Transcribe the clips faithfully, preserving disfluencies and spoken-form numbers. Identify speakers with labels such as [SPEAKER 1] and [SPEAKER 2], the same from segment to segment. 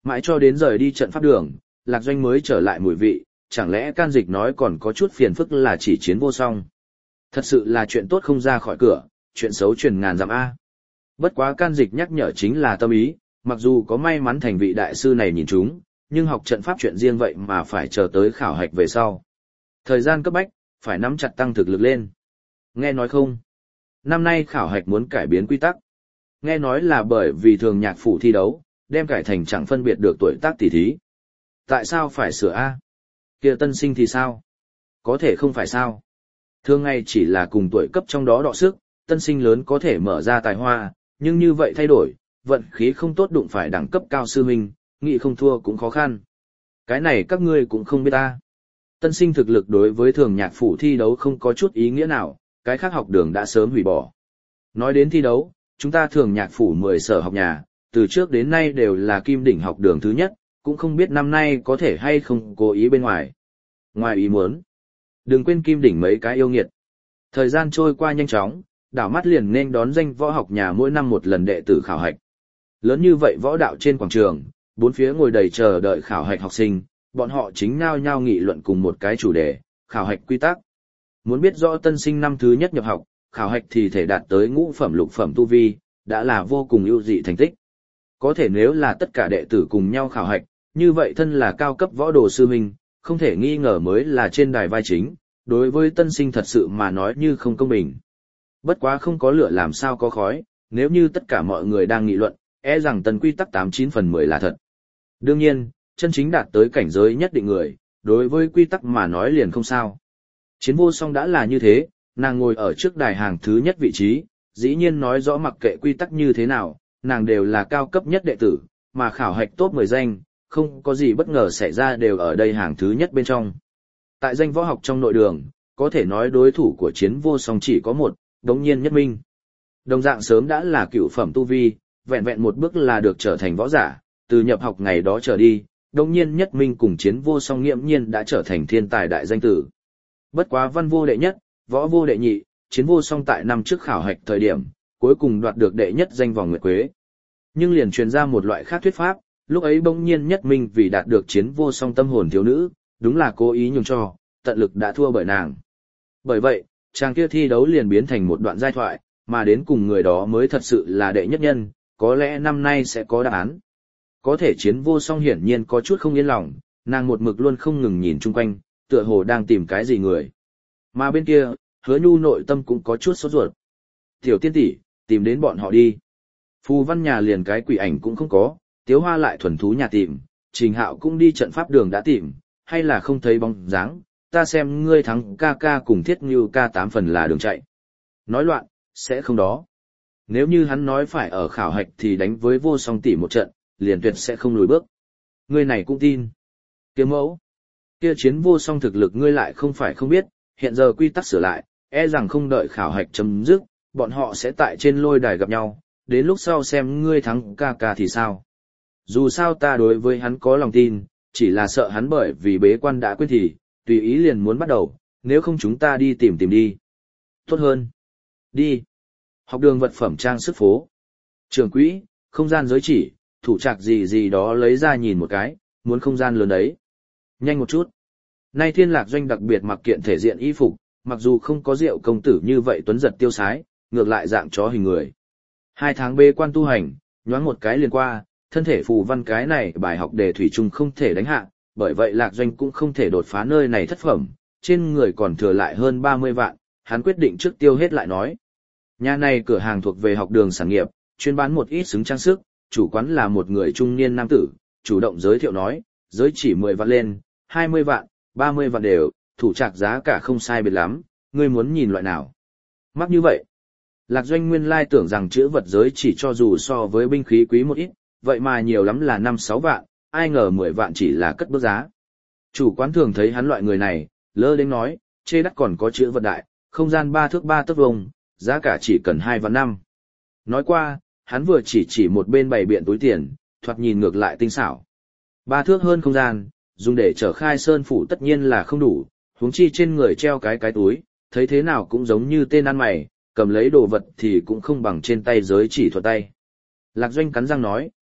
[SPEAKER 1] Mãi cho đến rời đi trận pháp đường, Lạc Doanh mới trở lại mùi vị, chẳng lẽ Can Dịch nói còn có chút phiền phức là chỉ chiến vô song. Thật sự là chuyện tốt không ra khỏi cửa, chuyện xấu truyền ngàn dặm A. Bất quá Can Dịch nhắc nhở chính là tâm ý, mặc dù có may mắn thành vị đại sư này nhìn chúng, nhưng học trận pháp chuyện riêng vậy mà phải chờ tới khảo hạch về sau. Thời gian cấp bách, phải nắm chặt tăng thực lực lên. Nghe nói không? Năm nay khảo hạch muốn cải biến quy tắc. Nghe nói là bởi vì thường nhạc phủ thi đấu, đem cải thành chẳng phân biệt được tuổi tác tỷ thí. Tại sao phải sửa A? Kia tân sinh thì sao? Có thể không phải sao? Thường ngày chỉ là cùng tuổi cấp trong đó đọ sức, tân sinh lớn có thể mở ra tài hoa, nhưng như vậy thay đổi, vận khí không tốt đụng phải đẳng cấp cao sư huynh, nghị không thua cũng khó khăn. Cái này các ngươi cũng không biết ta. Tân sinh thực lực đối với thường nhạc phủ thi đấu không có chút ý nghĩa nào, cái khác học đường đã sớm hủy bỏ. Nói đến thi đấu, chúng ta thường nhạc phủ mười sở học nhà, từ trước đến nay đều là kim đỉnh học đường thứ nhất, cũng không biết năm nay có thể hay không cố ý bên ngoài. Ngoài ý muốn, đừng quên kim đỉnh mấy cái yêu nghiệt. Thời gian trôi qua nhanh chóng, đảo mắt liền nên đón danh võ học nhà mỗi năm một lần đệ tử khảo hạch. Lớn như vậy võ đạo trên quảng trường, bốn phía ngồi đầy chờ đợi khảo hạch học sinh, bọn họ chính nhao nhao nghị luận cùng một cái chủ đề, khảo hạch quy tắc. Muốn biết rõ tân sinh năm thứ nhất nhập học, khảo hạch thì thể đạt tới ngũ phẩm lục phẩm tu vi, đã là vô cùng ưu dị thành tích. Có thể nếu là tất cả đệ tử cùng nhau khảo hạch, như vậy thân là cao cấp võ đồ sư huynh, không thể nghi ngờ mới là trên đài vai chính, đối với tân sinh thật sự mà nói như không công bình. Bất quá không có lửa làm sao có khói, nếu như tất cả mọi người đang nghị luận, e rằng tân quy tắc tám chín phần mười là thật. Đương nhiên, chân chính đạt tới cảnh giới nhất định người, đối với quy tắc mà nói liền không sao. Chiến vô song đã là như thế, nàng ngồi ở trước đài hàng thứ nhất vị trí, dĩ nhiên nói rõ mặc kệ quy tắc như thế nào, nàng đều là cao cấp nhất đệ tử, mà khảo hạch top mười danh, không có gì bất ngờ xảy ra đều ở đây hàng thứ nhất bên trong. Tại danh võ học trong nội đường, có thể nói đối thủ của chiến vô song chỉ có một, Đống Nhiên Nhất Minh. Đồng dạng sớm đã là cựu phẩm tu vi, vẹn vẹn một bước là được trở thành võ giả, từ nhập học ngày đó trở đi, Đống Nhiên Nhất Minh cùng chiến vô song nghiễm nhiên đã trở thành thiên tài đại danh tử. Bất quá văn vô đệ nhất, võ vô đệ nhị, chiến vô song tại năm trước khảo hạch thời điểm, cuối cùng đoạt được đệ nhất danh vòng nguyệt quế. Nhưng liền truyền ra một loại khác thuyết pháp, lúc ấy Đống Nhiên Nhất Minh vì đạt được chiến vô song tâm hồn thiếu nữ, đúng là cố ý nhường cho, tận lực đã thua bởi nàng. Bởi vậy, chàng kia thi đấu liền biến thành một đoạn giai thoại, mà đến cùng người đó mới thật sự là đệ nhất nhân, có lẽ năm nay sẽ có đáp án. Có thể chiến vô song hiển nhiên có chút không yên lòng, nàng một mực luôn không ngừng nhìn chung quanh, tựa hồ đang tìm cái gì người. Mà bên kia, Hứa Nhu nội tâm cũng có chút sốt ruột. Tiểu tiên tỷ, tìm đến bọn họ đi. Phù Văn nhà liền cái quỷ ảnh cũng không có, Tiếu Hoa lại thuần thú nhà tìm, Trình Hạo cũng đi trận pháp đường đã tìm, hay là không thấy bóng dáng, ta xem ngươi thắng ca ca cùng Thiết Ngưu ca tám phần là đường chạy. Nói loạn, sẽ không đó. Nếu như hắn nói phải ở khảo hạch thì đánh với vô song tỷ một trận, liền tuyệt sẽ không lùi bước. Ngươi này cũng tin. Kiếm mẫu. Kia chiến vô song thực lực ngươi lại không phải không biết, hiện giờ quy tắc sửa lại, e rằng không đợi khảo hạch chấm dứt, bọn họ sẽ tại trên lôi đài gặp nhau, đến lúc sau xem ngươi thắng ca ca thì sao. Dù sao ta đối với hắn có lòng tin, chỉ là sợ hắn bởi vì bế quan đã quên thì, tùy ý liền muốn bắt đầu, nếu không chúng ta đi tìm tìm đi. Tốt hơn. Đi. Học đường vật phẩm trang sức phố. Trường quỹ, không gian giới chỉ, thủ trạc gì gì đó lấy ra nhìn một cái, muốn không gian lớn đấy. Nhanh một chút. Nay Thiên Lạc Doanh đặc biệt mặc kiện thể diện y phục, mặc dù không có Diệu công tử như vậy tuấn giật tiêu sái, ngược lại dạng chó hình người. Hai tháng bế quan tu hành, nhoáng một cái liền qua, thân thể Phù Văn cái này bài học đề thủy chung không thể đánh hạ, bởi vậy Lạc Doanh cũng không thể đột phá nơi này thất phẩm, trên người còn thừa lại hơn ba mươi vạn, hắn quyết định trước tiêu hết lại nói. Nhà này cửa hàng thuộc về học đường sản nghiệp, chuyên bán một ít xứng trang sức, chủ quán là một người trung niên nam tử, chủ động giới thiệu nói, giới chỉ mười vạn lên, hai mươi vạn, ba mươi vạn đều, thủ trạc giá cả không sai biệt lắm, ngươi muốn nhìn loại nào. Mắc như vậy. Lạc Doanh nguyên lai tưởng rằng chữ vật giới chỉ cho dù so với binh khí quý một ít, vậy mà nhiều lắm là năm sáu vạn, ai ngờ mười vạn chỉ là cất bước giá. Chủ quán thường thấy hắn loại người này, lơ đến nói, chê đắt còn có chữ vật đại, không gian ba thước ba tấc vuông, giá cả chỉ cần hai vạn năm. Nói qua, hắn vừa chỉ chỉ một bên bày biện túi tiền, thoạt nhìn ngược lại tinh xảo. Ba thước hơn không gian, dùng để chở khai sơn phủ tất nhiên là không đủ, huống chi trên người treo cái cái túi, thấy thế nào cũng giống như tên ăn mày, cầm lấy đồ vật thì cũng không bằng trên tay giới chỉ thuật tay. Lạc Doanh cắn răng nói,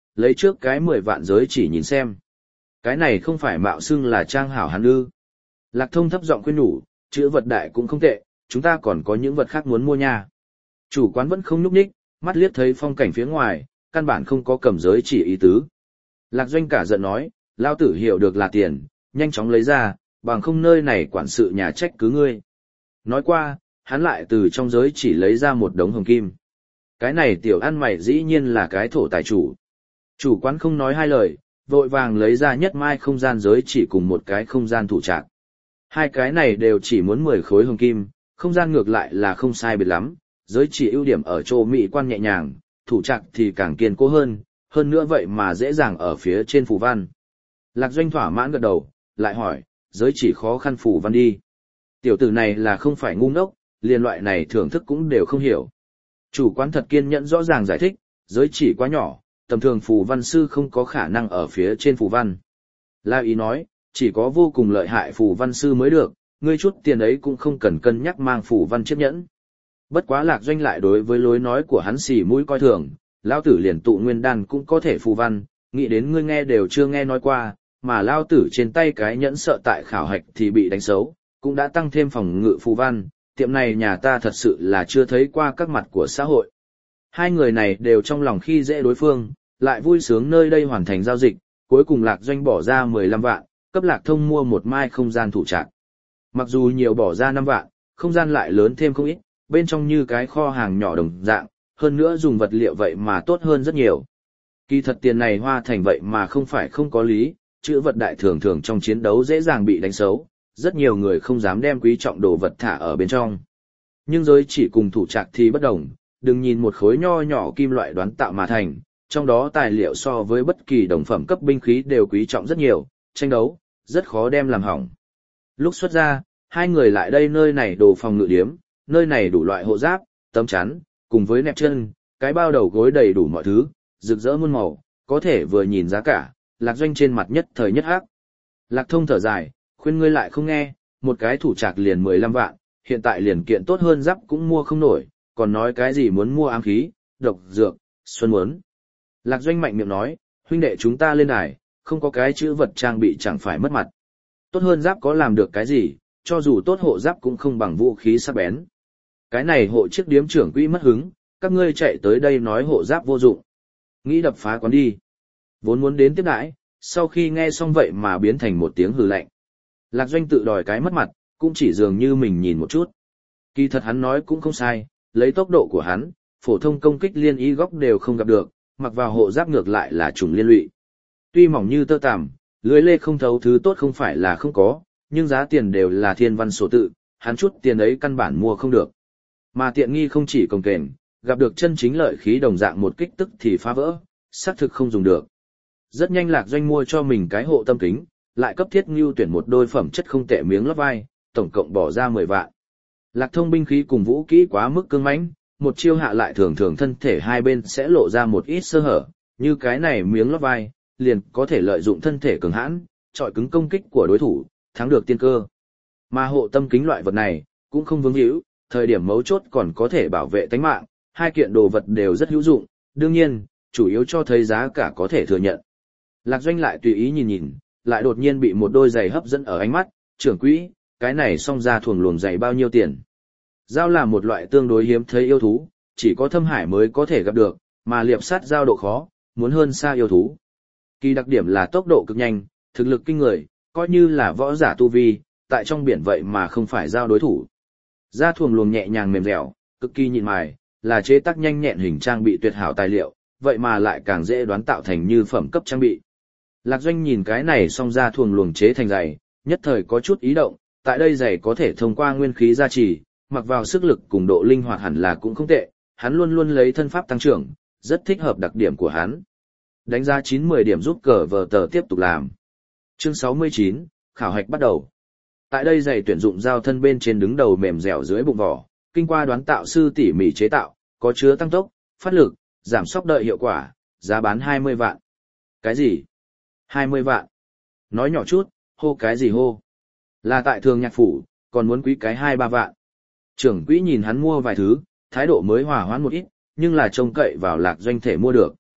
[SPEAKER 1] lấy trước cái mười vạn giới chỉ nhìn xem. Cái này không phải mạo xưng là trang hảo hán ư. Lạc Thông thấp giọng khuyên nhủ, chữ vật đại cũng không tệ, chúng ta còn có những vật khác muốn mua nha. Chủ quán vẫn không nhúc nhích, mắt liếc thấy phong cảnh phía ngoài, căn bản không có cầm giới chỉ ý tứ. Lạc Doanh cả giận nói, lao tử hiểu được là tiền, nhanh chóng lấy ra, bằng không nơi này quản sự nhà trách cứ ngươi. Nói qua, hắn lại từ trong giới chỉ lấy ra một đống hồng kim. Cái này tiểu ăn mày dĩ nhiên là cái thổ tài chủ. Chủ quán không nói hai lời, vội vàng lấy ra nhất mai không gian giới chỉ cùng một cái không gian thủ trạc. Hai cái này đều chỉ muốn mười khối hồng kim, không gian ngược lại là không sai biệt lắm, giới chỉ ưu điểm ở chỗ mỹ quan nhẹ nhàng, thủ trạc thì càng kiên cố hơn, hơn nữa vậy mà dễ dàng ở phía trên phù văn. Lạc Doanh thỏa mãn gật đầu, lại hỏi, giới chỉ khó khăn phù văn đi. Tiểu tử này là không phải ngu ngốc, liền loại này thưởng thức cũng đều không hiểu. Chủ quán thật kiên nhẫn rõ ràng giải thích, giới chỉ quá nhỏ, tầm thường phù văn sư không có khả năng ở phía trên phù văn. La ý nói, chỉ có vô cùng lợi hại phù văn sư mới được, ngươi chút tiền ấy cũng không cần cân nhắc mang phù văn chiếc nhẫn. Bất quá Lạc Doanh lại đối với lối nói của hắn xì mũi coi thường, lao tử liền tụ nguyên đan cũng có thể phù văn, nghĩ đến ngươi nghe đều chưa nghe nói qua, mà lao tử trên tay cái nhẫn sợ tại khảo hạch thì bị đánh xấu, cũng đã tăng thêm phòng ngự phù văn, tiệm này nhà ta thật sự là chưa thấy qua các mặt của xã hội. Hai người này đều trong lòng khi dễ đối phương, lại vui sướng nơi đây hoàn thành giao dịch, cuối cùng Lạc Doanh bỏ ra mười lăm vạn, cấp Lạc Thông mua một mai không gian thủ trạc. Mặc dù nhiều bỏ ra năm vạn, không gian lại lớn thêm không ít, bên trong như cái kho hàng nhỏ đồng dạng, hơn nữa dùng vật liệu vậy mà tốt hơn rất nhiều. Kỳ thật tiền này hoa thành vậy mà không phải không có lý, chữ vật đại thường thường trong chiến đấu dễ dàng bị đánh xấu, rất nhiều người không dám đem quý trọng đồ vật thả ở bên trong. Nhưng giới chỉ cùng thủ trạc thì bất đồng, đừng nhìn một khối nho nhỏ kim loại đoán tạo mà thành, trong đó tài liệu so với bất kỳ đồng phẩm cấp binh khí đều quý trọng rất nhiều, tranh đấu, rất khó đem làm hỏng. Lúc xuất ra, hai người lại đây nơi này đồ phòng ngự điếm, nơi này đủ loại hộ giáp, tấm chắn, cùng với nẹp chân, cái bao đầu gối đầy đủ mọi thứ, rực rỡ muôn màu, có thể vừa nhìn giá cả, Lạc Doanh trên mặt nhất thời nhất hắc. Lạc Thông thở dài, khuyên ngươi lại không nghe, một cái thủ trạc liền mười lăm vạn, hiện tại liền kiện tốt hơn giáp cũng mua không nổi, còn nói cái gì muốn mua ám khí, độc dược, xuân muốn. Lạc Doanh mạnh miệng nói, huynh đệ chúng ta lên đài, không có cái chữ vật trang bị chẳng phải mất mặt. Tốt hơn giáp có làm được cái gì, cho dù tốt hộ giáp cũng không bằng vũ khí sắc bén. Cái này hộ chiếc điếm trưởng quỹ mất hứng, các ngươi chạy tới đây nói hộ giáp vô dụng. Nghĩ đập phá quán đi. Vốn muốn đến tiếp đãi, sau khi nghe xong vậy mà biến thành một tiếng hừ lạnh. Lạc Doanh tự đòi cái mất mặt, cũng chỉ dường như mình nhìn một chút. Kỳ thật hắn nói cũng không sai, lấy tốc độ của hắn, phổ thông công kích liên ý góc đều không gặp được, mặc vào hộ giáp ngược lại là trùng liên lụy. Tuy mỏng như tơ tằm, lưới lê không thấu thứ tốt không phải là không có, nhưng giá tiền đều là thiên văn số tự, hắn chút tiền ấy căn bản mua không được. Mà tiện nghi không chỉ cồng kềnh, gặp được chân chính lợi khí đồng dạng một kích tức thì phá vỡ, xác thực không dùng được. Rất nhanh Lạc Doanh mua cho mình cái hộ tâm kính, lại cấp thiết ngưu tuyển một đôi phẩm chất không tệ miếng lót vai, tổng cộng bỏ ra mười vạn. Lạc Thông binh khí cùng vũ kỹ quá mức cứng mãnh, một chiêu hạ lại thường thường thân thể hai bên sẽ lộ ra một ít sơ hở, như cái này miếng lót vai, liền có thể lợi dụng thân thể cường hãn, trọi cứng công kích của đối thủ, thắng được tiên cơ. Mà hộ tâm kính loại vật này, cũng không vướng hữu, thời điểm mấu chốt còn có thể bảo vệ tánh mạng, hai kiện đồ vật đều rất hữu dụng, đương nhiên, chủ yếu cho thấy giá cả có thể thừa nhận. Lạc Doanh lại tùy ý nhìn nhìn, lại đột nhiên bị một đôi giày hấp dẫn ở ánh mắt, trưởng quỹ, cái này song ra thuồng luồng giày bao nhiêu tiền. Dao là một loại tương đối hiếm thấy yêu thú, chỉ có thâm hải mới có thể gặp được, mà liệp sát dao độ khó, muốn hơn xa yêu thú. Kỳ đặc điểm là tốc độ cực nhanh, thực lực kinh người, coi như là võ giả tu vi, tại trong biển vậy mà không phải giao đối thủ. Da thuồng luồng nhẹ nhàng mềm dẻo, cực kỳ nhịn mài, là chế tác nhanh nhẹn hình trang bị tuyệt hảo tài liệu, vậy mà lại càng dễ đoán tạo thành như phẩm cấp trang bị. Lạc Doanh nhìn cái này xong da thuồng luồng chế thành giày, nhất thời có chút ý động, tại đây giày có thể thông qua nguyên khí gia trì, mặc vào sức lực cùng độ linh hoạt hẳn là cũng không tệ, hắn luôn luôn lấy thân pháp tăng trưởng, rất thích hợp đặc điểm của hắn. Đánh giá chín mười điểm giúp cờ vờ tờ tiếp tục làm. Chương sáu mươi chín, khảo hạch bắt đầu. Tại đây giày tuyển dụng giao thân bên trên đứng đầu mềm dẻo dưới bụng vỏ, kinh qua đoán tạo sư tỉ mỉ chế tạo, có chứa tăng tốc, phát lực, giảm sóc đợi hiệu quả, giá bán hai mươi vạn. Cái gì? hai mươi vạn. Nói nhỏ chút, hô cái gì hô? Là tại thường nhạc phủ, còn muốn quý cái hai ba vạn. Trưởng quỹ nhìn hắn mua vài thứ, thái độ mới hòa hoãn một ít, nhưng là trông cậy vào Lạc Doanh thể mua được.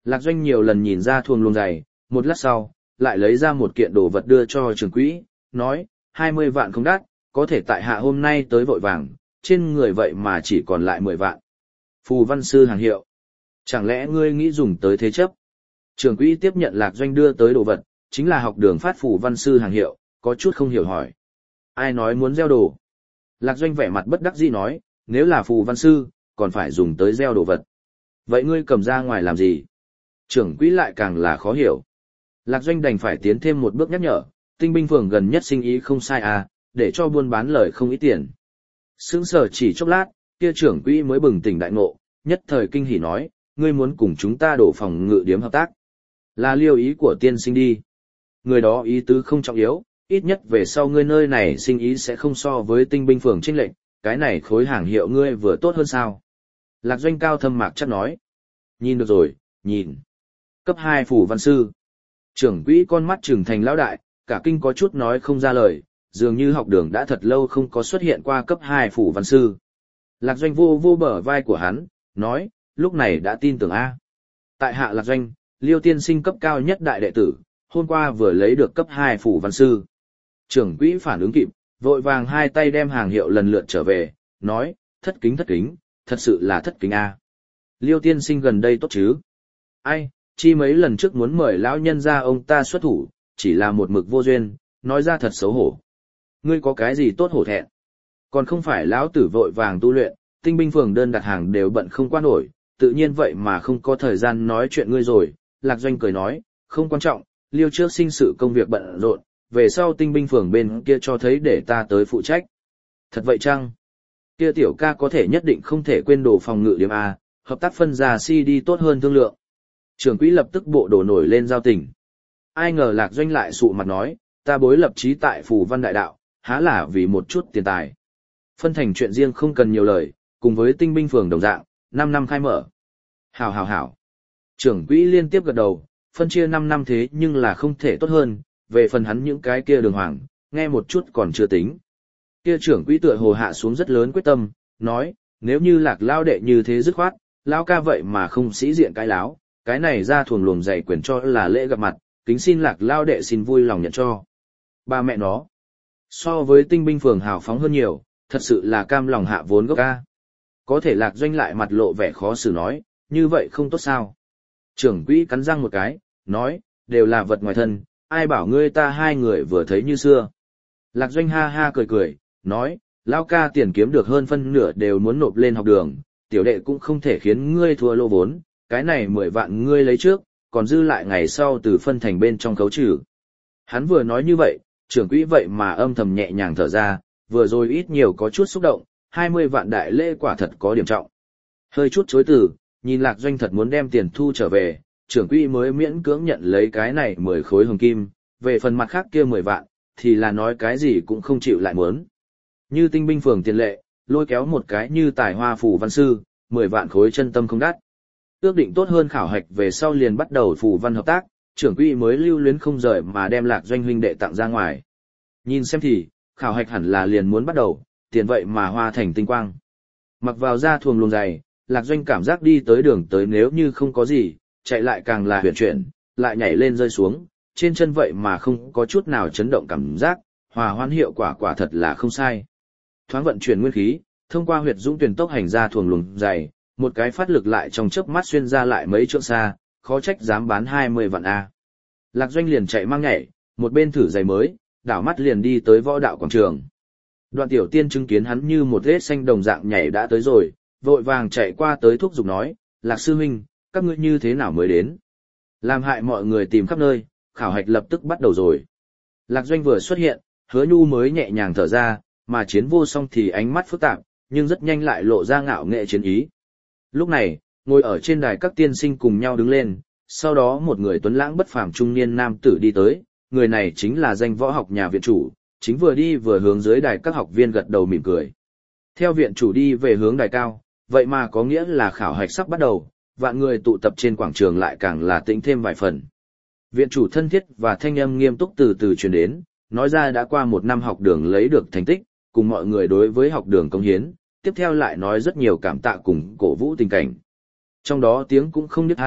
[SPEAKER 1] Lạc Doanh nhiều lần nhìn ra thuồng luồng dày, một lát sau, lại lấy ra một kiện đồ vật đưa cho trưởng quỹ, nói, hai mươi vạn không đắt, có thể tại hạ hôm nay tới vội vàng, trên người vậy mà chỉ còn lại mười vạn. Phù văn sư hàng hiệu. Chẳng lẽ ngươi nghĩ dùng tới thế chấp? Trưởng quỹ tiếp nhận Lạc Doanh đưa tới đồ vật, chính là học đường phát phù văn sư hàng hiệu, có chút không hiểu hỏi. Ai nói muốn gieo đồ? Lạc Doanh vẻ mặt bất đắc dĩ nói, nếu là phù văn sư, còn phải dùng tới gieo đồ vật. Vậy ngươi cầm ra ngoài làm gì? Trưởng quỹ lại càng là khó hiểu. Lạc Doanh đành phải tiến thêm một bước nhắc nhở, tinh binh phường gần nhất sinh ý không sai à, để cho buôn bán lời không ít tiền. Sững sờ chỉ chốc lát, kia trưởng quỹ mới bừng tỉnh đại ngộ, nhất thời kinh hỉ nói, ngươi muốn cùng chúng ta đổ phòng ngự điếm hợp tác. Là liêu ý của tiên sinh đi. Người đó ý tứ không trọng yếu, ít nhất về sau ngươi nơi này sinh ý sẽ không so với tinh binh phường chênh lệch, cái này khối hàng hiệu ngươi vừa tốt hơn sao. Lạc Doanh cao thâm mạc chắc nói. Nhìn được rồi, nhìn. Cấp hai phủ văn sư. Trưởng quỹ con mắt trừng thành lão đại, cả kinh có chút nói không ra lời, dường như học đường đã thật lâu không có xuất hiện qua cấp hai phủ văn sư. Lạc Doanh vô vô bờ vai của hắn, nói, lúc này đã tin tưởng A. Tại hạ Lạc Doanh, Liêu tiên sinh cấp cao nhất đại đệ tử, hôm qua vừa lấy được cấp hai phủ văn sư. Trưởng quỹ phản ứng kịp, vội vàng hai tay đem hàng hiệu lần lượt trở về, nói, thất kính thất kính, thật sự là thất kính A. Liêu tiên sinh gần đây tốt chứ? Ai, chi mấy lần trước muốn mời lão nhân ra ông ta xuất thủ, chỉ là một mực vô duyên, nói ra thật xấu hổ. Ngươi có cái gì tốt hổ thẹn? Còn không phải lão tử vội vàng tu luyện, tinh binh phường đơn đặt hàng đều bận không qua nổi, tự nhiên vậy mà không có thời gian nói chuyện ngươi rồi. Lạc Doanh cười nói, không quan trọng, Liêu trước sinh sự công việc bận rộn, về sau tinh binh phường bên kia cho thấy để ta tới phụ trách. Thật vậy chăng? Kia tiểu ca có thể nhất định không thể quên đồ phòng ngự điểm A, hợp tác phân ra xê đê tốt hơn thương lượng. Trưởng quỹ lập tức bộ đổ nổi lên giao tình. Ai ngờ Lạc Doanh lại sụ mặt nói, ta bối lập chí tại phù văn đại đạo, há là vì một chút tiền tài. Phân thành chuyện riêng không cần nhiều lời, cùng với tinh binh phường đồng dạng, năm năm khai mở. Hảo hảo hảo. Trưởng quỹ liên tiếp gật đầu, phân chia năm năm thế nhưng là không thể tốt hơn, về phần hắn những cái kia đường hoàng, nghe một chút còn chưa tính. Kia trưởng quỹ tựa hồ hạ xuống rất lớn quyết tâm, nói, nếu như Lạc lao đệ như thế dứt khoát, lao ca vậy mà không sĩ diện cái láo, cái này ra thuồng luồng dày quyền cho là lễ gặp mặt, kính xin Lạc lao đệ xin vui lòng nhận cho. Ba mẹ nó, so với tinh binh phường hào phóng hơn nhiều, thật sự là cam lòng hạ vốn gốc ca. Có thể Lạc Doanh lại mặt lộ vẻ khó xử nói, như vậy không tốt sao. Trưởng quỹ cắn răng một cái, nói, đều là vật ngoài thân, ai bảo ngươi ta hai người vừa thấy như xưa. Lạc Doanh ha ha cười cười, nói, lao ca tiền kiếm được hơn phân nửa đều muốn nộp lên học đường, tiểu đệ cũng không thể khiến ngươi thua lô vốn, cái này mười vạn ngươi lấy trước, còn dư lại ngày sau từ phân thành bên trong khấu trừ. Hắn vừa nói như vậy, trưởng quỹ vậy mà âm thầm nhẹ nhàng thở ra, vừa rồi ít nhiều có chút xúc động, hai mươi vạn đại lễ quả thật có điểm trọng. Hơi chút chối từ, nhìn Lạc Doanh thật muốn đem tiền thu trở về, trưởng quỹ mới miễn cưỡng nhận lấy cái này mười khối hồng kim, về phần mặt khác kia mười vạn, thì là nói cái gì cũng không chịu lại muốn. Như tinh binh phường tiền lệ, lôi kéo một cái như tài hoa phù văn sư, mười vạn khối chân tâm không đắt. Ước định tốt hơn khảo hạch về sau liền bắt đầu phù văn hợp tác, trưởng quỹ mới lưu luyến không rời mà đem Lạc Doanh huynh đệ tặng ra ngoài. Nhìn xem thì, khảo hạch hẳn là liền muốn bắt đầu, tiền vậy mà hoa thành tinh quang. Mặc vào da thuồng luồng dày, Lạc Doanh cảm giác đi tới đường tới nếu như không có gì, chạy lại càng là huyền chuyển, lại nhảy lên rơi xuống, trên chân vậy mà không có chút nào chấn động cảm giác, hòa hoãn hiệu quả quả thật là không sai. Thoáng vận chuyển nguyên khí, thông qua huyệt dũng tuyển tốc hành ra thuồng luồng dày, một cái phát lực lại trong chớp mắt xuyên ra lại mấy trượng xa, khó trách dám bán hai mươi vạn A. Lạc Doanh liền chạy mang nhảy, một bên thử giày mới, đảo mắt liền đi tới võ đạo quảng trường. Đoạn tiểu tiên chứng kiến hắn như một rết xanh đồng dạng nhảy đã tới rồi, vội vàng chạy qua tới thúc giục nói, Lạc sư huynh, các ngươi như thế nào mới đến? Làm hại mọi người tìm khắp nơi, khảo hạch lập tức bắt đầu rồi. Lạc Doanh vừa xuất hiện, Hứa Nhu mới nhẹ nhàng thở ra, mà Chiến Vô Song thì ánh mắt phức tạp, nhưng rất nhanh lại lộ ra ngạo nghệ chiến ý. Lúc này, ngồi ở trên đài các tiên sinh cùng nhau đứng lên, sau đó một người tuấn lãng bất phàm trung niên nam tử đi tới, người này chính là danh võ học nhà viện chủ, chính vừa đi vừa hướng dưới đài các học viên gật đầu mỉm cười. Theo viện chủ đi về hướng đài cao, vậy mà có nghĩa là khảo hạch sắp bắt đầu, vạn người tụ tập trên quảng trường lại càng là tĩnh thêm vài phần. Viện chủ thân thiết và thanh âm nghiêm túc từ từ truyền đến, nói ra đã qua một năm học đường lấy được thành tích, cùng mọi người đối với học đường công hiến, tiếp theo lại nói rất nhiều cảm tạ cùng cổ vũ tình cảnh. Trong đó tiếng cũng không đứt hay,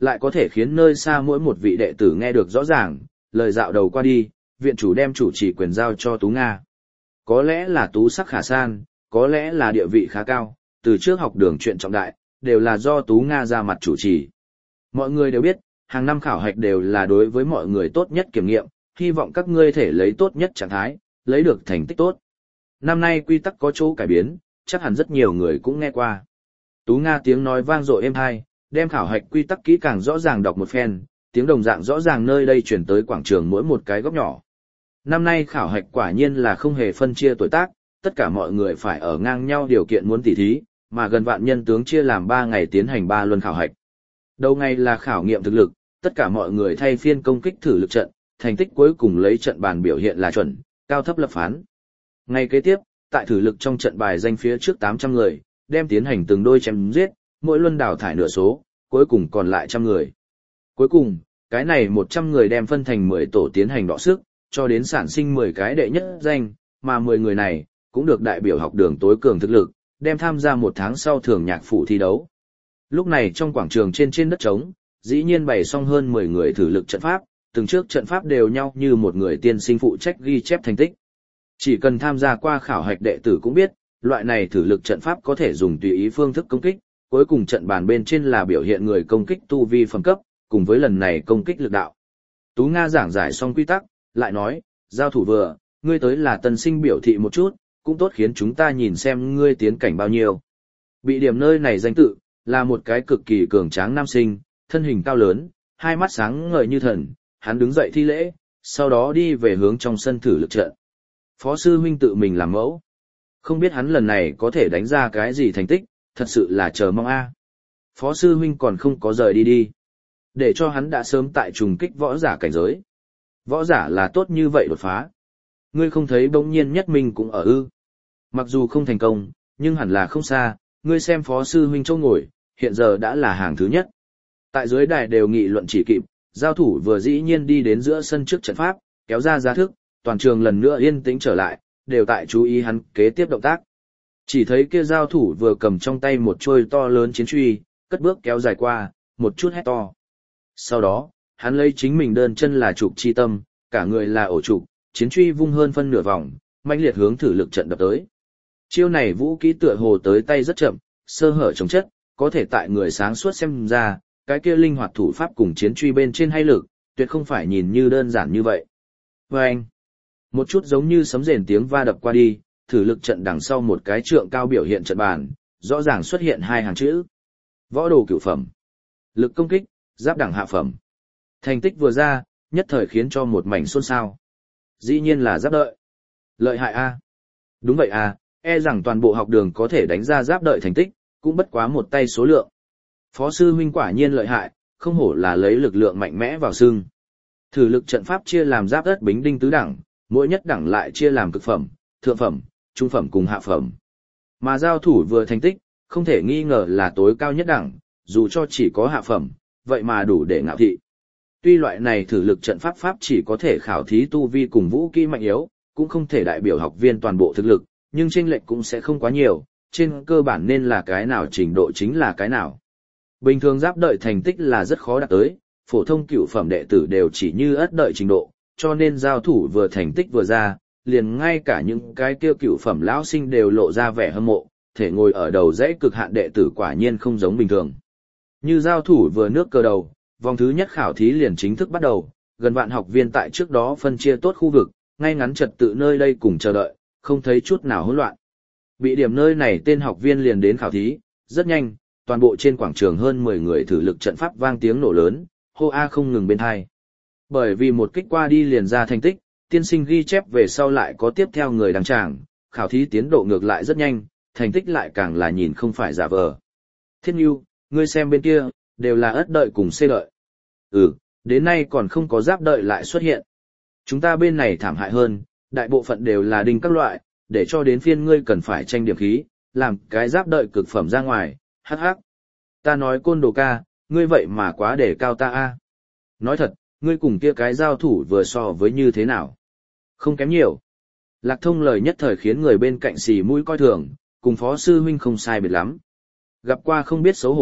[SPEAKER 1] lại có thể khiến nơi xa mỗi một vị đệ tử nghe được rõ ràng, lời dạo đầu qua đi, viện chủ đem chủ trì quyền giao cho Tú Nga. Có lẽ là tú sắc khả san, có lẽ là địa vị khá cao, từ trước học đường chuyện trọng đại, đều là do Tú Nga ra mặt chủ trì. Mọi người đều biết, hàng năm khảo hạch đều là đối với mọi người tốt nhất kiểm nghiệm, hy vọng các ngươi thể lấy tốt nhất trạng thái, lấy được thành tích tốt. Năm nay quy tắc có chỗ cải biến, chắc hẳn rất nhiều người cũng nghe qua. Tú Nga tiếng nói vang dội êm tai, đem khảo hạch quy tắc kỹ càng rõ ràng đọc một phen, tiếng đồng dạng rõ ràng nơi đây chuyển tới quảng trường mỗi một cái góc nhỏ. Năm nay khảo hạch quả nhiên là không hề phân chia tuổi tác, tất cả mọi người phải ở ngang nhau điều kiện muốn tỉ thí, mà gần vạn nhân tướng chia làm ba ngày tiến hành ba luân khảo hạch. Đầu ngày là khảo nghiệm thực lực, tất cả mọi người thay phiên công kích thử lực trận, thành tích cuối cùng lấy trận bàn biểu hiện là chuẩn, cao thấp lập phán. Ngày kế tiếp, tại thử lực trong trận bài danh phía trước tám trăm người, đem tiến hành từng đôi chém giết, mỗi luân đào thải nửa số, cuối cùng còn lại trăm người. Cuối cùng, cái này một trăm người đem phân thành mười tổ tiến hành đọ sức, cho đến sản sinh mười cái đệ nhất danh, mà mười người này cũng được đại biểu học đường tối cường thực lực, đem tham gia một tháng sau thường nhạc phủ thi đấu. Lúc này trong quảng trường trên trên đất trống, dĩ nhiên bày xong hơn mười người thử lực trận pháp, từng trước trận pháp đều nhau như một người tiên sinh phụ trách ghi chép thành tích. Chỉ cần tham gia qua khảo hạch đệ tử cũng biết, loại này thử lực trận pháp có thể dùng tùy ý phương thức công kích, cuối cùng trận bàn bên trên là biểu hiện người công kích tu vi phẩm cấp, cùng với lần này công kích lực đạo. Tú Nga giảng giải xong quy tắc, lại nói, giao thủ vừa, ngươi tới là tân sinh biểu thị một chút, cũng tốt khiến chúng ta nhìn xem ngươi tiến cảnh bao nhiêu. Bị điểm nơi này danh tự, là một cái cực kỳ cường tráng nam sinh, thân hình cao lớn, hai mắt sáng ngời như thần, hắn đứng dậy thi lễ, sau đó đi về hướng trong sân thử lực trận. Phó sư huynh tự mình làm mẫu. Không biết hắn lần này có thể đánh ra cái gì thành tích, thật sự là chờ mong a. Phó sư huynh còn không có rời đi đi. Để cho hắn đã sớm tại trùng kích võ giả cảnh giới. Võ giả là tốt như vậy đột phá. Ngươi không thấy bỗng nhiên nhất minh cũng ở ư. Mặc dù không thành công, nhưng hẳn là không xa, ngươi xem phó sư huynh châu ngồi, hiện giờ đã là hàng thứ nhất. Tại dưới đài đều nghị luận chỉ kịp, giao thủ vừa dĩ nhiên đi đến giữa sân trước trận pháp, kéo ra giá thức, toàn trường lần nữa yên tĩnh trở lại, đều tại chú ý hắn kế tiếp động tác. Chỉ thấy kia giao thủ vừa cầm trong tay một trôi to lớn chiến truy, cất bước kéo dài qua, một chút hét to. Sau đó, hắn lấy chính mình đơn chân là trục chi tâm, cả người là ổ trục, chiến truy vung hơn phân nửa vòng, mãnh liệt hướng thử lực trận đập tới. Chiêu này vũ kỹ tựa hồ tới tay rất chậm, sơ hở chống chất, có thể tại người sáng suốt xem ra, cái kia linh hoạt thủ pháp cùng chiến truy bên trên hay lực, tuyệt không phải nhìn như đơn giản như vậy. Và anh, một chút giống như sấm rền tiếng va đập qua đi, thử lực trận đằng sau một cái trượng cao biểu hiện trận bàn, rõ ràng xuất hiện hai hàng chữ. Võ đồ cửu phẩm. Lực công kích, giáp đẳng hạ phẩm. Thành tích vừa ra, nhất thời khiến cho một mảnh xôn xao. Dĩ nhiên là giáp đợi. Lợi hại a. Đúng vậy a, e rằng toàn bộ học đường có thể đánh ra giáp đợi thành tích, cũng bất quá một tay số lượng. Phó sư huynh quả nhiên lợi hại, không hổ là lấy lực lượng mạnh mẽ vào xương. Thử lực trận pháp chia làm giáp đất bính đinh tứ đẳng, mỗi nhất đẳng lại chia làm cực phẩm, thượng phẩm, trung phẩm cùng hạ phẩm. Mà giao thủ vừa thành tích, không thể nghi ngờ là tối cao nhất đẳng, dù cho chỉ có hạ phẩm, vậy mà đủ để ngạo thị. Tuy loại này thử lực trận pháp pháp chỉ có thể khảo thí tu vi cùng vũ kỹ mạnh yếu, cũng không thể đại biểu học viên toàn bộ thực lực, nhưng chênh lệch cũng sẽ không quá nhiều, trên cơ bản nên là cái nào trình độ chính là cái nào. Bình thường giáp đợi thành tích là rất khó đạt tới, phổ thông cửu phẩm đệ tử đều chỉ như ất đợi trình độ, cho nên giao thủ vừa thành tích vừa ra, liền ngay cả những cái kia cửu phẩm lão sinh đều lộ ra vẻ hâm mộ, thể ngồi ở đầu dãy cực hạn đệ tử quả nhiên không giống bình thường. Như giao thủ vừa nước cờ đầu, vòng thứ nhất khảo thí liền chính thức bắt đầu, gần vạn học viên tại trước đó phân chia tốt khu vực, ngay ngắn trật tự nơi đây cùng chờ đợi, không thấy chút nào hỗn loạn. Bị điểm nơi này tên học viên liền đến khảo thí, rất nhanh, toàn bộ trên quảng trường hơn mười người thử lực trận pháp vang tiếng nổ lớn, hô a không ngừng bên hai. Bởi vì một kích qua đi liền ra thành tích, tiên sinh ghi chép về sau lại có tiếp theo người đăng tràng, khảo thí tiến độ ngược lại rất nhanh, thành tích lại càng là nhìn không phải giả vờ. Thiên Nhu, ngươi xem bên kia, đều là ất đợi cùng xê đợi. Ừ, đến nay còn không có giáp đợi lại xuất hiện. Chúng ta bên này thảm hại hơn, đại bộ phận đều là đinh các loại, để cho đến phiên ngươi cần phải tranh điểm khí, làm cái giáp đợi cực phẩm ra ngoài, hắc hắc. Ta nói Côn Đồ ca, ngươi vậy mà quá để cao ta a. Nói thật, ngươi cùng kia cái giao thủ vừa so với như thế nào? Không kém nhiều. Lạc Thông lời nhất thời khiến người bên cạnh xì mũi coi thường, cùng phó sư huynh không sai biệt lắm. Gặp qua không biết xấu hổ,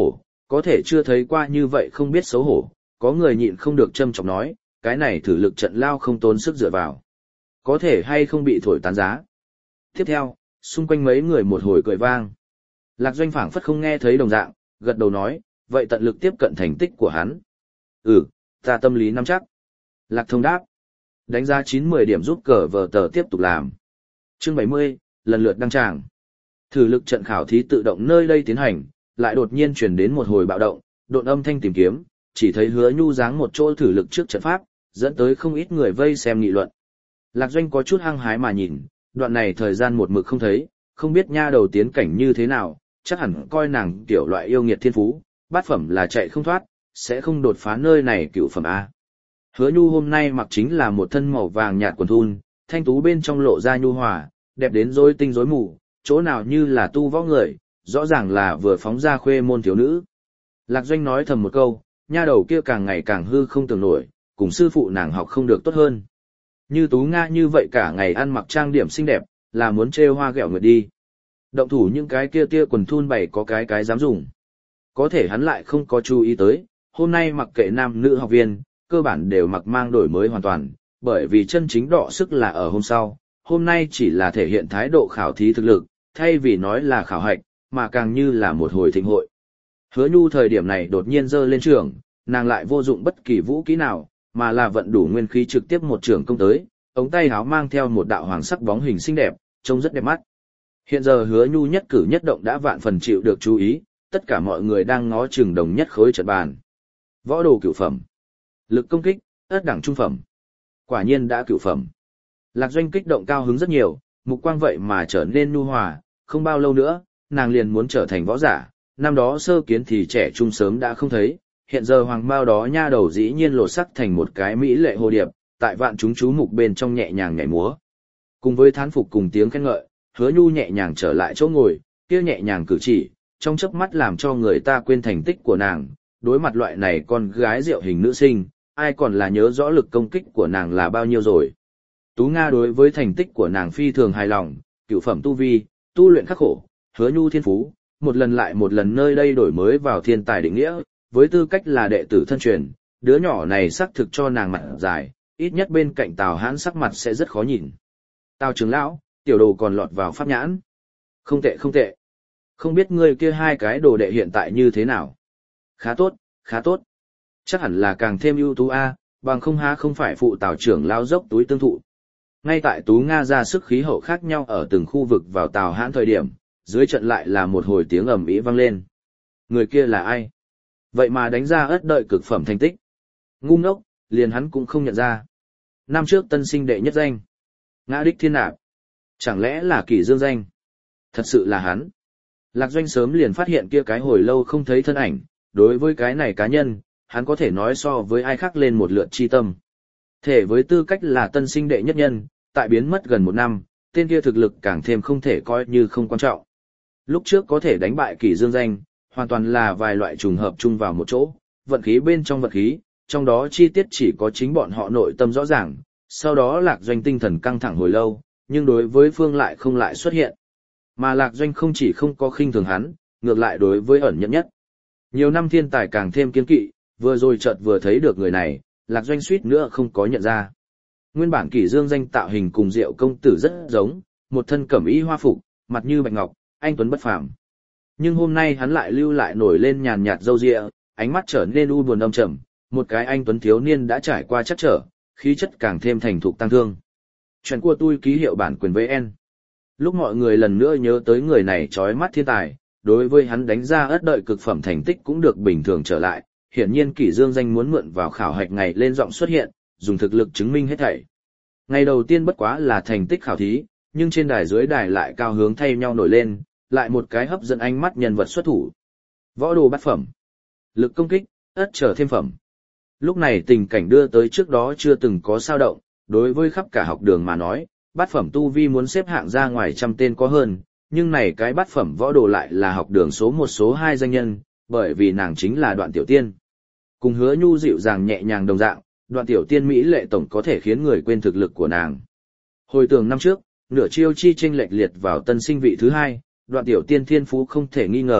[SPEAKER 1] có thể chưa thấy qua như vậy không biết xấu hổ, có người nhịn không được châm chọc nói, cái này thử lực trận lao không tốn sức dựa vào. Có thể hay không bị thổi tán giá. Tiếp theo, xung quanh mấy người một hồi cười vang. Lạc Doanh phảng phất không nghe thấy đồng dạng, gật đầu nói, vậy tận lực tiếp cận thành tích của hắn. Ừ, ta tâm lý nắm chắc. Lạc Thông đáp. Đánh ra chín mười điểm giúp cờ vờ tờ tiếp tục làm. Chương bảy mươi, lần lượt đăng tràng. Thử lực trận khảo thí tự động nơi đây tiến hành, lại đột nhiên truyền đến một hồi bạo động, độn âm thanh tìm kiếm, chỉ thấy Hứa Nhu dáng một chỗ thử lực trước trận pháp, dẫn tới không ít người vây xem nghị luận. Lạc Doanh có chút hăng hái mà nhìn, đoạn này thời gian một mực không thấy, không biết nha đầu tiến cảnh như thế nào, chắc hẳn coi nàng tiểu loại yêu nghiệt thiên phú, bát phẩm là chạy không thoát, sẽ không đột phá nơi này cựu phẩm A. Hứa Nhu hôm nay mặc chính là một thân màu vàng nhạt quần thun, thanh tú bên trong lộ ra nhu hòa, đẹp đến rối tinh rối mù, chỗ nào như là tu võ người, rõ ràng là vừa phóng ra khuê môn thiếu nữ. Lạc Doanh nói thầm một câu, nha đầu kia càng ngày càng hư không tưởng nổi, cùng sư phụ nàng học không được tốt hơn. Như Tú Nga như vậy cả ngày ăn mặc trang điểm xinh đẹp, là muốn trêu hoa ghẹo người đi. Động thủ những cái kia tia quần thun bày có cái cái dám dùng. Có thể hắn lại không có chú ý tới, hôm nay mặc kệ nam nữ học viên, cơ bản đều mặc mang đổi mới hoàn toàn, bởi vì chân chính đọ sức là ở hôm sau, hôm nay chỉ là thể hiện thái độ khảo thí thực lực, thay vì nói là khảo hạch, mà càng như là một hồi thịnh hội. Hứa Nhu thời điểm này đột nhiên giơ lên trường, nàng lại vô dụng bất kỳ vũ kỹ nào, mà là vận đủ nguyên khí trực tiếp một trường công tới, ống tay áo mang theo một đạo hoàng sắc bóng hình xinh đẹp, trông rất đẹp mắt. Hiện giờ Hứa Nhu nhất cử nhất động đã vạn phần chịu được chú ý, tất cả mọi người đang ngó chừng đồng nhất khối trận bàn. Võ đồ cửu phẩm, lực công kích, ất đẳng trung phẩm. Quả nhiên đã cửu phẩm. Lạc Doanh kích động cao hứng rất nhiều, mục quang vậy mà trở nên nhu hòa, không bao lâu nữa, nàng liền muốn trở thành võ giả, năm đó sơ kiến thì trẻ trung sớm đã không thấy, hiện giờ hoàng bao đó nha đầu dĩ nhiên lột sắc thành một cái mỹ lệ hồ điệp, tại vạn chúng chú mục bên trong nhẹ nhàng nhảy múa. Cùng với thán phục cùng tiếng khen ngợi, Hứa Nhu nhẹ nhàng trở lại chỗ ngồi, kia nhẹ nhàng cử chỉ, trong chớp mắt làm cho người ta quên thành tích của nàng, đối mặt loại này con gái rượu hình nữ sinh, ai còn là nhớ rõ lực công kích của nàng là bao nhiêu rồi. Tú Nga đối với thành tích của nàng phi thường hài lòng, cửu phẩm tu vi, tu luyện khắc khổ, Hứa Nhu thiên phú, một lần lại một lần nơi đây đổi mới vào thiên tài định nghĩa, với tư cách là đệ tử thân truyền, đứa nhỏ này xác thực cho nàng mặt dài, ít nhất bên cạnh Tào Hãn sắc mặt sẽ rất khó nhìn. Tào trưởng lão, tiểu đồ còn lọt vào pháp nhãn. Không tệ không tệ. Không biết ngươi kia hai cái đồ đệ hiện tại như thế nào? Khá tốt, khá tốt. Chắc hẳn là càng thêm ưu tú a, bằng không há không phải phụ Tào trưởng lão dốc túi tương thụ. Ngay tại Tú Nga ra sức khí hậu khác nhau ở từng khu vực vào Tào Hãn thời điểm, dưới trận lại là một hồi tiếng ầm ĩ vang lên. Người kia là ai? Vậy mà đánh ra ất đợi cực phẩm thành tích. Ngu ngốc, liền hắn cũng không nhận ra. Năm trước tân sinh đệ nhất danh. Ngã đích thiên nạp. Chẳng lẽ là Kỷ Dương danh? Thật sự là hắn. Lạc Doanh sớm liền phát hiện kia cái hồi lâu không thấy thân ảnh, đối với cái này cá nhân, hắn có thể nói so với ai khác lên một lượt chi tâm. Thể với tư cách là tân sinh đệ nhất nhân, tại biến mất gần một năm, tên kia thực lực càng thêm không thể coi như không quan trọng. Lúc trước có thể đánh bại Kỷ Dương danh, hoàn toàn là vài loại trùng hợp chung vào một chỗ, vận khí bên trong vận khí, trong đó chi tiết chỉ có chính bọn họ nội tâm rõ ràng, sau đó Lạc Doanh tinh thần căng thẳng hồi lâu, nhưng đối với Phương lại không lại xuất hiện. Mà Lạc Doanh không chỉ không có khinh thường hắn, ngược lại đối với ẩn nhận nhất. Nhiều năm thiên tài càng thêm kiên kỵ, vừa rồi chợt vừa thấy được người này, Lạc Doanh suýt nữa không có nhận ra. Nguyên bản Kỷ Dương danh tạo hình cùng Diệu công tử rất giống, một thân cẩm y hoa phục, mặt như bạch ngọc, anh tuấn bất phàm. Nhưng hôm nay hắn lại lưu lại nổi lên nhàn nhạt râu ria, ánh mắt trở nên u buồn âm trầm, một cái anh tuấn thiếu niên đã trải qua chắc trở, khí chất càng thêm thành thục tăng thương. Chuyện của tôi ký hiệu bản quyền với en. Lúc mọi người lần nữa nhớ tới người này chói mắt thiên tài, đối với hắn đánh ra ất đợi cực phẩm thành tích cũng được bình thường trở lại, hiển nhiên Kỷ Dương danh muốn mượn vào khảo hạch ngày lên giọng xuất hiện, dùng thực lực chứng minh hết thảy. Ngày đầu tiên bất quá là thành tích khảo thí, nhưng trên đài dưới đài lại cao hướng thay nhau nổi lên, lại một cái hấp dẫn ánh mắt nhân vật xuất thủ. Võ đồ bát phẩm, lực công kích, ất trở thêm phẩm. Lúc này tình cảnh đưa tới trước đó chưa từng có sao động, đối với khắp cả học đường mà nói, bát phẩm tu vi muốn xếp hạng ra ngoài trăm tên có hơn, nhưng này cái bát phẩm võ đồ lại là học đường số một số hai danh nhân, bởi vì nàng chính là Đoạn Tiểu Tiên. Cùng Hứa Nhu dịu dàng nhẹ nhàng đồng dạng, Đoạn Tiểu Tiên mỹ lệ tổng có thể khiến người quên thực lực của nàng. Hồi tưởng năm trước, nửa chiêu chi tranh lệch liệt vào tân sinh vị thứ hai, Đoạn Tiểu Tiên thiên phú không thể nghi ngờ,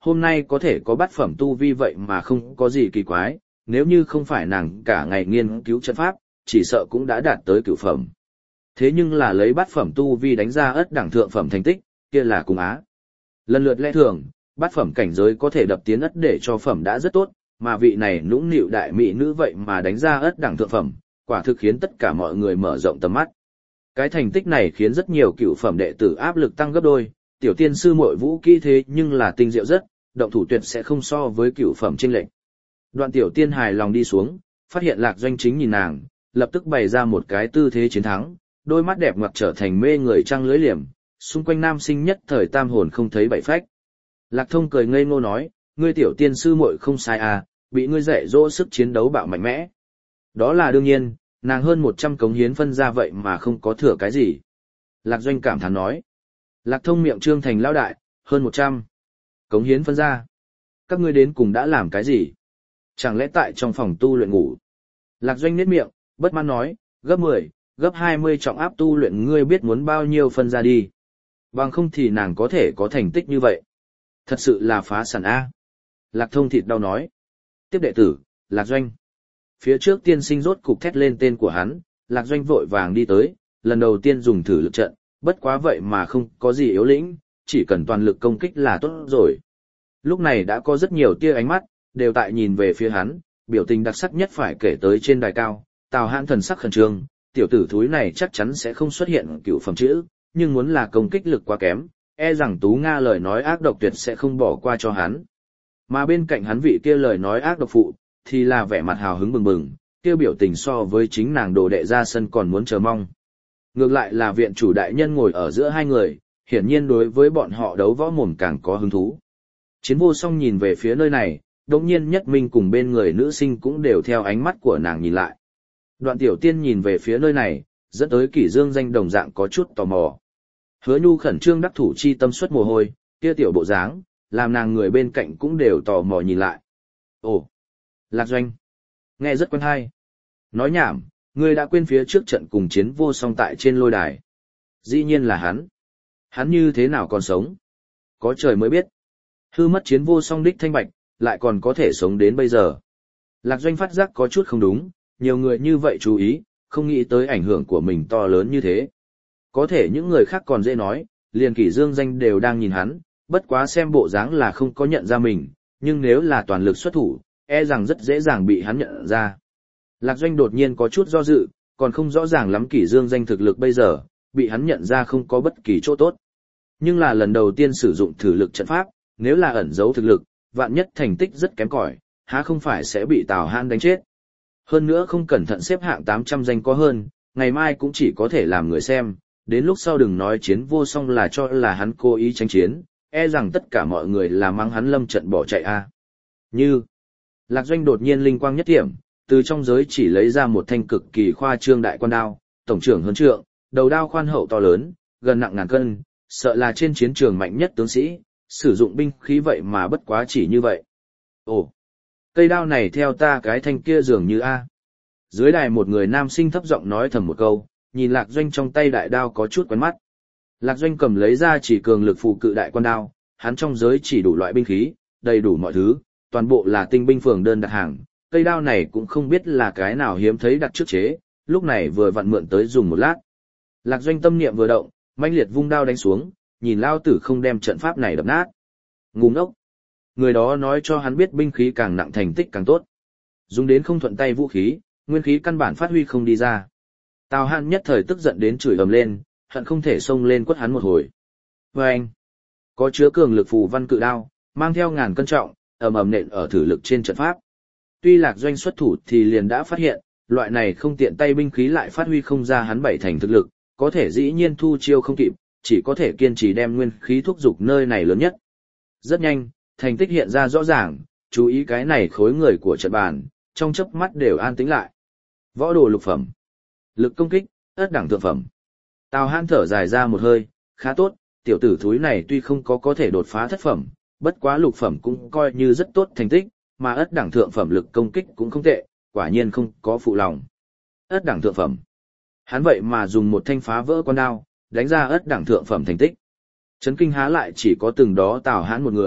[SPEAKER 1] hôm nay có thể có bát phẩm tu vi vậy mà không có gì kỳ quái, nếu như không phải nàng cả ngày nghiên cứu trận pháp, chỉ sợ cũng đã đạt tới cửu phẩm. Thế nhưng là lấy bát phẩm tu vi đánh ra ất đẳng thượng phẩm thành tích, kia là cùng á. Lần lượt lẽ thường, bát phẩm cảnh giới có thể đập tiến ất để cho phẩm đã rất tốt, mà vị này nũng nịu đại mỹ nữ vậy mà đánh ra ất đẳng thượng phẩm, quả thực khiến tất cả mọi người mở rộng tầm mắt. Cái thành tích này khiến rất nhiều cựu phẩm đệ tử áp lực tăng gấp đôi, tiểu tiên sư muội vũ kỹ thế nhưng là tinh diệu rất, động thủ tuyệt sẽ không so với cựu phẩm chênh lệch. Đoạn tiểu tiên hài lòng đi xuống, phát hiện Lạc Doanh chính nhìn nàng, lập tức bày ra một cái tư thế chiến thắng, đôi mắt đẹp ngoặt trở thành mê người trăng lưới liềm, xung quanh nam sinh nhất thời tam hồn không thấy bảy phách. Lạc Thông cười ngây ngô nói, ngươi tiểu tiên sư muội không sai à, bị ngươi dạy dỗ sức chiến đấu bạo mạnh mẽ. Đó là đương nhiên, nàng hơn một trăm cống hiến phân ra vậy mà không có thừa cái gì. Lạc Doanh cảm thán nói. Lạc Thông miệng trương thành lao đại, hơn một trăm cống hiến phân ra. Các ngươi đến cùng đã làm cái gì? Chẳng lẽ tại trong phòng tu luyện ngủ? Lạc Doanh nhếch miệng, bất mãn nói, gấp mười, gấp hai mươi trọng áp tu luyện ngươi biết muốn bao nhiêu phân ra đi. Bằng không thì nàng có thể có thành tích như vậy. Thật sự là phá sản A. Lạc Thông thịt đau nói. Tiếp đệ tử, Lạc Doanh. Phía trước tiên sinh rốt cục thét lên tên của hắn, Lạc Doanh vội vàng đi tới, lần đầu tiên dùng thử lực trận, bất quá vậy mà không có gì yếu lĩnh, chỉ cần toàn lực công kích là tốt rồi. Lúc này đã có rất nhiều tia ánh mắt, đều tại nhìn về phía hắn, biểu tình đặc sắc nhất phải kể tới trên đài cao, Tào Hãn thần sắc khẩn trương, tiểu tử thúi này chắc chắn sẽ không xuất hiện cựu phẩm chữ, nhưng muốn là công kích lực quá kém, e rằng Tú Nga lời nói ác độc tuyệt sẽ không bỏ qua cho hắn. Mà bên cạnh hắn vị kia lời nói ác độc phụ, thì là vẻ mặt hào hứng bừng bừng, kia biểu tình so với chính nàng đồ đệ ra sân còn muốn chờ mong. Ngược lại là viện chủ đại nhân ngồi ở giữa hai người, hiển nhiên đối với bọn họ đấu võ mồm càng có hứng thú. Chiến vô song nhìn về phía nơi này, đồng nhiên Nhất Minh cùng bên người nữ sinh cũng đều theo ánh mắt của nàng nhìn lại. Đoạn tiểu tiên nhìn về phía nơi này, dẫn tới Kỷ Dương Danh đồng dạng có chút tò mò. Hứa Nhu khẩn trương đắc thủ chi tâm xuất mồ hôi, kia tiểu bộ dáng, làm nàng người bên cạnh cũng đều tò mò nhìn lại. Ồ, Lạc Doanh, nghe rất quen hay. Nói nhảm, ngươi đã quên phía trước trận cùng Chiến vô song tại trên lôi đài. Dĩ nhiên là hắn. Hắn như thế nào còn sống? Có trời mới biết. Hư mất Chiến vô song đích thanh bạch, lại còn có thể sống đến bây giờ. Lạc Doanh phát giác có chút không đúng, nhiều người như vậy chú ý, không nghĩ tới ảnh hưởng của mình to lớn như thế. Có thể những người khác còn dễ nói, liền Kỷ Dương Danh đều đang nhìn hắn, bất quá xem bộ dáng là không có nhận ra mình, nhưng nếu là toàn lực xuất thủ, e rằng rất dễ dàng bị hắn nhận ra. Lạc Doanh đột nhiên có chút do dự, còn không rõ ràng lắm Kỷ Dương Danh thực lực bây giờ, bị hắn nhận ra không có bất kỳ chỗ tốt. Nhưng là lần đầu tiên sử dụng thử lực trận pháp, nếu là ẩn giấu thực lực, vạn nhất thành tích rất kém cỏi, há không phải sẽ bị Tào Hãn đánh chết. Hơn nữa không cẩn thận xếp hạng tám trăm danh có hơn, ngày mai cũng chỉ có thể làm người xem, đến lúc sau đừng nói Chiến vô song là cho là hắn cố ý tránh chiến, e rằng tất cả mọi người là mắng hắn lâm trận bỏ chạy a. Như, Lạc Doanh đột nhiên linh quang nhất điểm, từ trong giới chỉ lấy ra một thanh cực kỳ khoa trương đại quan đao, tổng trưởng hơn trượng, đầu đao khoan hậu to lớn, gần nặng ngàn cân, sợ là trên chiến trường mạnh nhất tướng sĩ, sử dụng binh khí vậy mà bất quá chỉ như vậy. Ồ, cây đao này theo ta cái thanh kia dường như a. Dưới đài một người nam sinh thấp giọng nói thầm một câu, nhìn Lạc Doanh trong tay đại đao có chút quen mắt. Lạc Doanh cầm lấy ra chỉ cường lực phù cự đại quan đao, hắn trong giới chỉ đủ loại binh khí, đầy đủ mọi thứ, toàn bộ là tinh binh phường đơn đặt hàng, cây đao này cũng không biết là cái nào hiếm thấy đặt trước chế, lúc này vừa vặn mượn tới dùng một lát. Lạc Doanh tâm niệm vừa động, mãnh liệt vung đao đánh xuống, nhìn lao tử không đem trận pháp này đập nát. Ngu ngốc. Người đó nói cho hắn biết binh khí càng nặng thành tích càng tốt. Dùng đến không thuận tay vũ khí, nguyên khí căn bản phát huy không đi ra. Tào Hãn nhất thời tức giận đến chửi ầm lên, hận không thể xông lên quất hắn một hồi. Và anh, có chứa cường lực phù văn cự đao, mang theo ngàn cân trọng, ầm ầm nện ở thử lực trên trận pháp. Tuy Lạc Doanh xuất thủ thì liền đã phát hiện, loại này không tiện tay binh khí lại phát huy không ra hắn bảy thành thực lực, có thể dĩ nhiên thu chiêu không kịp, chỉ có thể kiên trì đem nguyên khí thúc dục nơi này lớn nhất. Rất nhanh, thành tích hiện ra rõ ràng, chú ý cái này khối người của trận bàn, trong chớp mắt đều an tĩnh lại. Võ đồ lục phẩm, lực công kích, ất đẳng thượng phẩm. Tào Hãn thở dài ra một hơi, khá tốt, tiểu tử thúi này tuy không có có thể đột phá thất phẩm, bất quá lục phẩm cũng coi như rất tốt thành tích, mà ất đẳng thượng phẩm lực công kích cũng không tệ, quả nhiên không có phụ lòng. Ất đẳng thượng phẩm. Hắn vậy mà dùng một thanh phá vỡ con đao, đánh ra ất đẳng thượng phẩm thành tích. Chấn kinh há lại chỉ có từng đó Tào Hãn một người,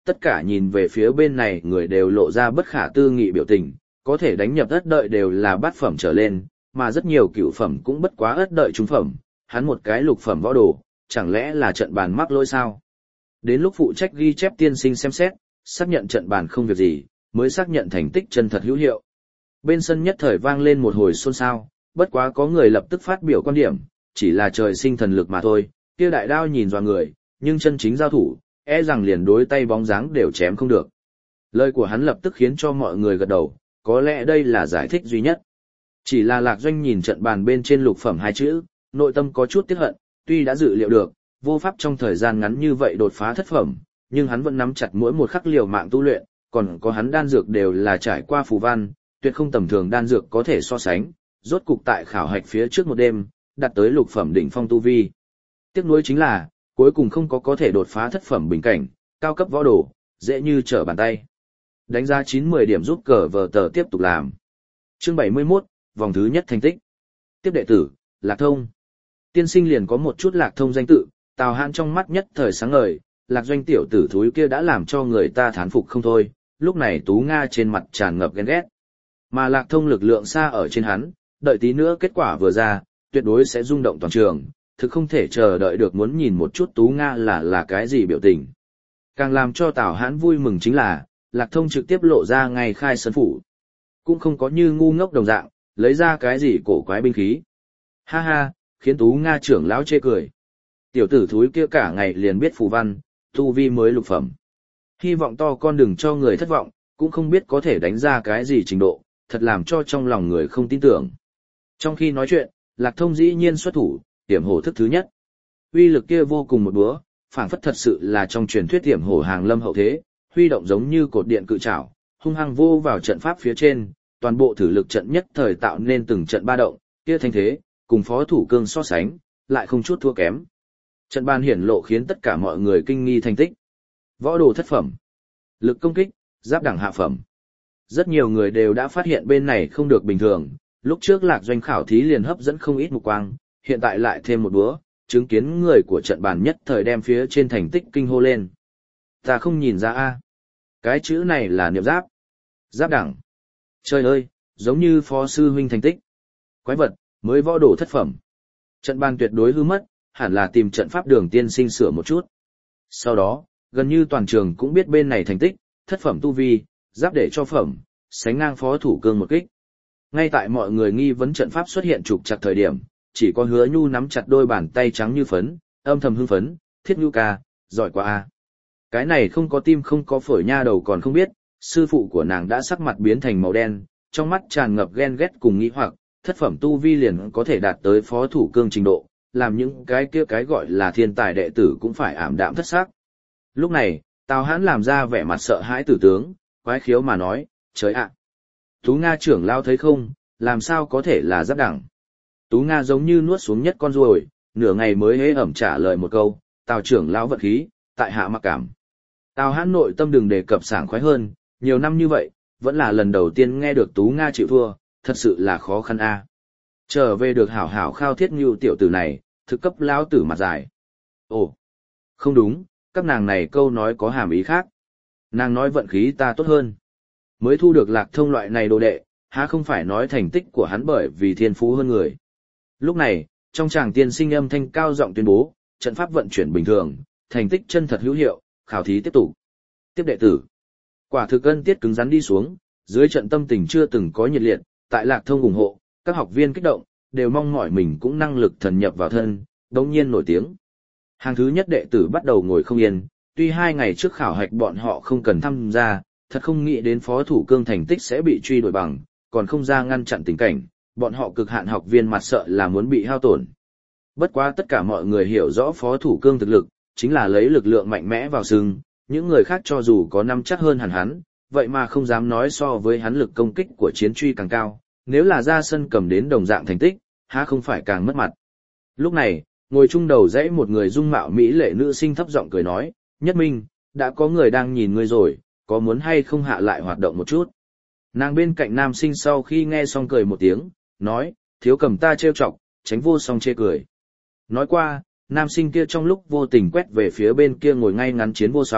[SPEAKER 1] tất cả nhìn về phía bên này người đều lộ ra bất khả tư nghị biểu tình, có thể đánh nhập ất đợi đều là bát phẩm trở lên, mà rất nhiều cửu phẩm cũng bất quá ất đợi trung phẩm, hắn một cái lục phẩm võ đồ, chẳng lẽ là trận bàn mắc lỗi sao? Đến lúc phụ trách ghi chép tiên sinh xem xét, xác nhận trận bàn không việc gì, mới xác nhận thành tích chân thật hữu hiệu. Bên sân nhất thời vang lên một hồi xôn xao, bất quá có người lập tức phát biểu quan điểm, chỉ là trời sinh thần lực mà thôi, kia đại đao nhìn doa người, nhưng chân chính giao thủ, e rằng liền đối tay bóng dáng đều chém không được. Lời của hắn lập tức khiến cho mọi người gật đầu, có lẽ đây là giải thích duy nhất. Chỉ là Lạc Doanh nhìn trận bàn bên trên lục phẩm hai chữ, nội tâm có chút tiếc hận, tuy đã dự liệu được, vô pháp trong thời gian ngắn như vậy đột phá thất phẩm, nhưng hắn vẫn nắm chặt mỗi một khắc liều mạng tu luyện, còn có hắn đan dược đều là trải qua phù văn, tuyệt không tầm thường đan dược có thể so sánh, rốt cục tại khảo hạch phía trước một đêm, đạt tới lục phẩm đỉnh phong tu vi. Tiếc nuối chính là, cuối cùng không có có thể đột phá thất phẩm bình cảnh, cao cấp võ đồ, dễ như trở bàn tay. Đánh giá chín mười điểm giúp cờ vờ tờ tiếp tục làm. Chương bảy mươi mốt, vòng thứ nhất thành tích. Tiếp đệ tử, Lạc Thông. Tiên sinh liền có một chút Lạc Thông danh tự, Tào Hãn trong mắt nhất thời sáng ngời, Lạc Doanh tiểu tử thúi kia đã làm cho người ta thán phục không thôi, lúc này Tú Nga trên mặt tràn ngập ghen ghét. Mà Lạc Thông lực lượng xa ở trên hắn, đợi tí nữa kết quả vừa ra, tuyệt đối sẽ rung động toàn trường, thực không thể chờ đợi được muốn nhìn một chút Tú Nga là là cái gì biểu tình. Càng làm cho Tào Hãn vui mừng chính là, Lạc Thông trực tiếp lộ ra ngay khai sân phủ. Cũng không có như ngu ngốc đồng dạng, lấy ra cái gì cổ quái binh khí. Ha ha, khiến Tú Nga trưởng lão chê cười. Tiểu tử thúi kia cả ngày liền biết phù văn, tu vi mới lục phẩm. Hy vọng to con đừng cho người thất vọng, cũng không biết có thể đánh ra cái gì trình độ, thật làm cho trong lòng người không tin tưởng. Trong khi nói chuyện, Lạc Thông dĩ nhiên xuất thủ, tiểm hổ thức thứ nhất. Uy lực kia vô cùng một búa, phảng phất thật sự là trong truyền thuyết tiểm hổ hàng lâm hậu thế, huy động giống như cột điện cự trảo, hung hăng vô vào trận pháp phía trên, toàn bộ thử lực trận nhất thời tạo nên từng trận ba động, kia thanh thế, cùng phó thủ cương so sánh, lại không chút thua kém. Trận bàn hiển lộ khiến tất cả mọi người kinh nghi thành tích. Võ đồ thất phẩm, lực công kích, giáp đẳng hạ phẩm. Rất nhiều người đều đã phát hiện bên này không được bình thường, lúc trước Lạc Doanh khảo thí liền hấp dẫn không ít mục quang, hiện tại lại thêm một búa, chứng kiến người của trận bàn nhất thời đem phía trên thành tích kinh hô lên. Ta không nhìn ra a, cái chữ này là niệm giáp. Giáp đẳng. Trời ơi, giống như phó sư huynh thành tích. Quái vật, mới võ đồ thất phẩm. Trận bàn tuyệt đối hư mất, hẳn là tìm trận pháp đường tiên sinh sửa một chút. Sau đó, gần như toàn trường cũng biết bên này thành tích, thất phẩm tu vi, giáp để cho phẩm, sánh ngang phó thủ cương một kích. Ngay tại mọi người nghi vấn trận pháp xuất hiện trục chặt thời điểm, chỉ có Hứa Nhu nắm chặt đôi bàn tay trắng như phấn, âm thầm hưng phấn, Thiết Nhu ca, giỏi quá a. Cái này không có tim không có phổi nha đầu còn không biết, sư phụ của nàng đã sắc mặt biến thành màu đen, trong mắt tràn ngập ghen ghét cùng nghĩ hoặc, thất phẩm tu vi liền có thể đạt tới phó thủ cương trình độ, làm những cái kia cái gọi là thiên tài đệ tử cũng phải ảm đạm thất sắc. Lúc này, Tào Hãn làm ra vẻ mặt sợ hãi tử tướng, quái khiếu mà nói, trời ạ! Tú Nga trưởng lao thấy không, làm sao có thể là giáp đẳng? Tú Nga giống như nuốt xuống nhất con ruồi, nửa ngày mới hế ẩm trả lời một câu, Tào trưởng lao vận khí, tại hạ mặc cảm. Tào Hãn nội tâm đừng đề cập sảng khoái hơn, nhiều năm như vậy, vẫn là lần đầu tiên nghe được Tú Nga chịu thua, thật sự là khó khăn a. Trở về được hảo hảo khao Thiết Nhu tiểu tử này, thực cấp lão tử mặt dài. Ồ, không đúng, các nàng này câu nói có hàm ý khác. Nàng nói vận khí ta tốt hơn. Mới thu được Lạc Thông loại này đồ đệ, há không phải nói thành tích của hắn bởi vì thiên phú hơn người. Lúc này, trong tràng tiên sinh âm thanh cao giọng tuyên bố, trận pháp vận chuyển bình thường, thành tích chân thật hữu hiệu, khảo thí tiếp tục. Tiếp đệ tử. Quả thực ân tiết cứng rắn đi xuống, dưới trận tâm tình chưa từng có nhiệt liệt, tại Lạc Thông ủng hộ, các học viên kích động, đều mong mỏi mình cũng năng lực thần nhập vào thân, đống nhiên nổi tiếng. Hàng thứ nhất đệ tử bắt đầu ngồi không yên, tuy hai ngày trước khảo hạch bọn họ không cần tham gia, thật không nghĩ đến phó thủ cương thành tích sẽ bị truy đuổi bằng, còn không ra ngăn chặn tình cảnh, bọn họ cực hạn học viên mặt sợ là muốn bị hao tổn. Bất quá tất cả mọi người hiểu rõ phó thủ cương thực lực, chính là lấy lực lượng mạnh mẽ vào sừng, những người khác cho dù có năm chắc hơn hẳn hắn, vậy mà không dám nói so với hắn lực công kích của chiến truy càng cao, nếu là ra sân cầm đến đồng dạng thành tích, há không phải càng mất mặt. Lúc này, ngồi chung đầu dãy một người dung mạo mỹ lệ nữ sinh thấp giọng cười nói, Nhất Minh, đã có người đang nhìn ngươi rồi, có muốn hay không hạ lại hoạt động một chút. Nàng bên cạnh nam sinh sau khi nghe xong cười một tiếng, nói, thiếu cầm ta trêu chọc, tránh vô song chê cười. Nói qua, nam sinh kia trong lúc vô tình quét về phía bên kia ngồi ngay ngắn chiến vô song,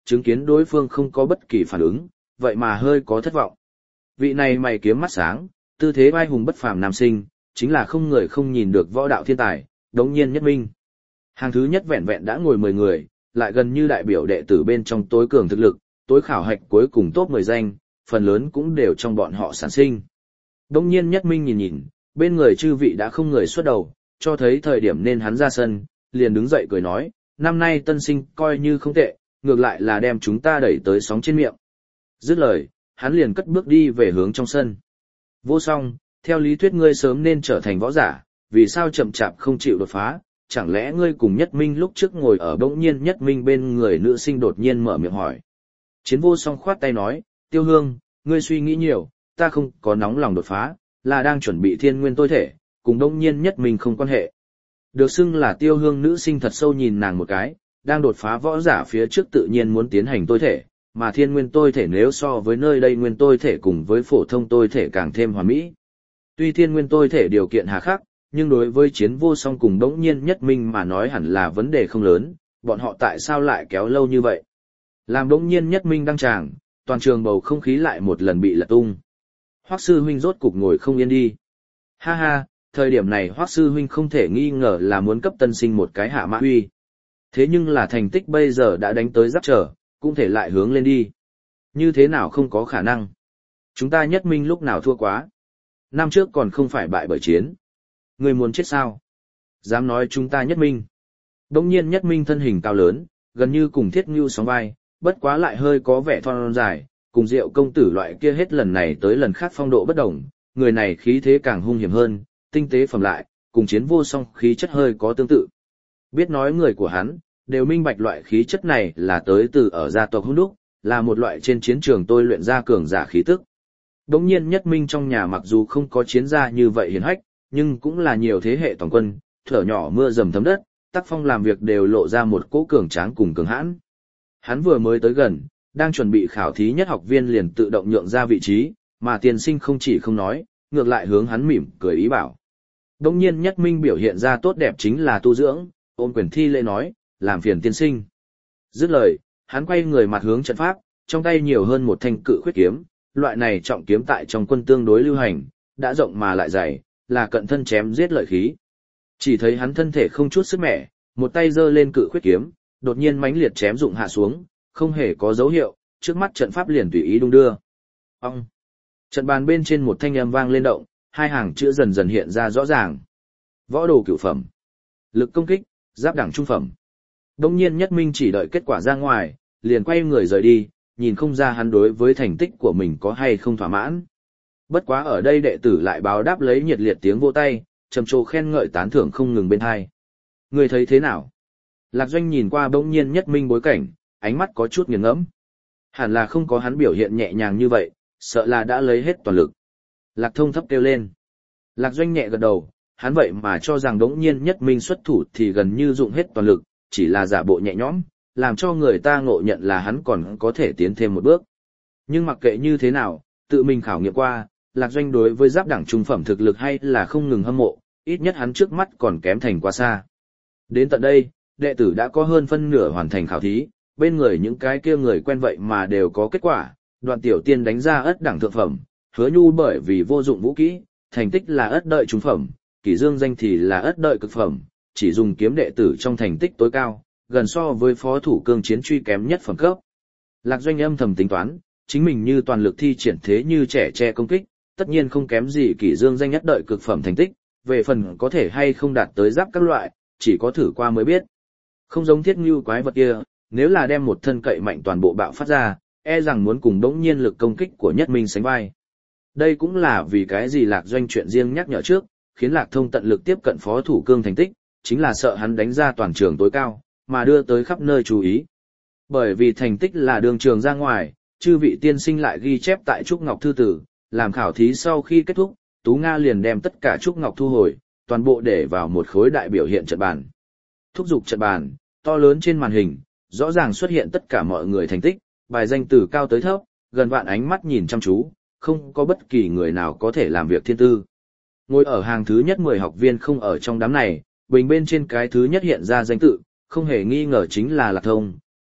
[SPEAKER 1] chứng kiến đối phương không có bất kỳ phản ứng, vậy mà hơi có thất vọng. Vị này mày kiếm mắt sáng, tư thế vai hùng bất phàm nam sinh, chính là không người không nhìn được võ đạo thiên tài, Đống Nhiên Nhất Minh. Hàng thứ nhất vẹn vẹn đã ngồi mười người, lại gần như đại biểu đệ tử bên trong tối cường thực lực, tối khảo hạch cuối cùng top mười danh, phần lớn cũng đều trong bọn họ sản sinh. Đống Nhiên Nhất Minh nhìn nhìn, bên người chư vị đã không người xuất đầu, cho thấy thời điểm nên hắn ra sân, liền đứng dậy cười nói, năm nay tân sinh coi như không tệ, ngược lại là đem chúng ta đẩy tới sóng trên miệng. Dứt lời, hắn liền cất bước đi về hướng trong sân. Vô Song, theo lý thuyết ngươi sớm nên trở thành võ giả, vì sao chậm chạp không chịu đột phá, chẳng lẽ ngươi cùng Nhất Minh lúc trước ngồi ở Bỗng Nhiên Nhất Minh bên người nữ sinh đột nhiên mở miệng hỏi. Chiến Vô Song khoát tay nói, Tiêu Hương, ngươi suy nghĩ nhiều, ta không có nóng lòng đột phá, là đang chuẩn bị thiên nguyên tôi thể, cùng Bỗng Nhiên Nhất Minh không quan hệ. Được xưng là Tiêu Hương nữ sinh thật sâu nhìn nàng một cái, đang đột phá võ giả phía trước tự nhiên muốn tiến hành tôi thể, mà thiên nguyên tôi thể nếu so với nơi đây nguyên tôi thể cùng với phổ thông tôi thể càng thêm hoàn mỹ. Tuy thiên nguyên tôi thể điều kiện hà khắc, nhưng đối với Chiến Vô Song cùng Đống Nhiên Nhất Minh mà nói hẳn là vấn đề không lớn, bọn họ tại sao lại kéo lâu như vậy. Làm Đống Nhiên Nhất Minh đăng tràng, toàn trường bầu không khí lại một lần bị lật tung. Hoắc sư huynh rốt cục ngồi không yên đi. Ha ha, thời điểm này Hoắc sư huynh không thể nghi ngờ là muốn cấp tân sinh một cái hạ mã huy. Thế nhưng là thành tích bây giờ đã đánh tới giáp trở, cũng thể lại hướng lên đi. Như thế nào không có khả năng. Chúng ta Nhất Minh lúc nào thua quá. Năm trước còn không phải bại bởi Chiến. Người muốn chết sao? Dám nói chúng ta Nhất Minh. Đống Nhiên Nhất Minh thân hình cao lớn, gần như cùng Thiết Ngưu sóng vai, bất quá lại hơi có vẻ thon dài, cùng Diệu công tử loại kia hết lần này tới lần khác phong độ bất đồng, người này khí thế càng hung hiểm hơn, tinh tế phẩm lại, cùng Chiến Vô Song khí chất hơi có tương tự. Biết nói người của hắn, đều minh bạch loại khí chất này là tới từ ở gia tộc Hung Đúc, là một loại trên chiến trường tôi luyện ra cường giả khí tức. Đống Nhiên Nhất Minh trong nhà mặc dù không có chiến gia như vậy hiển hách, nhưng cũng là nhiều thế hệ toàn quân, thở nhỏ mưa dầm thấm đất, tác phong làm việc đều lộ ra một cỗ cường tráng cùng cường hãn. Hắn vừa mới tới gần, đang chuẩn bị khảo thí nhất học viên liền tự động nhượng ra vị trí, mà tiên sinh không chỉ không nói, ngược lại hướng hắn mỉm cười ý bảo. Đống Nhiên Nhất Minh biểu hiện ra tốt đẹp chính là tu dưỡng, ôn quyền thi lễ nói, làm phiền tiên sinh. Dứt lời, hắn quay người mặt hướng trận pháp, trong tay nhiều hơn một thanh cự khuyết kiếm, loại này trọng kiếm tại trong quân tương đối lưu hành, đã rộng mà lại dày, là cận thân chém giết lợi khí. Chỉ thấy hắn thân thể không chút sức mẻ, một tay giơ lên cự khuyết kiếm, đột nhiên mãnh liệt chém dụng hạ xuống, không hề có dấu hiệu, trước mắt trận pháp liền tùy ý đung đưa. Ông! Trận bàn bên trên một thanh âm vang lên động, hai hàng chữ dần dần hiện ra rõ ràng. Võ đồ cửu phẩm. Lực công kích, giáp đẳng trung phẩm. Đống Nhiên Nhất Minh chỉ đợi kết quả ra ngoài, liền quay người rời đi, nhìn không ra hắn đối với thành tích của mình có hay không thỏa mãn. Bất quá ở đây đệ tử lại báo đáp lấy nhiệt liệt tiếng vỗ tay, trầm trồ khen ngợi tán thưởng không ngừng bên hai. Người thấy thế nào? Lạc Doanh nhìn qua Đống Nhiên Nhất Minh bối cảnh, ánh mắt có chút nghiền ngẫm. Hẳn là không có hắn biểu hiện nhẹ nhàng như vậy, sợ là đã lấy hết toàn lực. Lạc Thông thấp kêu lên. Lạc Doanh nhẹ gật đầu, hắn vậy mà cho rằng Đống Nhiên Nhất Minh xuất thủ thì gần như dụng hết toàn lực, chỉ là giả bộ nhẹ nhõm, làm cho người ta ngộ nhận là hắn còn có thể tiến thêm một bước. Nhưng mặc kệ như thế nào, tự mình khảo nghiệm qua, Lạc Doanh đối với giáp đẳng trung phẩm thực lực hay là không ngừng hâm mộ, ít nhất hắn trước mắt còn kém thành quá xa. Đến tận đây, đệ tử đã có hơn phân nửa hoàn thành khảo thí, bên người những cái kia người quen vậy mà đều có kết quả, Đoạn Tiểu Tiên đánh ra ất đẳng thượng phẩm, Hứa Nhu bởi vì vô dụng vũ kỹ, thành tích là ất đợi trung phẩm, Kỷ Dương danh thì là ất đợi cực phẩm, chỉ dùng kiếm đệ tử trong thành tích tối cao, gần so với phó thủ cương chiến truy kém nhất phẩm cấp. Lạc Doanh âm thầm tính toán, chính mình như toàn lực thi triển thế như trẻ tre công kích, tất nhiên không kém gì Kỷ Dương danh nhất đợi cực phẩm thành tích, về phần có thể hay không đạt tới giáp các loại, chỉ có thử qua mới biết. Không giống Thiết Ngưu quái vật kia, nếu là đem một thân cậy mạnh toàn bộ bạo phát ra, e rằng muốn cùng Đống Nhiên lực công kích của Nhất Minh sánh vai. Đây cũng là vì cái gì Lạc Doanh chuyện riêng nhắc nhở trước, khiến Lạc Thông tận lực tiếp cận phó thủ cương thành tích, chính là sợ hắn đánh ra toàn trường tối cao, mà đưa tới khắp nơi chú ý. Bởi vì thành tích là đường trường ra ngoài, chư vị tiên sinh lại ghi chép tại Trúc Ngọc Thư Tử, làm khảo thí sau khi kết thúc, Tú Nga liền đem tất cả Trúc Ngọc thu hồi, toàn bộ để vào một khối đại biểu hiện trận bàn. Thúc giục trận bàn, to lớn trên màn hình, rõ ràng xuất hiện tất cả mọi người thành tích, bài danh từ cao tới thấp, gần vạn ánh mắt nhìn chăm chú, không có bất kỳ người nào có thể làm việc thiên tư. Ngồi ở hàng thứ nhất mười học viên không ở trong đám này, bình bên trên cái thứ nhất hiện ra danh tự, không hề nghi ngờ chính là Lạc Thông,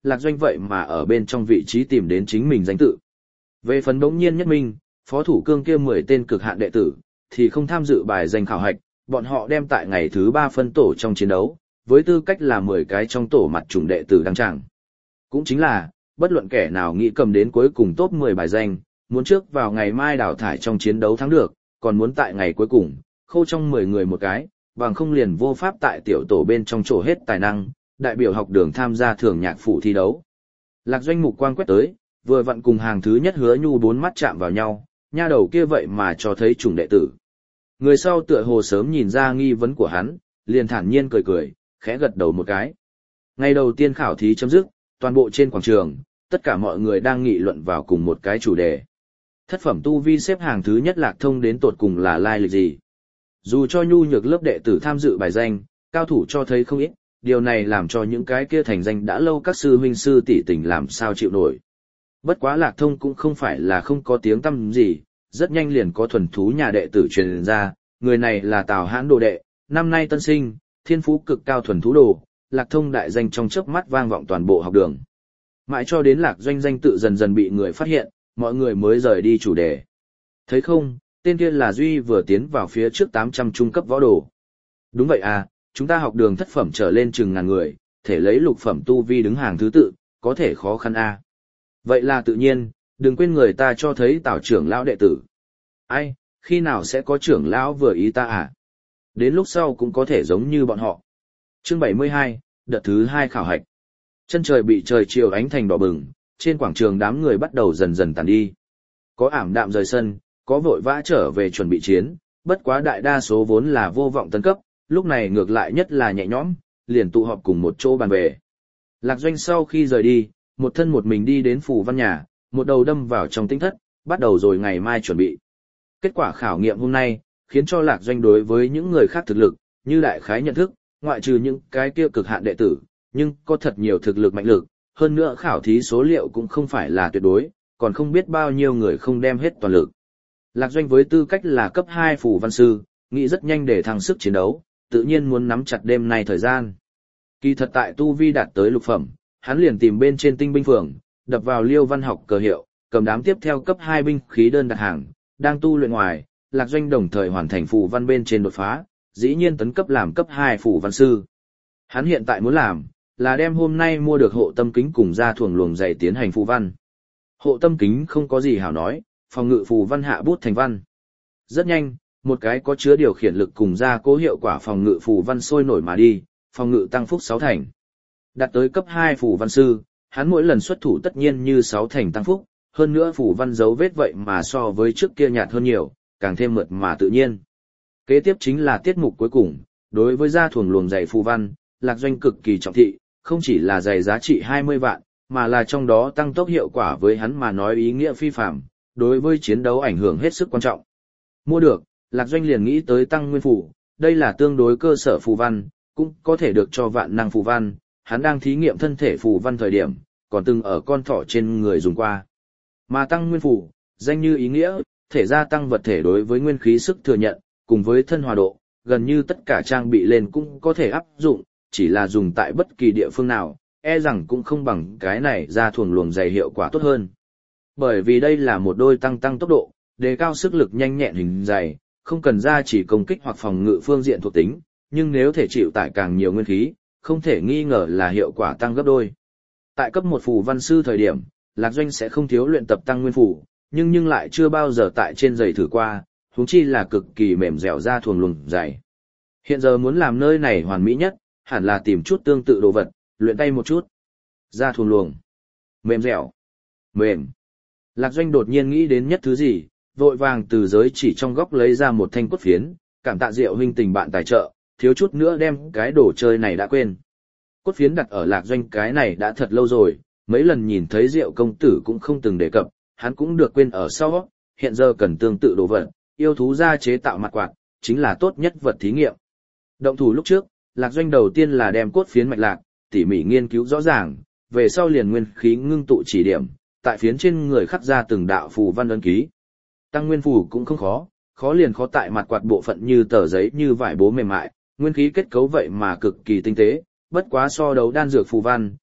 [SPEAKER 1] Lạc Doanh vậy mà ở bên trong vị trí tìm đến chính mình danh tự. Về phần đống nhiên nhất minh, phó thủ cương kia mười tên cực hạn đệ tử, thì không tham dự bài danh khảo hạch, bọn họ đem tại ngày thứ ba phân tổ trong chiến đấu, với tư cách là mười cái trong tổ mặt chủng đệ tử đăng tràng. Cũng chính là, bất luận kẻ nào nghĩ cầm đến cuối cùng top mười bài danh, muốn trước vào ngày mai đào thải trong chiến đấu thắng được, còn muốn tại ngày cuối cùng, khâu trong mười người một cái, bằng không liền vô pháp tại tiểu tổ bên trong chỗ hết tài năng, đại biểu học đường tham gia thường nhạc phủ thi đấu. Lạc Doanh mục quang quét tới, vừa vặn cùng hàng thứ nhất Hứa Nhu bốn mắt chạm vào nhau, nha đầu kia vậy mà cho thấy chủng đệ tử. Người sau tựa hồ sớm nhìn ra nghi vấn của hắn, liền thản nhiên cười cười, khẽ gật đầu một cái. Ngày đầu tiên khảo thí chấm dứt, toàn bộ trên quảng trường, tất cả mọi người đang nghị luận vào cùng một cái chủ đề. Thất phẩm tu vi xếp hàng thứ nhất Lạc Thông đến tột cùng là lai lịch gì? Dù cho nhu nhược lớp đệ tử tham dự bài danh, cao thủ cho thấy không ít, điều này làm cho những cái kia thành danh đã lâu các sư huynh sư tỷ tình làm sao chịu nổi. Bất quá Lạc Thông cũng không phải là không có tiếng tăm gì, rất nhanh liền có thuần thú nhà đệ tử truyền ra, người này là Tào Hãn đồ đệ, năm nay tân sinh, thiên phú cực cao thuần thú đồ, Lạc Thông đại danh trong chớp mắt vang vọng toàn bộ học đường. Mãi cho đến Lạc Doanh danh tự dần dần bị người phát hiện, mọi người mới rời đi chủ đề. Thấy không, tên kia là Duy vừa tiến vào phía trước tám trăm trung cấp võ đồ. Đúng vậy à, chúng ta học đường thất phẩm trở lên chừng ngàn người, thể lấy lục phẩm tu vi đứng hàng thứ tự, có thể khó khăn à. Vậy là tự nhiên, đừng quên người ta cho thấy Tào trưởng lão đệ tử. Ai, khi nào sẽ có trưởng lão vừa ý ta à? Đến lúc sau cũng có thể giống như bọn họ. Chương bảy mươi hai, đợt thứ hai khảo hạch. Chân trời bị trời chiều ánh thành đỏ bừng, trên quảng trường đám người bắt đầu dần dần tàn đi. Có ảm đạm rời sân, có vội vã trở về chuẩn bị chiến, bất quá đại đa số vốn là vô vọng tấn cấp, lúc này ngược lại nhất là nhẹ nhõm, liền tụ họp cùng một chỗ bàn về. Lạc Doanh sau khi rời đi, một thân một mình đi đến phủ văn nhà, một đầu đâm vào trong tinh thất, bắt đầu rồi ngày mai chuẩn bị. Kết quả khảo nghiệm hôm nay, khiến cho Lạc Doanh đối với những người khác thực lực, như đại khái nhận thức, ngoại trừ những cái kia cực hạn đệ tử, nhưng có thật nhiều thực lực mạnh lực, hơn nữa khảo thí số liệu cũng không phải là tuyệt đối, còn không biết bao nhiêu người không đem hết toàn lực. Lạc Doanh với tư cách là cấp hai phủ văn sư, nghĩ rất nhanh để thăng sức chiến đấu, tự nhiên muốn nắm chặt đêm nay thời gian. Kỳ thật tại tu vi đạt tới lục phẩm, hắn liền tìm bên trên tinh binh phường, đập vào Liêu Văn học cờ hiệu, cầm đám tiếp theo cấp hai binh khí đơn đặt hàng, đang tu luyện ngoài, Lạc Doanh đồng thời hoàn thành phù văn bên trên đột phá, dĩ nhiên tấn cấp làm cấp hai phủ văn sư. Hắn hiện tại muốn làm, là đem hôm nay mua được hộ tâm kính cùng ra thuồng luồng dày tiến hành phù văn. Hộ tâm kính không có gì hảo nói, phòng ngự phù văn hạ bút thành văn. Rất nhanh, một cái có chứa điều khiển lực cùng ra cố hiệu quả phòng ngự phù văn sôi nổi mà đi, phòng ngự tăng phúc sáu thành. Đạt tới cấp hai phù văn sư, hắn mỗi lần xuất thủ tất nhiên như sáu thành tăng phúc, hơn nữa phù văn dấu vết vậy mà so với trước kia nhạt hơn nhiều, càng thêm mượt mà tự nhiên. Kế tiếp chính là tiết mục cuối cùng, đối với ra thuồng luồng dày phù văn, Lạc Doanh cực kỳ trọng thị, không chỉ là dày giá trị hai mươi vạn, mà là trong đó tăng tốc hiệu quả với hắn mà nói ý nghĩa phi phàm, đối với chiến đấu ảnh hưởng hết sức quan trọng. Mua được, Lạc Doanh liền nghĩ tới tăng nguyên phù, đây là tương đối cơ sở phù văn, cũng có thể được cho vạn năng phù văn, hắn đang thí nghiệm thân thể phù văn thời điểm, còn từng ở con thỏ trên người dùng qua. Mà tăng nguyên phù, danh như ý nghĩa, thể gia tăng vật thể đối với nguyên khí sức thừa nhận, cùng với thân hòa độ, gần như tất cả trang bị lên cũng có thể áp dụng, chỉ là dùng tại bất kỳ địa phương nào, e rằng cũng không bằng cái này ra thuồng luồng dày hiệu quả tốt hơn. Bởi vì đây là một đôi tăng tăng tốc độ, đề cao sức lực nhanh nhẹn hình dày, không cần ra chỉ công kích hoặc phòng ngự phương diện thuộc tính, nhưng nếu thể chịu tải càng nhiều nguyên khí, không thể nghi ngờ là hiệu quả tăng gấp đôi. Tại cấp một phù văn sư thời điểm, Lạc Doanh sẽ không thiếu luyện tập tăng nguyên phù, nhưng nhưng lại chưa bao giờ tại trên giày thử qua, huống chi là cực kỳ mềm dẻo ra thuồng luồng dày. Hiện giờ muốn làm nơi này hoàn mỹ nhất, hẳn là tìm chút tương tự đồ vật, luyện tay một chút. Ra thuồng luồng, mềm dẻo, mềm. Lạc Doanh đột nhiên nghĩ đến nhất thứ gì, vội vàng từ giới chỉ trong góc lấy ra một thanh cốt phiến, cảm tạ Diệu huynh tình bạn tài trợ, thiếu chút nữa đem cái đồ chơi này đã quên. Cốt phiến đặt ở Lạc Doanh cái này đã thật lâu rồi, mấy lần nhìn thấy Diệu công tử cũng không từng đề cập, hắn cũng được quên ở sau, hiện giờ cần tương tự đồ vật, yêu thú gia chế tạo mặt quạt, chính là tốt nhất vật thí nghiệm. Động thủ lúc trước, Lạc Doanh đầu tiên là đem cốt phiến mạch lạc, tỉ mỉ nghiên cứu rõ ràng, về sau liền nguyên khí ngưng tụ chỉ điểm, tại phiến trên người khắc ra từng đạo phù văn ấn ký. Tăng nguyên phù cũng không khó, khó liền khó tại mặt quạt bộ phận như tờ giấy như vải bố mềm mại, nguyên khí kết cấu vậy mà cực kỳ tinh tế, bất quá so đấu đan dược phù văn,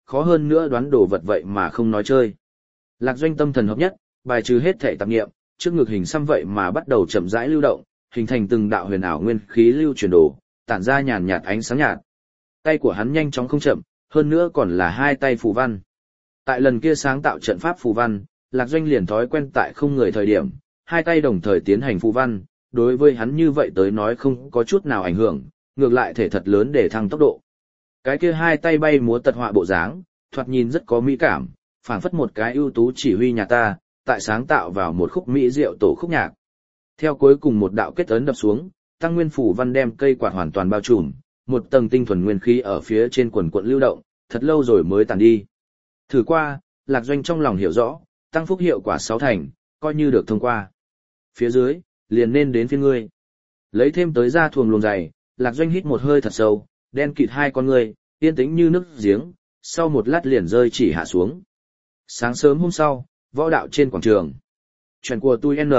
[SPEAKER 1] khó hơn nữa đoán đồ vật vậy mà không nói chơi. Lạc Doanh tâm thần hợp nhất, bài trừ hết thể tạp niệm, trước ngực hình xăm vậy mà bắt đầu chậm rãi lưu động, hình thành từng đạo huyền ảo nguyên khí lưu chuyển đồ, tản ra nhàn nhạt ánh sáng nhạt. Tay của hắn nhanh chóng không chậm, hơn nữa còn là hai tay phù văn. Tại lần kia sáng tạo trận pháp phù văn, Lạc Doanh liền thói quen tại không người thời điểm, hai tay đồng thời tiến hành phù văn, đối với hắn như vậy tới nói không có chút nào ảnh hưởng, ngược lại thể thật lớn để thăng tốc độ. Cái kia hai tay bay múa tật họa bộ dáng, thoạt nhìn rất có mỹ cảm, phảng phất một cái ưu tú chỉ huy nhà ta, tại sáng tạo vào một khúc mỹ diệu tổ khúc nhạc. Theo cuối cùng một đạo kết ấn đập xuống, tăng nguyên phủ văn đem cây quạt hoàn toàn bao trùm, một tầng tinh thuần nguyên khí ở phía trên quần quận lưu động, thật lâu rồi mới tàn đi. Thử qua, Lạc Doanh trong lòng hiểu rõ, tăng phúc hiệu quả sáu thành, coi như được thông qua. Phía dưới, liền nên đến phía ngươi. Lấy thêm tới ra thuồng luồng dày, Lạc Doanh hít một hơi thật sâu, đen kịt hai con ngươi, yên tĩnh như nước giếng, sau một lát liền rơi chỉ hạ xuống. Sáng sớm hôm sau, võ đạo trên quảng trường. Chuyện của tôi N.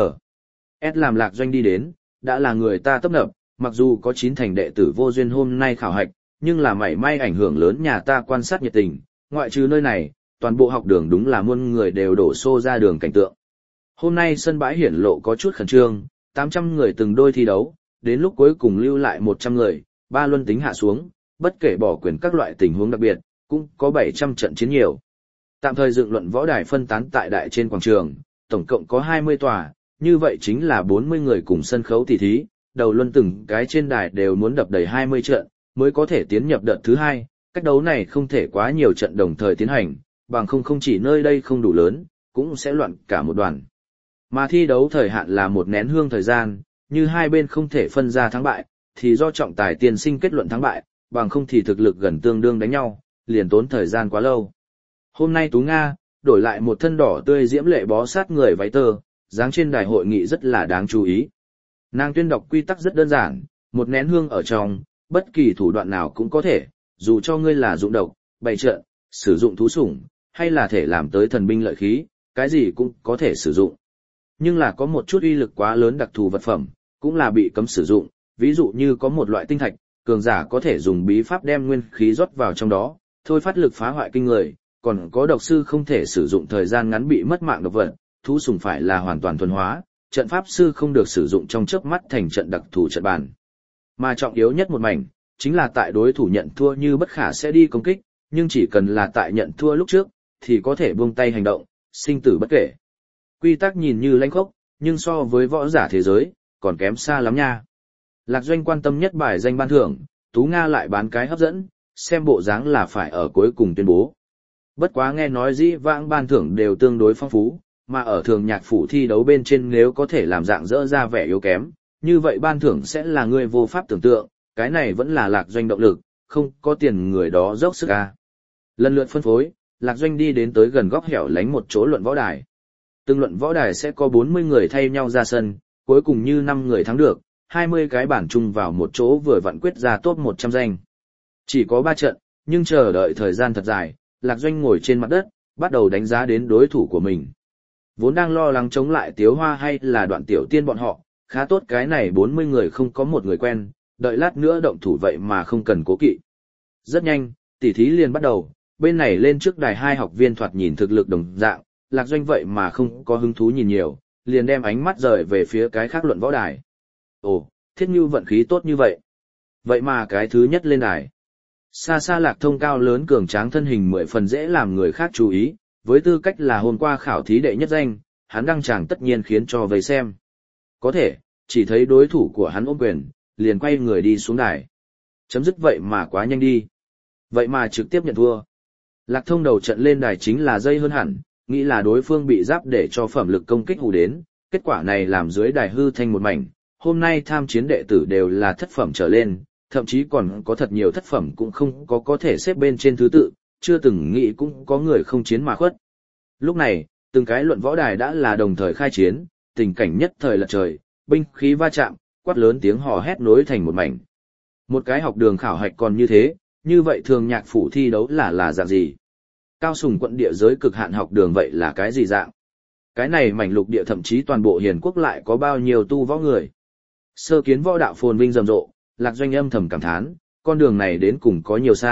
[SPEAKER 1] S làm Lạc Doanh đi đến, đã là người ta tấp nập, mặc dù có chín thành đệ tử vô duyên hôm nay khảo hạch, nhưng là mảy may ảnh hưởng lớn nhà ta quan sát nhiệt tình, ngoại trừ nơi này, toàn bộ học đường đúng là muôn người đều đổ xô ra đường cảnh tượng. Hôm nay sân bãi hiển lộ có chút khẩn trương, tám trăm người từng đôi thi đấu, đến lúc cuối cùng lưu lại một trăm người, ba luân tính hạ xuống, bất kể bỏ quyền các loại tình huống đặc biệt, cũng có bảy trăm trận chiến nhiều. Tạm thời dựng luận võ đài phân tán tại đại trên quảng trường, tổng cộng có hai mươi tòa, như vậy chính là bốn mươi người cùng sân khấu tỷ thí, đầu luân từng cái trên đài đều muốn đập đầy hai mươi trận, mới có thể tiến nhập đợt thứ hai, cách đấu này không thể quá nhiều trận đồng thời tiến hành, bằng không không chỉ nơi đây không đủ lớn, cũng sẽ loạn cả một đoàn. Mà thi đấu thời hạn là một nén hương thời gian, như hai bên không thể phân ra thắng bại, thì do trọng tài tiên sinh kết luận thắng bại, bằng không thì thực lực gần tương đương đánh nhau, liền tốn thời gian quá lâu. Hôm nay Tú Nga, đổi lại một thân đỏ tươi diễm lệ bó sát người váy tơ, dáng trên đài hội nghị rất là đáng chú ý. Nàng tuyên đọc quy tắc rất đơn giản, một nén hương ở trong, bất kỳ thủ đoạn nào cũng có thể, dù cho ngươi là dụng độc, bày trận, sử dụng thú sủng, hay là thể làm tới thần binh lợi khí, cái gì cũng có thể sử dụng. Nhưng là có một chút uy lực quá lớn đặc thù vật phẩm, cũng là bị cấm sử dụng, ví dụ như có một loại tinh thạch, cường giả có thể dùng bí pháp đem nguyên khí rót vào trong đó, thôi phát lực phá hoại kinh người, còn có độc sư không thể sử dụng thời gian ngắn bị mất mạng độc vật, thú sủng phải là hoàn toàn thuần hóa, trận pháp sư không được sử dụng trong chớp mắt thành trận đặc thù trận bàn. Mà trọng yếu nhất một mảnh, chính là tại đối thủ nhận thua như bất khả sẽ đi công kích, nhưng chỉ cần là tại nhận thua lúc trước, thì có thể buông tay hành động, sinh tử bất kể. Quy tắc nhìn như lãnh khốc, nhưng so với võ giả thế giới, còn kém xa lắm nha. Lạc Doanh quan tâm nhất bài danh ban thưởng, Tú Nga lại bán cái hấp dẫn, xem bộ dáng là phải ở cuối cùng tuyên bố. Bất quá nghe nói dĩ vãng ban thưởng đều tương đối phong phú, mà ở thường nhạc phủ thi đấu bên trên nếu có thể làm dạng dỡ ra vẻ yếu kém, như vậy ban thưởng sẽ là người vô pháp tưởng tượng, cái này vẫn là Lạc Doanh động lực, không có tiền người đó dốc sức à. Lần lượt phân phối, Lạc Doanh đi đến tới gần góc hẻo lánh một chỗ luận võ đài. Từng luận võ đài sẽ có bốn mươi người thay nhau ra sân, cuối cùng như năm người thắng được, hai mươi cái bản chung vào một chỗ vừa vặn quyết ra top một trăm danh. Chỉ có ba trận, nhưng chờ đợi thời gian thật dài, Lạc Doanh ngồi trên mặt đất, bắt đầu đánh giá đến đối thủ của mình. Vốn đang lo lắng chống lại Tiếu Hoa hay là Đoạn Tiểu Tiên bọn họ, khá tốt cái này bốn mươi người không có một người quen, đợi lát nữa động thủ vậy mà không cần cố kỵ. Rất nhanh, tỉ thí liền bắt đầu, bên này lên trước đài hai học viên thoạt nhìn thực lực đồng dạng, Lạc Doanh vậy mà không có hứng thú nhìn nhiều, liền đem ánh mắt rời về phía cái khác luận võ đài. Ồ, Thiết Như vận khí tốt như vậy. Vậy mà cái thứ nhất lên đài. Xa xa Lạc Thông cao lớn cường tráng thân hình mười phần dễ làm người khác chú ý, với tư cách là hôm qua khảo thí đệ nhất danh, hắn đăng tràng tất nhiên khiến cho vây xem. Có thể, chỉ thấy đối thủ của hắn ôm quyền, liền quay người đi xuống đài. Chấm dứt vậy mà quá nhanh đi. Vậy mà trực tiếp nhận thua. Lạc Thông đầu trận lên đài chính là dây hơn hẳn, nghĩ là đối phương bị giáp để cho phẩm lực công kích hù đến, kết quả này làm dưới đài hư thanh một mảnh. Hôm nay tham chiến đệ tử đều là thất phẩm trở lên, thậm chí còn có thật nhiều thất phẩm cũng không có có thể xếp bên trên thứ tự, chưa từng nghĩ cũng có người không chiến mà khuất. Lúc này, từng cái luận võ đài đã là đồng thời khai chiến, tình cảnh nhất thời lật trời, binh khí va chạm, quát lớn tiếng hò hét nối thành một mảnh. Một cái học đường khảo hạch còn như thế, như vậy thường nhạc phủ thi đấu là là dạng gì? Cao Sùng quận địa giới cực hạn học đường vậy là cái gì dạng? Cái này mảnh lục địa thậm chí toàn bộ Hiền quốc lại có bao nhiêu tu võ người? Sơ kiến võ đạo phồn vinh rầm rộ, Lạc Doanh âm thầm cảm thán, con đường này đến cùng có nhiều xa,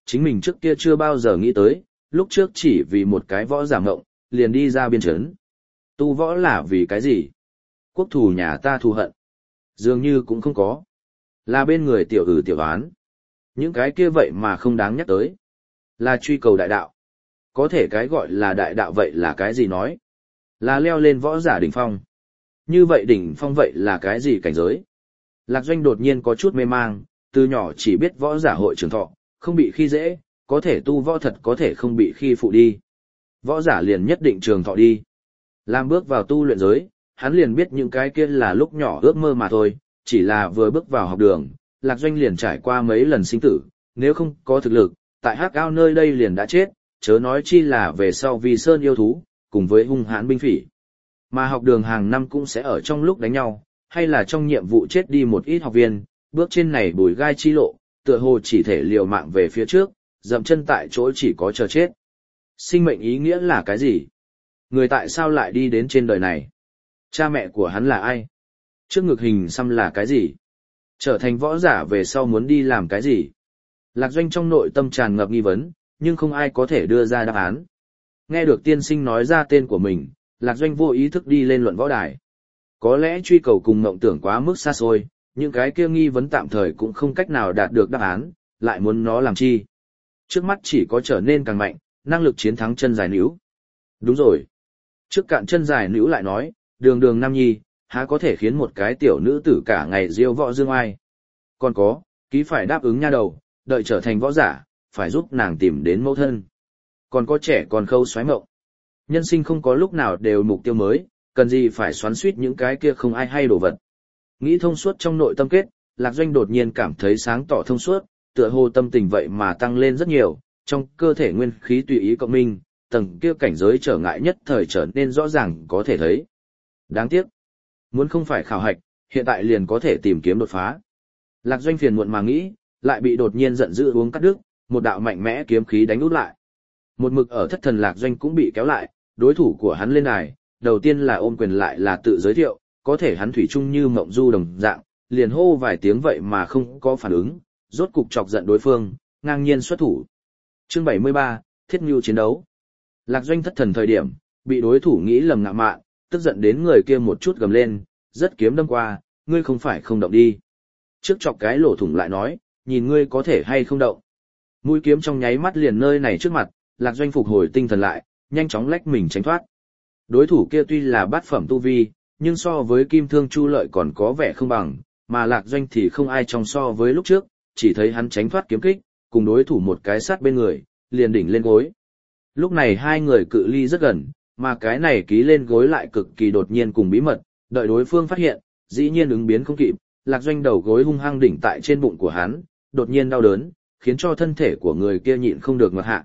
[SPEAKER 1] Chính mình trước kia chưa bao giờ nghĩ tới, lúc trước chỉ vì một cái võ giả mộng, liền đi ra biên trấn. Tu võ là vì cái gì? Quốc thù nhà ta thù hận. Dường như cũng không có. Là bên người tiểu ử tiểu án. Những cái kia vậy mà không đáng nhắc tới. Là truy cầu đại đạo. Có thể cái gọi là đại đạo vậy là cái gì nói? Là leo lên võ giả đỉnh phong. Như vậy đỉnh phong vậy là cái gì cảnh giới? Lạc Doanh đột nhiên có chút mê mang, từ nhỏ chỉ biết võ giả hội trường thọ, không bị khi dễ, có thể tu võ thật có thể không bị khi phụ đi. Võ giả liền nhất định trường thọ đi. Làm bước vào tu luyện giới, hắn liền biết những cái kia là lúc nhỏ ước mơ mà thôi, chỉ là vừa bước vào học đường, Lạc Doanh liền trải qua mấy lần sinh tử, nếu không có thực lực, tại Hắc Ao nơi đây liền đã chết, chớ nói chi là về sau vì sơn yêu thú, cùng với hung hãn binh phỉ. Mà học đường hàng năm cũng sẽ ở trong lúc đánh nhau, hay là trong nhiệm vụ chết đi một ít học viên, bước trên này bùi gai chi lộ, tựa hồ chỉ thể liều mạng về phía trước, dậm chân tại chỗ chỉ có chờ chết. Sinh mệnh ý nghĩa là cái gì? Người tại sao lại đi đến trên đời này? Cha mẹ của hắn là ai? Trước ngực hình xăm là cái gì? Trở thành võ giả về sau muốn đi làm cái gì? Lạc Doanh trong nội tâm tràn ngập nghi vấn, nhưng không ai có thể đưa ra đáp án. Nghe được tiên sinh nói ra tên của mình, Lạc Doanh vô ý thức đi lên luận võ đài. Có lẽ truy cầu cùng mộng tưởng quá mức xa xôi, những cái kia nghi vấn tạm thời cũng không cách nào đạt được đáp án, lại muốn nó làm chi. Trước mắt chỉ có trở nên càng mạnh, năng lực chiến thắng chân dài nữ. Đúng rồi. Trước cạn chân dài nữ lại nói, đường đường nam nhi, há có thể khiến một cái tiểu nữ tử cả ngày diêu võ dương ai. Còn có, ký phải đáp ứng nha đầu, đợi trở thành võ giả, phải giúp nàng tìm đến mẫu thân. Còn có trẻ còn khâu xoáy mộng. Nhân sinh không có lúc nào đều mục tiêu mới, cần gì phải xoắn suýt những cái kia không ai hay đồ vật. Nghĩ thông suốt trong nội tâm kết, Lạc Doanh đột nhiên cảm thấy sáng tỏ thông suốt, tựa hồ tâm tình vậy mà tăng lên rất nhiều, trong cơ thể nguyên khí tùy ý cộng minh, tầng kia cảnh giới trở ngại nhất thời trở nên rõ ràng có thể thấy. Đáng tiếc, muốn không phải khảo hạch, hiện tại liền có thể tìm kiếm đột phá. Lạc Doanh phiền muộn mà nghĩ, lại bị đột nhiên giận dữ uống cắt đứt, một đạo mạnh mẽ kiếm khí đánh út lại. Một mực ở thất thần Lạc Doanh cũng bị kéo lại, đối thủ của hắn lên đài, đầu tiên là ôm quyền lại là tự giới thiệu, có thể hắn thủy chung như mộng du đồng dạng, liền hô vài tiếng vậy mà không có phản ứng, rốt cục chọc giận đối phương, ngang nhiên xuất thủ. Chương bảy mươi ba, Thiết Nhu chiến đấu. Lạc Doanh thất thần thời điểm, bị đối thủ nghĩ lầm ngạ mạn, tức giận đến người kia một chút gầm lên, rất kiếm đâm qua, ngươi không phải không động đi. Trước chọc cái lỗ thủng lại nói, nhìn ngươi có thể hay không động. Mũi kiếm trong nháy mắt liền nơi này trước mặt, Lạc Doanh phục hồi tinh thần lại, nhanh chóng lách mình tránh thoát. Đối thủ kia tuy là bát phẩm tu vi, nhưng so với Kim Thương Chu Lợi còn có vẻ không bằng, mà Lạc Doanh thì không ai trong so với lúc trước, chỉ thấy hắn tránh thoát kiếm kích, cùng đối thủ một cái sát bên người, liền đỉnh lên gối. Lúc này hai người cự ly rất gần, mà cái này ký lên gối lại cực kỳ đột nhiên cùng bí mật, đợi đối phương phát hiện, dĩ nhiên ứng biến không kịp, Lạc Doanh đầu gối hung hăng đỉnh tại trên bụng của hắn, đột nhiên đau đớn, khiến cho thân thể của người kia nhịn không được ngược hạ.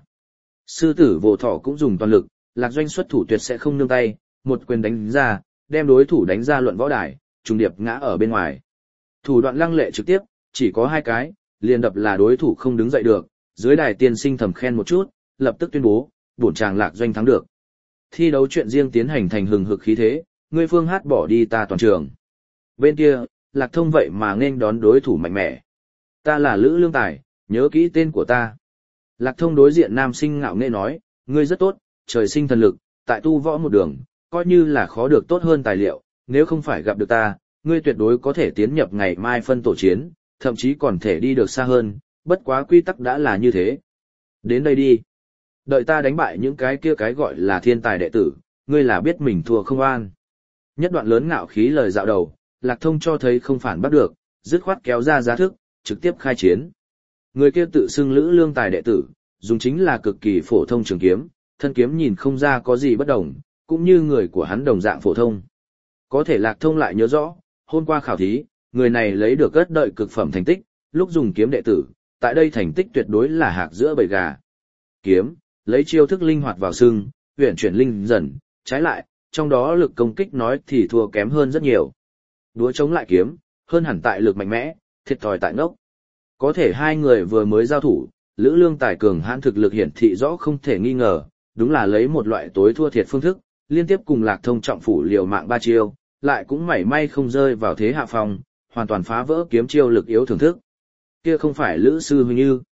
[SPEAKER 1] Sư tử vô thọ cũng dùng toàn lực, Lạc Doanh xuất thủ tuyệt sẽ không nương tay, một quyền đánh ra, đem đối thủ đánh ra luận võ đài, trùng điệp ngã ở bên ngoài. Thủ đoạn lăng lệ trực tiếp, chỉ có hai cái, liền đập là đối thủ không đứng dậy được, dưới đài tiên sinh thầm khen một chút, lập tức tuyên bố, bổn chàng Lạc Doanh thắng được. Thi đấu chuyện riêng tiến hành thành hừng hực khí thế, ngươi phương hát bỏ đi ta toàn trường. Bên kia, Lạc Thông vậy mà nên đón đối thủ mạnh mẽ. Ta là Lữ Lương Tài, nhớ kỹ tên của ta. Lạc Thông đối diện nam sinh ngạo nghễ nói, ngươi rất tốt, trời sinh thần lực, tại tu võ một đường, coi như là khó được tốt hơn tài liệu, nếu không phải gặp được ta, ngươi tuyệt đối có thể tiến nhập ngày mai phân tổ chiến, thậm chí còn thể đi được xa hơn, bất quá quy tắc đã là như thế. Đến đây đi. Đợi ta đánh bại những cái kia cái gọi là thiên tài đệ tử, ngươi là biết mình thua không an. Nhất đoạn lớn ngạo khí lời dạo đầu, Lạc Thông cho thấy không phản bắt được, dứt khoát kéo ra giá thức, trực tiếp khai chiến. Người kia tự xưng Lữ Lương Tài đệ tử, dùng chính là cực kỳ phổ thông trường kiếm, thân kiếm nhìn không ra có gì bất đồng, cũng như người của hắn đồng dạng phổ thông. Có thể Lạc Thông lại nhớ rõ, hôm qua khảo thí, người này lấy được ất đợi cực phẩm thành tích, lúc dùng kiếm đệ tử, tại đây thành tích tuyệt đối là hạc giữa bầy gà. Kiếm, lấy chiêu thức linh hoạt vào xương, huyền chuyển linh dần, trái lại, trong đó lực công kích nói thì thua kém hơn rất nhiều. Đúa chống lại kiếm, hơn hẳn tại lực mạnh mẽ, thiệt thòi tại ngốc. Có thể hai người vừa mới giao thủ, Lữ Lương Tài cường hãn thực lực hiển thị rõ không thể nghi ngờ, đúng là lấy một loại tối thua thiệt phương thức, liên tiếp cùng Lạc Thông trọng phủ liều mạng ba chiêu, lại cũng mảy may không rơi vào thế hạ phong, hoàn toàn phá vỡ kiếm chiêu lực yếu thưởng thức. Kia không phải Lữ sư huynh như.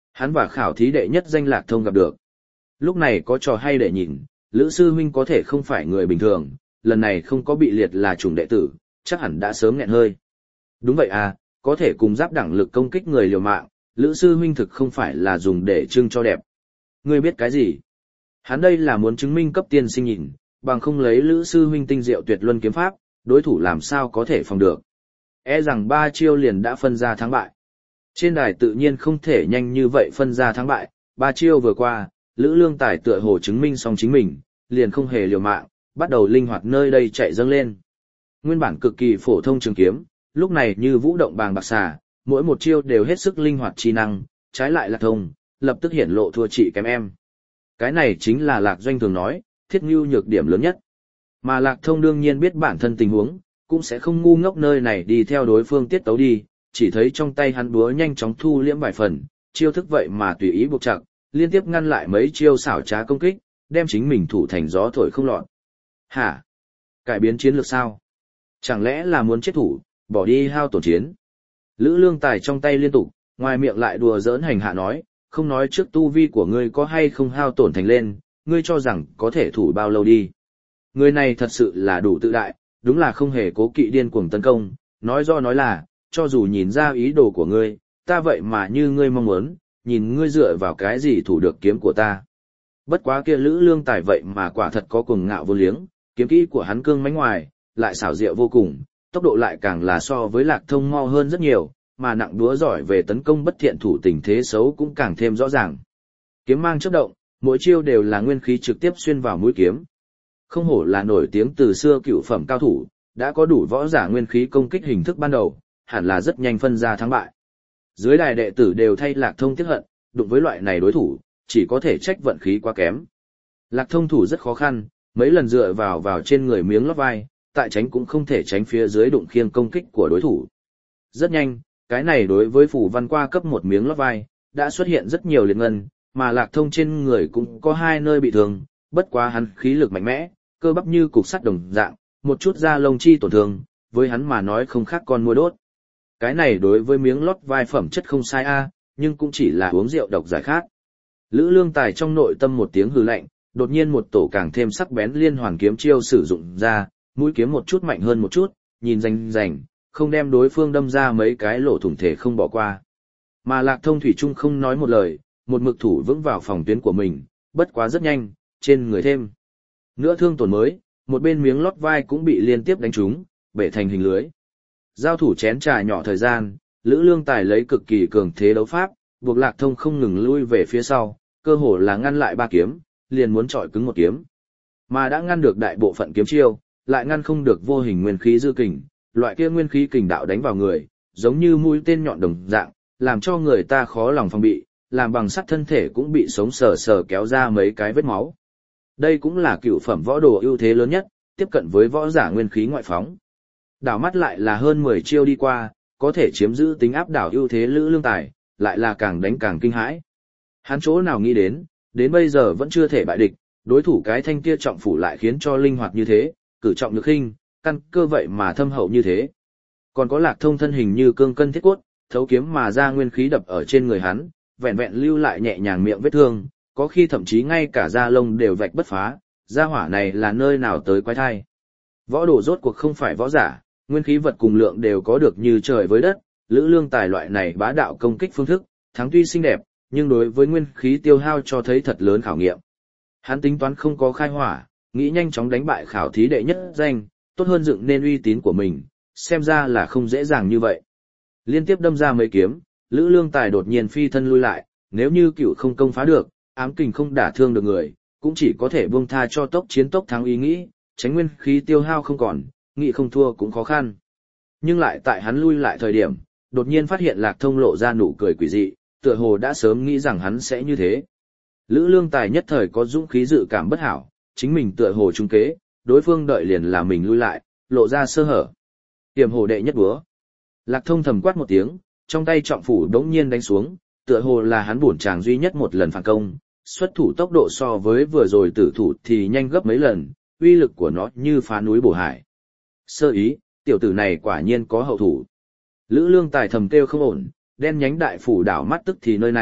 [SPEAKER 1] Hắn và khảo thí đệ nhất danh Lạc Thông gặp được. Lúc này có trò hay để nhìn, Lữ sư huynh có thể không phải người bình thường, lần này không có bị liệt là chủng đệ tử, chắc hẳn đã sớm nghẹn hơi. Đúng vậy à, có thể cùng giáp đẳng lực công kích người liều mạng, Lữ sư huynh thực không phải là dùng để trưng cho đẹp. Ngươi biết cái gì? Hắn đây là muốn chứng minh cấp tiên sinh nhìn, bằng không lấy Lữ sư huynh tinh diệu tuyệt luân kiếm pháp, đối thủ làm sao có thể phòng được. E rằng ba chiêu liền đã phân ra thắng bại. Trên đài tự nhiên không thể nhanh như vậy phân ra thắng bại, ba chiêu vừa qua, Lữ Lương Tài tựa hồ chứng minh xong chính mình, liền không hề liều mạng, bắt đầu linh hoạt nơi đây chạy dâng lên. Nguyên bản cực kỳ phổ thông trường kiếm, lúc này như vũ động bàng bạc xà, mỗi một chiêu đều hết sức linh hoạt chi năng, trái lại Lạc Thông, lập tức hiển lộ thua chị kém em. Cái này chính là Lạc Doanh thường nói, thiết ngưu nhược điểm lớn nhất. Mà Lạc Thông đương nhiên biết bản thân tình huống, cũng sẽ không ngu ngốc nơi này đi theo đối phương tiết tấu đi, chỉ thấy trong tay hắn búa nhanh chóng thu liễm vài phần, chiêu thức vậy mà tùy ý buộc chặt, liên tiếp ngăn lại mấy chiêu xảo trá công kích, đem chính mình thủ thành gió thổi không lọt. Hả? Cải biến chiến lược sao? Chẳng lẽ là muốn chết thủ, bỏ đi hao tổn chiến? Lữ Lương Tài trong tay liên tục, ngoài miệng lại đùa giỡn hành hạ nói, không nói trước tu vi của ngươi có hay không hao tổn thành lên, ngươi cho rằng có thể thủ bao lâu đi. Người này thật sự là đủ tự đại, đúng là không hề cố kỵ điên cuồng tấn công, nói do nói là, cho dù nhìn ra ý đồ của ngươi, ta vậy mà như ngươi mong muốn, nhìn ngươi dựa vào cái gì thủ được kiếm của ta. Bất quá kia Lữ Lương Tài vậy mà quả thật có cuồng ngạo vô liếng, kiếm kỹ của hắn cương mãnh ngoài, lại xảo diệu vô cùng, tốc độ lại càng là so với Lạc Thông mau hơn rất nhiều, mà nặng đúa giỏi về tấn công bất thiện thủ tình thế xấu cũng càng thêm rõ ràng. Kiếm mang chớp động, mỗi chiêu đều là nguyên khí trực tiếp xuyên vào mũi kiếm. Không hổ là nổi tiếng từ xưa cựu phẩm cao thủ, đã có đủ võ giả nguyên khí công kích hình thức ban đầu, hẳn là rất nhanh phân ra thắng bại. Dưới đài đệ tử đều thay Lạc Thông tiếc hận, đụng với loại này đối thủ, chỉ có thể trách vận khí quá kém. Lạc Thông thủ rất khó khăn, mấy lần dựa vào vào trên người miếng lót vai, tại tránh cũng không thể tránh phía dưới đụng khiêng công kích của đối thủ. Rất nhanh, cái này đối với Phủ Văn qua cấp một miếng lót vai, đã xuất hiện rất nhiều liệt ngân, mà Lạc Thông trên người cũng có hai nơi bị thương, bất quá hắn khí lực mạnh mẽ, cơ bắp như cục sắt đồng dạng, một chút da lông chi tổn thương, với hắn mà nói không khác con muỗi đốt. Cái này đối với miếng lót vai phẩm chất không sai a, nhưng cũng chỉ là uống rượu độc giải khát. Lữ Lương Tài trong nội tâm một tiếng hừ lạnh, đột nhiên một tổ càng thêm sắc bén liên hoàn kiếm chiêu sử dụng ra, mũi kiếm một chút mạnh hơn một chút, nhìn rành rành, không đem đối phương đâm ra mấy cái lỗ thủng thể không bỏ qua. Mà Lạc Thông thủy chung không nói một lời, một mực thủ vững vào phòng tuyến của mình, bất quá rất nhanh, trên người thêm nữa thương tổn mới, một bên miếng lót vai cũng bị liên tiếp đánh trúng, bể thành hình lưới. Giao thủ chén trà nhỏ thời gian, Lữ Lương Tài lấy cực kỳ cường thế đấu pháp, buộc Lạc Thông không ngừng lui về phía sau, cơ hồ là ngăn lại ba kiếm, liền muốn chọi cứng một kiếm. Mà đã ngăn được đại bộ phận kiếm chiêu, lại ngăn không được vô hình nguyên khí dư kình, loại kia nguyên khí kình đạo đánh vào người, giống như mũi tên nhọn đồng dạng, làm cho người ta khó lòng phòng bị, làm bằng sắt thân thể cũng bị sống sờ sờ kéo ra mấy cái vết máu. Đây cũng là cựu phẩm võ đồ ưu thế lớn nhất, tiếp cận với võ giả nguyên khí ngoại phóng. Đảo mắt lại là hơn mười chiêu đi qua, có thể chiếm giữ tính áp đảo ưu thế Lữ Lương Tài, lại là càng đánh càng kinh hãi. Hắn chỗ nào nghĩ đến, đến bây giờ vẫn chưa thể bại địch, đối thủ cái thanh kia trọng phủ lại khiến cho linh hoạt như thế, cử trọng lực khinh, căn cơ vậy mà thâm hậu như thế. Còn có Lạc Thông thân hình như cương cân thiết cốt, thấu kiếm mà ra nguyên khí đập ở trên người hắn, vẹn vẹn lưu lại nhẹ nhàng miệng vết thương, có khi thậm chí ngay cả da lông đều vạch bất phá, gia hỏa này là nơi nào tới quái thai. Võ đồ rốt cuộc không phải võ giả, nguyên khí vật cùng lượng đều có được như trời với đất, Lữ Lương Tài loại này bá đạo công kích phương thức, thắng tuy xinh đẹp, nhưng đối với nguyên khí tiêu hao cho thấy thật lớn khảo nghiệm. Hắn tính toán không có khai hỏa, nghĩ nhanh chóng đánh bại khảo thí đệ nhất danh, tốt hơn dựng nên uy tín của mình, xem ra là không dễ dàng như vậy. Liên tiếp đâm ra mấy kiếm, Lữ Lương Tài đột nhiên phi thân lui lại, nếu như cựu không công phá được, ám kình không đả thương được người, cũng chỉ có thể buông tha cho tốc chiến tốc thắng ý nghĩ, tránh nguyên khí tiêu hao không còn, nghĩ không thua cũng khó khăn. Nhưng lại tại hắn lui lại thời điểm, đột nhiên phát hiện Lạc Thông lộ ra nụ cười quỷ dị, tựa hồ đã sớm nghĩ rằng hắn sẽ như thế. Lữ Lương Tài nhất thời có dũng khí dự cảm bất hảo, chính mình tựa hồ trung kế, đối phương đợi liền là mình lui lại, lộ ra sơ hở. Tiềm hồ đệ nhất búa. Lạc Thông thầm quát một tiếng, trong tay trọng phủ đống nhiên đánh xuống, tựa hồ là hắn bổn chàng duy nhất một lần phản công, xuất thủ tốc độ so với vừa rồi tử thủ thì nhanh gấp mấy lần, uy lực của nó như phá núi bổ hải. Sơ ý, tiểu tử này quả nhiên có hậu thủ. Lữ Lương Tài thầm kêu không ổn, đen nhánh đại phủ đảo mắt tức thì nơi này,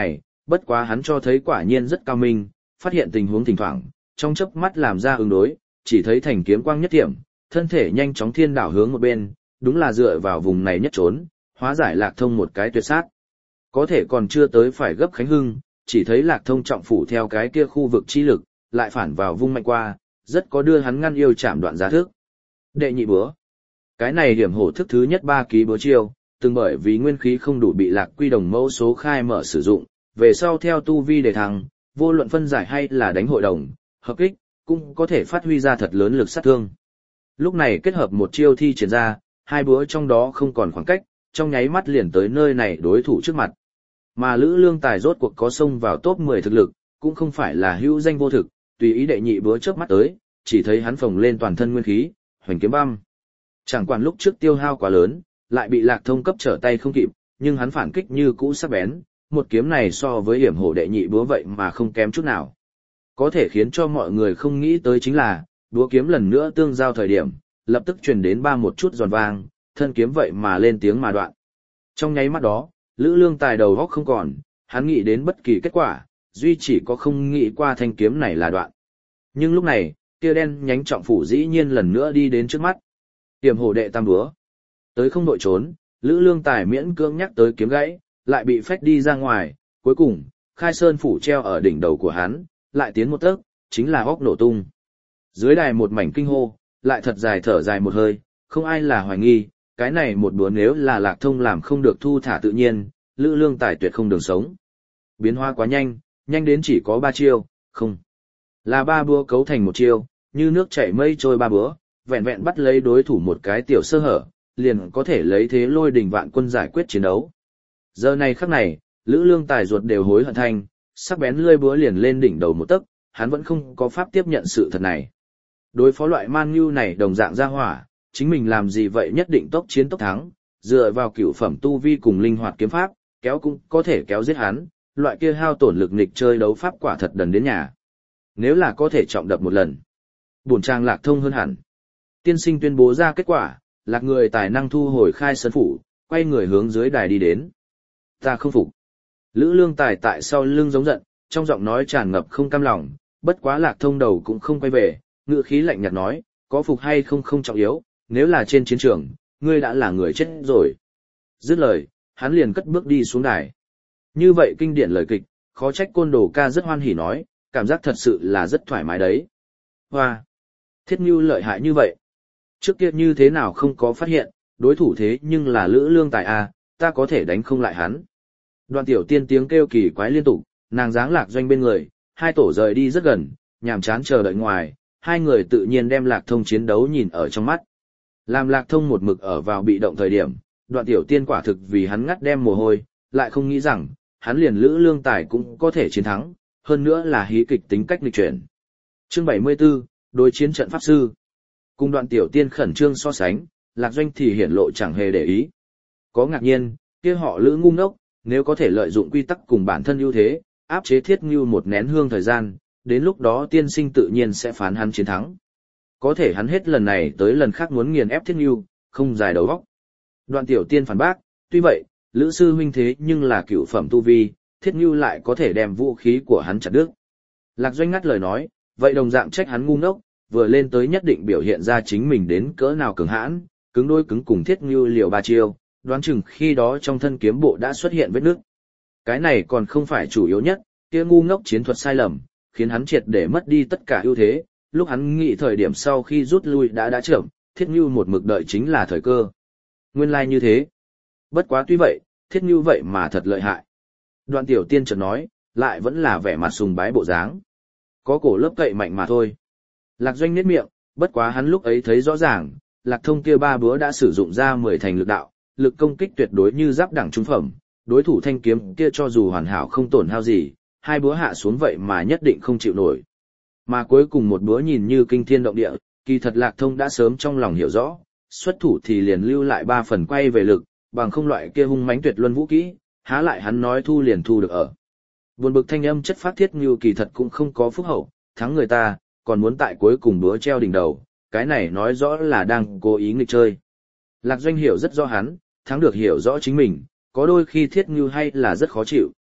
[SPEAKER 1] bất quá hắn cho thấy quả nhiên rất cao minh, phát hiện tình huống thỉnh thoảng, trong chớp mắt làm ra ứng đối, chỉ thấy thành kiếm quang nhất tiệm, thân thể nhanh chóng thiên đảo hướng một bên, đúng là dựa vào vùng này nhất trốn, hóa giải Lạc Thông một cái tuyệt sát. Có thể còn chưa tới phải gấp Khánh Hưng, chỉ thấy Lạc Thông trọng phủ theo cái kia khu vực chi lực, lại phản vào vung mạnh qua, rất có đưa hắn ngăn yêu chạm đoạn giá thước. Đệ nhị búa. Cái này điểm hổ thức thứ nhất ba ký búa chiêu, từng bởi vì nguyên khí không đủ bị Lạc Quy đồng mẫu số khai mở sử dụng, về sau theo tu vi để thăng, vô luận phân giải hay là đánh hội đồng, hợp kích, cũng có thể phát huy ra thật lớn lực sát thương. Lúc này kết hợp một chiêu thi triển ra, hai búa trong đó không còn khoảng cách, trong nháy mắt liền tới nơi này đối thủ trước mặt. Mà Lữ Lương Tài rốt cuộc có xông vào top mười thực lực, cũng không phải là hữu danh vô thực, tùy ý đệ nhị búa chớp mắt tới, chỉ thấy hắn phồng lên toàn thân nguyên khí, hoành kiếm băm. Chẳng quản lúc trước tiêu hao quá lớn, lại bị Lạc Thông cấp trở tay không kịp, nhưng hắn phản kích như cũ sắc bén, một kiếm này so với hiểm hổ đệ nhị búa vậy mà không kém chút nào. Có thể khiến cho mọi người không nghĩ tới chính là, búa kiếm lần nữa tương giao thời điểm, lập tức truyền đến ba một chút giòn vang, thân kiếm vậy mà lên tiếng mà đoạn. Trong nháy mắt đó, Lữ Lương Tài đầu góc không còn, hắn nghĩ đến bất kỳ kết quả, duy chỉ có không nghĩ qua thanh kiếm này là đoạn. Nhưng lúc này, kia đen nhánh trọng phủ dĩ nhiên lần nữa đi đến trước mắt. Tiềm hổ đệ tam búa. Tới không đội trốn, Lữ Lương Tài miễn cưỡng nhắc tới kiếm gãy, lại bị phách đi ra ngoài, cuối cùng, khai sơn phủ treo ở đỉnh đầu của hắn, lại tiến một tấc, chính là óc nổ tung. Dưới đài một mảnh kinh hô, lại thật dài thở dài một hơi, không ai là hoài nghi, cái này một búa nếu là Lạc Thông làm không được thu thả tự nhiên, Lữ Lương Tài tuyệt không đường sống. Biến hóa quá nhanh, nhanh đến chỉ có ba chiêu, không. Là ba búa cấu thành một chiêu, như nước chảy mây trôi ba búa, vẹn vẹn bắt lấy đối thủ một cái tiểu sơ hở, liền có thể lấy thế lôi đình vạn quân giải quyết chiến đấu. Giờ này khắc này, Lữ Lương Tài ruột đều hối hận thanh, sắc bén lưỡi búa liền lên đỉnh đầu một tấc, hắn vẫn không có pháp tiếp nhận sự thật này. Đối phó loại man nhu này đồng dạng ra hỏa, chính mình làm gì vậy nhất định tốc chiến tốc thắng, dựa vào cửu phẩm tu vi cùng linh hoạt kiếm pháp, kéo cũng có thể kéo giết hắn, loại kia hao tổn lực nghịch chơi đấu pháp quả thật đần đến nhà. Nếu là có thể trọng đập một lần, bổn trang Lạc Thông hơn hẳn. Tiên sinh tuyên bố ra kết quả, Lạc người tài năng thu hồi khai sơn phủ, quay người hướng dưới đài đi đến. Ta không phục. Lữ Lương Tài tại sau lưng giống giận, trong giọng nói tràn ngập không cam lòng, bất quá Lạc Thông đầu cũng không quay về, ngữ khí lạnh nhạt nói, có phục hay không không trọng yếu, nếu là trên chiến trường, ngươi đã là người chết rồi. Dứt lời, hắn liền cất bước đi xuống đài. Như vậy kinh điển lời kịch, khó trách Côn Đồ ca rất hoan hỉ nói, cảm giác thật sự là rất thoải mái đấy. Hoa! Thiết Nhu lợi hại như vậy. Trước kia như thế nào không có phát hiện, đối thủ thế nhưng là Lữ Lương Tài à, ta có thể đánh không lại hắn. Đoạn tiểu tiên tiếng kêu kỳ quái liên tục, nàng dáng Lạc Doanh bên người, hai tổ rời đi rất gần, nhàm chán chờ đợi ngoài, hai người tự nhiên đem Lạc Thông chiến đấu nhìn ở trong mắt. Làm Lạc Thông một mực ở vào bị động thời điểm, đoạn tiểu tiên quả thực vì hắn ngắt đem mồ hôi, lại không nghĩ rằng, hắn liền Lữ Lương Tài cũng có thể chiến thắng, hơn nữa là hí kịch tính cách nghịch chuyển. Chương bảy mươi 74, đối chiến trận pháp sư. Cùng đoạn tiểu tiên khẩn trương so sánh, Lạc Doanh thì hiển lộ chẳng hề để ý. Có ngạc nhiên, kia họ Lữ ngu ngốc, nếu có thể lợi dụng quy tắc cùng bản thân ưu thế, áp chế Thiết Ngưu một nén hương thời gian, đến lúc đó tiên sinh tự nhiên sẽ phán hắn chiến thắng. Có thể hắn hết lần này tới lần khác muốn nghiền ép Thiết Ngưu, không dài đầu óc. Đoạn tiểu tiên phản bác, tuy vậy, Lữ sư huynh thế nhưng là cửu phẩm tu vi, Thiết Ngưu lại có thể đem vũ khí của hắn chặt đứt. Lạc Doanh ngắt lời nói, vậy đồng dạng trách hắn ngu ngốc, vừa lên tới nhất định biểu hiện ra chính mình đến cỡ nào cường hãn, cứng đôi cứng cùng Thiết Ngưu liều ba chiêu, đoán chừng khi đó trong thân kiếm bộ đã xuất hiện vết nước. Cái này còn không phải chủ yếu nhất, kia ngu ngốc chiến thuật sai lầm, khiến hắn triệt để mất đi tất cả ưu thế, lúc hắn nghĩ thời điểm sau khi rút lui đã đã chậm, Thiết Ngưu một mực đợi chính là thời cơ. Nguyên lai like như thế. Bất quá tuy vậy, Thiết Ngưu vậy mà thật lợi hại. Đoạn tiểu tiên chợt nói, lại vẫn là vẻ mặt sùng bái bộ dáng. Có cổ lớp cậy mạnh mà thôi. Lạc Doanh nhếch miệng, bất quá hắn lúc ấy thấy rõ ràng, Lạc Thông kia ba búa đã sử dụng ra mười thành lực đạo, lực công kích tuyệt đối như giáp đẳng trung phẩm, đối thủ thanh kiếm kia cho dù hoàn hảo không tổn hao gì, hai búa hạ xuống vậy mà nhất định không chịu nổi. Mà cuối cùng một búa nhìn như kinh thiên động địa, kỳ thật Lạc Thông đã sớm trong lòng hiểu rõ, xuất thủ thì liền lưu lại ba phần quay về lực, bằng không loại kia hung mãnh tuyệt luân vũ kỹ, há lại hắn nói thu liền thu được ở. Buồn bực thanh âm chất phát Thiết Ngưu kỳ thật cũng không có phúc hậu, thắng người ta, còn muốn tại cuối cùng búa treo đỉnh đầu, cái này nói rõ là đang cố ý nghịch chơi. Lạc Doanh hiểu rất rõ hắn, thắng được hiểu rõ chính mình, có đôi khi Thiết Ngưu hay là rất khó chịu,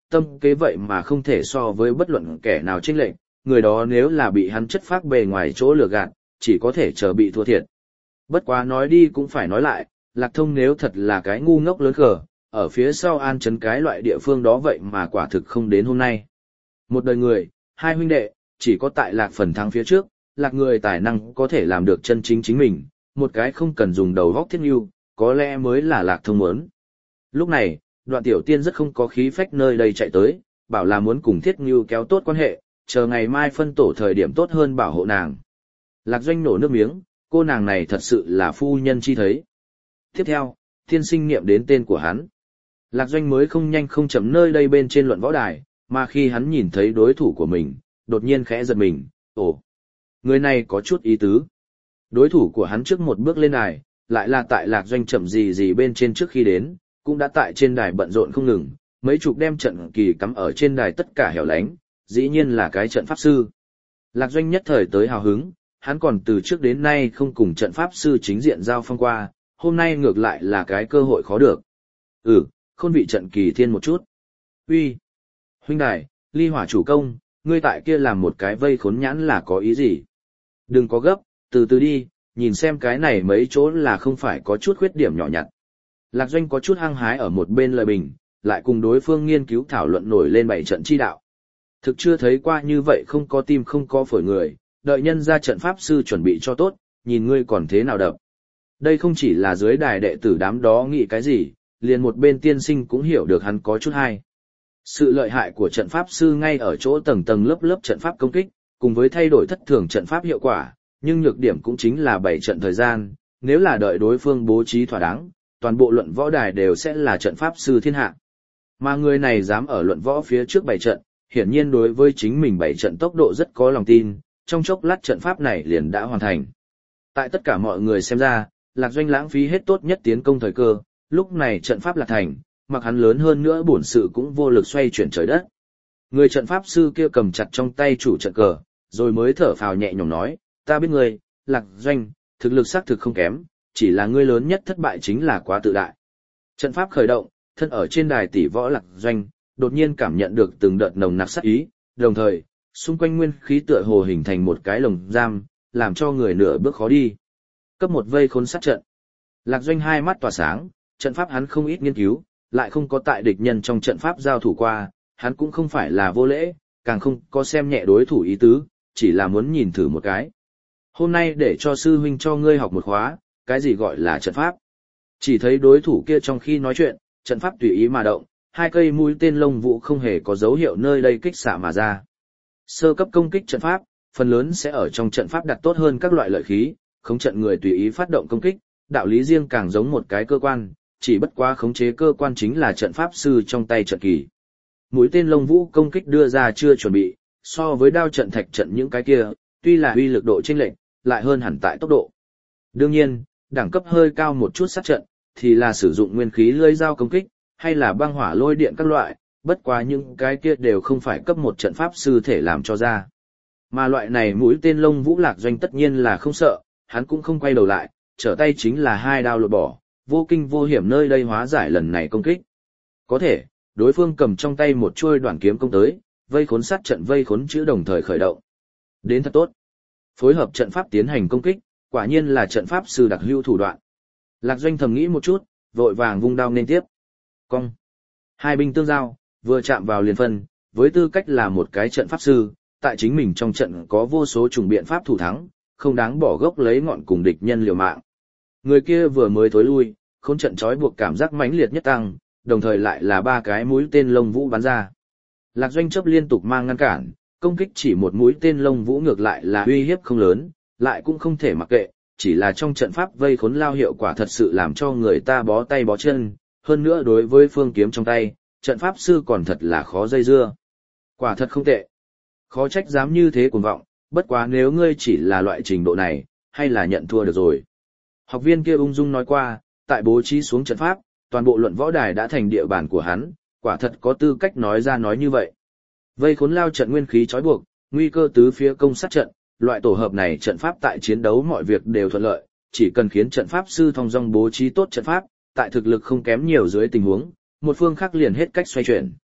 [SPEAKER 1] tâm kế vậy mà không thể so với bất luận kẻ nào chênh lệch, người đó nếu là bị hắn chất phác bề ngoài chỗ lừa gạt, chỉ có thể chờ bị thua thiệt. Bất quá nói đi cũng phải nói lại, Lạc Thông nếu thật là cái ngu ngốc lớn khờ, ở phía sau An Trấn cái loại địa phương đó vậy mà quả thực không đến hôm nay. Một đời người, hai huynh đệ, chỉ có tại Lạc phần thắng phía trước, Lạc người tài năng có thể làm được chân chính chính mình, một cái không cần dùng đầu góc thiết nhu, có lẽ mới là Lạc Thông muốn. Lúc này, Đoạn Tiểu Tiên rất không có khí phách nơi đây chạy tới, bảo là muốn cùng Thiết Nhu kéo tốt quan hệ, chờ ngày mai phân tổ thời điểm tốt hơn bảo hộ nàng. Lạc Doanh nổ nước miếng, cô nàng này thật sự là phu nhân chi thấy. Tiếp theo, tiên sinh niệm đến tên của hắn. Lạc Doanh mới không nhanh không chậm nơi đây bên trên luận võ đài, mà khi hắn nhìn thấy đối thủ của mình, đột nhiên khẽ giật mình, ồ, người này có chút ý tứ. Đối thủ của hắn trước một bước lên đài, lại là tại Lạc Doanh chậm gì gì bên trên trước khi đến, cũng đã tại trên đài bận rộn không ngừng, mấy chục đem trận kỳ cắm ở trên đài tất cả hẻo lánh, dĩ nhiên là cái trận pháp sư. Lạc Doanh nhất thời tới hào hứng, hắn còn từ trước đến nay không cùng trận pháp sư chính diện giao phong qua, hôm nay ngược lại là cái cơ hội khó được. Ừ, khôn vị trận kỳ thiên một chút. Uy, huynh đài, ly hỏa chủ công, ngươi tại kia làm một cái vây khốn nhãn là có ý gì? Đừng có gấp, từ từ đi, nhìn xem cái này mấy chỗ là không phải có chút khuyết điểm nhỏ nhặt. Lạc Doanh có chút hăng hái ở một bên lời bình, lại cùng đối phương nghiên cứu thảo luận nổi lên bảy trận chi đạo. Thực chưa thấy qua như vậy không có tim không có phổi người, đợi nhân ra trận pháp sư chuẩn bị cho tốt, nhìn ngươi còn thế nào đập. Đây không chỉ là dưới đài đệ tử đám đó nghĩ cái gì, liền một bên tiên sinh cũng hiểu được hắn có chút hay. Sự lợi hại của trận pháp sư ngay ở chỗ tầng tầng lớp lớp trận pháp công kích, cùng với thay đổi thất thường trận pháp hiệu quả, nhưng nhược điểm cũng chính là bảy trận thời gian, nếu là đợi đối phương bố trí thỏa đáng, toàn bộ luận võ đài đều sẽ là trận pháp sư thiên hạ. Mà người này dám ở luận võ phía trước bảy trận, hiển nhiên đối với chính mình bảy trận tốc độ rất có lòng tin, trong chốc lát trận pháp này liền đã hoàn thành. Tại tất cả mọi người xem ra, Lạc Doanh lãng phí hết tốt nhất tiến công thời cơ, lúc này trận pháp là thành, mặc hắn lớn hơn nữa bổn sự cũng vô lực xoay chuyển trời đất. Người trận pháp sư kia cầm chặt trong tay chủ trận cờ, rồi mới thở phào nhẹ nhõm nói, ta biết ngươi, Lạc Doanh, thực lực xác thực không kém, chỉ là ngươi lớn nhất thất bại chính là quá tự đại. Trận pháp khởi động, thân ở trên đài tỷ võ Lạc Doanh, đột nhiên cảm nhận được từng đợt nồng nặc sát ý, đồng thời, xung quanh nguyên khí tựa hồ hình thành một cái lồng giam, làm cho người nửa bước khó đi. Cấp một vây khốn sát trận. Lạc Doanh hai mắt tỏa sáng, trận pháp hắn không ít nghiên cứu, lại không có tại địch nhân trong trận pháp giao thủ qua, hắn cũng không phải là vô lễ, càng không có xem nhẹ đối thủ ý tứ, chỉ là muốn nhìn thử một cái. Hôm nay để cho sư huynh cho ngươi học một khóa, cái gì gọi là trận pháp. Chỉ thấy đối thủ kia trong khi nói chuyện, trận pháp tùy ý mà động, hai cây mũi tên lông vũ không hề có dấu hiệu nơi đây kích xạ mà ra. Sơ cấp công kích trận pháp, phần lớn sẽ ở trong trận pháp đặt tốt hơn các loại lợi khí, khống trận người tùy ý phát động công kích, đạo lý riêng càng giống một cái cơ quan, chỉ bất quá khống chế cơ quan chính là trận pháp sư trong tay trận kỳ. Mũi tên lông vũ công kích đưa ra chưa chuẩn bị, so với đao trận thạch trận những cái kia, tuy là uy lực độ chênh lệch, lại hơn hẳn tại tốc độ. Đương nhiên, đẳng cấp hơi cao một chút sát trận, thì là sử dụng nguyên khí lưỡi dao công kích, hay là băng hỏa lôi điện các loại, bất quá những cái kia đều không phải cấp một trận pháp sư thể làm cho ra. Mà loại này mũi tên lông vũ Lạc Doanh tất nhiên là không sợ, hắn cũng không quay đầu lại, trở tay chính là hai đao lột bỏ, vô kinh vô hiểm nơi đây hóa giải lần này công kích. Có thể, đối phương cầm trong tay một chuôi đoạn kiếm công tới, vây khốn sát trận vây khốn chữ đồng thời khởi động. Đến thật tốt. Phối hợp trận pháp tiến hành công kích, quả nhiên là trận pháp sư đặc hữu thủ đoạn. Lạc Doanh thầm nghĩ một chút, vội vàng vung đao nên tiếp. Cong. Hai binh tương giao, vừa chạm vào liền phân, với tư cách là một cái trận pháp sư, tại chính mình trong trận có vô số chủng biện pháp thủ thắng, không đáng bỏ gốc lấy ngọn cùng địch nhân liều mạng. Người kia vừa mới thối lui, khốn trận trói buộc cảm giác mãnh liệt nhất tăng, đồng thời lại là ba cái mũi tên lông vũ bắn ra. Lạc Doanh chấp liên tục mang ngăn cản, công kích chỉ một mũi tên lông vũ ngược lại là uy hiếp không lớn, lại cũng không thể mặc kệ, chỉ là trong trận pháp vây khốn lao hiệu quả thật sự làm cho người ta bó tay bó chân, hơn nữa đối với phương kiếm trong tay, trận pháp sư còn thật là khó dây dưa. Quả thật không tệ. Khó trách dám như thế cuồng vọng, bất quá nếu ngươi chỉ là loại trình độ này, hay là nhận thua được rồi. Học viên kia ung dung nói qua, tại bố trí xuống trận pháp, toàn bộ luận võ đài đã thành địa bàn của hắn, quả thật có tư cách nói ra nói như vậy. Vây khốn lao trận nguyên khí trói buộc, nguy cơ tứ phía công sát trận, loại tổ hợp này trận pháp tại chiến đấu mọi việc đều thuận lợi, chỉ cần khiến trận pháp sư thông dong bố trí tốt trận pháp, tại thực lực không kém nhiều dưới tình huống, một phương khác liền hết cách xoay chuyển.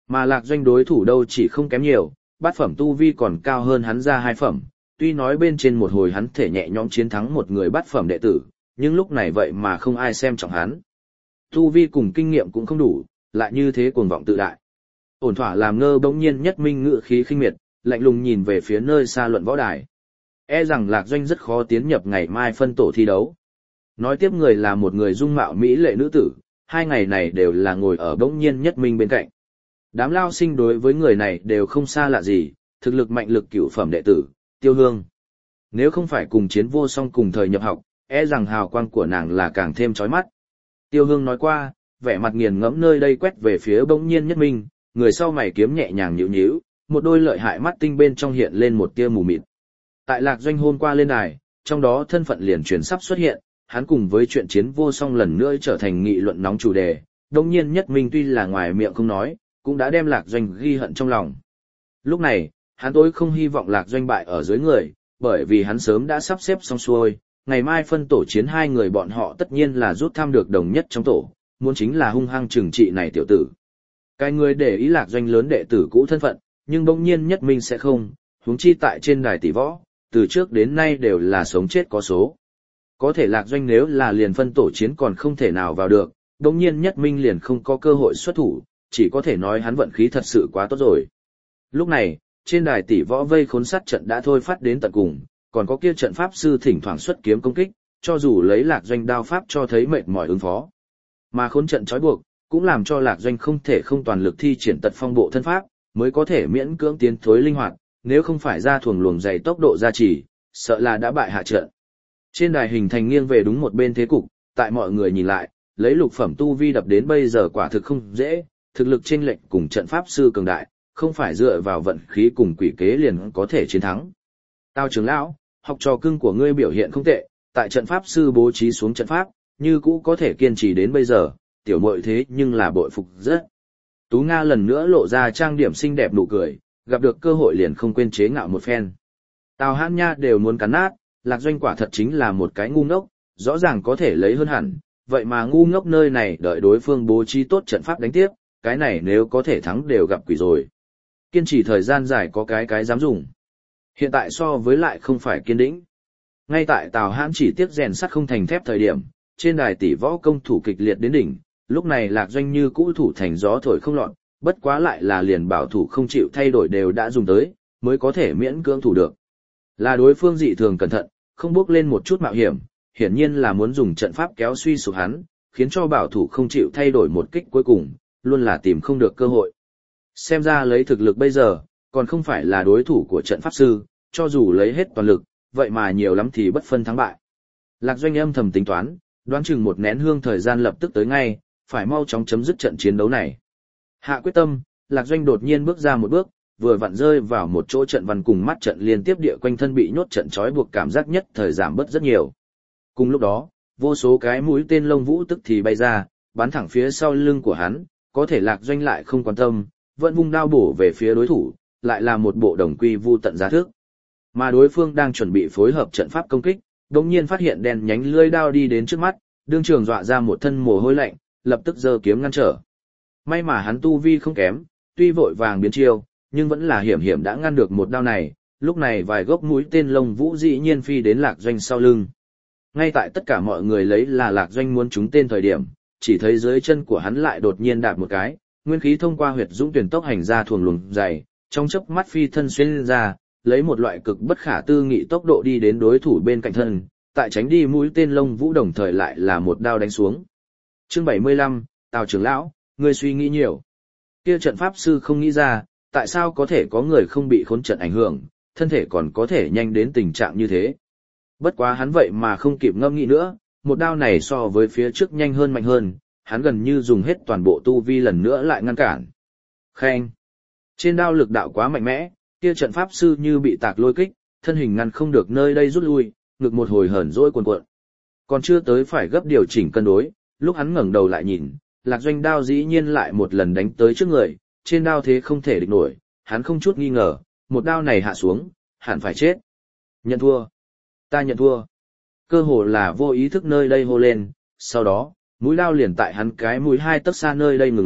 [SPEAKER 1] Mà Lạc Doanh đối thủ đâu chỉ không kém nhiều, bát phẩm tu vi còn cao hơn hắn ra hai phẩm, tuy nói bên trên một hồi hắn thể nhẹ nhõm chiến thắng một người bát phẩm đệ tử, nhưng lúc này vậy mà không ai xem trọng hắn. Tu vi cùng kinh nghiệm cũng không đủ, lại như thế cuồng vọng tự đại. Ổn thỏa làm ngơ bỗng nhiên Nhất Minh ngự khí khinh miệt, lạnh lùng nhìn về phía nơi xa luận võ đài. E rằng Lạc Doanh rất khó tiến nhập ngày mai phân tổ thi đấu. Nói tiếp người là một người dung mạo mỹ lệ nữ tử, hai ngày này đều là ngồi ở bỗng nhiên Nhất Minh bên cạnh. Đám lao sinh đối với người này đều không xa lạ gì, thực lực mạnh lực cửu phẩm đệ tử, Tiêu Hương. Nếu không phải cùng chiến vô song cùng thời nhập học, e rằng hào quang của nàng là càng thêm chói mắt. Tiêu Hương nói qua, vẻ mặt nghiền ngẫm nơi đây quét về phía bỗng nhiên Nhất Minh, người sau mày kiếm nhẹ nhàng nhíu nhíu, một đôi lợi hại mắt tinh bên trong hiện lên một tia mù mịt. Tại Lạc Doanh hôm qua lên đài, trong đó thân phận liền truyền sắp xuất hiện, hắn cùng với chuyện chiến vô song lần nữa trở thành nghị luận nóng chủ đề, đồng nhiên Nhất Minh tuy là ngoài miệng không nói, cũng đã đem Lạc Doanh ghi hận trong lòng. Lúc này, hắn tối không hy vọng Lạc Doanh bại ở dưới người, bởi vì hắn sớm đã sắp xếp xong xuôi, ngày mai phân tổ chiến hai người bọn họ tất nhiên là rút thăm được đồng nhất trong tổ, muốn chính là hung hăng trừng trị này tiểu tử. Cái người để ý Lạc Doanh lớn đệ tử cũ thân phận, nhưng bỗng nhiên Nhất Minh sẽ không, huống chi tại trên đài tỷ võ, từ trước đến nay đều là sống chết có số. Có thể Lạc Doanh nếu là liền phân tổ chiến còn không thể nào vào được, bỗng nhiên Nhất Minh liền không có cơ hội xuất thủ, chỉ có thể nói hắn vận khí thật sự quá tốt rồi. Lúc này, trên đài tỷ võ vây khốn sát trận đã thôi phát đến tận cùng, còn có kia trận pháp sư thỉnh thoảng xuất kiếm công kích, cho dù lấy Lạc Doanh đao pháp cho thấy mệt mỏi ứng phó. Mà khốn trận trói buộc, cũng làm cho Lạc Doanh không thể không toàn lực thi triển tật phong bộ thân pháp, mới có thể miễn cưỡng tiến thối linh hoạt, nếu không phải ra thuồng luồng dày tốc độ gia trì, sợ là đã bại hạ trận. Trên đài hình thành nghiêng về đúng một bên thế cục, tại mọi người nhìn lại, lấy lục phẩm tu vi đập đến bây giờ quả thực không dễ, thực lực chênh lệch cùng trận pháp sư cường đại, không phải dựa vào vận khí cùng quỷ kế liền có thể chiến thắng. Tao trưởng lão, học trò cưng của ngươi biểu hiện không tệ, tại trận pháp sư bố trí xuống trận pháp, như cũ có thể kiên trì đến bây giờ, tiểu muội thế nhưng là bội phục rất. Tú Nga lần nữa lộ ra trang điểm xinh đẹp nụ cười, gặp được cơ hội liền không quên chế ngạo một phen. Tào Hãn Nha đều muốn cắn nát, Lạc Doanh quả thật chính là một cái ngu ngốc, rõ ràng có thể lấy hơn hẳn, vậy mà ngu ngốc nơi này đợi đối phương bố trí tốt trận pháp đánh tiếp, cái này nếu có thể thắng đều gặp quỷ rồi. Kiên trì thời gian dài có cái cái dám dùng. Hiện tại so với lại không phải kiên đĩnh. Ngay tại Tào Hãn chỉ tiếc rèn sắt không thành thép thời điểm, trên đài tỷ võ công thủ kịch liệt đến đỉnh, lúc này Lạc Doanh như cũ thủ thành gió thổi không lọt, bất quá lại là liền bảo thủ không chịu thay đổi đều đã dùng tới, mới có thể miễn cưỡng thủ được. Là đối phương dị thường cẩn thận, không bước lên một chút mạo hiểm, hiển nhiên là muốn dùng trận pháp kéo suy sụp hắn, khiến cho bảo thủ không chịu thay đổi một kích cuối cùng, luôn là tìm không được cơ hội. Xem ra lấy thực lực bây giờ, còn không phải là đối thủ của trận pháp sư, cho dù lấy hết toàn lực, vậy mà nhiều lắm thì bất phân thắng bại. Lạc Doanh âm thầm tính toán, đoán chừng một nén hương thời gian lập tức tới ngay, phải mau chóng chấm dứt trận chiến đấu này. Hạ quyết tâm, Lạc Doanh đột nhiên bước ra một bước, vừa vặn rơi vào một chỗ trận văn cùng mắt trận liên tiếp địa quanh thân bị nhốt trận trói buộc cảm giác nhất thời giảm bớt rất nhiều. Cùng lúc đó, vô số cái mũi tên lông vũ tức thì bay ra, bắn thẳng phía sau lưng của hắn, có thể Lạc Doanh lại không quan tâm, vẫn vung đao bổ về phía đối thủ, lại là một bộ đồng quy vu tận giá thước. Mà đối phương đang chuẩn bị phối hợp trận pháp công kích, đột nhiên phát hiện đèn nhánh lưỡi đao đi đến trước mắt, đương trường dọa ra một thân mồ hôi lạnh, lập tức giơ kiếm ngăn trở. May mà hắn tu vi không kém, tuy vội vàng biến chiêu, nhưng vẫn là hiểm hiểm đã ngăn được một đao này, lúc này vài gốc mũi tên lông vũ dĩ nhiên phi đến Lạc Doanh sau lưng. Ngay tại tất cả mọi người lấy là Lạc Doanh muốn trúng tên thời điểm, chỉ thấy dưới chân của hắn lại đột nhiên đạp một cái, nguyên khí thông qua huyệt dũng tuyển tốc hành ra thuồng luồng dày, trong chớp mắt phi thân xuyên ra, lấy một loại cực bất khả tư nghị tốc độ đi đến đối thủ bên cạnh thân, tại tránh đi mũi tên lông vũ đồng thời lại là một đao đánh xuống. Chương bảy mươi lăm, Tào trưởng lão, ngươi suy nghĩ nhiều. Kia trận pháp sư không nghĩ ra, tại sao có thể có người không bị khốn trận ảnh hưởng, thân thể còn có thể nhanh đến tình trạng như thế. Bất quá hắn vậy mà không kịp ngâm nghĩ nữa, một đao này so với phía trước nhanh hơn mạnh hơn, hắn gần như dùng hết toàn bộ tu vi lần nữa lại ngăn cản. Khen! Trên đao lực đạo quá mạnh mẽ, kia trận pháp sư như bị tạc lôi kích, thân hình ngăn không được nơi đây rút lui, ngực một hồi hởn dỗi cuồn cuộn. Còn chưa tới phải gấp điều chỉnh cân đối, lúc hắn ngẩng đầu lại nhìn, Lạc Doanh đao dĩ nhiên lại một lần đánh tới trước người, trên đao thế không thể địch nổi, hắn không chút nghi ngờ, một đao này hạ xuống, hẳn phải chết. Nhận thua. Ta nhận thua. Cơ hồ là vô ý thức nơi đây hô lên, sau đó, mũi đao liền tại hắn cái mũi hai tấc xa nơi đây ngừng lại,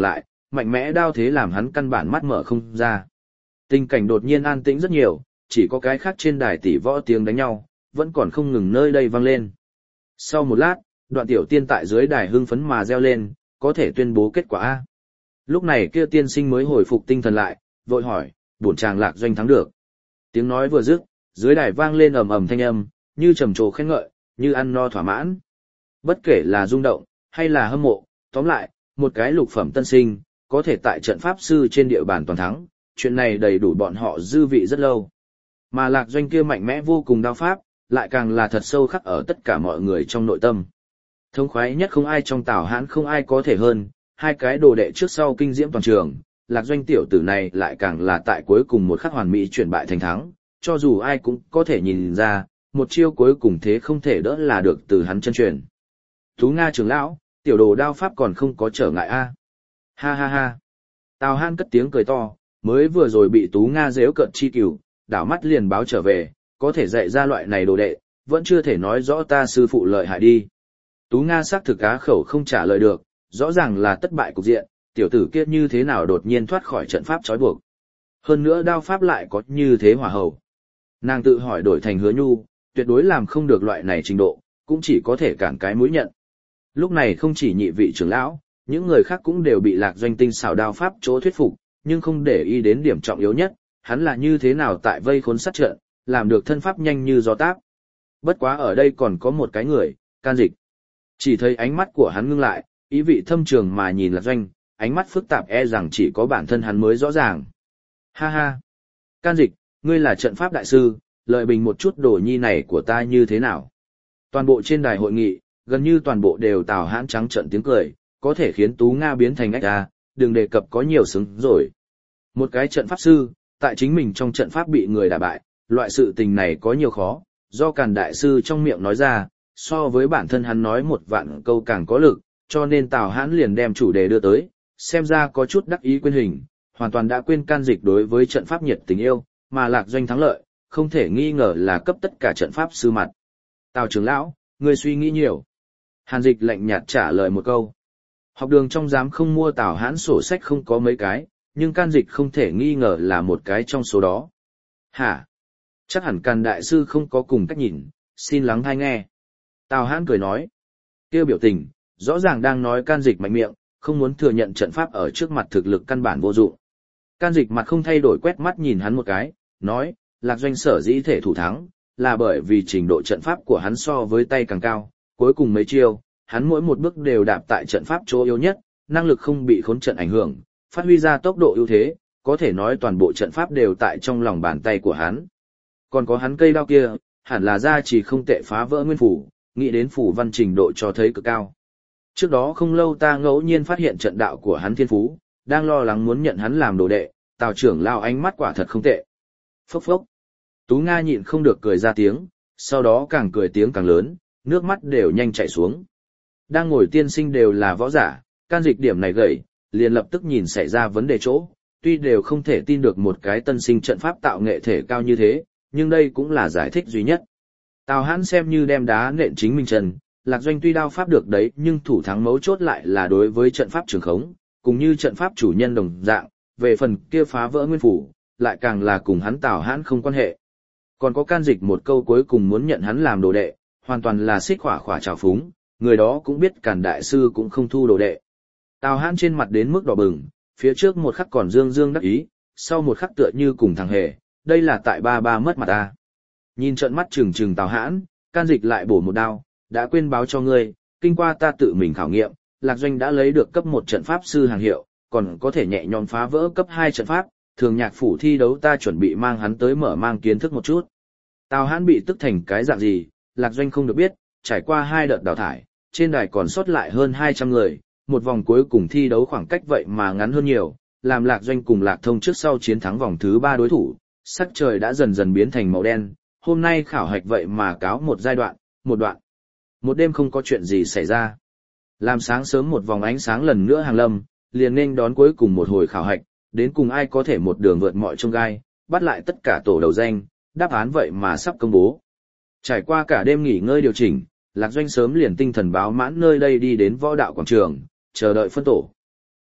[SPEAKER 1] mạnh mẽ đao thế làm hắn căn bản mắt mở không ra. Tình cảnh đột nhiên an tĩnh rất nhiều, chỉ có cái khác trên đài tỷ võ tiếng đánh nhau, vẫn còn không ngừng nơi đây vang lên. Sau một lát, Đoạn Tiểu Tiên tại dưới đài hưng phấn mà reo lên, có thể tuyên bố kết quả A. Lúc này kia tiên sinh mới hồi phục tinh thần lại, vội hỏi, bổn chàng Lạc Doanh thắng được. Tiếng nói vừa dứt, dưới đài vang lên ầm ầm thanh âm, như trầm trồ khen ngợi, như ăn no thỏa mãn. Bất kể là rung động, hay là hâm mộ, tóm lại, một cái lục phẩm tân sinh, có thể tại trận pháp sư trên địa bàn toàn thắng, chuyện này đầy đủ bọn họ dư vị rất lâu. Mà Lạc Doanh kia mạnh mẽ vô cùng đao pháp, lại càng là thật sâu khắc ở tất cả mọi người trong nội tâm. Thống khoái nhất không ai trong Tào Hãn không ai có thể hơn, hai cái đồ đệ trước sau kinh diễm toàn trường, Lạc Doanh tiểu tử này lại càng là tại cuối cùng một khắc hoàn mỹ chuyển bại thành thắng, cho dù ai cũng có thể nhìn ra, một chiêu cuối cùng thế không thể đỡ là được từ hắn chân truyền. Tú Nga trưởng lão, tiểu đồ đao pháp còn không có trở ngại a. Ha ha ha. Tào Hãn cất tiếng cười to, mới vừa rồi bị Tú Nga giễu cợt chi cửu, đảo mắt liền báo trở về, có thể dạy ra loại này đồ đệ, vẫn chưa thể nói rõ ta sư phụ lợi hại đi. Tú Nga xác thực á khẩu không trả lời được, rõ ràng là thất bại cục diện, tiểu tử kia như thế nào đột nhiên thoát khỏi trận pháp trói buộc. Hơn nữa đao pháp lại có như thế hòa hậu. Nàng tự hỏi đổi thành Hứa Nhu, tuyệt đối làm không được loại này trình độ, cũng chỉ có thể cản cái mũi nhận. Lúc này không chỉ nhị vị trưởng lão, những người khác cũng đều bị Lạc Doanh tinh xảo đao pháp chỗ thuyết phục, nhưng không để ý đến điểm trọng yếu nhất, hắn là như thế nào tại vây khốn sát trận, làm được thân pháp nhanh như gió táp. Bất quá ở đây còn có một cái người, Can Dịch. Chỉ thấy ánh mắt của hắn ngưng lại, ý vị thâm trường mà nhìn Lạc Doanh, ánh mắt phức tạp e rằng chỉ có bản thân hắn mới rõ ràng. Ha ha! Can Dịch, ngươi là trận pháp đại sư, lợi bình một chút đồ nhi này của ta như thế nào? Toàn bộ trên đài hội nghị, gần như toàn bộ đều Tào Hãn trắng trợn tiếng cười, có thể khiến Tú Nga biến thành ách ra, đừng đề cập có nhiều xứng rồi. Một cái trận pháp sư, tại chính mình trong trận pháp bị người đả bại, loại sự tình này có nhiều khó, do Càn đại sư trong miệng nói ra, so với bản thân hắn nói một vạn câu càng có lực, cho nên Tào Hãn liền đem chủ đề đưa tới, xem ra có chút đắc ý quên hình, hoàn toàn đã quên Can Dịch đối với trận pháp nhiệt tình yêu, mà Lạc Doanh thắng lợi, không thể nghi ngờ là cấp tất cả trận pháp sư mặt. Tào trưởng lão, ngươi suy nghĩ nhiều. Hàn Dịch lạnh nhạt trả lời một câu. Học đường trong giám không mua Tào Hãn sổ sách không có mấy cái, nhưng Can Dịch không thể nghi ngờ là một cái trong số đó. Hả? Chắc hẳn Càn đại sư không có cùng cách nhìn, xin lắng tai nghe. Tào Hãn cười nói. Kêu biểu tình, rõ ràng đang nói Can Dịch mạnh miệng, không muốn thừa nhận trận pháp ở trước mặt thực lực căn bản vô dụng. Can Dịch mặt không thay đổi quét mắt nhìn hắn một cái, nói, Lạc Doanh sở dĩ thể thủ thắng, là bởi vì trình độ trận pháp của hắn so với tay càng cao, cuối cùng mấy chiêu, hắn mỗi một bước đều đạp tại trận pháp chỗ yếu nhất, năng lực không bị khốn trận ảnh hưởng, phát huy ra tốc độ ưu thế, có thể nói toàn bộ trận pháp đều tại trong lòng bàn tay của hắn. Còn có hắn cây đao kia, hẳn là ra chỉ không tệ phá vỡ nguyên phủ, nghĩ đến phủ văn trình độ cho thấy cực cao. Trước đó không lâu ta ngẫu nhiên phát hiện trận đạo của hắn thiên phú, đang lo lắng muốn nhận hắn làm đồ đệ, Tào trưởng lao ánh mắt quả thật không tệ. Phốc phốc. Tú Nga nhịn không được cười ra tiếng, sau đó càng cười tiếng càng lớn, nước mắt đều nhanh chảy xuống. Đang ngồi tiên sinh đều là võ giả, Can Dịch điểm này gầy, liền lập tức nhìn xảy ra vấn đề chỗ, tuy đều không thể tin được một cái tân sinh trận pháp tạo nghệ thể cao như thế, nhưng đây cũng là giải thích duy nhất. Tào Hãn xem như đem đá nện chính mình chân, Lạc Doanh tuy đao pháp được đấy nhưng thủ thắng mấu chốt lại là đối với trận pháp trường khống, cùng như trận pháp chủ nhân đồng dạng, về phần kia phá vỡ nguyên phủ, lại càng là cùng hắn Tào Hãn không quan hệ. Còn có Can Dịch một câu cuối cùng muốn nhận hắn làm đồ đệ, hoàn toàn là xích khỏa khỏa trào phúng, người đó cũng biết Càn đại sư cũng không thu đồ đệ. Tào Hãn trên mặt đến mức đỏ bừng, phía trước một khắc còn dương dương đắc ý, sau một khắc tựa như cùng thằng hề, đây là tại ba ba mất mặt ta. Nhìn trận mắt trừng trừng Tào Hãn, Can Dịch lại bổ một đao, đã quên báo cho ngươi, kinh qua ta tự mình khảo nghiệm, Lạc Doanh đã lấy được cấp một trận pháp sư hàng hiệu, còn có thể nhẹ nhõm phá vỡ cấp hai trận pháp, thường nhạc phủ thi đấu ta chuẩn bị mang hắn tới mở mang kiến thức một chút. Tào Hãn bị tức thành cái dạng gì, Lạc Doanh không được biết, trải qua hai đợt đào thải, trên đài còn sót lại hơn hai trăm người, một vòng cuối cùng thi đấu khoảng cách vậy mà ngắn hơn nhiều, làm Lạc Doanh cùng Lạc Thông trước sau chiến thắng vòng thứ ba đối thủ, sắc trời đã dần dần biến thành màu đen, hôm nay khảo hạch vậy mà cáo một giai đoạn, một đoạn. Một đêm không có chuyện gì xảy ra. Làm sáng sớm một vòng ánh sáng lần nữa hàng lâm, liền nên đón cuối cùng một hồi khảo hạch, đến cùng ai có thể một đường vượt mọi chông gai, bắt lại tất cả tổ đầu danh, đáp án vậy mà sắp công bố. Trải qua cả đêm nghỉ ngơi điều chỉnh, Lạc Doanh sớm liền tinh thần báo mãn nơi đây đi đến võ đạo quảng trường, chờ đợi phân tổ.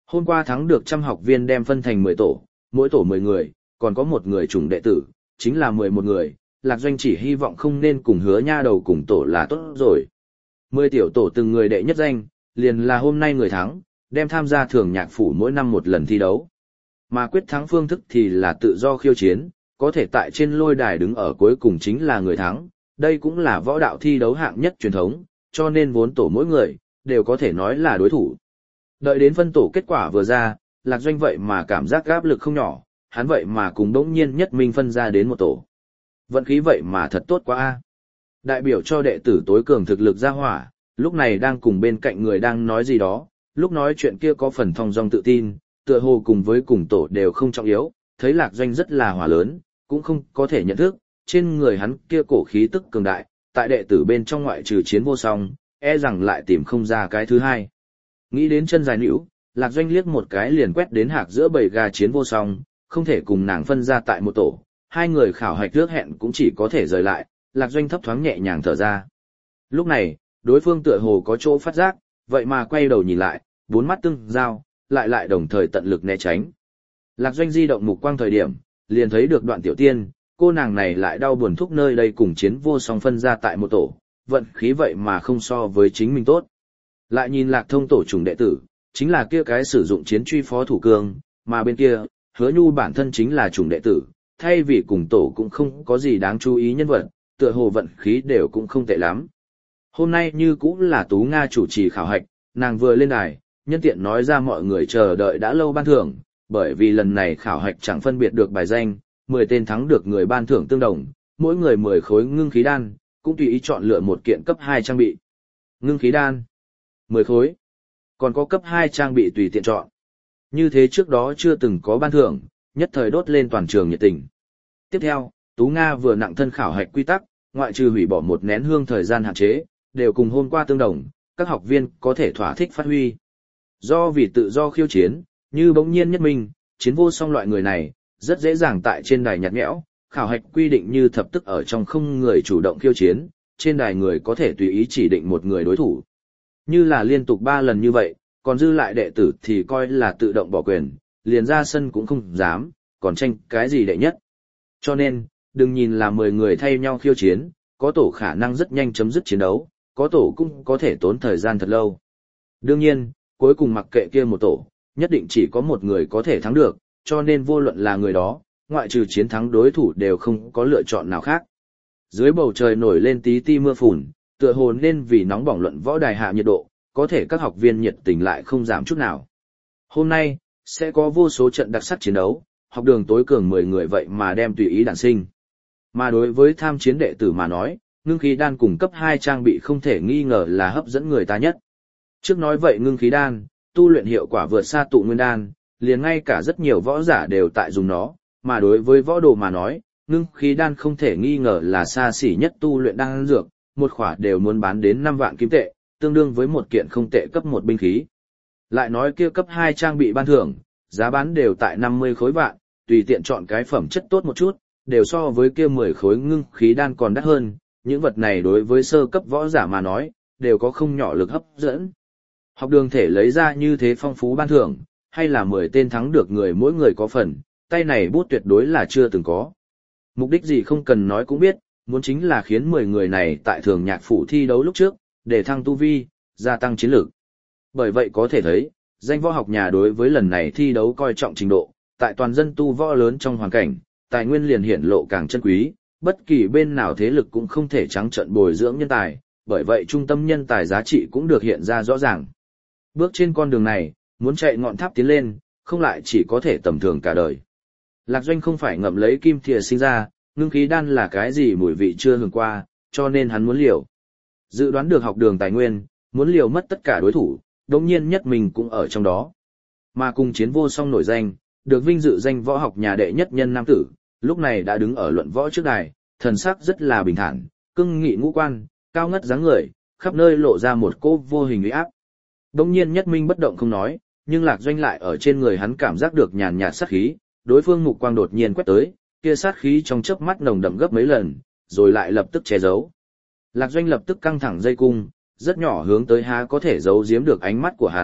[SPEAKER 1] Hôm qua thắng được trăm học viên đem phân thành mười tổ, mỗi tổ mười người, còn có một người chủng đệ tử, chính là mười một người, Lạc Doanh chỉ hy vọng không nên cùng Hứa Nha Đầu cùng tổ là tốt rồi. Mười tiểu tổ từng người đệ nhất danh, liền là hôm nay người thắng, đem tham gia thường nhạc phủ mỗi năm một lần thi đấu. Mà quyết thắng phương thức thì là tự do khiêu chiến, có thể tại trên lôi đài đứng ở cuối cùng chính là người thắng, đây cũng là võ đạo thi đấu hạng nhất truyền thống, cho nên vốn tổ mỗi người, đều có thể nói là đối thủ. Đợi đến phân tổ kết quả vừa ra, Lạc Doanh vậy mà cảm giác áp lực không nhỏ, hắn vậy mà cùng đống nhiên nhất minh phân ra đến một tổ. Vận khí vậy mà thật tốt quá a. Đại biểu cho đệ tử tối cường thực lực ra hỏa, lúc này đang cùng bên cạnh người đang nói gì đó, lúc nói chuyện kia có phần thong dong tự tin, tựa hồ cùng với cùng tổ đều không trọng yếu, thấy Lạc Doanh rất là hỏa lớn, cũng không có thể nhận thức, trên người hắn kia cổ khí tức cường đại, tại đệ tử bên trong ngoại trừ Chiến Vô Song, e rằng lại tìm không ra cái thứ hai. Nghĩ đến chân dài nữu, Lạc Doanh liếc một cái liền quét đến hạc giữa bầy gà Chiến Vô Song, không thể cùng nàng phân ra tại một tổ, hai người khảo hạch trước hẹn cũng chỉ có thể rời lại, Lạc Doanh thấp thoáng nhẹ nhàng thở ra. Lúc này, đối phương tựa hồ có chỗ phát giác, vậy mà quay đầu nhìn lại, bốn mắt tương giao, lại lại đồng thời tận lực né tránh. Lạc Doanh di động mục quang thời điểm, liền thấy được Đoạn Tiểu Tiên, cô nàng này lại đau buồn thúc nơi đây cùng Chiến Vô Song phân ra tại một tổ, vận khí vậy mà không so với chính mình tốt. Lại nhìn Lạc Thông tổ chủng đệ tử, chính là kia cái sử dụng chiến truy phó thủ cương, mà bên kia, Hứa Nhu bản thân chính là chủng đệ tử, thay vì cùng tổ cũng không có gì đáng chú ý nhân vật, tựa hồ vận khí đều cũng không tệ lắm. Hôm nay như cũng là Tú Nga chủ trì khảo hạch, nàng vừa lên đài, nhân tiện nói ra mọi người chờ đợi đã lâu ban thưởng, bởi vì lần này khảo hạch chẳng phân biệt được bài danh, mười tên thắng được người ban thưởng tương đồng, mỗi người mười khối ngưng khí đan, cũng tùy ý chọn lựa một kiện cấp hai trang bị. Ngưng khí đan, mười khối, còn có cấp hai trang bị tùy tiện chọn. Như thế trước đó chưa từng có ban thưởng, nhất thời đốt lên toàn trường nhiệt tình. Tiếp theo, Tú Nga vừa nặng thân khảo hạch quy tắc, ngoại trừ hủy bỏ một nén hương thời gian hạn chế, đều cùng hôm qua tương đồng, các học viên có thể thỏa thích phát huy. Do vì tự do khiêu chiến, như bỗng nhiên nhất minh, Chiến Vô Song loại người này, rất dễ dàng tại trên đài nhạt nhẽo, khảo hạch quy định như thập tức ở trong không người chủ động khiêu chiến, trên đài người có thể tùy ý chỉ định một người đối thủ. Như là liên tục ba lần như vậy, còn dư lại đệ tử thì coi là tự động bỏ quyền, liền ra sân cũng không dám, còn tranh cái gì đệ nhất. Cho nên, đừng nhìn là mười người thay nhau khiêu chiến, có tổ khả năng rất nhanh chấm dứt chiến đấu, có tổ cũng có thể tốn thời gian thật lâu. Đương nhiên, cuối cùng mặc kệ kia một tổ, nhất định chỉ có một người có thể thắng được, cho nên vô luận là người đó, ngoại trừ chiến thắng đối thủ đều không có lựa chọn nào khác. Dưới bầu trời nổi lên tí ti mưa phùn, tựa hồ nên vì nóng bỏng luận võ đài hạ nhiệt độ, có thể các học viên nhiệt tình lại không giảm chút nào. Hôm nay, sẽ có vô số trận đặc sắc chiến đấu, học đường tối cường mười người vậy mà đem tùy ý đản sinh. Mà đối với tham chiến đệ tử mà nói, ngưng khí đan cùng cấp hai trang bị không thể nghi ngờ là hấp dẫn người ta nhất. Trước nói vậy ngưng khí đan, tu luyện hiệu quả vượt xa tụ nguyên đan, liền ngay cả rất nhiều võ giả đều tại dùng nó, mà đối với võ đồ mà nói, ngưng khí đan không thể nghi ngờ là xa xỉ nhất tu luyện đan dược, một khỏa đều muốn bán đến năm vạn kim tệ, tương đương với một kiện không tệ cấp một binh khí. Lại nói kia cấp hai trang bị ban thưởng, giá bán đều tại năm mươi khối vạn, tùy tiện chọn cái phẩm chất tốt một chút, đều so với kia mười khối ngưng khí đan còn đắt hơn, những vật này đối với sơ cấp võ giả mà nói, đều có không nhỏ lực hấp dẫn. Học đường thể lấy ra như thế phong phú ban thưởng, hay là mười tên thắng được người mỗi người có phần, tay này bút tuyệt đối là chưa từng có. Mục đích gì không cần nói cũng biết, muốn chính là khiến mười người này tại thường nhạc phủ thi đấu lúc trước, để thăng tu vi, gia tăng chiến lược. Bởi vậy có thể thấy, danh võ học nhà đối với lần này thi đấu coi trọng trình độ, tại toàn dân tu võ lớn trong hoàn cảnh, tài nguyên liền hiển lộ càng chân quý, bất kỳ bên nào thế lực cũng không thể trắng trợn bồi dưỡng nhân tài, bởi vậy trung tâm nhân tài giá trị cũng được hiện ra rõ ràng. Bước trên con đường này, muốn chạy ngọn tháp tiến lên, không lại chỉ có thể tầm thường cả đời. Lạc Doanh không phải ngậm lấy kim thìa sinh ra, ngưng khí đan là cái gì mùi vị chưa hưởng qua, cho nên hắn muốn liều. Dự đoán được học đường tài nguyên, muốn liều mất tất cả đối thủ, đồng nhiên nhất mình cũng ở trong đó. Mà cùng Chiến Vô Song nổi danh, được vinh dự danh võ học nhà đệ nhất nhân nam tử, lúc này đã đứng ở luận võ trước đài, thần sắc rất là bình thản, cưng nghị ngũ quan, cao ngất dáng người, khắp nơi lộ ra một cỗ vô hình uy áp. Đồng nhiên nhất minh bất động không nói, nhưng Lạc Doanh lại ở trên người hắn cảm giác được nhàn nhạt sát khí, đối phương mục quang đột nhiên quét tới, kia sát khí trong chớp mắt nồng đậm gấp mấy lần, rồi lại lập tức che giấu. Lạc Doanh lập tức căng thẳng dây cung, rất nhỏ hướng tới há có thể giấu giếm được ánh mắt của hắn,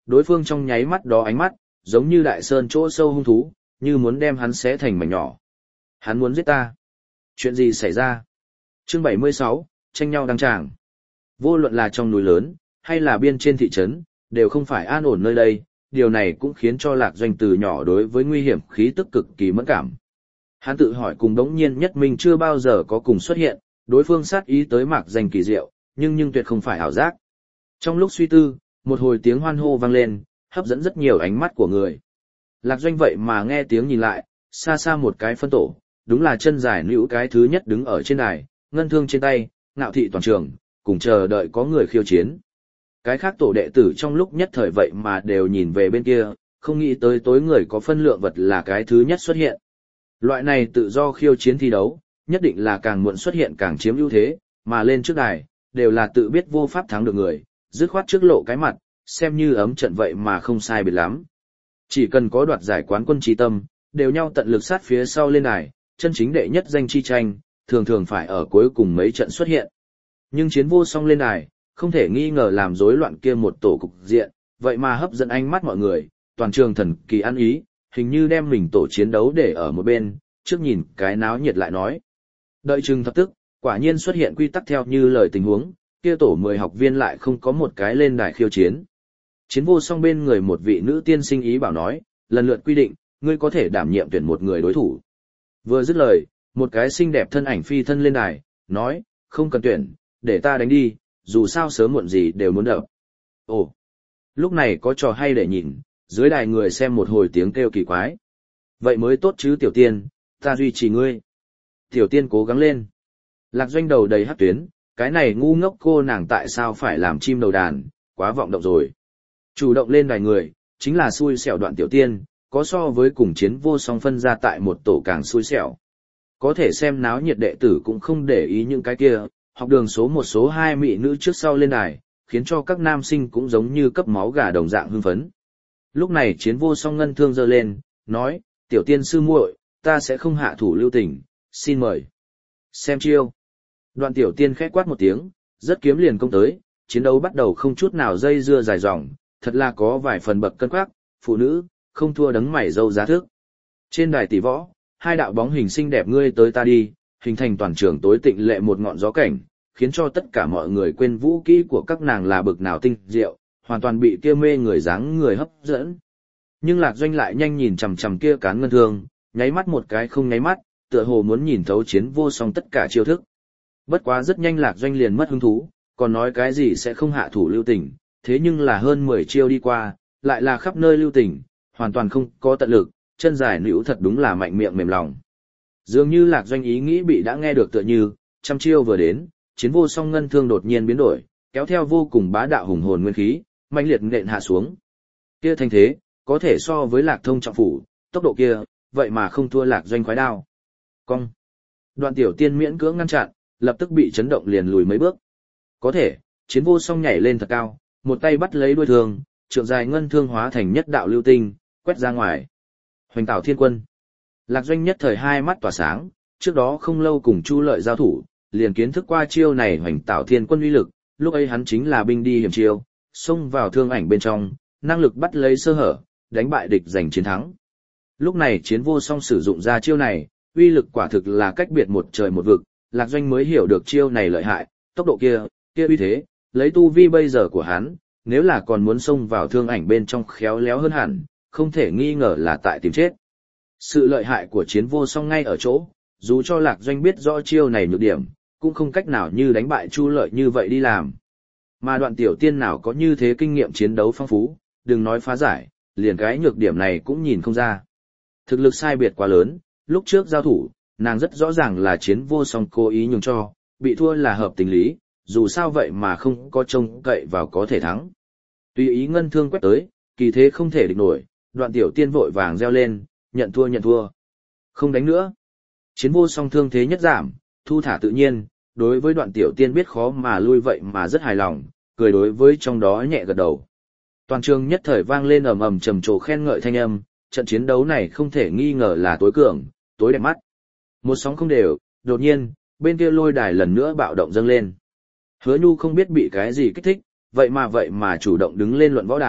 [SPEAKER 1] đối phương trong nháy mắt đó ánh mắt, giống như đại sơn chỗ sâu hung thú, như muốn đem hắn xé thành mảnh nhỏ. Hắn muốn giết ta. Chuyện gì xảy ra? Chương bảy mươi sáu, tranh nhau đăng tràng. Vô luận là trong núi lớn, hay là biên trên thị trấn, đều không phải an ổn nơi đây, điều này cũng khiến cho Lạc Doanh từ nhỏ đối với nguy hiểm khí tức cực kỳ mẫn cảm. Hắn tự hỏi cùng đống nhiên nhất mình chưa bao giờ có cùng xuất hiện, đối phương sát ý tới mạc danh kỳ diệu, nhưng nhưng tuyệt không phải ảo giác. Trong lúc suy tư, một hồi tiếng hoan hô vang lên, hấp dẫn rất nhiều ánh mắt của người. Lạc Doanh vậy mà nghe tiếng nhìn lại, xa xa một cái phân tổ, đúng là chân dài nữ cái thứ nhất đứng ở trên đài, ngân thương trên tay, ngạo thị toàn trường, cùng chờ đợi có người khiêu chiến. Cái khác tổ đệ tử trong lúc nhất thời vậy mà đều nhìn về bên kia, không nghĩ tới tối người có phân lượng vật là cái thứ nhất xuất hiện. Loại này tự do khiêu chiến thi đấu, nhất định là càng muộn xuất hiện càng chiếm ưu thế, mà lên trước đài, đều là tự biết vô pháp thắng được người, dứt khoát trước lộ cái mặt, xem như ấm trận vậy mà không sai biệt lắm. Chỉ cần có đoạt giải quán quân trí tâm, đều nhau tận lực sát phía sau lên đài, chân chính đệ nhất danh chi tranh, thường thường phải ở cuối cùng mấy trận xuất hiện. Nhưng chiến vô song lên đài, không thể nghi ngờ làm rối loạn kia một tổ cục diện, vậy mà hấp dẫn ánh mắt mọi người, toàn trường thần kỳ ăn ý, hình như đem mình tổ chiến đấu để ở một bên, trước nhìn cái náo nhiệt lại nói. Đợi chừng thập tức, quả nhiên xuất hiện quy tắc theo như lời tình huống, kia tổ mười học viên lại không có một cái lên đài khiêu chiến. Chiến vô song bên người một vị nữ tiên sinh ý bảo nói, lần lượt quy định, ngươi có thể đảm nhiệm tuyển một người đối thủ. Vừa dứt lời, một cái xinh đẹp thân ảnh phi thân lên đài, nói, không cần tuyển, để ta đánh đi, dù sao sớm muộn gì đều muốn đập. Ồ, lúc này có trò hay để nhìn, dưới đài người xem một hồi tiếng kêu kỳ quái. Vậy mới tốt chứ tiểu tiên, ta duy trì ngươi. Tiểu tiên cố gắng lên. Lạc Doanh đầu đầy hắc tuyến, cái này ngu ngốc cô nàng tại sao phải làm chim đầu đàn, quá vọng động rồi. Chủ động lên đài người, chính là xui xẻo Đoạn tiểu tiên, có so với cùng chiến vô song phân ra tại một tổ càng xui xẻo. Có thể xem náo nhiệt đệ tử cũng không để ý những cái kia, học đường số một số hai mỹ nữ trước sau lên đài, khiến cho các nam sinh cũng giống như cấp máu gà đồng dạng hưng phấn. Lúc này chiến vô song ngân thương giơ lên, nói, tiểu tiên sư muội, ta sẽ không hạ thủ lưu tình, xin mời. Xem chiêu. Đoạn tiểu tiên khẽ quát một tiếng, rất kiếm liền công tới, chiến đấu bắt đầu không chút nào dây dưa dài dòng, thật là có vài phần bậc cân quắc, phụ nữ, không thua đấng mày dâu giá thước. Trên đài tỷ võ, hai đạo bóng hình xinh đẹp ngươi tới ta đi, hình thành toàn trường tối tịnh lệ một ngọn gió cảnh, khiến cho tất cả mọi người quên vũ kỹ của các nàng là bực nào tinh diệu, hoàn toàn bị kia mê người dáng người hấp dẫn. Nhưng Lạc Doanh lại nhanh nhìn chằm chằm kia cán ngân thương, nháy mắt một cái không nháy mắt, tựa hồ muốn nhìn thấu chiến vô song tất cả chiêu thức. Bất quá rất nhanh Lạc Doanh liền mất hứng thú, còn nói cái gì sẽ không hạ thủ lưu tình, thế nhưng là hơn mười chiêu đi qua, lại là khắp nơi lưu tình, hoàn toàn không có tận lực, chân dài nữ thật đúng là mạnh miệng mềm lòng. Dường như Lạc Doanh ý nghĩ bị đã nghe được tựa như, trăm chiêu vừa đến, chiến vô song ngân thương đột nhiên biến đổi, kéo theo vô cùng bá đạo hùng hồn nguyên khí, mạnh liệt nện hạ xuống. Kia thanh thế, có thể so với Lạc Thông trọng phủ, tốc độ kia, vậy mà không thua Lạc Doanh khoái đao. Cong. Đoạn tiểu tiên miễn cưỡng ngăn chặn, lập tức bị chấn động liền lùi mấy bước. Có thể, chiến vô song nhảy lên thật cao, một tay bắt lấy đuôi thương, trượng dài ngân thương hóa thành nhất đạo lưu tinh, quét ra ngoài. Hoành Tảo Thiên Quân. Lạc Doanh nhất thời hai mắt tỏa sáng, trước đó không lâu cùng Chu Lợi giao thủ, liền kiến thức qua chiêu này Hoành Tảo Thiên Quân uy lực, lúc ấy hắn chính là binh đi hiểm chiêu, xông vào thương ảnh bên trong, năng lực bắt lấy sơ hở, đánh bại địch giành chiến thắng. Lúc này chiến vô song sử dụng ra chiêu này, uy lực quả thực là cách biệt một trời một vực, Lạc Doanh mới hiểu được chiêu này lợi hại, tốc độ kia, kia uy thế, lấy tu vi bây giờ của hắn, nếu là còn muốn xông vào thương ảnh bên trong khéo léo hơn hẳn, không thể nghi ngờ là tại tìm chết. Sự lợi hại của chiến vô song ngay ở chỗ, dù cho Lạc Doanh biết rõ chiêu này nhược điểm, cũng không cách nào như đánh bại Chu Lợi như vậy đi làm. Mà Đoạn tiểu tiên nào có như thế kinh nghiệm chiến đấu phong phú, đừng nói phá giải, liền cái nhược điểm này cũng nhìn không ra. Thực lực sai biệt quá lớn, lúc trước giao thủ, nàng rất rõ ràng là chiến vô song cố ý nhường cho, bị thua là hợp tình lý, dù sao vậy mà không có trông cậy vào có thể thắng. Tùy ý ngân thương quét tới, kỳ thế không thể địch nổi, Đoạn tiểu tiên vội vàng reo lên, nhận thua nhận thua. Không đánh nữa. Chiến vô song thương thế nhất giảm, thu thả tự nhiên, đối với Đoạn tiểu tiên biết khó mà lui vậy mà rất hài lòng, cười đối với trong đó nhẹ gật đầu. Toàn trường nhất thời vang lên ầm ầm trầm trồ khen ngợi thanh âm, trận chiến đấu này không thể nghi ngờ là tối cường, tối đẹp mắt. Một sóng không đều, đột nhiên, bên kia lôi đài lần nữa bạo động dâng lên. Hứa Nhu không biết bị cái gì kích thích, vậy mà vậy mà chủ động đứng lên luận võ đài,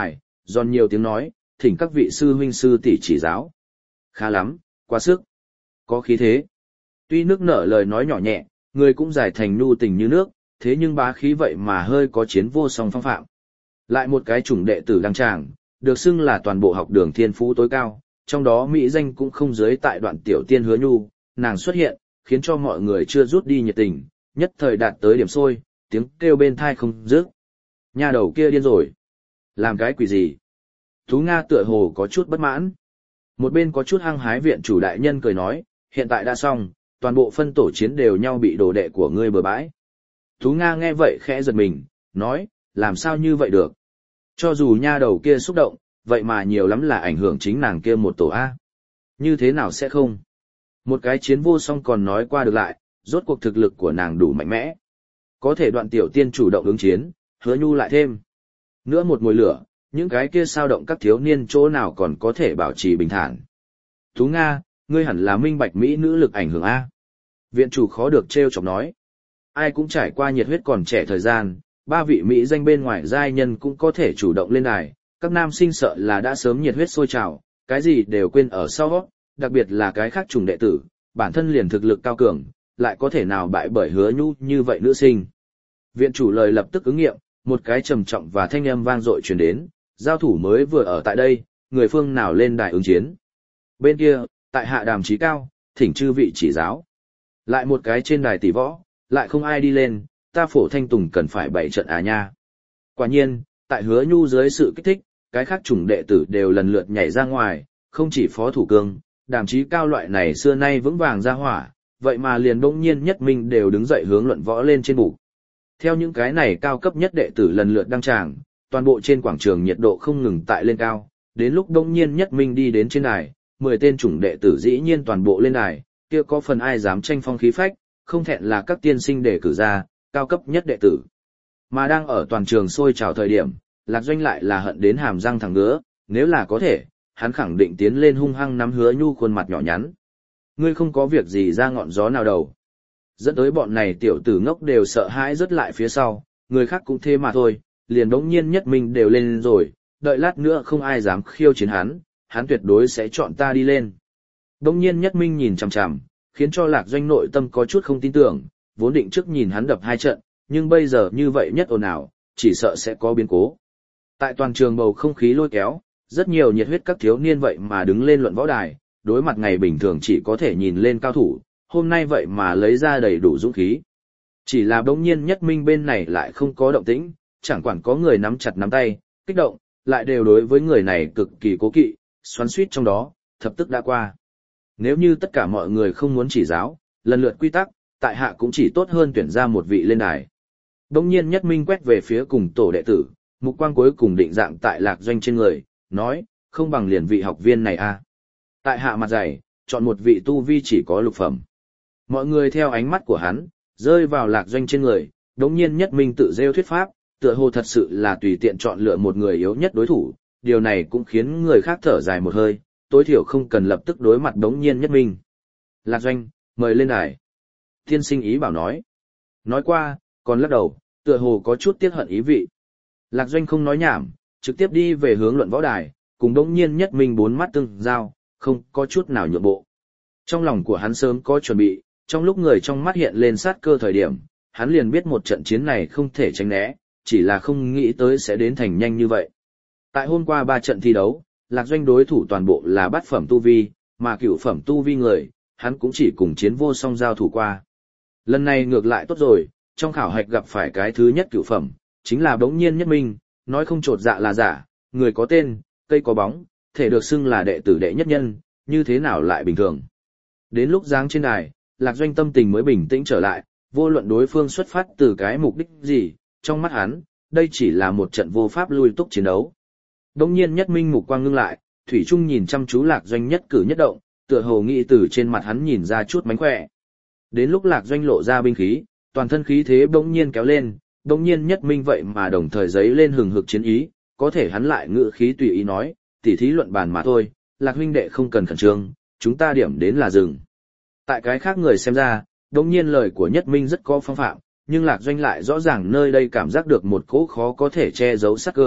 [SPEAKER 1] giòn nhiều tiếng nói, thỉnh các vị sư huynh sư tỷ chỉ giáo. Khá lắm, quá sức, có khí thế. Tuy nước nở lời nói nhỏ nhẹ, người cũng giải thành nhu tình như nước, thế nhưng bá khí vậy mà hơi có chiến vô song phong phạm. Lại một cái chủng đệ tử đăng tràng, được xưng là toàn bộ học đường thiên phú tối cao, trong đó mỹ danh cũng không dưới tại đoạn tiểu tiên Hứa Nhu, nàng xuất hiện, khiến cho mọi người chưa rút đi nhiệt tình, nhất thời đạt tới điểm sôi, tiếng kêu bên thai không dứt. Nhà đầu kia điên rồi. Làm cái quỷ gì? Tú Nga tựa hồ có chút bất mãn. Một bên có chút hăng hái viện chủ đại nhân cười nói, hiện tại đã xong, toàn bộ phân tổ chiến đều nhau bị đồ đệ của ngươi bừa bãi. Tú Nga nghe vậy khẽ giật mình, nói, làm sao như vậy được? Cho dù nha đầu kia xúc động, vậy mà nhiều lắm là ảnh hưởng chính nàng kia một tổ A. Như thế nào sẽ không? Một cái chiến vô song còn nói qua được lại, rốt cuộc thực lực của nàng đủ mạnh mẽ. Có thể đoạn tiểu tiên chủ động ứng chiến, Hứa Nhu lại thêm. Nữa một mùi lửa, những cái kia sao động các thiếu niên chỗ nào còn có thể bảo trì bình thản. Tú Nga, ngươi hẳn là minh bạch mỹ nữ lực ảnh hưởng A. Viện chủ khó được trêu chọc nói. Ai cũng trải qua nhiệt huyết còn trẻ thời gian, ba vị mỹ danh bên ngoài giai nhân cũng có thể chủ động lên đài, các nam sinh sợ là đã sớm nhiệt huyết sôi trào, cái gì đều quên ở sau, đặc biệt là cái khác trùng đệ tử, bản thân liền thực lực cao cường, lại có thể nào bại bởi Hứa Nhu như vậy nữ sinh. Viện chủ lời lập tức ứng nghiệm, một cái trầm trọng và thanh âm vang dội truyền đến, giao thủ mới vừa ở tại đây, người phương nào lên đài ứng chiến. Bên kia, tại hạ đàm chí cao, thỉnh chư vị chỉ giáo. Lại một cái trên đài tỷ võ, lại không ai đi lên, ta Phổ Thanh Tùng cần phải bảy trận à nha. Quả nhiên, tại Hứa Nhu dưới sự kích thích, cái khác chủng đệ tử đều lần lượt nhảy ra ngoài, không chỉ Phó Thủ Cương, đàm chí cao loại này xưa nay vững vàng ra hỏa, vậy mà liền bỗng nhiên nhất minh đều đứng dậy hướng luận võ lên trên bục. Theo những cái này cao cấp nhất đệ tử lần lượt đăng tràng, toàn bộ trên quảng trường nhiệt độ không ngừng tại lên cao, đến lúc bỗng nhiên nhất minh đi đến trên đài, mười tên chủng đệ tử dĩ nhiên toàn bộ lên đài, kia có phần ai dám tranh phong khí phách, không thẹn là các tiên sinh để cử ra, cao cấp nhất đệ tử. Mà đang ở toàn trường sôi trào thời điểm, Lạc Doanh lại là hận đến hàm răng thẳng ngứa, nếu là có thể, hắn khẳng định tiến lên hung hăng nắm Hứa Nhu khuôn mặt nhỏ nhắn. Ngươi không có việc gì ra ngọn gió nào đâu. Dẫn tới bọn này tiểu tử ngốc đều sợ hãi rớt lại phía sau, người khác cũng thế mà thôi, liền đống nhiên nhất mình đều lên rồi, đợi lát nữa không ai dám khiêu chiến hắn, hắn tuyệt đối sẽ chọn ta đi lên. Đống nhiên nhất minh nhìn chằm chằm, khiến cho Lạc Doanh nội tâm có chút không tin tưởng, vốn định trước nhìn hắn đập hai trận, nhưng bây giờ như vậy nhất ồn ào, chỉ sợ sẽ có biến cố. Tại toàn trường bầu không khí lôi kéo, rất nhiều nhiệt huyết các thiếu niên vậy mà đứng lên luận võ đài, đối mặt ngày bình thường chỉ có thể nhìn lên cao thủ, hôm nay vậy mà lấy ra đầy đủ dũng khí. Chỉ là đống nhiên nhất minh bên này lại không có động tĩnh, chẳng quản có người nắm chặt nắm tay, kích động, lại đều đối với người này cực kỳ cố kỵ, xoắn suýt trong đó, thập tức đã qua. Nếu như tất cả mọi người không muốn chỉ giáo, lần lượt quy tắc, tại hạ cũng chỉ tốt hơn tuyển ra một vị lên đài. Đống nhiên nhất minh quét về phía cùng tổ đệ tử, mục quang cuối cùng định dạng tại Lạc Doanh trên người, nói, không bằng liền vị học viên này a. Tại hạ mặt dày, chọn một vị tu vi chỉ có lục phẩm. Mọi người theo ánh mắt của hắn, rơi vào Lạc Doanh trên người, đống nhiên nhất minh tự rêu thuyết pháp, tựa hồ thật sự là tùy tiện chọn lựa một người yếu nhất đối thủ, điều này cũng khiến người khác thở dài một hơi, tối thiểu không cần lập tức đối mặt đống nhiên nhất minh. Lạc Doanh, mời lên đài. Tiên sinh ý bảo nói. Nói qua, còn lắc đầu, tựa hồ có chút tiếc hận ý vị. Lạc Doanh không nói nhảm, trực tiếp đi về hướng luận võ đài, cùng đống nhiên nhất minh bốn mắt tương giao, không có chút nào nhượng bộ. Trong lòng của hắn sớm có chuẩn bị, trong lúc người trong mắt hiện lên sát cơ thời điểm, hắn liền biết một trận chiến này không thể tránh né, chỉ là không nghĩ tới sẽ đến thành nhanh như vậy. Tại hôm qua ba trận thi đấu, Lạc Doanh đối thủ toàn bộ là bát phẩm tu vi, mà cửu phẩm tu vi người, hắn cũng chỉ cùng chiến vô song giao thủ qua. Lần này ngược lại tốt rồi, trong khảo hạch gặp phải cái thứ nhất cửu phẩm, chính là đống nhiên nhất minh, nói không trột dạ là giả, người có tên, cây có bóng, thể được xưng là đệ tử đệ nhất nhân, như thế nào lại bình thường. Đến lúc giáng trên đài, Lạc Doanh tâm tình mới bình tĩnh trở lại, vô luận đối phương xuất phát từ cái mục đích gì, trong mắt hắn, đây chỉ là một trận vô pháp lui túc chiến đấu. Đống nhiên nhất minh mục quang ngưng lại, thủy chung nhìn chăm chú Lạc Doanh nhất cử nhất động, tựa hồ nghĩ từ trên mặt hắn nhìn ra chút mánh khỏe. Đến lúc Lạc Doanh lộ ra binh khí, toàn thân khí thế bỗng nhiên kéo lên, đống nhiên nhất minh vậy mà đồng thời giấy lên hừng hực chiến ý, có thể hắn lại ngự khí tùy ý nói, tỉ thí luận bàn mà thôi, Lạc huynh đệ không cần khẩn trương, chúng ta điểm đến là dừng. Tại cái khác người xem ra, đống nhiên lời của nhất minh rất có phong phạm, nhưng Lạc Doanh lại rõ ràng nơi đây cảm giác được một cỗ khó có thể che giấu sắc cơ,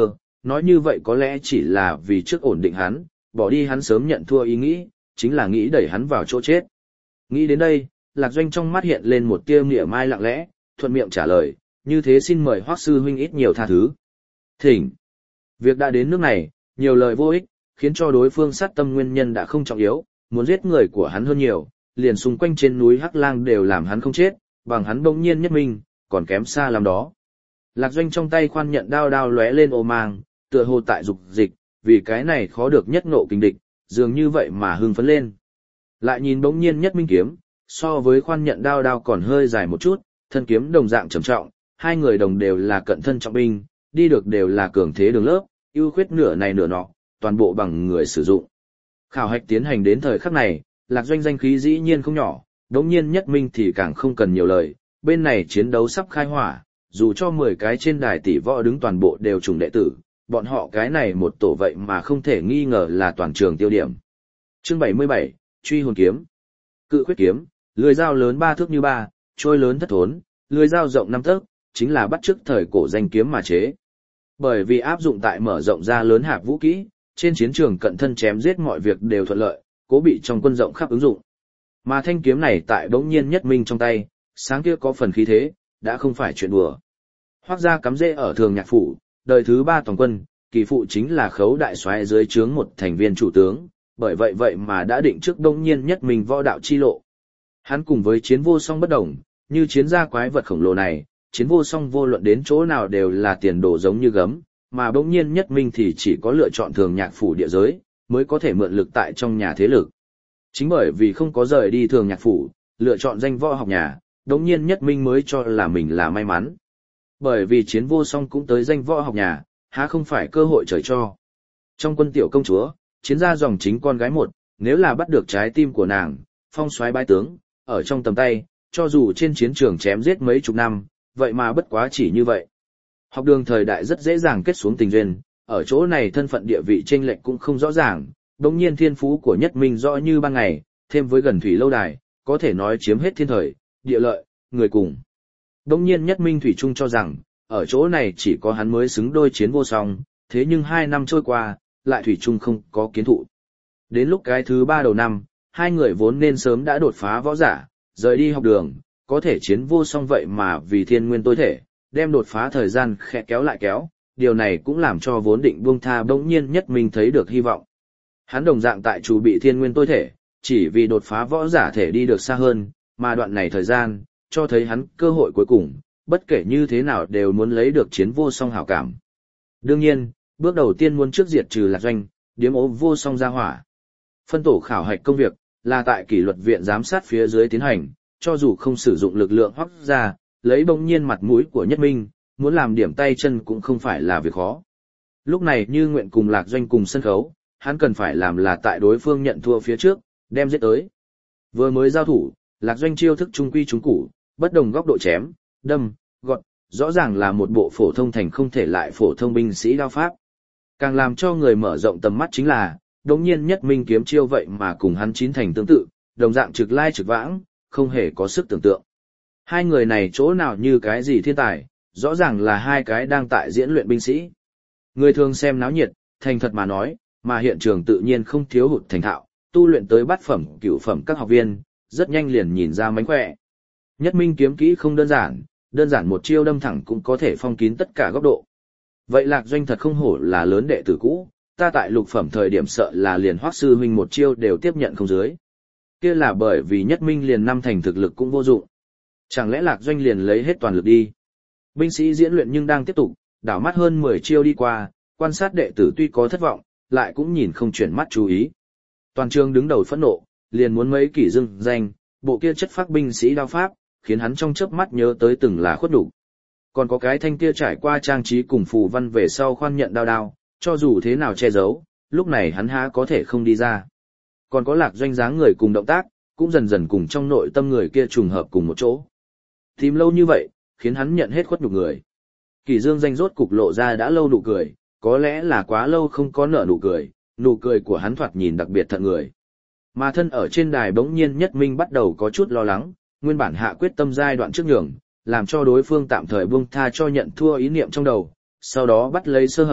[SPEAKER 1] nói như vậy có lẽ chỉ là vì trước ổn định hắn, bỏ đi hắn sớm nhận thua ý nghĩ, chính là nghĩ đẩy hắn vào chỗ chết. Nghĩ đến đây, Lạc Doanh trong mắt hiện lên một tia mỉa mai lặng lẽ, thuận miệng trả lời, như thế xin mời Hoắc sư huynh ít nhiều tha thứ. Thỉnh. Việc đã đến nước này, nhiều lời vô ích, khiến cho đối phương sát tâm nguyên nhân đã không trọng yếu, muốn giết người của hắn hơn nhiều, liền xung quanh trên núi Hắc Lang đều làm hắn không chết, bằng hắn bỗng nhiên nhất mình, còn kém xa lắm đó. Lạc Doanh trong tay khoan nhận đao đao lóe lên ô mang, tựa hồ tại dục dịch, vì cái này khó được nhất ngộ kinh địch, dường như vậy mà hưng phấn lên. Lại nhìn bỗng nhiên nhất minh kiếm, so với khoan nhận đao đao còn hơi dài một chút, thân kiếm đồng dạng trầm trọng, hai người đồng đều là cận thân trọng binh, đi được đều là cường thế đường lớp, ưu khuyết nửa này nửa nọ, toàn bộ bằng người sử dụng. Khảo hạch tiến hành đến thời khắc này, Lạc Doanh danh khí dĩ nhiên không nhỏ, đống nhiên nhất minh thì càng không cần nhiều lời, bên này chiến đấu sắp khai hỏa, dù cho mười cái trên đài tỷ võ đứng toàn bộ đều trùng đệ tử, bọn họ cái này một tổ vậy mà không thể nghi ngờ là toàn trường tiêu điểm. Chương bảy mươi bảy, Truy hồn kiếm. Cự khuyết kiếm, lưỡi dao lớn ba thước như ba, trôi lớn thất thốn, lưỡi dao rộng năm tấc, chính là bắt chước thời cổ danh kiếm mà chế. Bởi vì áp dụng tại mở rộng ra lớn hạp vũ kỹ, trên chiến trường cận thân chém giết mọi việc đều thuận lợi, cố bị trong quân rộng khắp ứng dụng. Mà thanh kiếm này tại bỗng nhiên nhất minh trong tay, sáng kia có phần khí thế, đã không phải chuyện đùa. Hoắc gia cắm rễ ở Thường Nhạc phủ, đời thứ ba toàn quân, kỳ phụ chính là Khấu đại soái dưới trướng một thành viên chủ tướng, bởi vậy vậy mà đã định trước bỗng nhiên nhất minh võ đạo chi lộ. Hắn cùng với Chiến Vô Song bất đồng, như chiến gia quái vật khổng lồ này, Chiến Vô Song vô luận đến chỗ nào đều là tiền đồ giống như gấm, mà bỗng nhiên nhất minh thì chỉ có lựa chọn Thường Nhạc phủ địa giới, mới có thể mượn lực tại trong nhà thế lực. Chính bởi vì không có rời đi Thường Nhạc phủ, lựa chọn danh võ học nhà, đống nhiên nhất minh mới cho là mình là may mắn. Bởi vì Chiến Vô Song cũng tới danh võ học nhà, há không phải cơ hội trời cho. Trong quân tiểu công chúa, chiến gia dòng chính con gái một, nếu là bắt được trái tim của nàng, phong soái bái tướng, ở trong tầm tay, cho dù trên chiến trường chém giết mấy chục năm, vậy mà bất quá chỉ như vậy. Học đường thời đại rất dễ dàng kết xuống tình duyên, ở chỗ này thân phận địa vị chênh lệch cũng không rõ ràng, đồng nhiên thiên phú của nhất minh rõ như ban ngày, thêm với gần thủy lâu đài, có thể nói chiếm hết thiên thời, địa lợi, người cùng. Đồng nhiên nhất minh thủy trung cho rằng, ở chỗ này chỉ có hắn mới xứng đôi Chiến Vô Song, thế nhưng hai năm trôi qua, lại thủy trung không có kiến thụ. Đến lúc cái thứ ba đầu năm, hai người vốn nên sớm đã đột phá võ giả, rời đi học đường, có thể Chiến Vô Song vậy mà vì thiên nguyên tối thể, đem đột phá thời gian khẽ kéo lại kéo, điều này cũng làm cho vốn định buông tha bỗng nhiên nhất minh thấy được hy vọng. Hắn đồng dạng tại chủ bị thiên nguyên tối thể, chỉ vì đột phá võ giả thể đi được xa hơn, mà đoạn này thời gian, cho thấy hắn cơ hội cuối cùng, bất kể như thế nào đều muốn lấy được Chiến Vô Song hảo cảm. Đương nhiên, bước đầu tiên muốn trước diệt trừ Lạc Doanh, điếm ố Vô Song ra hỏa. Phân tổ khảo hạch công việc, là tại kỷ luật viện giám sát phía dưới tiến hành, cho dù không sử dụng lực lượng Hoắc gia, lấy bỗng nhiên mặt mũi của nhất minh, muốn làm điểm tay chân cũng không phải là việc khó. Lúc này Như Nguyện cùng Lạc Doanh cùng sân khấu, hắn cần phải làm là tại đối phương nhận thua phía trước, đem giết tới. Vừa mới giao thủ, Lạc Doanh chiêu thức trung quy trung củ, bất đồng góc độ chém, đâm, gọt, rõ ràng là một bộ phổ thông thành không thể lại phổ thông binh sĩ đao pháp. Càng làm cho người mở rộng tầm mắt chính là, đống nhiên nhất minh kiếm chiêu vậy mà cùng hắn chín thành tương tự, đồng dạng trực lai trực vãng, không hề có sức tưởng tượng. Hai người này chỗ nào như cái gì thiên tài, rõ ràng là hai cái đang tại diễn luyện binh sĩ. Người thường xem náo nhiệt, thành thật mà nói, mà hiện trường tự nhiên không thiếu hụt thành thạo, tu luyện tới bát phẩm, cửu phẩm các học viên, rất nhanh liền nhìn ra mánh khỏe. Nhất minh kiếm kỹ không đơn giản, đơn giản một chiêu đâm thẳng cũng có thể phong kín tất cả góc độ. Vậy Lạc Doanh thật không hổ là lớn đệ tử cũ, ta tại lục phẩm thời điểm sợ là liền Hoắc sư huynh một chiêu đều tiếp nhận không dưới. Kia là bởi vì nhất minh liền năm thành thực lực cũng vô dụng. Chẳng lẽ Lạc Doanh liền lấy hết toàn lực đi? Binh sĩ diễn luyện nhưng đang tiếp tục, đảo mắt hơn mười chiêu đi qua, quan sát đệ tử tuy có thất vọng, lại cũng nhìn không chuyển mắt chú ý. Toàn trường đứng đầu phẫn nộ, liền muốn mấy kỷ dưng danh, bộ kia chất phác binh sĩ đao pháp, khiến hắn trong chớp mắt nhớ tới từng là khuất đủ. Còn có cái thanh kia trải qua trang trí cùng phù văn về sau khoan nhận đao đao, cho dù thế nào che giấu, lúc này hắn há có thể không đi ra. Còn có Lạc Doanh dáng người cùng động tác, cũng dần dần cùng trong nội tâm người kia trùng hợp cùng một chỗ. Tìm lâu như vậy, khiến hắn nhận hết khuất nhục người. Kỷ Dương danh rốt cục lộ ra đã lâu nụ cười, có lẽ là quá lâu không có nở nụ cười, nụ cười của hắn thoạt nhìn đặc biệt thận người. Mà thân ở trên đài bỗng nhiên nhất minh bắt đầu có chút lo lắng, nguyên bản hạ quyết tâm giai đoạn trước nhường, làm cho đối phương tạm thời buông tha cho nhận thua ý niệm trong đầu, sau đó bắt lấy sơ hở,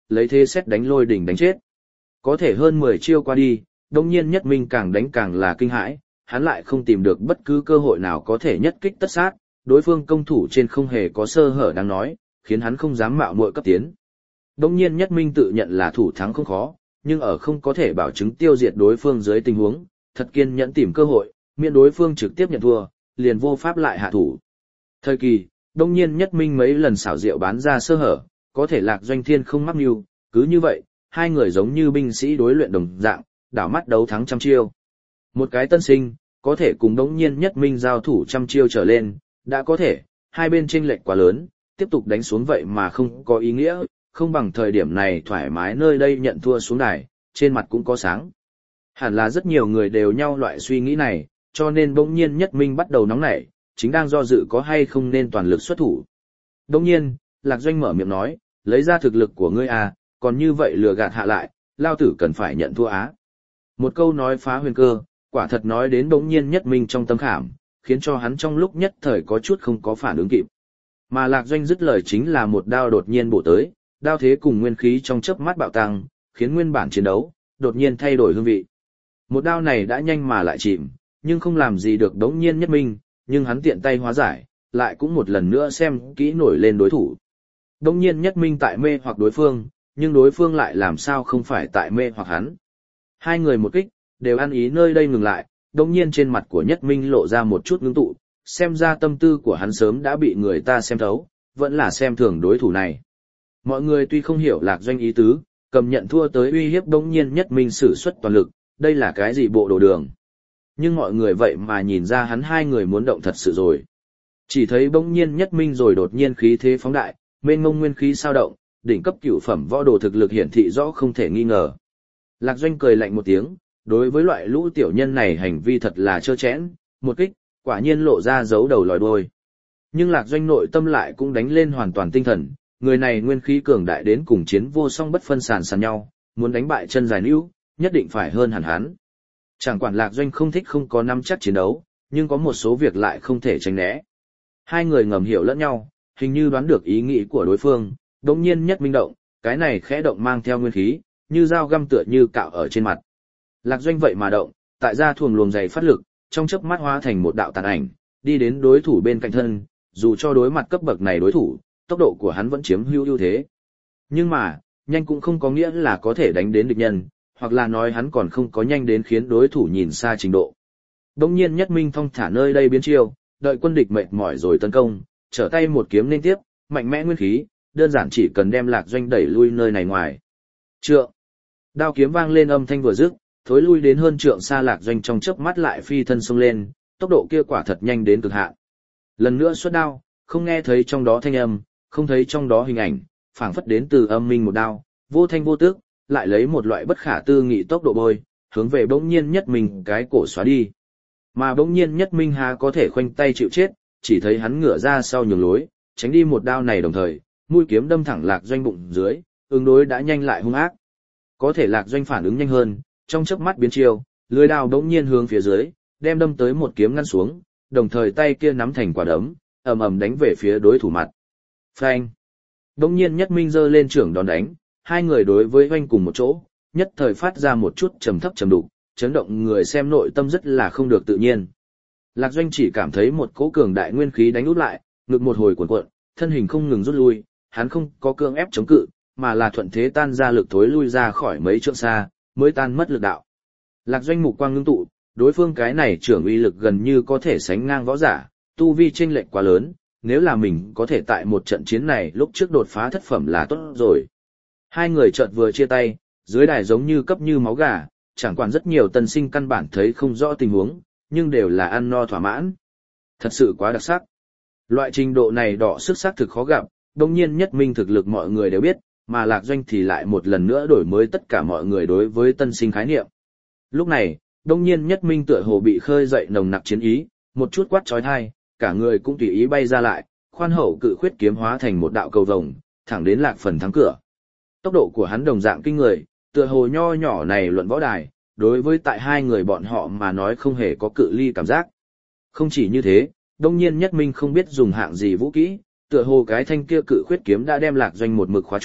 [SPEAKER 1] lấy thế xét đánh lôi đỉnh đánh chết. Có thể hơn mười chiêu qua đi, đông nhiên Nhất Minh càng đánh càng là kinh hãi, hắn lại không tìm được bất cứ cơ hội nào có thể nhất kích tất sát, đối phương công thủ trên không hề có sơ hở đáng nói, khiến hắn không dám mạo muội cấp tiến. Đông nhiên Nhất Minh tự nhận là thủ thắng không khó, nhưng ở không có thể bảo chứng tiêu diệt đối phương dưới tình huống, thật kiên nhẫn tìm cơ hội, miễn đối phương trực tiếp nhận thua, liền vô pháp lại hạ thủ. Thời kỳ, đông nhiên Nhất Minh mấy lần xảo diệu bán ra sơ hở, có thể Lạc Doanh Thiên không mắc mưu, cứ như vậy, hai người giống như binh sĩ đối luyện đồng dạng, đảo mắt đấu thắng trăm chiêu. Một cái tân sinh, có thể cùng đông nhiên Nhất Minh giao thủ trăm chiêu trở lên, đã có thể, hai bên chênh lệch quá lớn, tiếp tục đánh xuống vậy mà không có ý nghĩa, không bằng thời điểm này thoải mái nơi đây nhận thua xuống đài, trên mặt cũng có sáng. Hẳn là rất nhiều người đều nhau loại suy nghĩ này, cho nên bỗng nhiên Nhất Minh bắt đầu nóng nảy, chính đang do dự có hay không nên toàn lực xuất thủ. Bỗng nhiên, Lạc Doanh mở miệng nói, lấy ra thực lực của ngươi à, còn như vậy lừa gạt hạ lại, lao tử cần phải nhận thua á. Một câu nói phá huyền cơ, quả thật nói đến bỗng nhiên Nhất Minh trong tâm khảm, khiến cho hắn trong lúc nhất thời có chút không có phản ứng kịp. Mà Lạc Doanh dứt lời chính là một đao đột nhiên bổ tới, đao thế cùng nguyên khí trong chớp mắt bạo tăng, khiến nguyên bản chiến đấu đột nhiên thay đổi hương vị. Một đao này đã nhanh mà lại chìm, nhưng không làm gì được đống nhiên Nhất Minh, nhưng hắn tiện tay hóa giải, lại cũng một lần nữa xem kỹ nổi lên đối thủ. Đống nhiên Nhất Minh tại mê hoặc đối phương, nhưng đối phương lại làm sao không phải tại mê hoặc hắn. Hai người một kích, đều ăn ý nơi đây ngừng lại, đống nhiên trên mặt của Nhất Minh lộ ra một chút ngưng tụ, xem ra tâm tư của hắn sớm đã bị người ta xem thấu, vẫn là xem thường đối thủ này. Mọi người tuy không hiểu Lạc Doanh ý tứ, cầm nhận thua tới uy hiếp đống nhiên Nhất Minh sử xuất toàn lực, đây là cái gì bộ đồ đường. Nhưng mọi người vậy mà nhìn ra hắn hai người muốn động thật sự rồi. Chỉ thấy bỗng nhiên Nhất Minh rồi đột nhiên khí thế phóng đại, mênh mông nguyên khí sao động, đỉnh cấp cửu phẩm võ đồ thực lực hiển thị rõ không thể nghi ngờ. Lạc Doanh cười lạnh một tiếng, đối với loại lũ tiểu nhân này hành vi thật là trơ trẽn, một kích, quả nhiên lộ ra dấu đầu lòi đuôi. Nhưng Lạc Doanh nội tâm lại cũng đánh lên hoàn toàn tinh thần, người này nguyên khí cường đại đến cùng chiến vô song bất phân sàn sàn nhau, muốn đánh bại chân dài níu, nhất định phải hơn hẳn hắn. Chẳng quản Lạc Doanh không thích không có nắm chắc chiến đấu, nhưng có một số việc lại không thể tránh né. Hai người ngầm hiểu lẫn nhau, hình như đoán được ý nghĩ của đối phương, đống nhiên Nhất Minh động, cái này khẽ động mang theo nguyên khí, như dao găm tựa như cạo ở trên mặt. Lạc Doanh vậy mà động, tại ra thuồng luồng dày phát lực, trong chớp mắt hóa thành một đạo tàn ảnh, đi đến đối thủ bên cạnh thân, dù cho đối mặt cấp bậc này đối thủ, tốc độ của hắn vẫn chiếm hữu ưu thế. Nhưng mà, nhanh cũng không có nghĩa là có thể đánh đến địch nhân, hoặc là nói hắn còn không có nhanh đến khiến đối thủ nhìn xa trình độ. Đông nhiên Nhất Minh thong thả nơi đây biến chiêu, đợi quân địch mệt mỏi rồi tấn công, trở tay một kiếm nên tiếp, mạnh mẽ nguyên khí, đơn giản chỉ cần đem Lạc Doanh đẩy lui nơi này ngoài. Trượng. Đao kiếm vang lên âm thanh vừa dứt, thối lui đến hơn trượng xa Lạc Doanh trong chớp mắt lại phi thân xông lên, tốc độ kia quả thật nhanh đến cực hạn. Lần nữa xuất đao, không nghe thấy trong đó thanh âm, không thấy trong đó hình ảnh, phảng phất đến từ âm minh một đao, vô thanh vô tức, lại lấy một loại bất khả tư nghị tốc độ bôi, hướng về bỗng nhiên Nhất Minh cái cổ xóa đi. Mà bỗng nhiên Nhất Minh há có thể khoanh tay chịu chết, chỉ thấy hắn ngửa ra sau nhường lối, tránh đi một đao này đồng thời, mũi kiếm đâm thẳng Lạc Doanh bụng dưới, ứng đối đã nhanh lại hung ác. Có thể Lạc Doanh phản ứng nhanh hơn, trong chớp mắt biến chiêu, lưỡi đao bỗng nhiên hướng phía dưới, đem đâm tới một kiếm ngăn xuống, đồng thời tay kia nắm thành quả đấm, ầm ầm đánh về phía đối thủ mặt. Phanh! Bỗng nhiên Nhất Minh giơ lên trưởng đòn đánh, hai người đối với oanh cùng một chỗ, nhất thời phát ra một chút trầm thấp trầm đục, chấn động người xem nội tâm rất là không được tự nhiên. Lạc Doanh chỉ cảm thấy một cỗ cường đại nguyên khí đánh út lại, ngực một hồi cuộn cuộn, thân hình không ngừng rút lui, hắn không có cương ép chống cự, mà là thuận thế tan ra lực thối lui ra khỏi mấy trượng xa, mới tan mất lực đạo. Lạc Doanh mục quang ngưng tụ, đối phương cái này trưởng uy lực gần như có thể sánh ngang võ giả, tu vi chênh lệch quá lớn, nếu là mình có thể tại một trận chiến này lúc trước đột phá thất phẩm là tốt rồi. Hai người chợt vừa chia tay, dưới đài giống như cấp như máu gà, chẳng quản rất nhiều tân sinh căn bản thấy không rõ tình huống, nhưng đều là ăn no thỏa mãn. Thật sự quá đặc sắc. Loại trình độ này đọ sức xác thực khó gặp, đồng nhiên Nhất Minh thực lực mọi người đều biết, mà Lạc Doanh thì lại một lần nữa đổi mới tất cả mọi người đối với tân sinh khái niệm. Lúc này, đồng nhiên Nhất Minh tựa hồ bị khơi dậy nồng nặc chiến ý, một chút quát chói tai, cả người cũng tùy ý bay ra lại, khoan hậu cự khuyết kiếm hóa thành một đạo cầu vồng, thẳng đến Lạc Phần thắng cửa. Tốc độ của hắn đồng dạng kinh người, tựa hồ nho nhỏ này luận võ đài, đối với tại hai người bọn họ mà nói không hề có cự ly cảm giác. Không chỉ như thế, đông nhiên Nhất Minh không biết dùng hạng gì vũ kỹ, tựa hồ cái thanh kia cự khuyết kiếm đã đem Lạc Doanh một mực khóa trụ,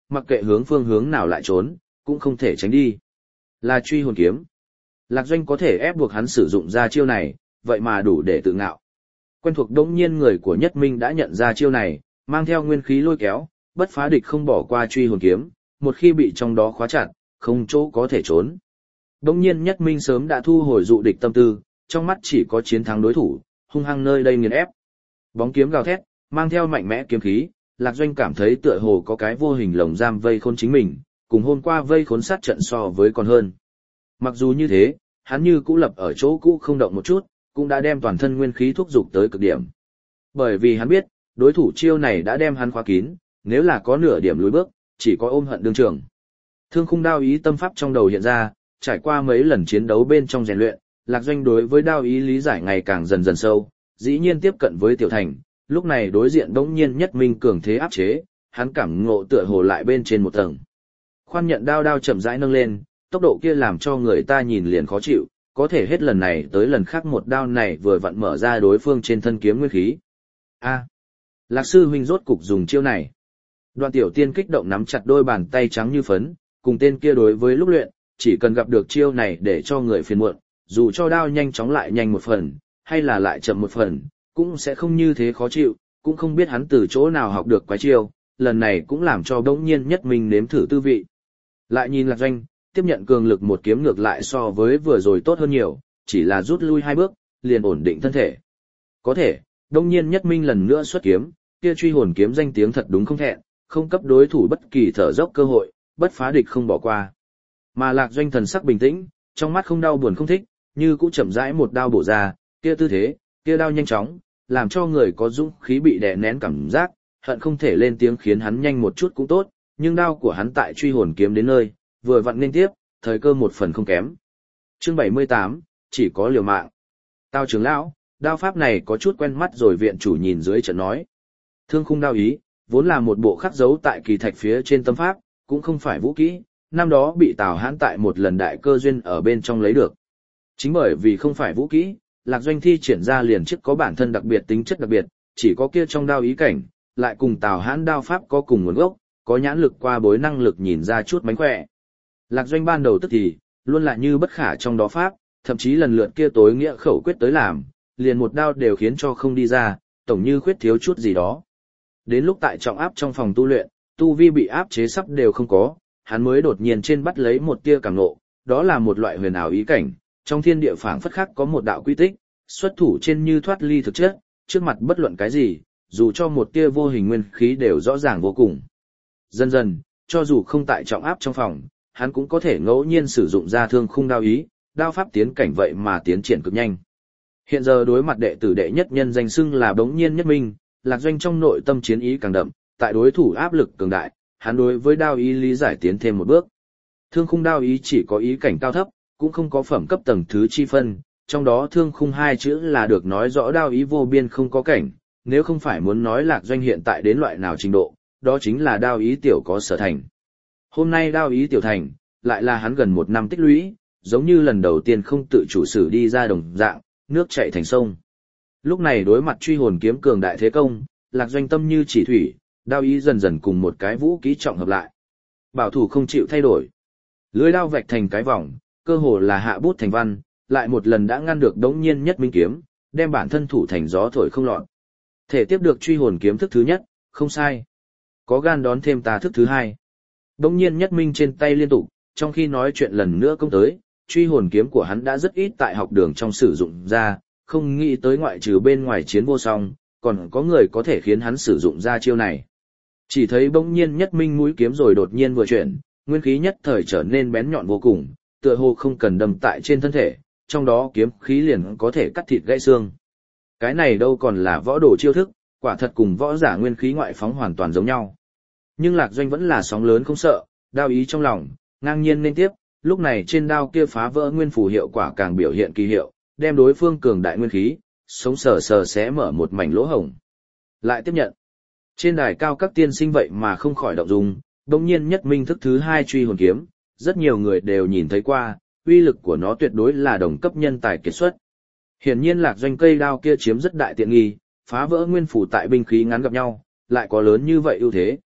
[SPEAKER 1] mặc kệ hướng phương hướng nào lại trốn, cũng không thể tránh đi. Là truy hồn kiếm. Lạc Doanh có thể ép buộc hắn sử dụng ra chiêu này, vậy mà đủ để tự ngạo. Quen thuộc đống nhiên người của Nhất Minh đã nhận ra chiêu này, mang theo nguyên khí lôi kéo, bất phá địch không bỏ qua truy hồn kiếm, một khi bị trong đó khóa chặt, không chỗ có thể trốn. Đống nhiên Nhất Minh sớm đã thu hồi dụ địch tâm tư, trong mắt chỉ có chiến thắng đối thủ, hung hăng nơi đây nghiền ép. Bóng kiếm gào thét, mang theo mạnh mẽ kiếm khí, Lạc Doanh cảm thấy tựa hồ có cái vô hình lồng giam vây khốn chính mình, cùng hôm qua vây khốn sát trận so với còn hơn. Mặc dù như thế, hắn như cũ lập ở chỗ cũ không động một chút, cũng đã đem toàn thân nguyên khí thúc dục tới cực điểm. Bởi vì hắn biết, đối thủ chiêu này đã đem hắn khóa kín, nếu là có nửa điểm lùi bước, chỉ có ôm hận đương trường. Thương khung đao ý tâm pháp trong đầu hiện ra, trải qua mấy lần chiến đấu bên trong rèn luyện, Lạc Doanh đối với đao ý lý giải ngày càng dần dần sâu, dĩ nhiên tiếp cận với Tiểu Thành, lúc này đối diện đống nhiên Nhất Minh cường thế áp chế, hắn cảm ngộ tựa hồ lại bên trên một tầng. Khoan nhận đao đao chậm rãi nâng lên, tốc độ kia làm cho người ta nhìn liền khó chịu, có thể hết lần này tới lần khác một đao này vừa vặn mở ra đối phương trên thân kiếm nguyên khí. A, Lạc sư huynh rốt cục dùng chiêu này. Đoạn Tiểu Tiên kích động nắm chặt đôi bàn tay trắng như phấn, cùng tên kia đối với lúc luyện, chỉ cần gặp được chiêu này để cho người phiền muộn, dù cho đao nhanh chóng lại nhanh một phần, hay là lại chậm một phần, cũng sẽ không như thế khó chịu, cũng không biết hắn từ chỗ nào học được quái chiêu, lần này cũng làm cho đống nhiên Nhất Minh nếm thử tư vị. Lại nhìn Lạc Doanh, tiếp nhận cường lực một kiếm ngược lại so với vừa rồi tốt hơn nhiều, chỉ là rút lui hai bước, liền ổn định thân thể. Có thể, đống nhiên Nhất Minh lần nữa xuất kiếm, kia truy hồn kiếm danh tiếng thật đúng không thẹn, không cấp đối thủ bất kỳ thở dốc cơ hội, bất phá địch không bỏ qua. Mà Lạc Doanh thần sắc bình tĩnh, trong mắt không đau buồn không thích, như cũng chậm rãi một đao bổ ra, kia tư thế, kia đao nhanh chóng, làm cho người có dũng khí bị đè nén cảm giác, hận không thể lên tiếng khiến hắn nhanh một chút cũng tốt, nhưng đao của hắn tại truy hồn kiếm đến nơi, vừa vặn nên tiếp, thời cơ một phần không kém. Chương bảy mươi tám, chỉ có liều mạng. Tao trưởng lão, đao pháp này có chút quen mắt rồi, viện chủ nhìn dưới trận nói. Thương khung đao ý, vốn là một bộ khắc dấu tại kỳ thạch phía trên tâm pháp, cũng không phải vũ kỹ, năm đó bị Tào Hãn tại một lần đại cơ duyên ở bên trong lấy được. Chính bởi vì không phải vũ kỹ, Lạc Doanh thi triển ra liền trước có bản thân đặc biệt tính chất đặc biệt, chỉ có kia trong đao ý cảnh, lại cùng Tào Hãn đao pháp có cùng nguồn gốc, có nhãn lực qua bối năng lực nhìn ra chút mánh khỏe. Lạc Doanh ban đầu tức thì, luôn là như bất khả trong đó pháp, thậm chí lần lượt kia tối nghĩa khẩu quyết tới làm, liền một đao đều khiến cho không đi ra, tổng như khuyết thiếu chút gì đó. Đến lúc tại trọng áp trong phòng tu luyện, tu vi bị áp chế sắp đều không có, hắn mới đột nhiên trên bắt lấy một tia cảm ngộ, đó là một loại huyền ảo ý cảnh, trong thiên địa phảng phất khắc có một đạo quy tích, xuất thủ trên như thoát ly thực chất, trước mặt bất luận cái gì, dù cho một tia vô hình nguyên khí đều rõ ràng vô cùng. Dần dần, cho dù không tại trọng áp trong phòng, hắn cũng có thể ngẫu nhiên sử dụng ra thương khung đao ý, đao pháp tiến cảnh vậy mà tiến triển cực nhanh. Hiện giờ đối mặt đệ tử đệ nhất nhân danh xưng là Bỗng Nhiên Nhất Minh, Lạc Doanh trong nội tâm chiến ý càng đậm, tại đối thủ áp lực cường đại, hắn đối với đao ý lý giải tiến thêm một bước. Thương khung đao ý chỉ có ý cảnh cao thấp, cũng không có phẩm cấp tầng thứ chi phân, trong đó thương khung hai chữ là được nói rõ đao ý vô biên không có cảnh, nếu không phải muốn nói Lạc Doanh hiện tại đến loại nào trình độ, đó chính là đao ý tiểu có sở thành. Hôm nay đao ý tiểu thành, lại là hắn gần một năm tích lũy, giống như lần đầu tiên không tự chủ sử đi ra đồng dạng, nước chảy thành sông. Lúc này đối mặt truy hồn kiếm cường đại thế công, Lạc Doanh tâm như chỉ thủy, đao ý dần dần cùng một cái vũ kỹ trọng hợp lại. Bảo thủ không chịu thay đổi. Lưỡi đao vạch thành cái vòng, cơ hồ là hạ bút thành văn, lại một lần đã ngăn được Đống Nhiên Nhất Minh kiếm, đem bản thân thủ thành gió thổi không lọt. Thể tiếp được truy hồn kiếm thức thứ nhất, không sai. Có gan đón thêm ta thức thứ hai. Đống Nhiên Nhất Minh trên tay liên tục, trong khi nói chuyện lần nữa công tới, truy hồn kiếm của hắn đã rất ít tại học đường trong sử dụng ra, không nghĩ tới ngoại trừ bên ngoài chiến vô song, còn có người có thể khiến hắn sử dụng ra chiêu này. Chỉ thấy Bỗng Nhiên Nhất Minh mũi kiếm rồi đột nhiên vừa chuyển, nguyên khí nhất thời trở nên bén nhọn vô cùng, tựa hồ không cần đâm tại trên thân thể, trong đó kiếm khí liền có thể cắt thịt gãy xương. Cái này đâu còn là võ đồ chiêu thức, quả thật cùng võ giả nguyên khí ngoại phóng hoàn toàn giống nhau. Nhưng Lạc Doanh vẫn là sóng lớn không sợ, đao ý trong lòng, ngang nhiên nên tiếp, lúc này trên đao kia phá vỡ nguyên phù hiệu quả càng biểu hiện kỳ hiệu, đem đối phương cường đại nguyên khí, sống sờ sờ xé mở một mảnh lỗ hổng. Lại tiếp nhận. Trên đài cao các tiên sinh vậy mà không khỏi động dung, Đống Nhiên Nhất Minh thức thứ hai truy hồn kiếm, rất nhiều người đều nhìn thấy qua, uy lực của nó tuyệt đối là đồng cấp nhân tài kiệt xuất. Hiển nhiên Lạc Doanh cây đao kia chiếm rất đại tiện nghi, phá vỡ nguyên phủ tại binh khí ngắn gặp nhau, lại có lớn như vậy ưu thế.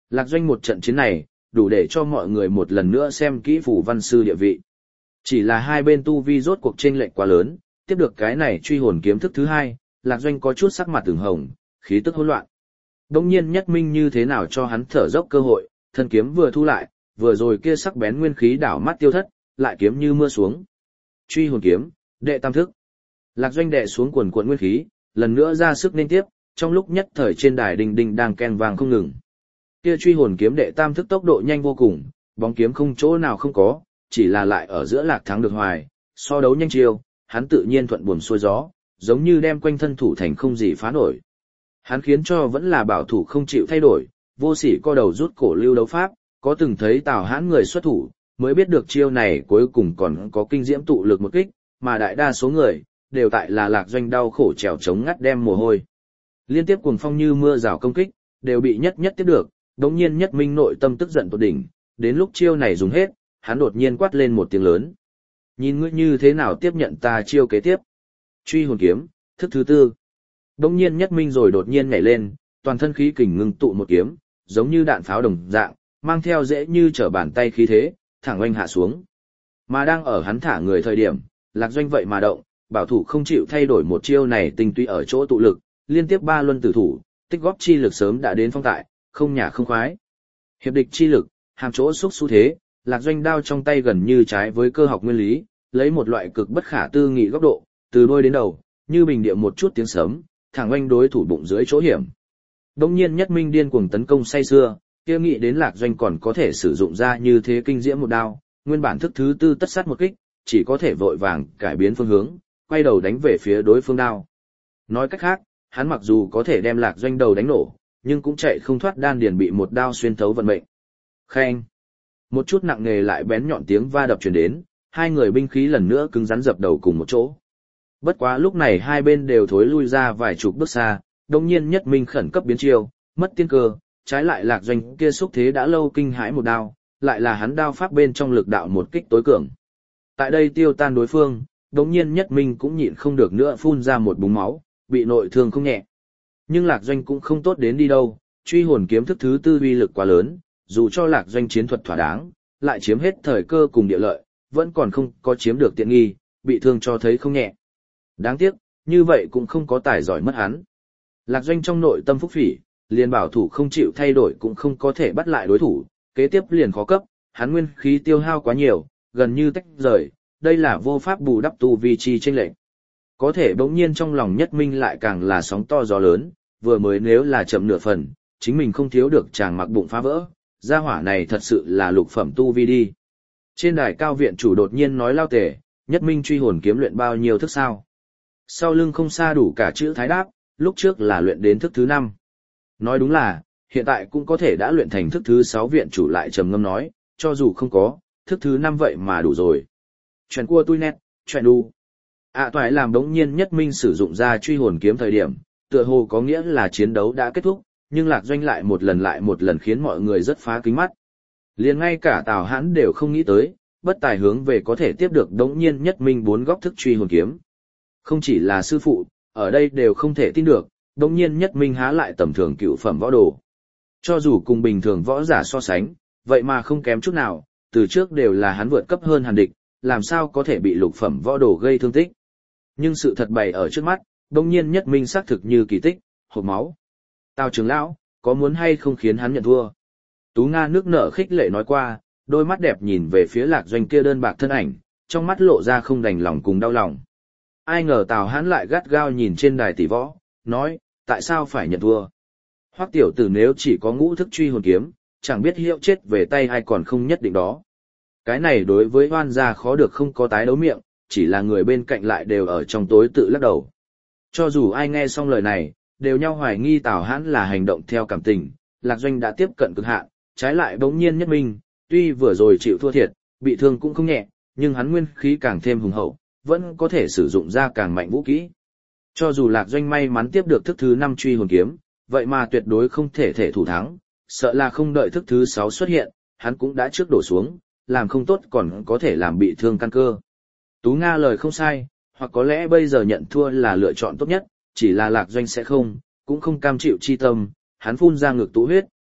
[SPEAKER 1] Lạc Doanh một trận chiến này, đủ để cho mọi người một lần nữa xem kỹ Phủ Văn Sư địa vị. Chỉ là hai bên tu vi rốt cuộc chênh lệch quá lớn, tiếp được cái này truy hồn kiếm thức thứ hai, Lạc Doanh có chút sắc mặt từng hồng, khí tức hỗn loạn. Đông nhiên Nhất Minh như thế nào cho hắn thở dốc cơ hội, thân kiếm vừa thu lại, vừa rồi kia sắc bén nguyên khí đảo mắt tiêu thất, lại kiếm như mưa xuống. Truy hồn kiếm, đệ tam thức. Lạc Doanh đệ xuống quần cuộn nguyên khí, lần nữa ra sức nên tiếp, trong lúc nhất thời trên đài đình đình đang ken vang không ngừng. Kia truy hồn kiếm đệ tam thức tốc độ nhanh vô cùng, bóng kiếm không chỗ nào không có, chỉ là lại ở giữa Lạc thắng được hoài, so đấu nhanh chiêu, hắn tự nhiên thuận buồm xuôi gió, giống như đem quanh thân thủ thành không gì phá nổi. Hắn khiến cho vẫn là bảo thủ không chịu thay đổi, vô sỉ co đầu rút cổ lưu đấu pháp, có từng thấy Tào Hãn người xuất thủ, mới biết được chiêu này cuối cùng còn có kinh diễm tụ lực một kích, mà đại đa số người đều tại là Lạc Doanh đau khổ trèo chống ngắt đem mồ hôi. Liên tiếp cuồng phong như mưa rào công kích, đều bị nhất nhất tiếp được, đống nhiên Nhất Minh nội tâm tức giận tột đỉnh, đến lúc chiêu này dùng hết, hắn đột nhiên quát lên một tiếng lớn. Nhìn ngươi như thế nào tiếp nhận ta chiêu kế tiếp. Truy hồn kiếm, thức thứ tư. Đống nhiên Nhất Minh rồi đột nhiên nhảy lên, toàn thân khí kình ngưng tụ một kiếm, giống như đạn pháo đồng dạng, mang theo dễ như trở bàn tay khí thế, thẳng oanh hạ xuống. Mà đang ở hắn thả người thời điểm, Lạc Doanh vậy mà động, bảo thủ không chịu thay đổi một chiêu này tinh túy ở chỗ tụ lực, liên tiếp ba luân tử thủ, tích góp chi lực sớm đã đến phong tại, không nhả không khoái. Hiệp địch chi lực, hàm chỗ xúc xu thế, Lạc Doanh đao trong tay gần như trái với cơ học nguyên lý, lấy một loại cực bất khả tư nghị góc độ, từ đuôi đến đầu, như bình địa một chút tiếng sấm, thẳng oanh đối thủ bụng dưới chỗ hiểm. Đông nhiên Nhất Minh điên cuồng tấn công say xưa, kia nghĩ đến Lạc Doanh còn có thể sử dụng ra như thế kinh diễm một đao, nguyên bản thức thứ tư tất sát một kích, chỉ có thể vội vàng cải biến phương hướng, quay đầu đánh về phía đối phương đao. Nói cách khác, hắn mặc dù có thể đem Lạc Doanh đầu đánh nổ, nhưng cũng chạy không thoát đan điền bị một đao xuyên thấu vận mệnh. Khen! Một chút nặng nề lại bén nhọn tiếng va đập truyền đến, hai người binh khí lần nữa cứng rắn dập đầu cùng một chỗ. Bất quá lúc này hai bên đều thối lui ra vài chục bước xa, đồng nhiên Nhất Minh khẩn cấp biến chiêu, mất tiên cơ, trái lại Lạc Doanh kia xúc thế đã lâu kinh hãi một đao, lại là hắn đao pháp bên trong lực đạo một kích tối cường. Tại đây tiêu tan đối phương, đồng nhiên Nhất Minh cũng nhịn không được nữa phun ra một búng máu, bị nội thương không nhẹ. Nhưng Lạc Doanh cũng không tốt đến đi đâu, truy hồn kiếm thức thứ tư uy lực quá lớn, dù cho Lạc Doanh chiến thuật thỏa đáng, lại chiếm hết thời cơ cùng địa lợi, vẫn còn không có chiếm được tiện nghi, bị thương cho thấy không nhẹ. Đáng tiếc, như vậy cũng không có tài giỏi mất hắn. Lạc Doanh trong nội tâm phúc phỉ, liền bảo thủ không chịu thay đổi cũng không có thể bắt lại đối thủ, kế tiếp liền khó cấp, hắn nguyên khí tiêu hao quá nhiều, gần như tách rời, đây là vô pháp bù đắp tu vi chi chênh lệch. Có thể bỗng nhiên trong lòng Nhất Minh lại càng là sóng to gió lớn, vừa mới nếu là chậm nửa phần, chính mình không thiếu được chàng mặc bụng phá vỡ, gia hỏa này thật sự là lục phẩm tu vi đi. Trên đài cao viện chủ đột nhiên nói lao tề, Nhất Minh truy hồn kiếm luyện bao nhiêu thức sao? Sau lưng không xa đủ cả chữ thái đáp, lúc trước là luyện đến thức thứ năm. Nói đúng là, hiện tại cũng có thể đã luyện thành thức thứ sáu viện chủ lại trầm ngâm nói, cho dù không có, thức thứ năm vậy mà đủ rồi. Chuyện cua tui nét, chuyện đu. À toại làm đống nhiên Nhất Minh sử dụng ra truy hồn kiếm thời điểm, tựa hồ có nghĩa là chiến đấu đã kết thúc, nhưng Lạc Doanh lại một lần lại một lần khiến mọi người rất phá kính mắt. Liền ngay cả Tào Hãn đều không nghĩ tới, bất tài hướng về có thể tiếp được đống nhiên Nhất Minh bốn góc thức truy hồn kiếm. Không chỉ là sư phụ, ở đây đều không thể tin được, đống nhiên Nhất Minh há lại tầm thường cựu phẩm võ đồ. Cho dù cùng bình thường võ giả so sánh, vậy mà không kém chút nào, từ trước đều là hắn vượt cấp hơn hàn địch, làm sao có thể bị lục phẩm võ đồ gây thương tích. Nhưng sự thật bày ở trước mắt, đống nhiên Nhất Minh xác thực như kỳ tích, hộp máu. Tào trưởng lão, có muốn hay không khiến hắn nhận thua? Tú Nga nước nở khích lệ nói qua, đôi mắt đẹp nhìn về phía Lạc Doanh kia đơn bạc thân ảnh, trong mắt lộ ra không đành lòng cùng đau lòng. Ai ngờ Tào Hãn lại gắt gao nhìn trên đài tỷ võ, nói, tại sao phải nhận thua? Hoắc tiểu tử nếu chỉ có ngũ thức truy hồn kiếm, chẳng biết hiệu chết về tay ai còn không nhất định đó. Cái này đối với hoan gia khó được không có tái đấu miệng, chỉ là người bên cạnh lại đều ở trong tối tự lắc đầu. Cho dù ai nghe xong lời này, đều nhau hoài nghi Tào Hãn là hành động theo cảm tình, Lạc Doanh đã tiếp cận cực hạn, trái lại bỗng nhiên Nhất Minh, tuy vừa rồi chịu thua thiệt, bị thương cũng không nhẹ, nhưng hắn nguyên khí càng thêm hùng hậu, vẫn có thể sử dụng ra càng mạnh vũ kỹ. Cho dù Lạc Doanh may mắn tiếp được thức thứ năm truy hồn kiếm, vậy mà tuyệt đối không thể thể thủ thắng, sợ là không đợi thức thứ sáu xuất hiện, hắn cũng đã trước đổ xuống, làm không tốt còn có thể làm bị thương căn cơ. Tú Nga lời không sai, hoặc có lẽ bây giờ nhận thua là lựa chọn tốt nhất, chỉ là Lạc Doanh sẽ không, cũng không cam chịu chi tâm, hắn phun ra ngực tụ huyết,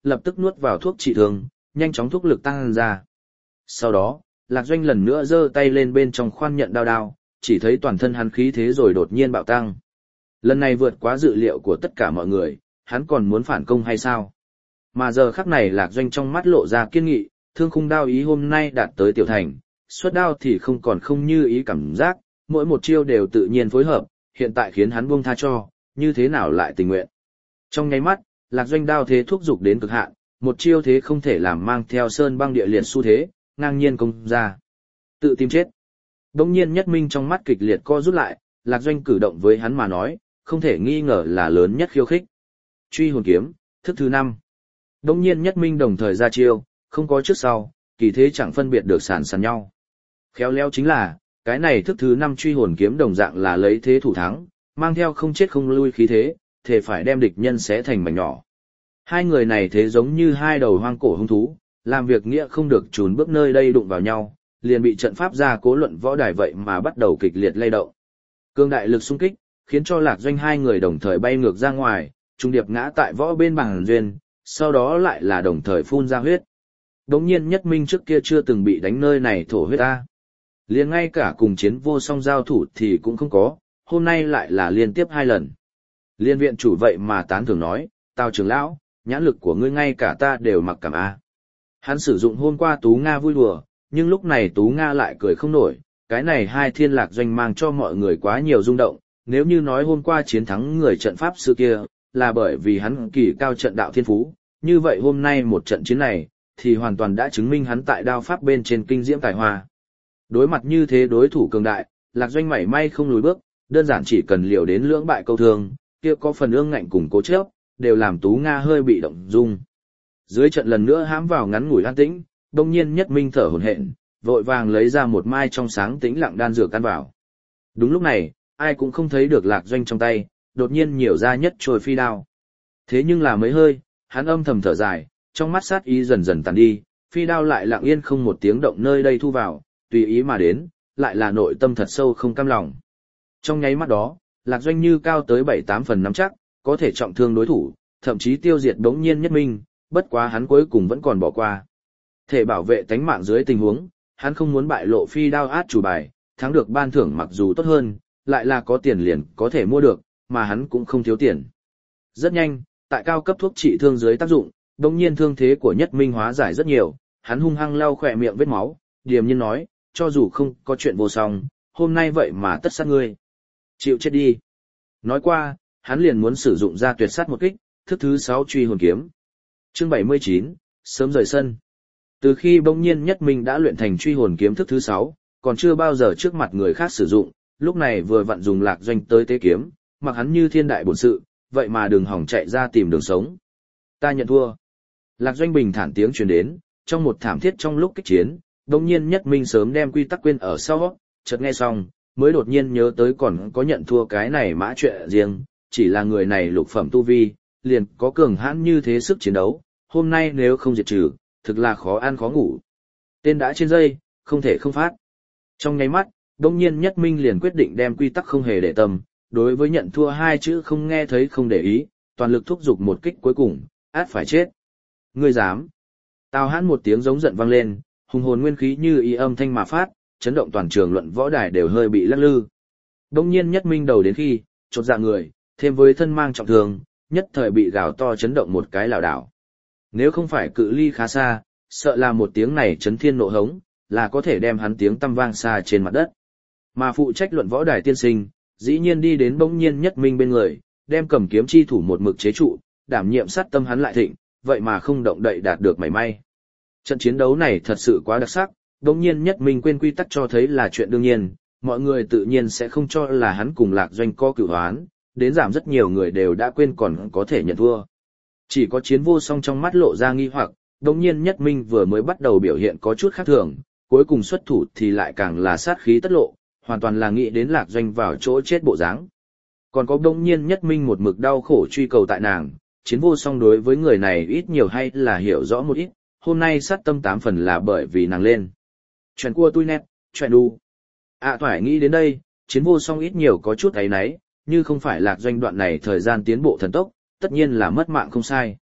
[SPEAKER 1] lập tức nuốt vào thuốc trị thương, nhanh chóng thuốc lực tăng ra. Sau đó, Lạc Doanh lần nữa giơ tay lên bên trong khoan nhận đao đao, chỉ thấy toàn thân hắn khí thế rồi đột nhiên bạo tăng. Lần này vượt quá dự liệu của tất cả mọi người, hắn còn muốn phản công hay sao? Mà giờ khắc này Lạc Doanh trong mắt lộ ra kiên nghị, thương khung đao ý hôm nay đạt tới tiểu thành, xuất đao thì không còn không như ý cảm giác, mỗi một chiêu đều tự nhiên phối hợp, hiện tại khiến hắn buông tha cho, như thế nào lại tình nguyện. Trong nháy mắt, Lạc Doanh đao thế thúc dục đến cực hạn, một chiêu thế không thể làm mang theo sơn băng địa liệt xu thế, ngang nhiên công ra. Tự tìm chết. Đông nhiên Nhất Minh trong mắt kịch liệt co rút lại, Lạc Doanh cử động với hắn mà nói, không thể nghi ngờ là lớn nhất khiêu khích. Truy hồn kiếm, thức thứ năm. Đông nhiên Nhất Minh đồng thời ra chiêu, không có trước sau, kỳ thế chẳng phân biệt được sàn sàn nhau. Khéo léo chính là, cái này thức thứ năm truy hồn kiếm đồng dạng là lấy thế thủ thắng, mang theo không chết không lui khí thế, thể phải đem địch nhân xé thành mảnh nhỏ. Hai người này thế giống như hai đầu hoang cổ hung thú, làm việc nghĩa không được trốn bước nơi đây đụng vào nhau, liền bị trận pháp gia cố luận võ đài vậy mà bắt đầu kịch liệt lay động. Cương đại lực xung kích, khiến cho Lạc Doanh hai người đồng thời bay ngược ra ngoài, trung điệp ngã tại võ bên bằng duyên, sau đó lại là đồng thời phun ra huyết. Đống nhiên Nhất Minh trước kia chưa từng bị đánh nơi này thổ huyết ta. Liền ngay cả cùng chiến vô song giao thủ thì cũng không có, hôm nay lại là liên tiếp hai lần. Liên viện chủ vậy mà tán thưởng nói, Tào trưởng lão, nhãn lực của ngươi ngay cả ta đều mặc cảm a. Hắn sử dụng hôm qua Tú Nga vui đùa, nhưng lúc này Tú Nga lại cười không nổi, cái này hai thiên Lạc Doanh mang cho mọi người quá nhiều rung động, nếu như nói hôm qua chiến thắng người trận pháp sư kia, là bởi vì hắn kỳ cao trận đạo thiên phú, như vậy hôm nay một trận chiến này, thì hoàn toàn đã chứng minh hắn tại đao pháp bên trên kinh diễm tài hoa. Đối mặt như thế đối thủ cường đại, Lạc Doanh mảy may không lùi bước, đơn giản chỉ cần liều đến lưỡng bại câu thương, kia có phần ương ngạnh cùng cố chấp, đều làm Tú Nga hơi bị động dung. Dưới trận lần nữa hãm vào ngắn ngủi an tĩnh, đông nhiên Nhất Minh thở hổn hển, vội vàng lấy ra một mai trong sáng tĩnh lặng đan dược ăn vào. Đúng lúc này, ai cũng không thấy được Lạc Doanh trong tay, đột nhiên nhiều ra nhất trôi phi đao. Thế nhưng là mấy hơi, hắn âm thầm thở dài, trong mắt sát ý dần dần tàn đi, phi đao lại lặng yên không một tiếng động nơi đây thu vào, tùy ý mà đến, lại là nội tâm thật sâu không cam lòng. Trong nháy mắt đó, Lạc Doanh như cao tới bảy tám phần nắm chắc, có thể trọng thương đối thủ, thậm chí tiêu diệt đống nhiên Nhất Minh, bất quá hắn cuối cùng vẫn còn bỏ qua. Thể bảo vệ tánh mạng dưới tình huống, hắn không muốn bại lộ phi đao át chủ bài, thắng được ban thưởng mặc dù tốt hơn, lại là có tiền liền có thể mua được, mà hắn cũng không thiếu tiền. Rất nhanh, tại cao cấp thuốc trị thương dưới tác dụng, đống nhiên thương thế của Nhất Minh hóa giải rất nhiều, hắn hung hăng lau khỏe miệng vết máu, điềm nhiên nói, cho dù không có chuyện vô song, hôm nay vậy mà tất sát ngươi. Chịu chết đi. Nói qua, hắn liền muốn sử dụng ra tuyệt sát một kích, thức thứ sáu truy hồn kiếm. Chương bảy mươi chín, sớm rời sân. Từ khi bỗng nhiên Nhất Minh đã luyện thành truy hồn kiếm thức thứ sáu, còn chưa bao giờ trước mặt người khác sử dụng, lúc này vừa vặn dùng Lạc Doanh tới tế kiếm, mặc hắn như thiên đại bổn sự, vậy mà đừng hỏng chạy ra tìm đường sống. Ta nhận thua. Lạc Doanh bình thản tiếng truyền đến, trong một thảm thiết trong lúc kích chiến, bỗng nhiên Nhất Minh sớm đem quy tắc quên ở sau, chợt nghe xong, mới đột nhiên nhớ tới còn có nhận thua cái này mã chuyện riêng, chỉ là người này lục phẩm tu vi, liền có cường hãn như thế sức chiến đấu, hôm nay nếu không diệt trừ, thực là khó ăn khó ngủ. Tên đã trên dây, không thể không phát. Trong nháy mắt, đông nhiên Nhất Minh liền quyết định đem quy tắc không hề để tâm, đối với nhận thua hai chữ không nghe thấy không để ý, toàn lực thúc giục một kích cuối cùng, át phải chết. Ngươi dám. Tào Hãn một tiếng giống giận vang lên, hùng hồn nguyên khí như y âm thanh mà phát, chấn động toàn trường luận võ đài đều hơi bị lắc lư. Đông nhiên Nhất Minh đầu đến khi, chột dạ người, thêm với thân mang trọng thương, nhất thời bị gào to chấn động một cái lảo đảo. Nếu không phải cự ly khá xa, sợ là một tiếng này chấn thiên nộ hống, là có thể đem hắn tiếng tăm vang xa trên mặt đất. Mà phụ trách luận võ đài tiên sinh, dĩ nhiên đi đến bỗng nhiên Nhất Minh bên người, đem cầm kiếm chi thủ một mực chế trụ, đảm nhiệm sát tâm hắn lại thịnh, vậy mà không động đậy đạt được mảy may. Trận chiến đấu này thật sự quá đặc sắc, bỗng nhiên Nhất Minh quên quy tắc cho thấy là chuyện đương nhiên, mọi người tự nhiên sẽ không cho là hắn cùng Lạc Doanh có cửu hoán, đến giảm rất nhiều người đều đã quên còn có thể nhận thua. Chỉ có chiến vô song trong mắt lộ ra nghi hoặc, đồng nhiên Nhất Minh vừa mới bắt đầu biểu hiện có chút khác thường, cuối cùng xuất thủ thì lại càng là sát khí tất lộ, hoàn toàn là nghĩ đến Lạc Doanh vào chỗ chết bộ dáng. Còn có đồng nhiên Nhất Minh một mực đau khổ truy cầu tại nàng, chiến vô song đối với người này ít nhiều hay là hiểu rõ một ít, hôm nay sát tâm tám phần là bởi vì nàng lên. Chuyện cua tui nét, chuyện đu. À thoải nghĩ đến đây, chiến vô song ít nhiều có chút ấy nấy, như không phải Lạc Doanh đoạn này thời gian tiến bộ thần tốc, tất nhiên là mất mạng không sai.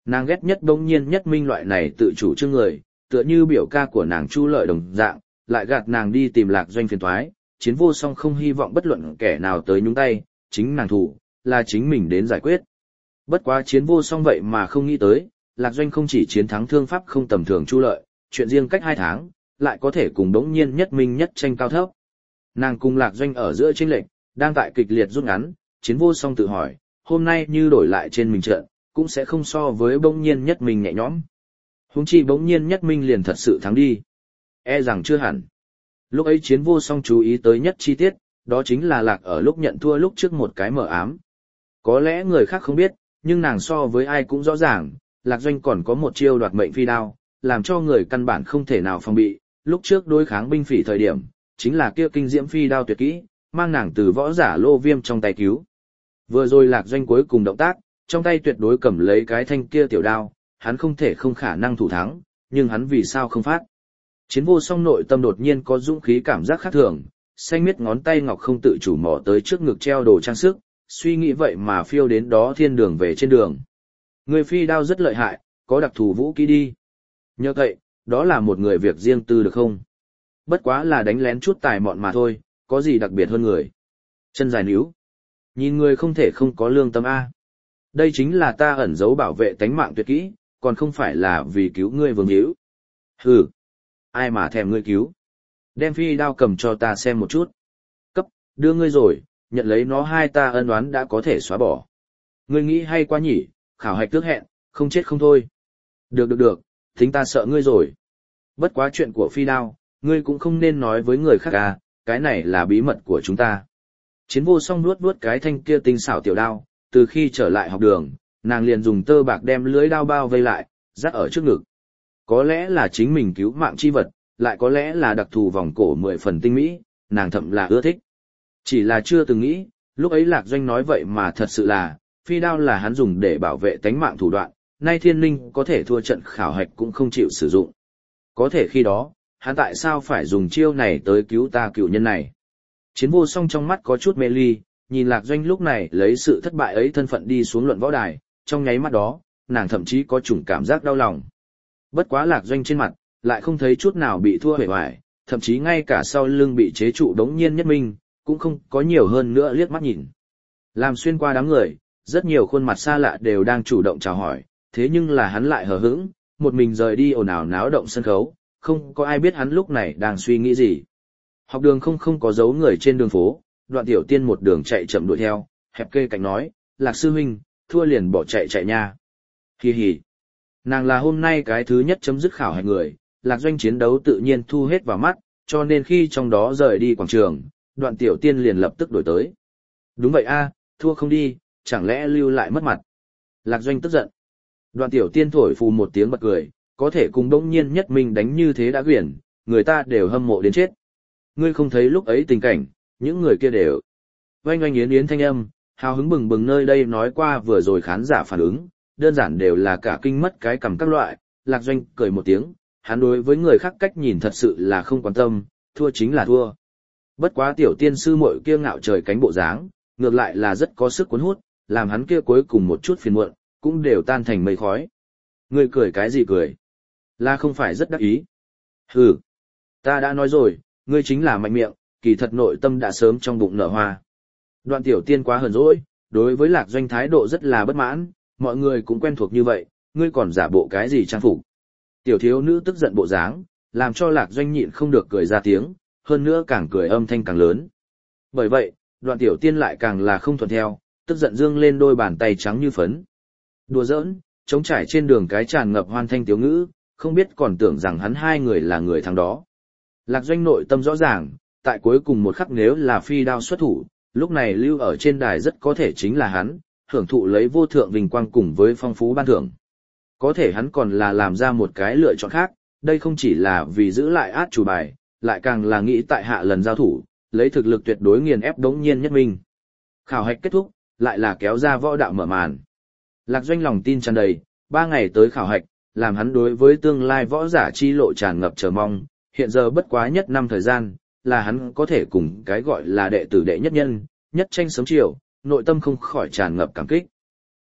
[SPEAKER 1] Nàng ghét nhất bỗng nhiên nhất minh loại này tự chủ trương người, tựa như biểu ca của nàng Chu Lợi đồng dạng, lại gạt nàng đi tìm Lạc Doanh phiền toái, Chiến Vô Song không hy vọng bất luận kẻ nào tới nhúng tay, chính nàng thủ, là chính mình đến giải quyết. Bất quá Chiến Vô Song vậy mà không nghĩ tới, Lạc Doanh không chỉ chiến thắng thương pháp không tầm thường Chu Lợi, chuyện riêng cách hai tháng, lại có thể cùng đống nhiên nhất minh nhất tranh cao thấp. Nàng cùng Lạc Doanh ở giữa chênh lệch, đang tại kịch liệt rút ngắn, Chiến Vô Song tự hỏi, hôm nay như đổi lại trên mình trận, cũng sẽ không so với bỗng nhiên nhất minh nhẹ nhõm. Huống chi bỗng nhiên nhất minh liền thật sự thắng đi. E rằng chưa hẳn. Lúc ấy Chiến Vô Song chú ý tới nhất chi tiết, đó chính là Lạc ở lúc nhận thua lúc trước một cái mở ám. Có lẽ người khác không biết, nhưng nàng so với ai cũng rõ ràng, Lạc Doanh còn có một chiêu đoạt mệnh phi đao, làm cho người căn bản không thể nào phòng bị. Lúc trước đối kháng binh phỉ thời điểm, chính là kia kinh diễm phi đao tuyệt kỹ, mang nàng từ võ giả Lô Viêm trong tay cứu. Vừa rồi Lạc Doanh cuối cùng động tác, trong tay tuyệt đối cầm lấy cái thanh kia tiểu đao, hắn không thể không khả năng thủ thắng, nhưng hắn vì sao không phát. Chiến Vô Song nội tâm đột nhiên có dũng khí cảm giác khác thường, xanh miết ngón tay ngọc không tự chủ mò tới trước ngực treo đồ trang sức, suy nghĩ vậy mà phiêu đến đó thiên đường về trên đường. Người phi đao rất lợi hại, có đặc thù vũ kỹ đi. Nhờ vậy, đó là một người việc riêng tư được không? Bất quá là đánh lén chút tài mọn mà thôi, có gì đặc biệt hơn người. Chân dài níu. Nhìn người không thể không có lương tâm A. Đây chính là ta ẩn giấu bảo vệ tánh mạng tuyệt kỹ, còn không phải là vì cứu ngươi vương hữu. Hừ. Ai mà thèm ngươi cứu. Đem phi đao cầm cho ta xem một chút. Cấp, đưa ngươi rồi, nhận lấy nó hai ta ân oán đã có thể xóa bỏ. Ngươi nghĩ hay quá nhỉ, khảo hạch tước hẹn, không chết không thôi. Được được được, tính ta sợ ngươi rồi. Bất quá chuyện của phi đao, ngươi cũng không nên nói với người khác à, cái này là bí mật của chúng ta. Chiến Vô Song nuốt nuốt cái thanh kia tinh xảo tiểu đao, từ khi trở lại học đường, nàng liền dùng tơ bạc đem lưới đao bao vây lại, dắt ở trước ngực. Có lẽ là chính mình cứu mạng chi vật, lại có lẽ là đặc thù vòng cổ mười phần tinh mỹ, nàng thậm là ưa thích. Chỉ là chưa từng nghĩ, lúc ấy Lạc Doanh nói vậy mà thật sự là, phi đao là hắn dùng để bảo vệ tánh mạng thủ đoạn, nay thiên linh có thể thua trận khảo hạch cũng không chịu sử dụng. Có thể khi đó, hắn tại sao phải dùng chiêu này tới cứu ta cựu nhân này? Chiến Vô Song trong mắt có chút mê ly, nhìn Lạc Doanh lúc này lấy sự thất bại ấy thân phận đi xuống luận võ đài, trong nháy mắt đó, nàng thậm chí có chủng cảm giác đau lòng. Bất quá Lạc Doanh trên mặt, lại không thấy chút nào bị thua hề hoài, thậm chí ngay cả sau lưng bị chế trụ đống nhiên nhất minh, cũng không có nhiều hơn nữa liếc mắt nhìn. Làm xuyên qua đám người, rất nhiều khuôn mặt xa lạ đều đang chủ động chào hỏi, thế nhưng là hắn lại hờ hững, một mình rời đi ồn ào náo động sân khấu, không có ai biết hắn lúc này đang suy nghĩ gì. Học đường không không có dấu người trên đường phố, Đoạn Tiểu Tiên một đường chạy chậm đuổi theo, hẹp kê cạnh nói, Lạc sư huynh, thua liền bỏ chạy chạy nha. Hi hi. Nàng là hôm nay cái thứ nhất chấm dứt khảo hạch người, Lạc Doanh chiến đấu tự nhiên thu hết vào mắt, cho nên khi trong đó rời đi quảng trường, Đoạn Tiểu Tiên liền lập tức đổi tới. Đúng vậy a, thua không đi, chẳng lẽ lưu lại mất mặt. Lạc Doanh tức giận. Đoạn Tiểu Tiên thổi phù một tiếng bật cười, có thể cùng đống nhiên nhất mình đánh như thế đã quyển, người ta đều hâm mộ đến chết. Ngươi không thấy lúc ấy tình cảnh, những người kia đều. Oanh oanh yến yến thanh âm, hào hứng bừng bừng nơi đây nói qua vừa rồi khán giả phản ứng, đơn giản đều là cả kinh mất cái cầm các loại. Lạc Doanh cười một tiếng, hắn đối với người khác cách nhìn thật sự là không quan tâm, thua chính là thua. Bất quá Tiểu Tiên sư muội kia ngạo trời cánh bộ dáng, ngược lại là rất có sức cuốn hút, làm hắn kia cuối cùng một chút phiền muộn, cũng đều tan thành mây khói. Ngươi cười cái gì cười? Là không phải rất đắc ý? Hừ, ta đã nói rồi, ngươi chính là mạnh miệng, kỳ thật nội tâm đã sớm trong bụng nở hoa. Đoạn Tiểu Tiên quá hờn dỗi, đối với Lạc Doanh thái độ rất là bất mãn, mọi người cũng quen thuộc như vậy, ngươi còn giả bộ cái gì trang phục? Tiểu thiếu nữ tức giận bộ dáng, làm cho Lạc Doanh nhịn không được cười ra tiếng, hơn nữa càng cười âm thanh càng lớn. Bởi vậy, Đoạn Tiểu Tiên lại càng là không thuận theo, tức giận dương lên đôi bàn tay trắng như phấn. Đùa giỡn, trống trải trên đường cái tràn ngập hoan thanh tiếu ngữ, không biết còn tưởng rằng hắn hai người là người thắng đó. Lạc Doanh nội tâm rõ ràng, tại cuối cùng một khắc nếu là phi đao xuất thủ, lúc này lưu ở trên đài rất có thể chính là hắn, hưởng thụ lấy vô thượng vinh quang cùng với phong phú ban thưởng. Có thể hắn còn là làm ra một cái lựa chọn khác, đây không chỉ là vì giữ lại át chủ bài, lại càng là nghĩ tại hạ lần giao thủ, lấy thực lực tuyệt đối nghiền ép đống nhiên nhất minh. Khảo hạch kết thúc, lại là kéo ra võ đạo mở màn. Lạc Doanh lòng tin tràn đầy, ba ngày tới khảo hạch, làm hắn đối với tương lai võ giả chi lộ tràn ngập chờ mong, hiện giờ bất quá nhất năm thời gian, là hắn có thể cùng cái gọi là đệ tử đệ nhất nhân, nhất tranh sớm chiều, nội tâm không khỏi tràn ngập cảm kích.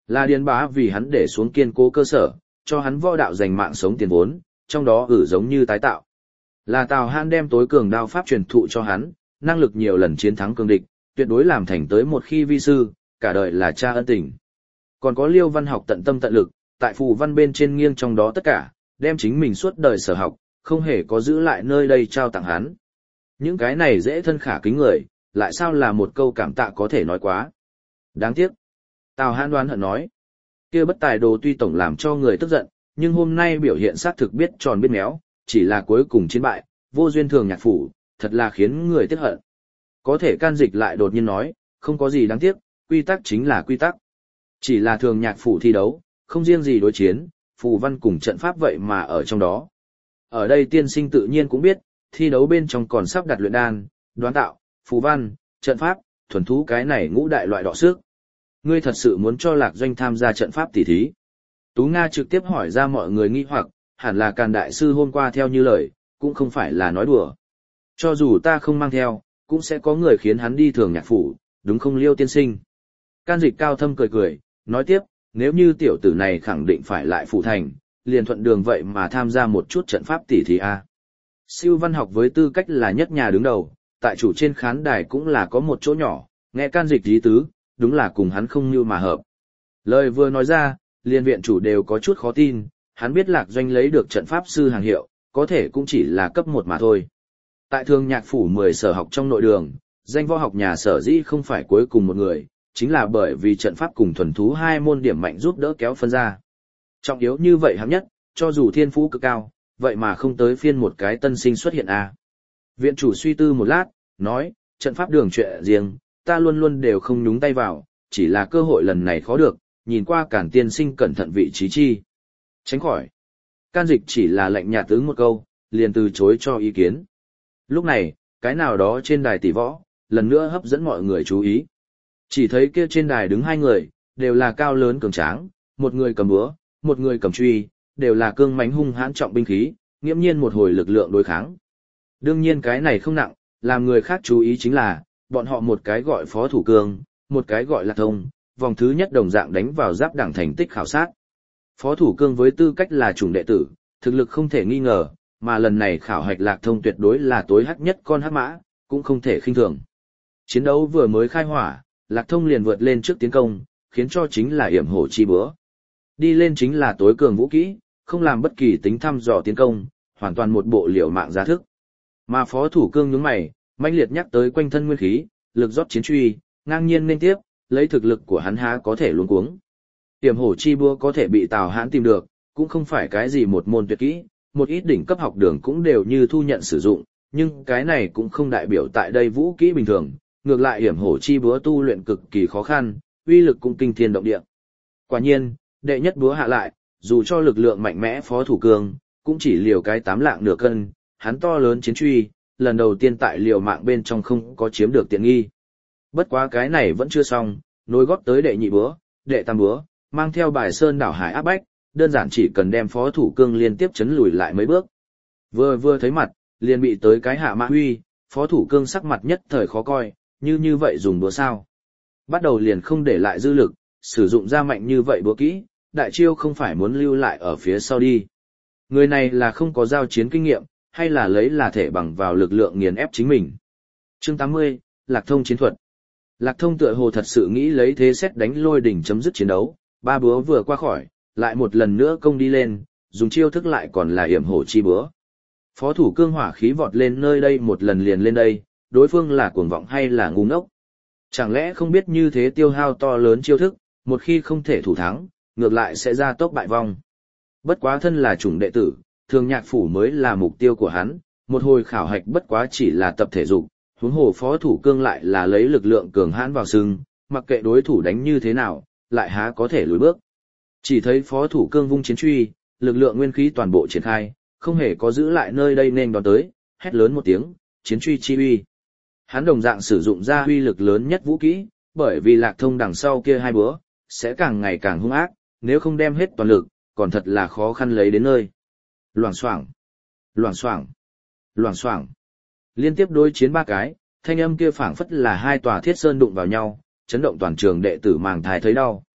[SPEAKER 1] Là Điền Bá vì hắn để xuống kiên cố cơ sở, cho hắn võ đạo dành mạng sống tiền vốn, trong đó ử giống như tái tạo. Là Tào Hãn đem tối cường đao pháp truyền thụ cho hắn, năng lực nhiều lần chiến thắng cường địch, tuyệt đối làm thành tới một khi vi sư, cả đời là cha ân tình. Còn có Liêu Văn học tận tâm tận lực, tại phù văn bên trên nghiêng trong đó tất cả, đem chính mình suốt đời sở học, không hề có giữ lại nơi đây trao tặng hắn. Những cái này dễ thân khả kính người, lại sao là một câu cảm tạ có thể nói quá. Đáng tiếc. Tào Hãn đoán hận nói. Kia bất tài đồ tuy tổng làm cho người tức giận, nhưng hôm nay biểu hiện xác thực biết tròn biết méo, chỉ là cuối cùng chiến bại, vô duyên thường nhạc phủ, thật là khiến người tiếc hận. Có thể Can Dịch lại đột nhiên nói, không có gì đáng tiếc, quy tắc chính là quy tắc. Chỉ là thường nhạc phủ thi đấu, không riêng gì đối chiến, phù văn cùng trận pháp vậy mà ở trong đó. Ở đây tiên sinh tự nhiên cũng biết, thi đấu bên trong còn sắp đặt luyện đan, đoán tạo, phù văn, trận pháp, thuần thú cái này ngũ đại loại đọ sức. Ngươi thật sự muốn cho Lạc Doanh tham gia trận pháp tỉ thí? Tú Nga trực tiếp hỏi ra mọi người nghi hoặc, hẳn là Càn đại sư hôm qua theo như lời, cũng không phải là nói đùa. Cho dù ta không mang theo, cũng sẽ có người khiến hắn đi thường nhạc phủ, đúng không Liêu tiên sinh? Can Dịch cao thâm cười cười, nói tiếp, nếu như tiểu tử này khẳng định phải lại phủ thành, liền thuận đường vậy mà tham gia một chút trận pháp tỉ thí a. Siêu văn học với tư cách là nhất nhà đứng đầu, tại chủ trên khán đài cũng là có một chỗ nhỏ, nghe Can Dịch ý tứ, đúng là cùng hắn không như mà hợp. Lời vừa nói ra, liên viện chủ đều có chút khó tin, hắn biết Lạc Doanh lấy được trận pháp sư hàng hiệu, có thể cũng chỉ là cấp một mà thôi. Tại thường nhạc phủ mười sở học trong nội đường, danh võ học nhà sở dĩ không phải cuối cùng một người, chính là bởi vì trận pháp cùng thuần thú hai môn điểm mạnh giúp đỡ kéo phân ra. Trọng yếu như vậy hạng nhất, cho dù thiên phú cực cao, vậy mà không tới phiên một cái tân sinh xuất hiện à. Viện chủ suy tư một lát, nói, trận pháp đường chuyện riêng, ta luôn luôn đều không nhúng tay vào, chỉ là cơ hội lần này khó được, nhìn qua Càn tiên sinh cẩn thận vị trí chi. Tránh khỏi. Can Dịch chỉ là lệnh nhạt ứng một câu, liền từ chối cho ý kiến. Lúc này, cái nào đó trên đài tỷ võ, lần nữa hấp dẫn mọi người chú ý. Chỉ thấy kia trên đài đứng hai người, đều là cao lớn cường tráng, một người cầm búa, một người cầm truy, đều là cương mãnh hung hãn trọng binh khí, nghiễm nhiên một hồi lực lượng đối kháng. Đương nhiên cái này không nặng, làm người khác chú ý chính là, bọn họ một cái gọi Phó Thủ Cương, một cái gọi Lạc Thông, vòng thứ nhất đồng dạng đánh vào giáp đẳng thành tích khảo sát. Phó Thủ Cương với tư cách là chủng đệ tử, thực lực không thể nghi ngờ, mà lần này khảo hạch Lạc Thông tuyệt đối là tối hắc nhất con hắc mã, cũng không thể khinh thường. Chiến đấu vừa mới khai hỏa, Lạc Thông liền vượt lên trước tiến công, khiến cho chính là yểm hổ chi bữa. Đi lên chính là tối cường vũ kỹ, không làm bất kỳ tính thăm dò tiến công, hoàn toàn một bộ liều mạng giá thức. Mà Phó Thủ Cương nhướng mày, mãnh liệt nhắc tới quanh thân nguyên khí, lực rót chiến truy, ngang nhiên nên tiếp, lấy thực lực của hắn há có thể luống cuống. Yểm hổ chi búa có thể bị Tào Hãn tìm được, cũng không phải cái gì một môn tuyệt kỹ, một ít đỉnh cấp học đường cũng đều như thu nhận sử dụng, nhưng cái này cũng không đại biểu tại đây vũ kỹ bình thường, ngược lại yểm hổ chi búa tu luyện cực kỳ khó khăn, uy lực cũng kinh thiên động địa. Quả nhiên, đệ nhất búa hạ lại, dù cho lực lượng mạnh mẽ Phó Thủ Cương, cũng chỉ liều cái tám lạng nửa cân, hắn to lớn chiến truy, lần đầu tiên tại liều mạng bên trong không có chiếm được tiện nghi. Bất quá cái này vẫn chưa xong, nối góp tới đệ nhị búa, đệ tam búa, mang theo bài sơn đảo hải áp bách, đơn giản chỉ cần đem Phó Thủ Cương liên tiếp chấn lùi lại mấy bước. Vừa vừa thấy mặt, liền bị tới cái hạ mã huy, Phó Thủ Cương sắc mặt nhất thời khó coi, như như vậy dùng búa sao. Bắt đầu liền không để lại dư lực, sử dụng ra mạnh như vậy búa kỹ, đại chiêu không phải muốn lưu lại ở phía sau đi. Người này là không có giao chiến kinh nghiệm, hay là lấy là thể bằng vào lực lượng nghiền ép chính mình. Chương tám mươi, Lạc Thông chiến thuật. Lạc Thông tựa hồ thật sự nghĩ lấy thế xét đánh lôi đỉnh chấm dứt chiến đấu, ba búa vừa qua khỏi, lại một lần nữa công đi lên, dùng chiêu thức lại còn là yểm hổ chi búa. Phó Thủ Cương hỏa khí vọt lên nơi đây một lần liền lên đây, đối phương là cuồng vọng hay là ngu ngốc. Chẳng lẽ không biết như thế tiêu hao to lớn chiêu thức, một khi không thể thủ thắng, ngược lại sẽ ra tốc bại vong. Bất quá thân là chủng đệ tử, thường nhạc phủ mới là mục tiêu của hắn, một hồi khảo hạch bất quá chỉ là tập thể dục, huống hồ Phó Thủ Cương lại là lấy lực lượng cường hãn vào sừng, mặc kệ đối thủ đánh như thế nào, lại há có thể lùi bước. Chỉ thấy Phó Thủ Cương vung chiến truy, lực lượng nguyên khí toàn bộ triển khai, không hề có giữ lại nơi đây nên đón tới, hét lớn một tiếng, chiến truy chi uy. Hắn đồng dạng sử dụng ra uy lực lớn nhất vũ kỹ, bởi vì Lạc Thông đằng sau kia hai búa sẽ càng ngày càng hung ác, nếu không đem hết toàn lực, còn thật là khó khăn lấy đến nơi. Loảng xoảng, loảng xoảng, loảng xoảng. Liên tiếp đối chiến ba cái, thanh âm kia phảng phất là hai tòa thiết sơn đụng vào nhau, chấn động toàn trường đệ tử màng thai thấy đau.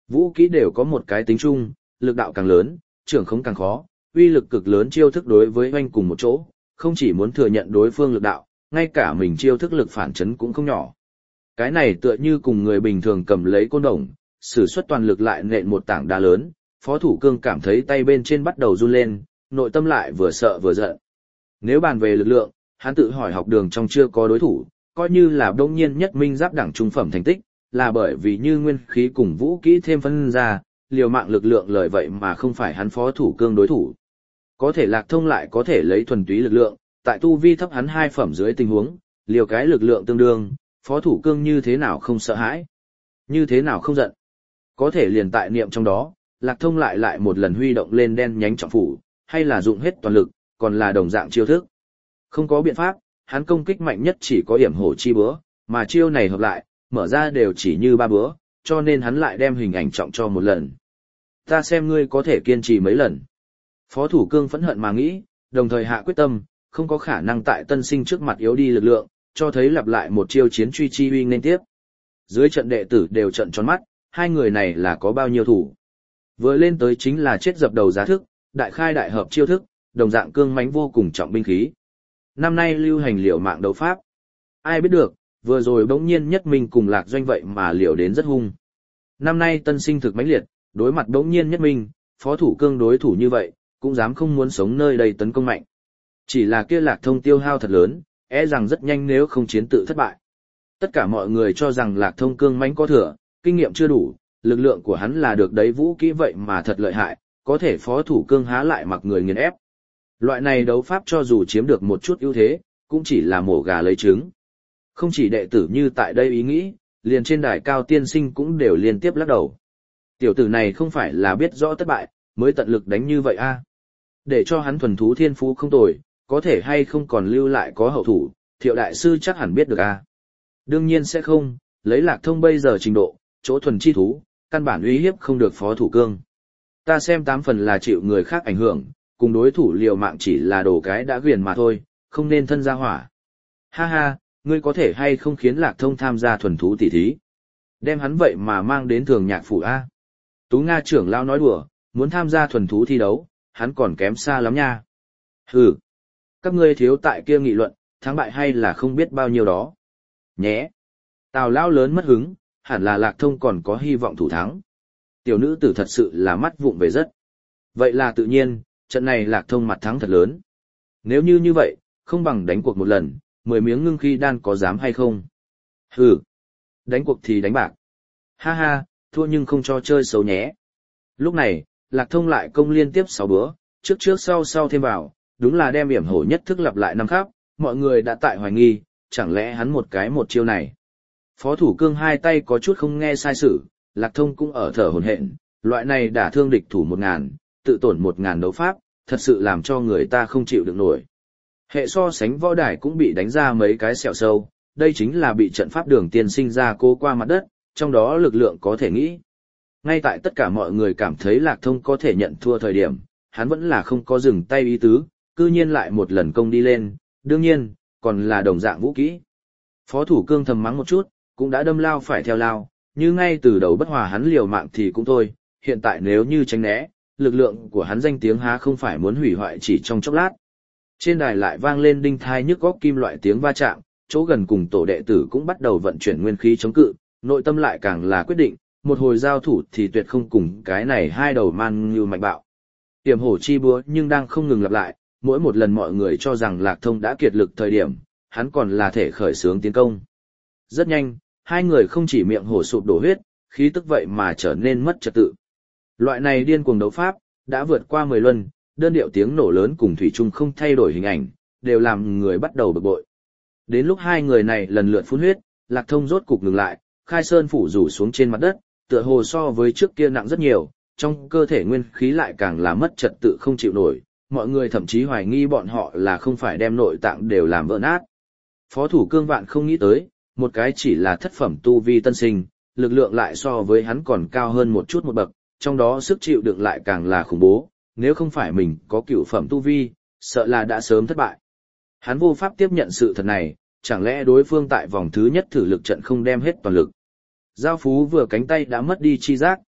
[SPEAKER 1] Vũ kỹ đều có một cái tính chung, lực đạo càng lớn, trưởng khống càng khó, uy lực cực lớn chiêu thức đối với oanh cùng một chỗ, không chỉ muốn thừa nhận đối phương lực đạo, ngay cả mình chiêu thức lực phản chấn cũng không nhỏ. Cái này tựa như cùng người bình thường cầm lấy côn đồng, sử xuất toàn lực lại nện một tảng đá lớn, Phó Thủ Cương cảm thấy tay bên trên bắt đầu run lên, nội tâm lại vừa sợ vừa giận. Nếu bàn về lực lượng, hắn tự hỏi học đường trong chưa có đối thủ, coi như là đông nhiên nhất minh giáp đẳng trung phẩm thành tích, là bởi vì như nguyên khí cùng vũ kỹ thêm phân ra, liều mạng lực lượng lời vậy mà không phải hắn Phó Thủ Cương đối thủ. Có thể Lạc Thông lại có thể lấy thuần túy lực lượng, tại tu vi thấp hắn hai phẩm dưới tình huống, liều cái lực lượng tương đương, Phó Thủ Cương như thế nào không sợ hãi, như thế nào không giận. Có thể liền tại niệm trong đó, Lạc Thông lại lại một lần huy động lên đen nhánh trọng phủ, hay là dụng hết toàn lực, còn là đồng dạng chiêu thức. Không có biện pháp, hắn công kích mạnh nhất chỉ có yểm hổ chi búa, mà chiêu này hợp lại, mở ra đều chỉ như ba búa, cho nên hắn lại đem hình ảnh trọng cho một lần. Ta xem ngươi có thể kiên trì mấy lần. Phó Thủ Cương phẫn hận mà nghĩ, đồng thời hạ quyết tâm, không có khả năng tại tân sinh trước mặt yếu đi lực lượng, cho thấy lặp lại một chiêu chiến truy chi uy nên tiếp. Dưới trận đệ tử đều trận tròn mắt, hai người này là có bao nhiêu thủ. Vừa lên tới chính là chết dập đầu giá thức, đại khai đại hợp chiêu thức, đồng dạng cương mãnh vô cùng trọng binh khí. Năm nay lưu hành liều mạng đấu pháp. Ai biết được, vừa rồi bỗng nhiên nhất minh cùng Lạc Doanh vậy mà liều đến rất hung. Năm nay tân sinh thực mãnh liệt, đối mặt bỗng nhiên nhất minh, Phó Thủ Cương đối thủ như vậy, cũng dám không muốn sống nơi đây tấn công mạnh. Chỉ là kia Lạc Thông tiêu hao thật lớn, e rằng rất nhanh nếu không chiến tự thất bại. Tất cả mọi người cho rằng Lạc Thông cương mãnh có thừa, kinh nghiệm chưa đủ, lực lượng của hắn là được đấy vũ kỹ vậy mà thật lợi hại, có thể Phó Thủ Cương há lại mặc người nghiền ép. Loại này đấu pháp cho dù chiếm được một chút ưu thế, cũng chỉ là mổ gà lấy trứng. Không chỉ đệ tử như tại đây ý nghĩ, liền trên đài cao tiên sinh cũng đều liên tiếp lắc đầu. Tiểu tử này không phải là biết rõ thất bại, mới tận lực đánh như vậy a. Để cho hắn thuần thú thiên phú không tồi, có thể hay không còn lưu lại có hậu thủ, Thiệu đại sư chắc hẳn biết được a. Đương nhiên sẽ không, lấy Lạc Thông bây giờ trình độ, chỗ thuần chi thú, căn bản uy hiếp không được Phó Thủ Cương. Ta xem tám phần là chịu người khác ảnh hưởng, cùng đối thủ liều mạng chỉ là đồ cái đã ghiền mà thôi, không nên thân ra hỏa. Ha ha, ngươi có thể hay không khiến Lạc Thông tham gia thuần thú tỷ thí? Đem hắn vậy mà mang đến Thường Nhạc phủ a. Tú Nga trưởng lao nói đùa, muốn tham gia thuần thú thi đấu, hắn còn kém xa lắm nha. Hừ, các ngươi thiếu tại kia nghị luận, thắng bại hay là không biết bao nhiêu đó. Nhé. Tào lao lớn mất hứng, hẳn là Lạc Thông còn có hy vọng thủ thắng. Tiểu nữ tử thật sự là mắt vụng về rất. Vậy là tự nhiên, trận này Lạc Thông mặt thắng thật lớn. Nếu như như vậy, không bằng đánh cuộc một lần, mười miếng ngưng khi đan có dám hay không? Hừ, đánh cuộc thì đánh bạc. Ha ha, thua nhưng không cho chơi xấu nhé. Lúc này, Lạc Thông lại công liên tiếp sáu bữa, trước trước sau sau thêm vào, đúng là đem yểm hổ nhất thức lặp lại năm khắp, mọi người đã tại hoài nghi, chẳng lẽ hắn một cái một chiêu này. Phó Thủ Cương hai tay có chút không nghe sai sử, Lạc Thông cũng ở thở hổn hển, loại này đả thương địch thủ một ngàn, tự tổn một ngàn đấu pháp, thật sự làm cho người ta không chịu được nổi. Hệ so sánh võ đài cũng bị đánh ra mấy cái sẹo sâu, đây chính là bị trận pháp đường tiên sinh ra cố qua mặt đất, trong đó lực lượng có thể nghĩ. Ngay tại tất cả mọi người cảm thấy Lạc Thông có thể nhận thua thời điểm, hắn vẫn là không có dừng tay ý tứ, cư nhiên lại một lần công đi lên, đương nhiên, còn là đồng dạng vũ kỹ. Phó Thủ Cương thầm mắng một chút, cũng đã đâm lao phải theo lao, như ngay từ đầu bất hòa hắn liều mạng thì cũng thôi, hiện tại nếu như tránh né, lực lượng của hắn danh tiếng há không phải muốn hủy hoại chỉ trong chốc lát. Trên đài lại vang lên đinh thai nhức góc kim loại tiếng va chạm, chỗ gần cùng tổ đệ tử cũng bắt đầu vận chuyển nguyên khí chống cự, nội tâm lại càng là quyết định, một hồi giao thủ thì tuyệt không cùng cái này hai đầu man như mạnh bạo. Tiềm hổ chi búa nhưng đang không ngừng lặp lại, mỗi một lần mọi người cho rằng Lạc Thông đã kiệt lực thời điểm, hắn còn là thể khởi xướng tiến công. Rất nhanh, hai người không chỉ miệng hổ sụp đổ huyết, khí tức vậy mà trở nên mất trật tự. Loại này điên cuồng đấu pháp, đã vượt qua mười luân, đơn điệu tiếng nổ lớn cùng thủy chung không thay đổi hình ảnh, đều làm người bắt đầu bực bội. Đến lúc hai người này lần lượt phun huyết, Lạc Thông rốt cục ngừng lại, khai sơn phủ rủ xuống trên mặt đất, tựa hồ so với trước kia nặng rất nhiều, trong cơ thể nguyên khí lại càng là mất trật tự không chịu nổi, mọi người thậm chí hoài nghi bọn họ là không phải đem nội tạng đều làm vỡ nát. Phó Thủ Cương vạn không nghĩ tới, một cái chỉ là thất phẩm tu vi tân sinh, lực lượng lại so với hắn còn cao hơn một chút một bậc, trong đó sức chịu đựng lại càng là khủng bố, nếu không phải mình có cửu phẩm tu vi, sợ là đã sớm thất bại. Hắn vô pháp tiếp nhận sự thật này, chẳng lẽ đối phương tại vòng thứ nhất thử lực trận không đem hết toàn lực. Giao Phú vừa cánh tay đã mất đi chi giác,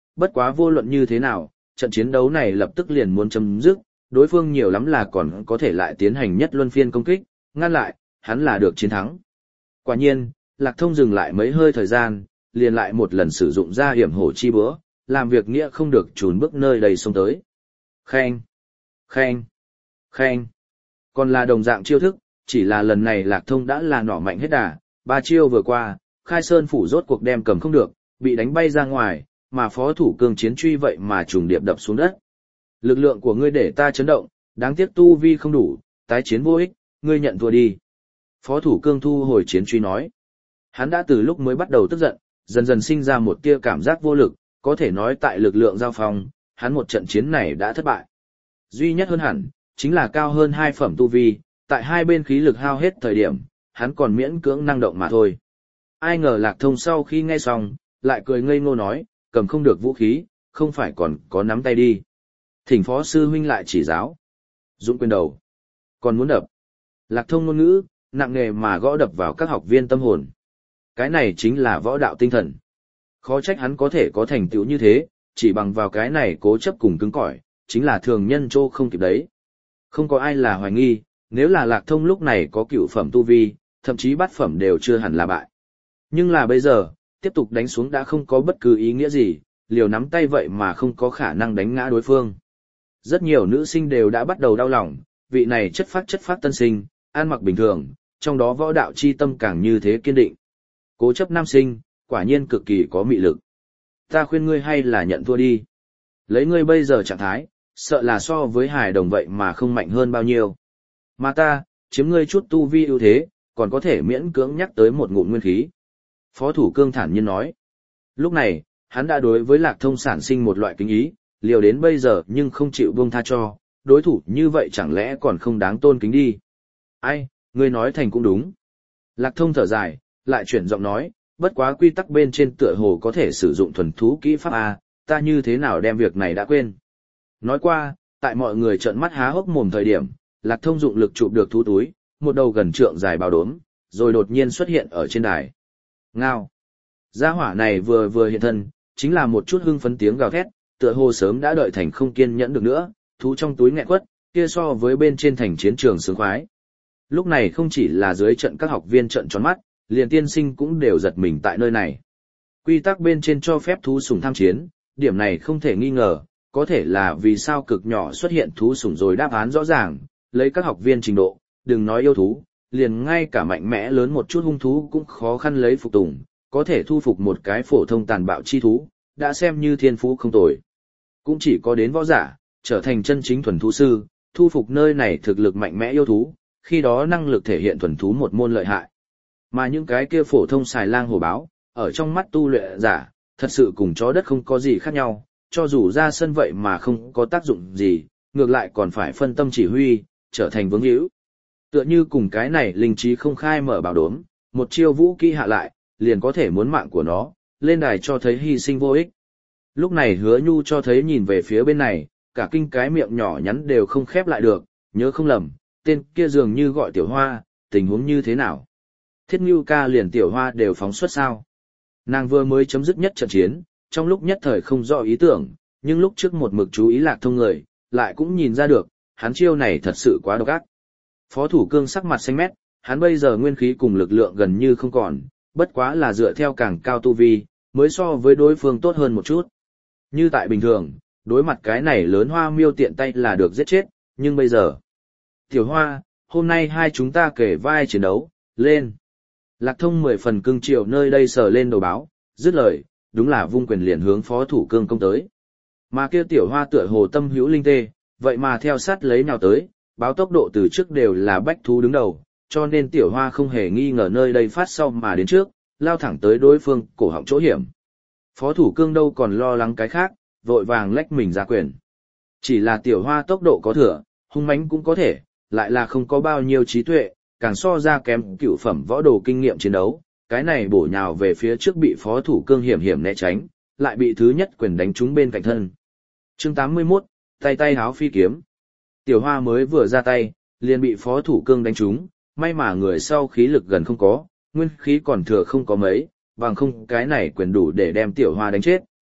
[SPEAKER 1] bất quá vô luận như thế nào, trận chiến đấu này lập tức liền muốn chấm dứt, đối phương nhiều lắm là còn có thể lại tiến hành nhất luân phiên công kích, ngăn lại, hắn là được chiến thắng. Quả nhiên, Lạc Thông dừng lại mấy hơi thời gian, liền lại một lần sử dụng ra hiểm hổ chi búa, làm việc nghĩa không được trốn bước nơi đầy sông tới. Khen, khen, khen. Còn là đồng dạng chiêu thức, chỉ là lần này Lạc Thông đã là nỏ mạnh hết đà, ba chiêu vừa qua, Khai Sơn phủ rốt cuộc đem cầm không được, bị đánh bay ra ngoài, mà phó thủ cương chiến truy vậy mà trùng điệp đập xuống đất. Lực lượng của ngươi để ta chấn động, đáng tiếc tu vi không đủ, tái chiến vô ích, ngươi nhận thua đi. Phó thủ cương thu hồi chiến truy nói. Hắn đã từ lúc mới bắt đầu tức giận, dần dần sinh ra một tia cảm giác vô lực, có thể nói tại lực lượng giao phong, hắn một trận chiến này đã thất bại. Duy nhất hơn hẳn, chính là cao hơn hai phẩm tu vi, tại hai bên khí lực hao hết thời điểm, hắn còn miễn cưỡng năng động mà thôi. Ai ngờ Lạc Thông sau khi nghe xong, lại cười ngây ngô nói, cầm không được vũ khí, không phải còn có nắm tay đi. Thỉnh phó sư huynh lại chỉ giáo. Dũng quyền đầu. Còn muốn đập. Lạc Thông ngôn ngữ, nặng nề mà gõ đập vào các học viên tâm hồn. Cái này chính là võ đạo tinh thần. Khó trách hắn có thể có thành tựu như thế, chỉ bằng vào cái này cố chấp cùng cứng cỏi, chính là thường nhân trô không kịp đấy. Không có ai là hoài nghi, nếu là Lạc Thông lúc này có cựu phẩm tu vi, thậm chí bát phẩm đều chưa hẳn là bại. Nhưng là bây giờ, tiếp tục đánh xuống đã không có bất cứ ý nghĩa gì, liều nắm tay vậy mà không có khả năng đánh ngã đối phương. Rất nhiều nữ sinh đều đã bắt đầu đau lòng, vị này chất phát chất phát tân sinh, ăn mặc bình thường, trong đó võ đạo chi tâm càng như thế kiên định. Cố chấp nam sinh, quả nhiên cực kỳ có mị lực. Ta khuyên ngươi hay là nhận thua đi. Lấy ngươi bây giờ trạng thái, sợ là so với hài đồng vậy mà không mạnh hơn bao nhiêu. Mà ta, chiếm ngươi chút tu vi ưu thế, còn có thể miễn cưỡng nhắc tới một ngụm nguyên khí. Phó thủ cương thản nhiên nói. Lúc này, hắn đã đối với Lạc Thông sản sinh một loại kính ý, liều đến bây giờ nhưng không chịu buông tha cho, đối thủ như vậy chẳng lẽ còn không đáng tôn kính đi. Ai, ngươi nói thành cũng đúng. Lạc Thông thở dài, lại chuyển giọng nói, bất quá quy tắc bên trên tựa hồ có thể sử dụng thuần thú kỹ pháp A, ta như thế nào đem việc này đã quên. Nói qua, tại mọi người trợn mắt há hốc mồm thời điểm, Lạc Thông dụng lực chụp được thú túi, một đầu gần trượng dài bao đốm, rồi đột nhiên xuất hiện ở trên đài. Ngao. Gia hỏa này vừa vừa hiện thân, chính là một chút hưng phấn tiếng gào thét, tựa hồ sớm đã đợi thành không kiên nhẫn được nữa, thú trong túi nghẹn quất, kia so với bên trên thành chiến trường sướng khoái. Lúc này không chỉ là dưới trận các học viên trận tròn mắt, liền tiên sinh cũng đều giật mình tại nơi này. Quy tắc bên trên cho phép thú sủng tham chiến, điểm này không thể nghi ngờ, có thể là vì sao cực nhỏ xuất hiện thú sủng rồi đáp án rõ ràng, lấy các học viên trình độ, đừng nói yêu thú, liền ngay cả mạnh mẽ lớn một chút hung thú cũng khó khăn lấy phục tùng, có thể thu phục một cái phổ thông tàn bạo chi thú, đã xem như thiên phú không tồi. Cũng chỉ có đến võ giả, trở thành chân chính thuần thú sư, thu phục nơi này thực lực mạnh mẽ yêu thú, khi đó năng lực thể hiện thuần thú một môn lợi hại. Mà những cái kia phổ thông xài lang hổ báo, ở trong mắt tu luyện giả, thật sự cùng chó đất không có gì khác nhau, cho dù ra sân vậy mà không có tác dụng gì, ngược lại còn phải phân tâm chỉ huy, trở thành vướng hữu. Tựa như cùng cái này linh trí không khai mở bảo đốm, một chiêu vũ kỹ hạ lại, liền có thể muốn mạng của nó, lên đài cho thấy hy sinh vô ích. Lúc này Hứa Nhu cho thấy nhìn về phía bên này, cả kinh cái miệng nhỏ nhắn đều không khép lại được, nhớ không lầm, tên kia dường như gọi Tiểu Hoa, tình huống như thế nào? Thiết Nhu ca liền Tiểu Hoa đều phóng xuất sao? Nàng vừa mới chấm dứt nhất trận chiến, trong lúc nhất thời không rõ ý tưởng, nhưng lúc trước một mực chú ý Lạc Thông người, lại cũng nhìn ra được, hắn chiêu này thật sự quá độc ác. Phó thủ cương sắc mặt xanh mét, hắn bây giờ nguyên khí cùng lực lượng gần như không còn, bất quá là dựa theo càng cao tu vi, mới so với đối phương tốt hơn một chút. Như tại bình thường, đối mặt cái này lớn Hoa Miêu tiện tay là được giết chết, nhưng bây giờ... Tiểu Hoa, hôm nay hai chúng ta kể vai chiến đấu, lên. Lạc Thông mười phần cưng chiều nơi đây sờ lên đầu báo, dứt lời, đúng là vung quyền liền hướng phó thủ cương công tới. Mà kia Tiểu Hoa tựa hồ tâm hữu linh tê, vậy mà theo sát lấy nào tới, báo tốc độ từ trước đều là bách thú đứng đầu, cho nên Tiểu Hoa không hề nghi ngờ nơi đây phát sau mà đến trước, lao thẳng tới đối phương, cổ họng chỗ hiểm. Phó thủ cương đâu còn lo lắng cái khác, vội vàng lách mình ra quyền. Chỉ là Tiểu Hoa tốc độ có thừa, hung mãnh cũng có thể, lại là không có bao nhiêu trí tuệ, càng so ra kém cựu phẩm võ đồ kinh nghiệm chiến đấu, cái này bổ nhào về phía trước bị phó thủ cương hiểm hiểm né tránh, lại bị thứ nhất quyền đánh trúng bên cạnh thân. Chương tám mươi mốt, tay tay háo phi kiếm. Tiểu Hoa mới vừa ra tay, liền bị phó thủ cương đánh trúng, may mà người sau khí lực gần không có, nguyên khí còn thừa không có mấy, bằng không cái này quyền đủ để đem Tiểu Hoa đánh chết.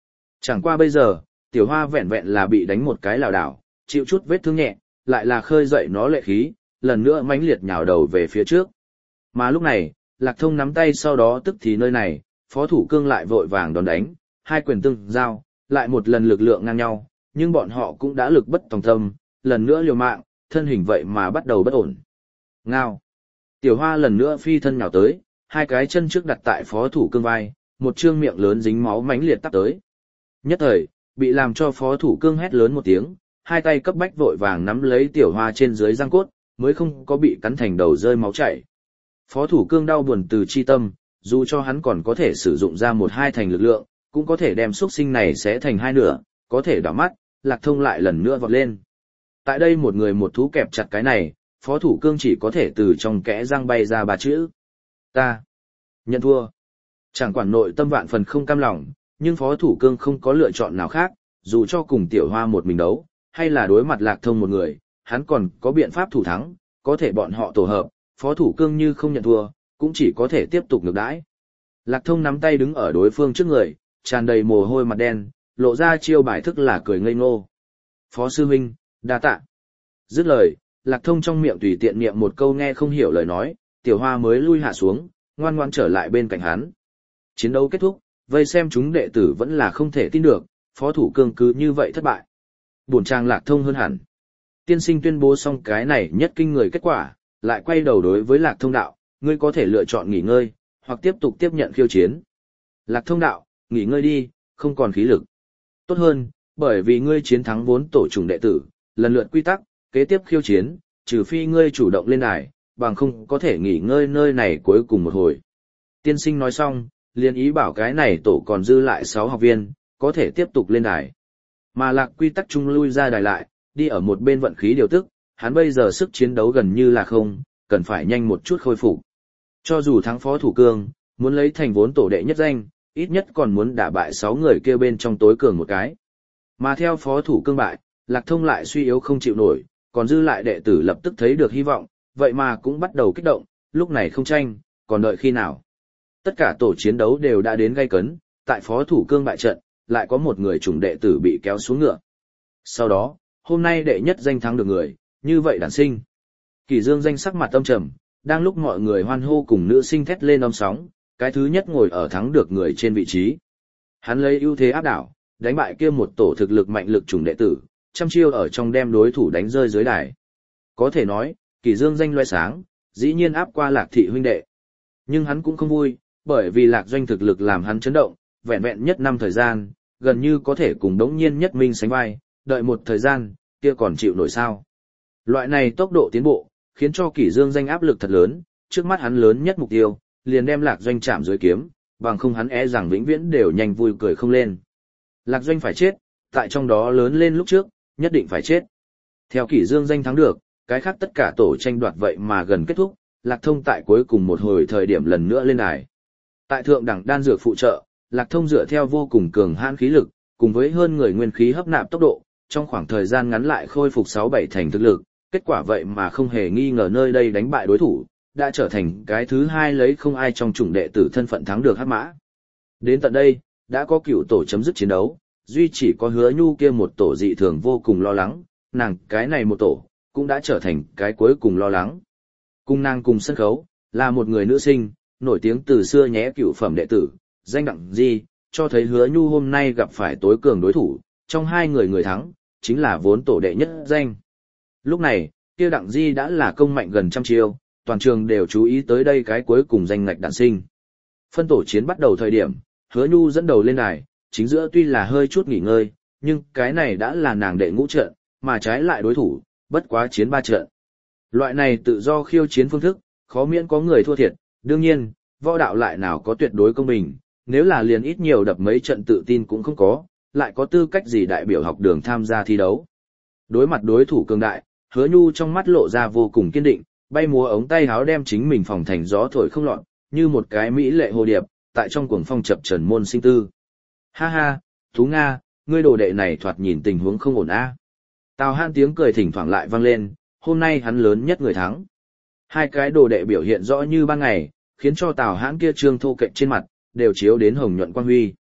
[SPEAKER 1] Chẳng qua bây giờ, tiểu hoa vẹn vẹn là bị đánh một cái lảo đảo, chịu chút vết thương nhẹ, lại là khơi dậy nó lệ khí, lần nữa mãnh liệt nhào đầu về phía trước. Mà lúc này, Lạc Thông nắm tay sau đó tức thì nơi này, Phó Thủ Cương lại vội vàng đòn đánh, hai quyền tương giao, lại một lần lực lượng ngang nhau, nhưng bọn họ cũng đã lực bất tòng tâm, lần nữa liều mạng, thân hình vậy mà bắt đầu bất ổn. Ngao. Tiểu hoa lần nữa phi thân nhào tới, hai cái chân trước đặt tại Phó Thủ Cương vai, một trương miệng lớn dính máu mãnh liệt tắp tới. Nhất thời, bị làm cho Phó Thủ Cương hét lớn một tiếng, hai tay cấp bách vội vàng nắm lấy tiểu hoa trên dưới răng cốt, mới không có bị cắn thành đầu rơi máu chảy. Phó Thủ Cương đau buồn từ chi tâm, dù cho hắn còn có thể sử dụng ra một hai thành lực lượng, cũng có thể đem xuất sinh này xé thành hai nửa, có thể đảo mắt, Lạc Thông lại lần nữa vọt lên. Tại đây một người một thú kẹp chặt cái này, Phó Thủ Cương chỉ có thể từ trong kẽ răng bay ra ba chữ. Ta. Nhận thua. Chẳng quản nội tâm vạn phần không cam lòng, nhưng Phó Thủ Cương không có lựa chọn nào khác, dù cho cùng tiểu hoa một mình đấu, hay là đối mặt Lạc Thông một người, hắn còn có biện pháp thủ thắng, có thể bọn họ tổ hợp, Phó Thủ Cương như không nhận thua, cũng chỉ có thể tiếp tục ngược đãi. Lạc Thông nắm tay đứng ở đối phương trước người, tràn đầy mồ hôi mặt đen, lộ ra chiêu bài thức là cười ngây ngô. Phó sư huynh, đa tạ. Dứt lời, Lạc Thông trong miệng tùy tiện niệm một câu nghe không hiểu lời nói, tiểu hoa mới lui hạ xuống, ngoan ngoan trở lại bên cạnh hắn. Chiến đấu kết thúc, vây xem chúng đệ tử vẫn là không thể tin được, Phó Thủ Cương cứ như vậy thất bại. Buồn trang Lạc Thông hơn hẳn. Tiên sinh tuyên bố xong cái này nhất kinh người kết quả, lại quay đầu đối với Lạc Thông đạo, ngươi có thể lựa chọn nghỉ ngơi, hoặc tiếp tục tiếp nhận khiêu chiến. Lạc Thông đạo, nghỉ ngơi đi, không còn khí lực. Tốt hơn, bởi vì ngươi chiến thắng vốn tổ chủng đệ tử, lần lượt quy tắc, kế tiếp khiêu chiến, trừ phi ngươi chủ động lên đài, bằng không có thể nghỉ ngơi nơi này cuối cùng một hồi. Tiên sinh nói xong, liền ý bảo cái này tổ còn dư lại sáu học viên, có thể tiếp tục lên đài. Mà Lạc quy tắc trung lui ra đài lại, đi ở một bên vận khí điều tức, hắn bây giờ sức chiến đấu gần như là không, cần phải nhanh một chút khôi phục. Cho dù thắng Phó Thủ Cương, muốn lấy thành vốn tổ đệ nhất danh, ít nhất còn muốn đả bại sáu người kia bên trong tối cường một cái. Mà theo Phó Thủ Cương bại, Lạc Thông lại suy yếu không chịu nổi, còn dư lại đệ tử lập tức thấy được hy vọng, vậy mà cũng bắt đầu kích động, lúc này không tranh, còn đợi khi nào. Tất cả tổ chiến đấu đều đã đến gay cấn, tại Phó Thủ Cương bại trận, lại có một người chủng đệ tử bị kéo xuống ngựa. Sau đó, hôm nay đệ nhất danh thắng được người, như vậy đản sinh. Kỷ Dương danh sắc mặt âm trầm, đang lúc mọi người hoan hô cùng nữ sinh thét lên âm sóng, cái thứ nhất ngồi ở thắng được người trên vị trí. Hắn lấy ưu thế áp đảo, đánh bại kia một tổ thực lực mạnh lực chủng đệ tử, trăm chiêu ở trong đem đối thủ đánh rơi dưới đài. Có thể nói, Kỷ Dương danh loe sáng, dĩ nhiên áp qua Lạc thị huynh đệ. Nhưng hắn cũng không vui, bởi vì Lạc Doanh thực lực làm hắn chấn động, vẹn vẹn nhất năm thời gian, gần như có thể cùng Đống Nhiên Nhất Minh sánh vai, đợi một thời gian, kia còn chịu nổi sao. Loại này tốc độ tiến bộ, khiến cho Kỷ Dương danh áp lực thật lớn, trước mắt hắn lớn nhất mục tiêu, liền đem Lạc Doanh chạm dưới kiếm, bằng không hắn e rằng vĩnh viễn đều nhanh vui cười không lên. Lạc Doanh phải chết, tại trong đó lớn lên lúc trước, nhất định phải chết. Theo Kỷ Dương danh thắng được, cái khác tất cả tổ tranh đoạt vậy mà gần kết thúc, Lạc Thông tại cuối cùng một hồi thời điểm lần nữa lên đài. Tại thượng đẳng đan dược phụ trợ, Lạc Thông dựa theo vô cùng cường hãn khí lực, cùng với hơn người nguyên khí hấp nạp tốc độ, trong khoảng thời gian ngắn lại khôi phục sáu bảy thành thực lực, kết quả vậy mà không hề nghi ngờ nơi đây đánh bại đối thủ, đã trở thành cái thứ hai lấy không ai trong chủng đệ tử thân phận thắng được hắc mã. Đến tận đây, đã có cựu tổ chấm dứt chiến đấu, duy chỉ có Hứa Nhu kia một tổ dị thường vô cùng lo lắng, nàng cái này một tổ, cũng đã trở thành cái cuối cùng lo lắng. Cùng nàng cùng sân khấu, là một người nữ sinh, nổi tiếng từ xưa nhé cựu phẩm đệ tử, danh Đặng Di, cho thấy Hứa Nhu hôm nay gặp phải tối cường đối thủ, trong hai người người thắng, chính là vốn tổ đệ nhất danh. Lúc này, kia Đặng Di đã là công mạnh gần trăm chiêu, toàn trường đều chú ý tới đây cái cuối cùng danh ngạch đản sinh. Phân tổ chiến bắt đầu thời điểm, Hứa Nhu dẫn đầu lên đài, chính giữa tuy là hơi chút nghỉ ngơi, nhưng cái này đã là nàng đệ ngũ trận, mà trái lại đối thủ, bất quá chiến ba trận. Loại này tự do khiêu chiến phương thức, khó miễn có người thua thiệt, đương nhiên, võ đạo lại nào có tuyệt đối công bình, nếu là liền ít nhiều đập mấy trận tự tin cũng không có, lại có tư cách gì đại biểu học đường tham gia thi đấu. Đối mặt đối thủ cường đại, Hứa Nhu trong mắt lộ ra vô cùng kiên định, bay múa ống tay háo đem chính mình phòng thành gió thổi không lọt, như một cái mỹ lệ hồ điệp, tại trong cuồng phong chập trần môn sinh tư. Ha ha, Tú Nga, ngươi đồ đệ này thoạt nhìn tình huống không ổn a. Tào Hãn tiếng cười thỉnh thoảng lại vang lên, hôm nay hắn lớn nhất người thắng. Hai cái đồ đệ biểu hiện rõ như ban ngày, khiến cho Tào Hãn kia trương thô kệch trên mặt, đều chiếu đến hồng nhuận quang huy.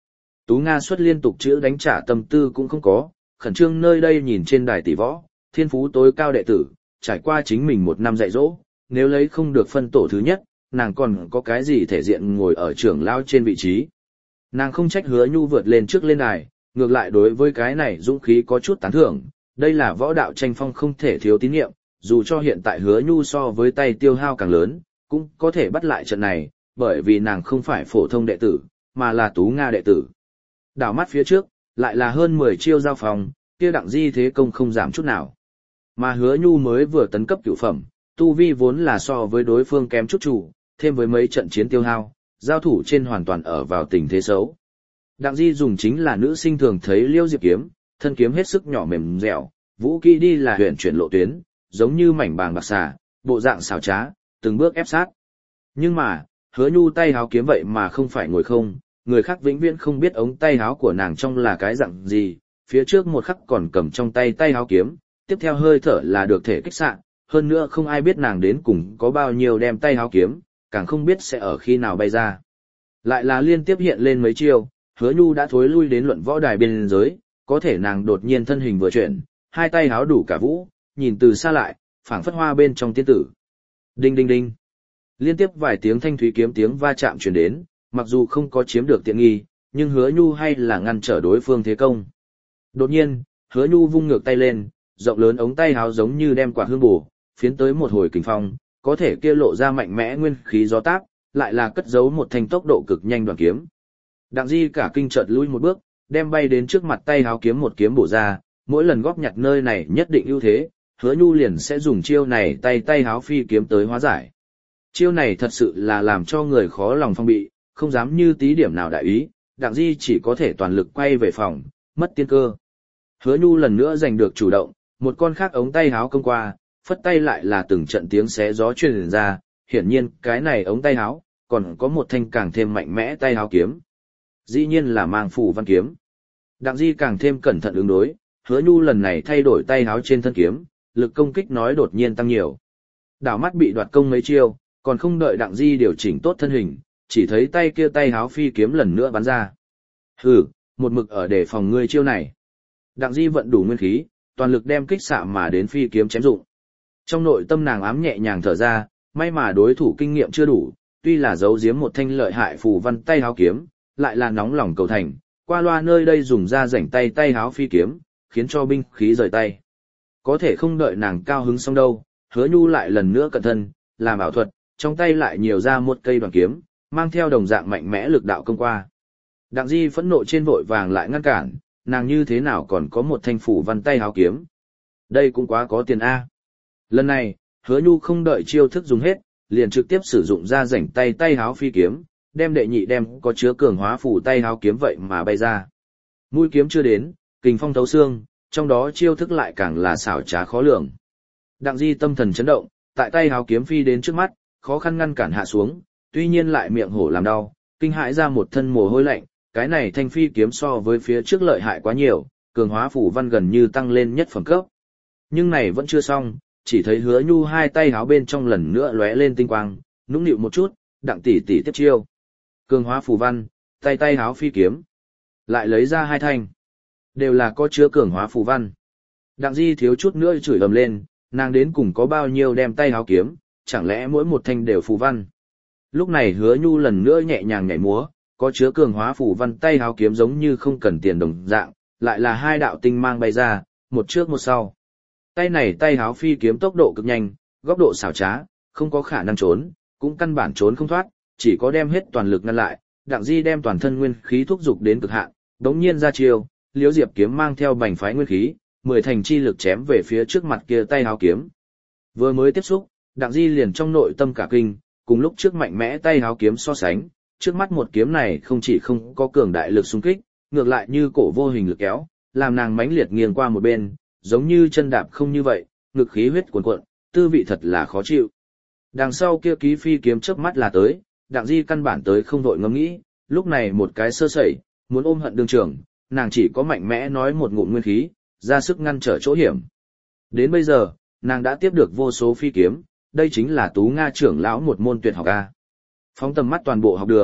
[SPEAKER 1] Tú Nga xuất liên tục chữ đánh trả tâm tư cũng không có, khẩn trương nơi đây nhìn trên đài tỷ võ, thiên phú tối cao đệ tử, trải qua chính mình một năm dạy dỗ, nếu lấy không được phân tổ thứ nhất, nàng còn có cái gì thể diện ngồi ở trưởng lao trên vị trí. Nàng không trách Hứa Nhu vượt lên trước lên đài, ngược lại đối với cái này dũng khí có chút tán thưởng, đây là võ đạo tranh phong không thể thiếu tín nhiệm, dù cho hiện tại Hứa Nhu so với tay tiêu hao càng lớn, cũng có thể bắt lại trận này, bởi vì nàng không phải phổ thông đệ tử, mà là Tú Nga đệ tử. Đảo mắt phía trước, lại là hơn mười chiêu giao phòng, kia Đặng Di thế công không giảm chút nào. Mà Hứa Nhu mới vừa tấn cấp cửu phẩm, tu vi vốn là so với đối phương kém chút chủ, thêm với mấy trận chiến tiêu hao, giao thủ trên hoàn toàn ở vào tình thế xấu. Đặng Di dùng chính là nữ sinh thường thấy Liêu Diệp kiếm, thân kiếm hết sức nhỏ mềm dẻo, vũ kỹ đi là huyền chuyển lộ tuyến, giống như mảnh bàng bạc xà, bộ dạng xảo trá, từng bước ép sát. Nhưng mà, Hứa Nhu tay háo kiếm vậy mà không phải ngồi không, người khác vĩnh viễn không biết ống tay háo của nàng trong là cái dạng gì, phía trước một khắc còn cầm trong tay tay háo kiếm, tiếp theo hơi thở là được thể kích xạ, hơn nữa không ai biết nàng đến cùng có bao nhiêu đem tay háo kiếm, càng không biết sẽ ở khi nào bay ra. Lại là liên tiếp hiện lên mấy chiêu, Hứa Nhu đã thối lui đến luận võ đài bên dưới, có thể nàng đột nhiên thân hình vừa chuyển, hai tay háo đủ cả vũ, nhìn từ xa lại, phảng phất hoa bên trong tiên tử. Đinh đinh đinh. Liên tiếp vài tiếng thanh thúy kiếm tiếng va chạm truyền đến, mặc dù không có chiếm được tiện nghi, nhưng Hứa Nhu hay là ngăn trở đối phương thế công. Đột nhiên, Hứa Nhu vung ngược tay lên, rộng lớn ống tay háo giống như đem quạt hương bổ, phiến tới một hồi kình phong, có thể kia lộ ra mạnh mẽ nguyên khí gió táp, lại là cất giấu một thanh tốc độ cực nhanh đoàn kiếm. Đặng Di cả kinh chợt lui một bước, đem bay đến trước mặt tay háo kiếm một kiếm bổ ra, mỗi lần góp nhặt nơi này nhất định ưu thế, Hứa Nhu liền sẽ dùng chiêu này tay tay háo phi kiếm tới hóa giải. Chiêu này thật sự là làm cho người khó lòng phong bị, không dám như tí điểm nào đại ý, Đặng Di chỉ có thể toàn lực quay về phòng, mất tiên cơ. Hứa Nhu lần nữa giành được chủ động, một con khác ống tay háo công qua, phất tay lại là từng trận tiếng xé gió truyền ra, hiển nhiên cái này ống tay háo, còn có một thanh càng thêm mạnh mẽ tay háo kiếm. Dĩ nhiên là mang phủ văn kiếm. Đặng Di càng thêm cẩn thận ứng đối, Hứa Nhu lần này thay đổi tay háo trên thân kiếm, lực công kích nói đột nhiên tăng nhiều. Đảo mắt bị đoạt công mấy chiêu, còn không đợi Đặng Di điều chỉnh tốt thân hình, chỉ thấy tay kia tay háo phi kiếm lần nữa bắn ra. Hừ, một mực ở để phòng ngươi chiêu này. Đặng Di vận đủ nguyên khí, toàn lực đem kích xạ mà đến phi kiếm chém dụng. Trong nội tâm nàng ám nhẹ nhàng thở ra, may mà đối thủ kinh nghiệm chưa đủ, tuy là giấu giếm một thanh lợi hại phù văn tay háo kiếm, lại là nóng lòng cầu thành, qua loa nơi đây dùng ra rảnh tay tay háo phi kiếm, khiến cho binh khí rời tay. Có thể không đợi nàng cao hứng xong đâu, Hứa Nhu lại lần nữa cẩn thân, làm ảo thuật, trong tay lại nhiều ra một cây đoàn kiếm, mang theo đồng dạng mạnh mẽ lực đạo công qua. Đặng Di phẫn nộ trên vội vàng lại ngăn cản, nàng như thế nào còn có một thanh phủ văn tay háo kiếm. Đây cũng quá có tiền A. Lần này, Hứa Nhu không đợi chiêu thức dùng hết, liền trực tiếp sử dụng ra rảnh tay tay háo phi kiếm, đem đệ nhị đem có chứa cường hóa phủ tay háo kiếm vậy mà bay ra. Mũi kiếm chưa đến, kình phong thấu xương, trong đó chiêu thức lại càng là xảo trá khó lường. Đặng Di tâm thần chấn động, tại tay háo kiếm phi đến trước mắt, khó khăn ngăn cản hạ xuống, tuy nhiên lại miệng hổ làm đau, kinh hãi ra một thân mồ hôi lạnh, cái này thanh phi kiếm so với phía trước lợi hại quá nhiều, cường hóa phủ văn gần như tăng lên nhất phẩm cấp. Nhưng này vẫn chưa xong, chỉ thấy Hứa Nhu hai tay háo bên trong lần nữa lóe lên tinh quang, nũng nịu một chút, Đặng tỷ tỷ tiếp chiêu. Cường hóa phủ văn, tay tay háo phi kiếm. Lại lấy ra hai thanh. Đều là có chứa cường hóa phủ văn. Đặng Di thiếu chút nữa chửi ầm lên, nàng đến cùng có bao nhiêu đem tay háo kiếm, chẳng lẽ mỗi một thanh đều phù văn. Lúc này Hứa Nhu lần nữa nhẹ nhàng nhảy múa, có chứa cường hóa phủ văn tay háo kiếm giống như không cần tiền đồng dạng, lại là hai đạo tinh mang bay ra, một trước một sau. Tay này tay háo phi kiếm tốc độ cực nhanh, góc độ xảo trá, không có khả năng trốn, cũng căn bản trốn không thoát, chỉ có đem hết toàn lực ngăn lại. Đặng Di đem toàn thân nguyên khí thúc dục đến cực hạn, đống nhiên ra chiêu, Liễu Diệp kiếm mang theo bành phái nguyên khí, mười thành chi lực chém về phía trước mặt kia tay háo kiếm. Vừa mới tiếp xúc, Đặng Di liền trong nội tâm cả kinh, cùng lúc trước mạnh mẽ tay háo kiếm so sánh, trước mắt một kiếm này không chỉ không có cường đại lực xung kích, ngược lại như cổ vô hình lực kéo, làm nàng mãnh liệt nghiêng qua một bên, giống như chân đạp không như vậy, ngực khí huyết cuồn cuộn, tư vị thật là khó chịu. Đằng sau kia ký phi kiếm chớp mắt là tới, Đặng Di căn bản tới không đội ngẫm nghĩ, lúc này một cái sơ sẩy, muốn ôm hận đương trường, nàng chỉ có mạnh mẽ nói một ngụm nguyên khí, ra sức ngăn trở chỗ hiểm. Đến bây giờ, nàng đã tiếp được vô số phi kiếm, đây chính là Tú Nga trưởng lão một môn tuyệt học A. Phóng tầm mắt toàn bộ học đường,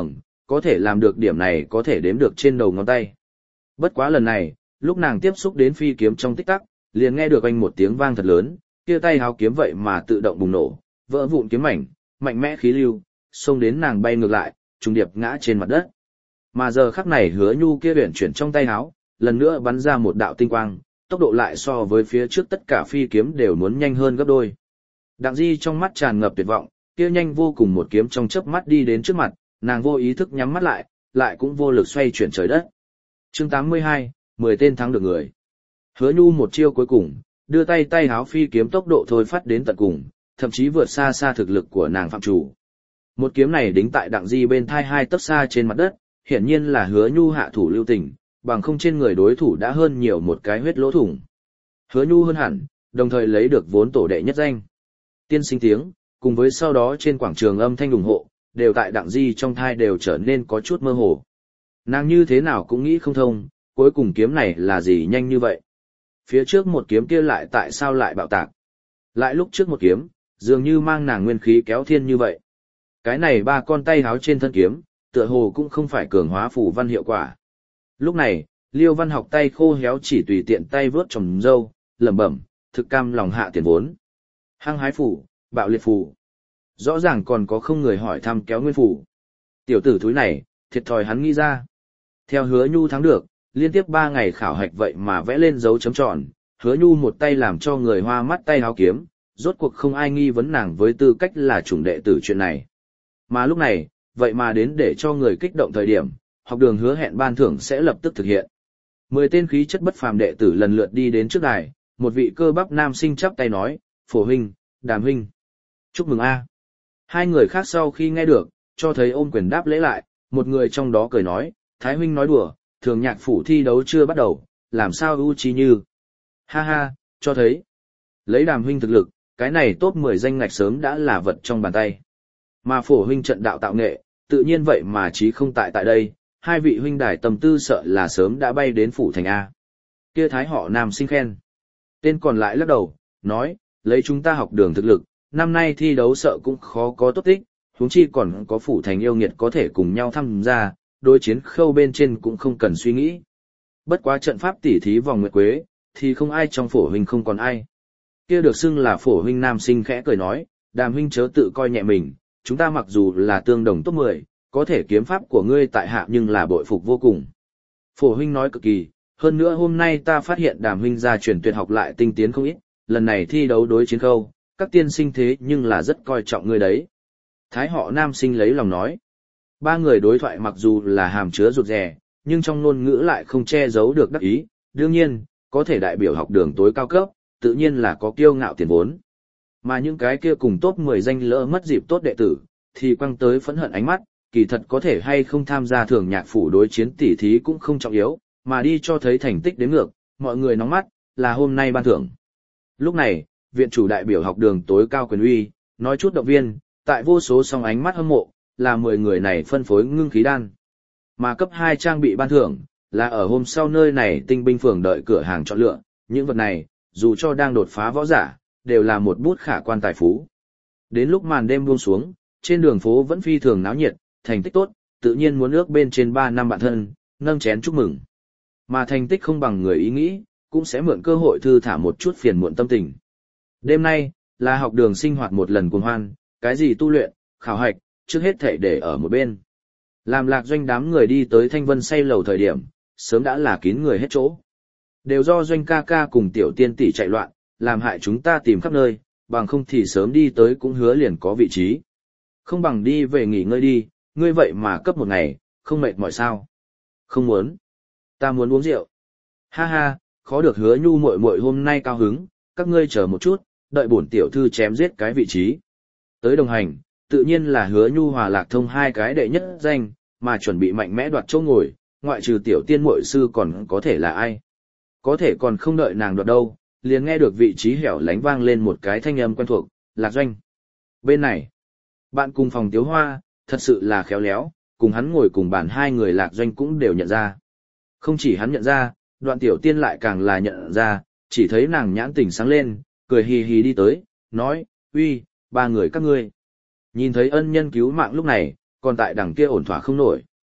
[SPEAKER 1] có thể làm được điểm này có thể đếm được trên đầu ngón tay. Bất quá lần này, lúc nàng tiếp xúc đến phi kiếm trong tích tắc, liền nghe được anh một tiếng vang thật lớn, kia tay háo kiếm vậy mà tự động bùng nổ, vỡ vụn kiếm mảnh, mạnh mẽ khí lưu, xông đến nàng bay ngược lại, trùng điệp ngã trên mặt đất. Mà giờ khắc này Hứa Nhu kia huyền chuyển trong tay háo, lần nữa bắn ra một đạo tinh quang, tốc độ lại so với phía trước tất cả phi kiếm đều muốn nhanh hơn gấp đôi. Đặng Di trong mắt tràn ngập tuyệt vọng, kia nhanh vô cùng một kiếm trong chớp mắt đi đến trước mặt, nàng vô ý thức nhắm mắt lại, lại cũng vô lực xoay chuyển trời đất. Chương tám mươi hai, mười tên thắng được người. Hứa Nhu một chiêu cuối cùng, đưa tay tay háo phi kiếm tốc độ thôi phát đến tận cùng, thậm chí vượt xa xa thực lực của nàng phạm chủ. Một kiếm này đính tại Đặng Di bên thai hai tấc xa trên mặt đất, hiển nhiên là Hứa Nhu hạ thủ lưu tình, bằng không trên người đối thủ đã hơn nhiều một cái huyết lỗ thủng. Hứa Nhu hơn hẳn, đồng thời lấy được vốn tổ đệ nhất danh. Tiên sinh tiếng, cùng với sau đó trên quảng trường âm thanh ủng hộ, đều tại Đặng Di trong thai đều trở nên có chút mơ hồ. Nàng như thế nào cũng nghĩ không thông, cuối cùng kiếm này là gì nhanh như vậy? Phía trước một kiếm kia lại tại sao lại bạo tạc? Lại lúc trước một kiếm, dường như mang nàng nguyên khí kéo thiên như vậy. Cái này ba con tay háo trên thân kiếm, tựa hồ cũng không phải cường hóa phù văn hiệu quả. Lúc này, Liêu Văn Học tay khô héo chỉ tùy tiện tay vớt trồng dâu, lẩm bẩm, thực cam lòng hạ tiền vốn. Hăng hái phủ, bạo liệt phủ. Rõ ràng còn có không người hỏi thăm kéo nguyên phủ. Tiểu tử thúi này, thiệt thòi hắn nghĩ ra. Theo Hứa Nhu thắng được, liên tiếp ba ngày khảo hạch vậy mà vẽ lên dấu chấm tròn, Hứa Nhu một tay làm cho người hoa mắt tay háo kiếm, rốt cuộc không ai nghi vấn nàng với tư cách là chủng đệ tử chuyện này. Mà lúc này, vậy mà đến để cho người kích động thời điểm, học đường hứa hẹn ban thưởng sẽ lập tức thực hiện. Mười tên khí chất bất phàm đệ tử lần lượt đi đến trước đài, một vị cơ bắp nam sinh chắp tay nói, Phổ huynh, Đàm huynh. Chúc mừng a. Hai người khác sau khi nghe được, cho thấy ôm quyền đáp lễ lại, một người trong đó cười nói, Thái huynh nói đùa, thường nhạc phủ thi đấu chưa bắt đầu, làm sao ưu trí như. Ha ha, cho thấy. Lấy Đàm huynh thực lực, cái này top mười danh ngạch sớm đã là vật trong bàn tay. Mà Phổ huynh trận đạo tạo nghệ, tự nhiên vậy mà chí không tại tại đây, hai vị huynh đài tầm tư sợ là sớm đã bay đến phủ thành A. Kia Thái họ nam sinh khen. Tên còn lại lắc đầu, nói, lấy chúng ta học đường thực lực, năm nay thi đấu sợ cũng khó có tốt tích, huống chi còn có phủ thành yêu nghiệt có thể cùng nhau tham gia, đối chiến khâu bên trên cũng không cần suy nghĩ. Bất quá trận pháp tỉ thí vòng nguyệt quế, thì không ai trong Phổ huynh không còn ai. Kia được xưng là Phổ huynh nam sinh khẽ cười nói, Đàm huynh chớ tự coi nhẹ mình, chúng ta mặc dù là tương đồng top mười, có thể kiếm pháp của ngươi tại hạ nhưng là bội phục vô cùng. Phổ huynh nói cực kỳ, hơn nữa hôm nay ta phát hiện Đàm huynh gia truyền tuyệt học lại tinh tiến không ít, lần này thi đấu đối chiến khâu, các tiên sinh thế nhưng là rất coi trọng ngươi đấy. Thái họ nam sinh lấy lòng nói. Ba người đối thoại mặc dù là hàm chứa rụt rè, nhưng trong ngôn ngữ lại không che giấu được đắc ý, đương nhiên, có thể đại biểu học đường tối cao cấp, tự nhiên là có kiêu ngạo tiền vốn. Mà những cái kia cùng top mười danh lỡ mất dịp tốt đệ tử, thì quăng tới phẫn hận ánh mắt, kỳ thật có thể hay không tham gia thường nhạc phủ đối chiến tỉ thí cũng không trọng yếu, mà đi cho thấy thành tích đếm ngược, mọi người nóng mắt, là hôm nay ban thưởng. Lúc này, viện chủ đại biểu học đường tối cao quyền uy, nói chút động viên, tại vô số song ánh mắt hâm mộ, là mười người này phân phối ngưng khí đan. Mà cấp hai trang bị ban thưởng, là ở hôm sau nơi này tinh binh phường đợi cửa hàng chọn lựa, những vật này, dù cho đang đột phá võ giả, đều là một bút khả quan tài phú. Đến lúc màn đêm buông xuống, trên đường phố vẫn phi thường náo nhiệt, thành tích tốt, tự nhiên muốn ước bên trên ba năm bạn thân, nâng chén chúc mừng. Mà thành tích không bằng người ý nghĩ, cũng sẽ mượn cơ hội thư thả một chút phiền muộn tâm tình. Đêm nay, là học đường sinh hoạt một lần cuồng hoan, cái gì tu luyện, khảo hạch, trước hết thể để ở một bên. Làm Lạc Doanh đám người đi tới Thanh Vân say lầu thời điểm, sớm đã là kín người hết chỗ. Đều do Doanh ca ca cùng tiểu tiên tỷ chạy loạn, làm hại chúng ta tìm khắp nơi, bằng không thì sớm đi tới cũng hứa liền có vị trí. Không bằng đi về nghỉ ngơi đi, ngươi vậy mà cấp một ngày, không mệt mỏi sao? Không muốn. Ta muốn uống rượu. Ha ha, khó được Hứa Nhu muội muội hôm nay cao hứng, các ngươi chờ một chút, đợi bổn tiểu thư chém giết cái vị trí. Tới đồng hành, tự nhiên là Hứa Nhu hòa Lạc Thông hai cái đệ nhất danh, mà chuẩn bị mạnh mẽ đoạt chỗ ngồi, ngoại trừ tiểu tiên muội sư còn có thể là ai. Có thể còn không đợi nàng đoạt đâu, liền nghe được vị trí hẻo lánh vang lên một cái thanh âm quen thuộc, Lạc Doanh. Bên này, bạn cùng phòng Tiếu Hoa, thật sự là khéo léo, cùng hắn ngồi cùng bàn hai người Lạc Doanh cũng đều nhận ra. Không chỉ hắn nhận ra, Đoạn tiểu tiên lại càng là nhận ra, chỉ thấy nàng nhãn tỉnh sáng lên, cười hì hì đi tới, nói, uy, ba người các ngươi. Nhìn thấy ân nhân cứu mạng lúc này, còn tại đằng kia ổn thỏa không nổi,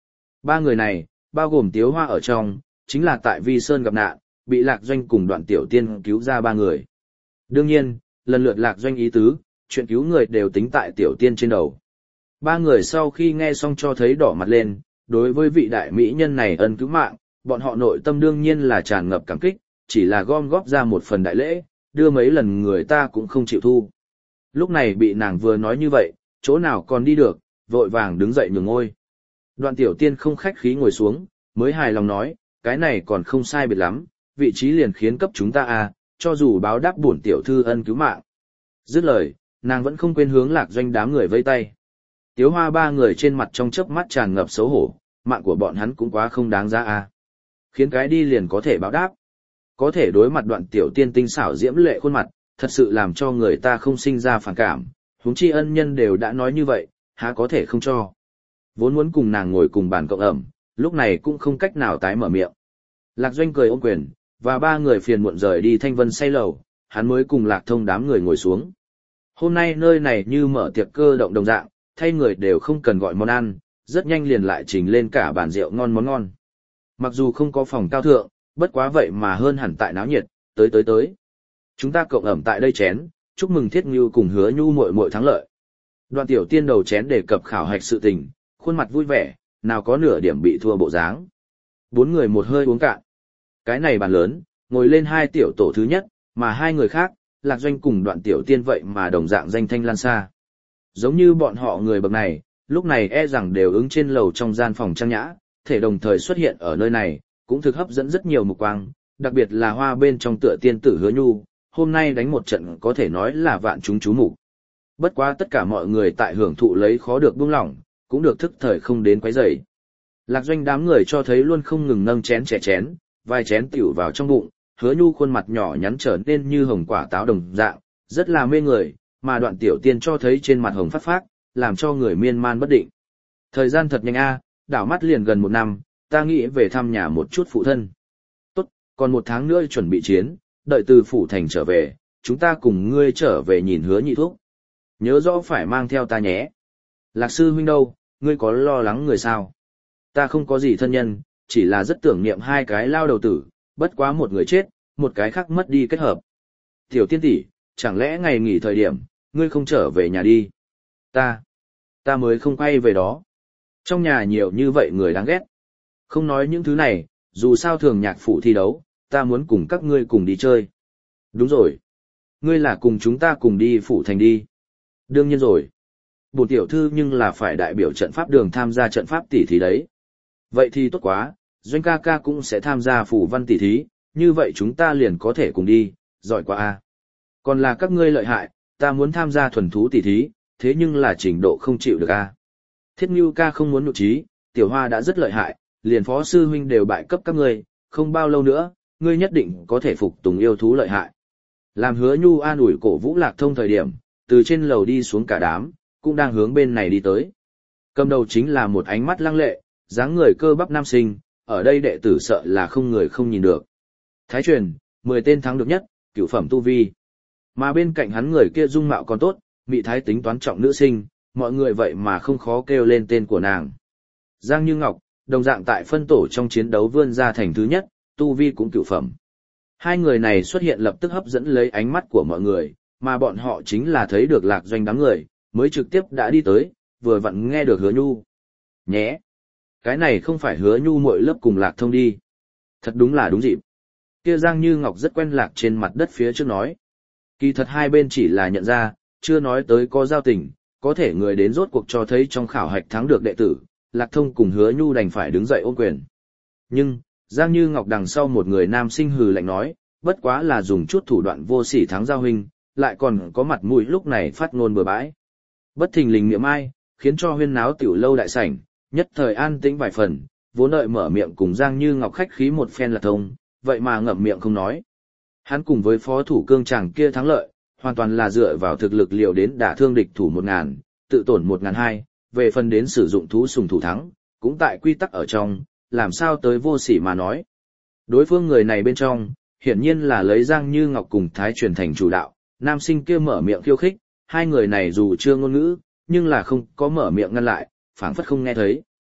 [SPEAKER 1] Ba người này, bao gồm Tiếu Hoa ở trong, chính là tại Vi Sơn gặp nạn, bị Lạc Doanh cùng Đoạn Tiểu Tiên cứu ra ba người. Đương nhiên, lần lượt Lạc Doanh ý tứ, chuyện cứu người đều tính tại Tiểu Tiên trên đầu. Ba người sau khi nghe xong cho thấy đỏ mặt lên, đối với vị đại mỹ nhân này ân cứu mạng, bọn họ nội tâm đương nhiên là tràn ngập cảm kích, chỉ là gom góp ra một phần đại lễ, đưa mấy lần người ta cũng không chịu thu. Lúc này bị nàng vừa nói như vậy, chỗ nào còn đi được, vội vàng đứng dậy nhường ngôi. Đoạn Tiểu Tiên không khách khí ngồi xuống, mới hài lòng nói, cái này còn không sai biệt lắm, vị trí liền khiến cấp chúng ta à, cho dù báo đáp bổn tiểu thư ân cứu mạng. Dứt lời, nàng vẫn không quên hướng Lạc Doanh đám người vây tay. Tiếu Hoa ba người trên mặt trong chớp mắt tràn ngập xấu hổ, mạng của bọn hắn cũng quá không đáng giá à. Khiến cái đi liền có thể báo đáp. Có thể đối mặt Đoạn Tiểu Tiên tinh xảo diễm lệ khuôn mặt, thật sự làm cho người ta không sinh ra phản cảm, huống chi ân nhân đều đã nói như vậy, há có thể không cho. Vốn muốn cùng nàng ngồi cùng bàn cộng ẩm, lúc này cũng không cách nào tái mở miệng. Lạc Doanh cười ôm quyền, và ba người phiền muộn rời đi Thanh Vân say lầu, hắn mới cùng Lạc Thông đám người ngồi xuống. Hôm nay nơi này như mở tiệc cơ động đồng dạng, thay người đều không cần gọi món ăn, rất nhanh liền lại trình lên cả bàn rượu ngon món ngon. Mặc dù không có phòng cao thượng, bất quá vậy mà hơn hẳn tại náo nhiệt, tới tới tới. Chúng ta cộng ẩm tại đây chén, chúc mừng Thiết Ngưu cùng Hứa Nhu muội muội thắng lợi. Đoạn Tiểu Tiên đầu chén đề cập khảo hạch sự tình, khuôn mặt vui vẻ, nào có nửa điểm bị thua bộ dáng. Bốn người một hơi uống cạn. Cái này bàn lớn, ngồi lên hai tiểu tổ thứ nhất, mà hai người khác, Lạc Doanh cùng Đoạn Tiểu Tiên vậy mà đồng dạng danh thanh lan xa. Giống như bọn họ người bậc này, lúc này e rằng đều ứng trên lầu trong gian phòng trang nhã, thể đồng thời xuất hiện ở nơi này, cũng thực hấp dẫn rất nhiều mục quang, đặc biệt là hoa bên trong tựa tiên tử Hứa Nhu, hôm nay đánh một trận có thể nói là vạn chúng chú mục. Bất quá tất cả mọi người tại hưởng thụ lấy khó được buông lỏng, cũng được thức thời không đến quấy rầy. Lạc Doanh đám người cho thấy luôn không ngừng nâng chén trẻ chén, vài chén tiểu vào trong bụng, Hứa Nhu khuôn mặt nhỏ nhắn trở nên như hồng quả táo đồng dạng, rất là mê người, mà Đoạn Tiểu Tiên cho thấy trên mặt hồng phát phát, làm cho người miên man bất định. Thời gian thật nhanh a, đảo mắt liền gần một năm, ta nghĩ về thăm nhà một chút phụ thân. Tốt, còn một tháng nữa chuẩn bị chiến, đợi từ phủ thành trở về, chúng ta cùng ngươi trở về nhìn Hứa nhị thúc. Nhớ rõ phải mang theo ta nhé. Lạc sư huynh đâu, ngươi có lo lắng người sao? Ta không có gì thân nhân, chỉ là rất tưởng niệm hai cái lao đầu tử, bất quá một người chết, một cái khác mất đi kết hợp. Tiểu Tiên tỷ, chẳng lẽ ngày nghỉ thời điểm, ngươi không trở về nhà đi? Ta, ta mới không quay về đó. Trong nhà nhiều như vậy người đáng ghét. Không nói những thứ này, dù sao thường nhạc phủ thi đấu, ta muốn cùng các ngươi cùng đi chơi. Đúng rồi. Ngươi là cùng chúng ta cùng đi phủ thành đi. Đương nhiên rồi. Bổn tiểu thư nhưng là phải đại biểu trận pháp đường tham gia trận pháp tỷ thí đấy. Vậy thì tốt quá, Doanh ca ca cũng sẽ tham gia phủ văn tỷ thí, như vậy chúng ta liền có thể cùng đi, giỏi quá a. Còn là các ngươi lợi hại, ta muốn tham gia thuần thú tỷ thí, thế nhưng là trình độ không chịu được a. Thiết Ngưu ca không muốn nhục trí, Tiểu Hoa đã rất lợi hại, liền phó sư huynh đều bại cấp các ngươi, không bao lâu nữa, ngươi nhất định có thể phục tùng yêu thú lợi hại. Làm Hứa Nhu an ủi cổ vũ Lạc Thông thời điểm, từ trên lầu đi xuống cả đám, cũng đang hướng bên này đi tới. Cầm đầu chính là một ánh mắt lăng lệ, dáng người cơ bắp nam sinh, ở đây đệ tử sợ là không người không nhìn được. Thái truyền, mười tên thắng được nhất, cửu phẩm tu vi. Mà bên cạnh hắn người kia dung mạo còn tốt, mị thái tính toán trọng nữ sinh, mọi người vậy mà không khó kêu lên tên của nàng. Giang Như Ngọc, đồng dạng tại phân tổ trong chiến đấu vươn ra thành thứ nhất, tu vi cũng cửu phẩm. Hai người này xuất hiện lập tức hấp dẫn lấy ánh mắt của mọi người, mà bọn họ chính là thấy được Lạc Doanh đám người, mới trực tiếp đã đi tới, vừa vặn nghe được Hứa Nhu. Nhé! Cái này không phải Hứa Nhu muội lớp cùng Lạc Thông đi. Thật đúng là đúng dịp. Kia Giang Như Ngọc rất quen Lạc trên mặt đất phía trước nói. Kỳ thật hai bên chỉ là nhận ra, chưa nói tới có giao tình, có thể người đến rốt cuộc cho thấy trong khảo hạch thắng được đệ tử, Lạc Thông cùng Hứa Nhu đành phải đứng dậy ôm quyền. Nhưng, Giang Như Ngọc đằng sau một người nam sinh hừ lạnh nói, bất quá là dùng chút thủ đoạn vô sỉ thắng giao huynh, lại còn có mặt mũi lúc này phát ngôn bừa bãi. Bất thình lình niệm ai, khiến cho huyên náo tiểu lâu đại sảnh, nhất thời an tĩnh vài phần, vốn đợi mở miệng cùng Giang Như Ngọc khách khí một phen Lạc Thông, vậy mà ngậm miệng không nói. Hắn cùng với phó thủ cương chàng kia thắng lợi, hoàn toàn là dựa vào thực lực liều đến đả thương địch thủ một ngàn, tự tổn một ngàn hai, về phần đến sử dụng thú sùng thủ thắng, cũng tại quy tắc ở trong, làm sao tới vô sỉ mà nói. Đối phương người này bên trong, hiển nhiên là lấy Giang Như Ngọc cùng Thái truyền thành chủ đạo, nam sinh kia mở miệng khiêu khích, hai người này dù chưa ngôn ngữ, nhưng là không có mở miệng ngăn lại, phảng phất không nghe thấy.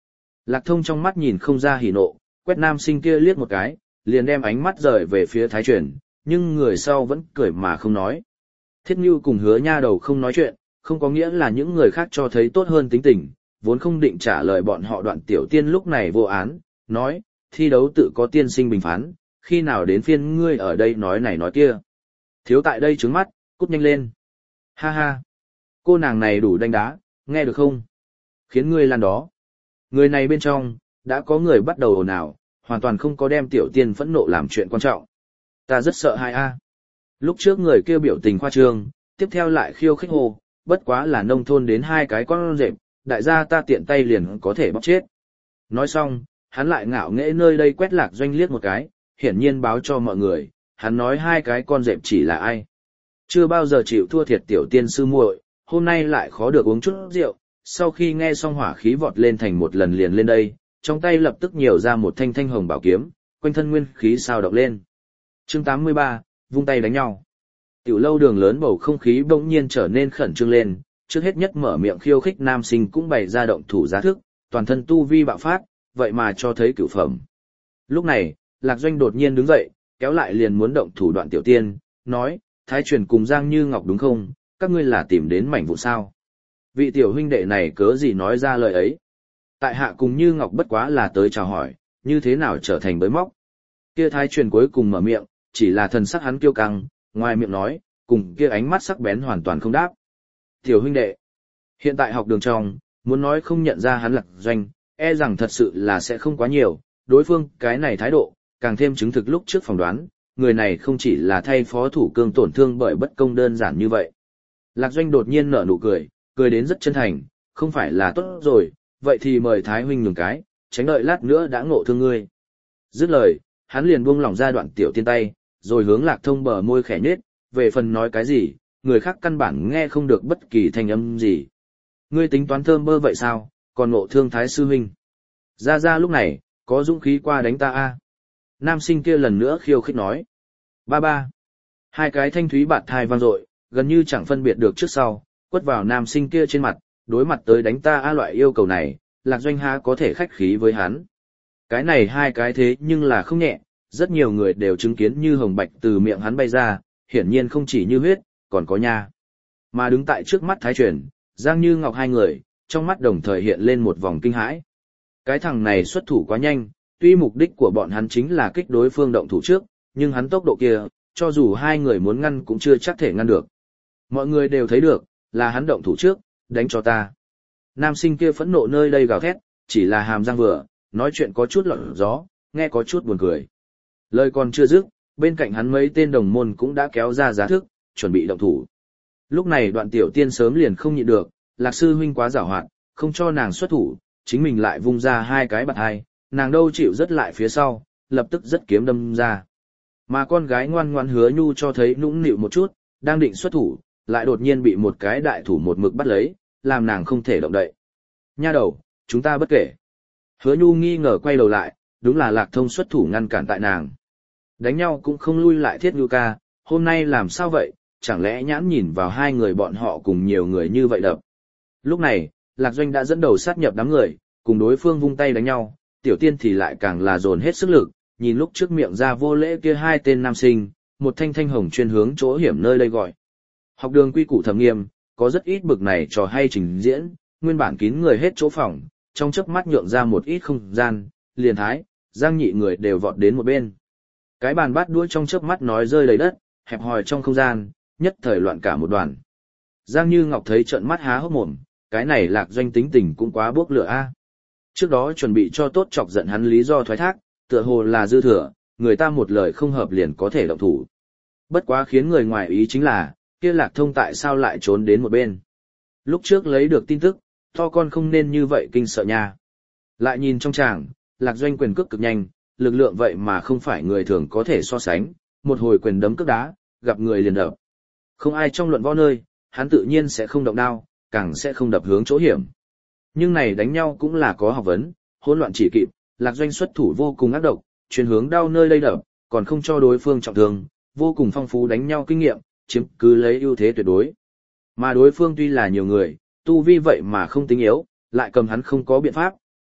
[SPEAKER 1] Lạc Thông trong mắt nhìn không ra hỉ nộ, quét nam sinh kia liếc một cái, liền đem ánh mắt rời về phía Thái Truyền, nhưng người sau vẫn cười mà không nói. Thiết Nhu cùng Hứa Nha Đầu không nói chuyện, không có nghĩa là những người khác cho thấy tốt hơn tính tình, vốn không định trả lời bọn họ. Đoạn Tiểu Tiên lúc này vô án, nói, thi đấu tự có tiên sinh bình phán, khi nào đến phiên ngươi ở đây nói này nói kia. Thiếu tại đây trứng mắt, cút nhanh lên. Ha ha, cô nàng này đủ đánh đá, nghe được không? Khiến ngươi lan đó. Người này bên trong, đã có người bắt đầu ồn ào, hoàn toàn không có đem Tiểu Tiên phẫn nộ làm chuyện quan trọng. Ta rất sợ hai a. Lúc trước người kêu biểu tình khoa trương, tiếp theo lại khiêu khích hồ, bất quá là nông thôn đến hai cái con rệp, đại gia ta tiện tay liền có thể bóc chết. Nói xong, hắn lại ngạo nghễ nơi đây quét Lạc Doanh liếc một cái, hiển nhiên báo cho mọi người, hắn nói hai cái con rệp chỉ là ai. Chưa bao giờ chịu thua thiệt Tiểu Tiên sư muội, hôm nay lại khó được uống chút rượu, sau khi nghe xong hỏa khí vọt lên thành một lần liền lên đây, trong tay lập tức nhiều ra một thanh thanh hồng bảo kiếm, quanh thân nguyên khí sao động lên. Chương tám mươi ba, vung tay đánh nhau. Tiểu lâu đường lớn bầu không khí bỗng nhiên trở nên khẩn trương lên, trước hết nhất mở miệng khiêu khích nam sinh cũng bày ra động thủ giá thức, toàn thân tu vi bạo phát, vậy mà cho thấy cửu phẩm. Lúc này, Lạc Doanh đột nhiên đứng dậy, kéo lại liền muốn động thủ Đoạn Tiểu Tiên, nói, Thái Truyền cùng Giang Như Ngọc đúng không, các ngươi là tìm đến mảnh vụ sao? Vị tiểu huynh đệ này cớ gì nói ra lời ấy? Tại hạ cùng Như Ngọc bất quá là tới chào hỏi, như thế nào trở thành bới móc? Kia Thái Truyền cuối cùng mở miệng, chỉ là thần sắc hắn kiêu căng, ngoài miệng nói, cùng kia ánh mắt sắc bén hoàn toàn không đáp. Tiểu huynh đệ, hiện tại học đường trong, muốn nói không nhận ra hắn Lạc Doanh, e rằng thật sự là sẽ không quá nhiều, đối phương cái này thái độ, càng thêm chứng thực lúc trước phỏng đoán, người này không chỉ là thay phó thủ cương tổn thương bởi bất công đơn giản như vậy. Lạc Doanh đột nhiên nở nụ cười, cười đến rất chân thành, không phải là tốt rồi, vậy thì mời Thái huynh nhường cái, tránh đợi lát nữa đã ngộ thương ngươi. Dứt lời, hắn liền buông lỏng ra Đoạn Tiểu Tiên tay, rồi hướng Lạc Thông bờ môi khẽ nhếch, về phần nói cái gì, người khác căn bản nghe không được bất kỳ thanh âm gì. Ngươi tính toán thơm bơ vậy sao, còn ngộ thương Thái sư huynh. Ra ra lúc này, có dũng khí qua đánh ta a. Nam sinh kia lần nữa khiêu khích nói. Ba ba. Hai cái thanh thúy bạt thai vang dội, gần như chẳng phân biệt được trước sau, quất vào nam sinh kia trên mặt, đối mặt tới đánh ta a loại yêu cầu này, Lạc Doanh há có thể khách khí với hắn. Cái này hai cái thế nhưng là không nhẹ, rất nhiều người đều chứng kiến như hồng bạch từ miệng hắn bay ra, hiển nhiên không chỉ như huyết, còn có nha. Mà đứng tại trước mắt Thái Truyền, Giang Như Ngọc hai người, trong mắt đồng thời hiện lên một vòng kinh hãi. Cái thằng này xuất thủ quá nhanh, tuy mục đích của bọn hắn chính là kích đối phương động thủ trước, nhưng hắn tốc độ kia, cho dù hai người muốn ngăn cũng chưa chắc thể ngăn được. Mọi người đều thấy được, là hắn động thủ trước, đánh cho ta. Nam sinh kia phẫn nộ nơi đây gào thét, chỉ là hàm răng vừa, nói chuyện có chút lọt gió, nghe có chút buồn cười. Lời còn chưa dứt, bên cạnh hắn mấy tên đồng môn cũng đã kéo ra giá thức, chuẩn bị động thủ. Lúc này Đoạn Tiểu Tiên sớm liền không nhịn được, Lạc sư huynh quá giảo hoạt, không cho nàng xuất thủ, chính mình lại vung ra hai cái bạt hai, nàng đâu chịu rất lại phía sau, lập tức rất kiếm đâm ra. Mà con gái ngoan ngoan Hứa Nhu cho thấy nũng nịu một chút, đang định xuất thủ, lại đột nhiên bị một cái đại thủ một mực bắt lấy, làm nàng không thể động đậy. Nha đầu, chúng ta bất kể. Hứa Nhu nghi ngờ quay đầu lại, đúng là Lạc Thông xuất thủ ngăn cản tại nàng. Đánh nhau cũng không lui lại Thiết Nhu ca, hôm nay làm sao vậy, chẳng lẽ nhãn nhìn vào hai người bọn họ cùng nhiều người như vậy đập. Lúc này, Lạc Doanh đã dẫn đầu sát nhập đám người, cùng đối phương vung tay đánh nhau, Tiểu Tiên thì lại càng là dồn hết sức lực, nhìn lúc trước miệng ra vô lễ kia hai tên nam sinh, một thanh thanh hồng chuyên hướng chỗ hiểm nơi đây gọi. Học đường quy củ thầm nghiêm, có rất ít bực này trò hay trình diễn, nguyên bản kín người hết chỗ phòng, trong chớp mắt nhượng ra một ít không gian, liền Thái, Giang nhị người đều vọt đến một bên. Cái bàn bát đuôi trong chớp mắt nói rơi đầy đất, hẹp hòi trong không gian, nhất thời loạn cả một đoàn. Giang Như Ngọc thấy trợn mắt há hốc mồm, cái này Lạc Doanh tính tình cũng quá bốc lửa a. Trước đó chuẩn bị cho tốt chọc giận hắn lý do thoái thác, tựa hồ là dư thừa, người ta một lời không hợp liền có thể động thủ. Bất quá khiến người ngoài ý chính là, kia Lạc Thông tại sao lại trốn đến một bên. Lúc trước lấy được tin tức, to con không nên như vậy kinh sợ nha. Lại nhìn trong tràng, Lạc Doanh quyền cước cực nhanh, lực lượng vậy mà không phải người thường có thể so sánh, một hồi quyền đấm cước đá, gặp người liền đập. Không ai trong luận võ nơi, hắn tự nhiên sẽ không động đao, càng sẽ không đập hướng chỗ hiểm. Nhưng này đánh nhau cũng là có học vấn, hỗn loạn chỉ kịp, Lạc Doanh xuất thủ vô cùng ác độc, chuyên hướng đao nơi đây đập, còn không cho đối phương trọng thương, vô cùng phong phú đánh nhau kinh nghiệm, chiếm cứ lấy ưu thế tuyệt đối. Mà đối phương tuy là nhiều người, tu vi vậy mà không tính yếu, lại cầm hắn không có biện pháp,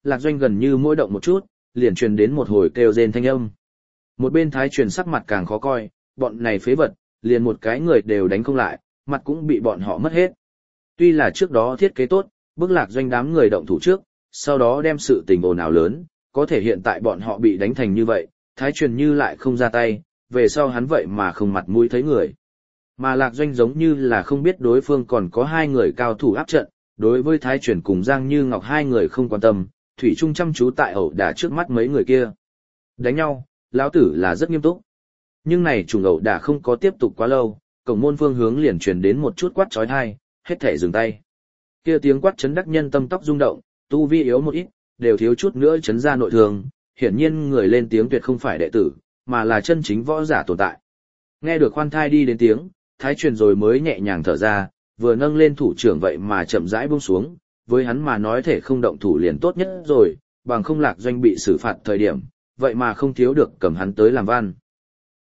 [SPEAKER 1] lạc doanh gần như mỗi động một chút, liền truyền đến một hồi kêu rên thanh âm. Một bên thái truyền sắc mặt càng khó coi, bọn này phế vật, liền một cái người đều đánh không lại, mặt cũng bị bọn họ mất hết. Tuy là trước đó thiết kế tốt, bức lạc doanh đám người động thủ trước, sau đó đem sự tình ồn ào lớn, có thể hiện tại bọn họ bị đánh thành như vậy, thái truyền như lại không ra tay, về sau hắn vậy mà không mặt mũi thấy người. Mà lạc doanh giống như là không biết đối phương còn có hai người cao thủ áp trận, đối với thái truyền cùng Giang Như Ngọc hai người không quan tâm, thủy chung chăm chú tại ẩu đả trước mắt mấy người kia. Đánh nhau, lão tử là rất nghiêm túc. Nhưng này trùng ẩu đả không có tiếp tục quá lâu, cổng môn phương hướng liền truyền đến một chút quát chói tai, hết thể dừng tay. Kia tiếng quát chấn đắc nhân tâm tóc rung động, tu vi yếu một ít, đều thiếu chút nữa chấn ra nội thương, hiển nhiên người lên tiếng tuyệt không phải đệ tử, mà là chân chính võ giả tồn tại. Nghe được khoan thai đi đến tiếng, thái truyền rồi mới nhẹ nhàng thở ra, vừa nâng lên thủ trưởng vậy mà chậm rãi buông xuống, với hắn mà nói thể không động thủ liền tốt nhất rồi, bằng không lạc doanh bị xử phạt thời điểm, vậy mà không thiếu được cầm hắn tới làm văn.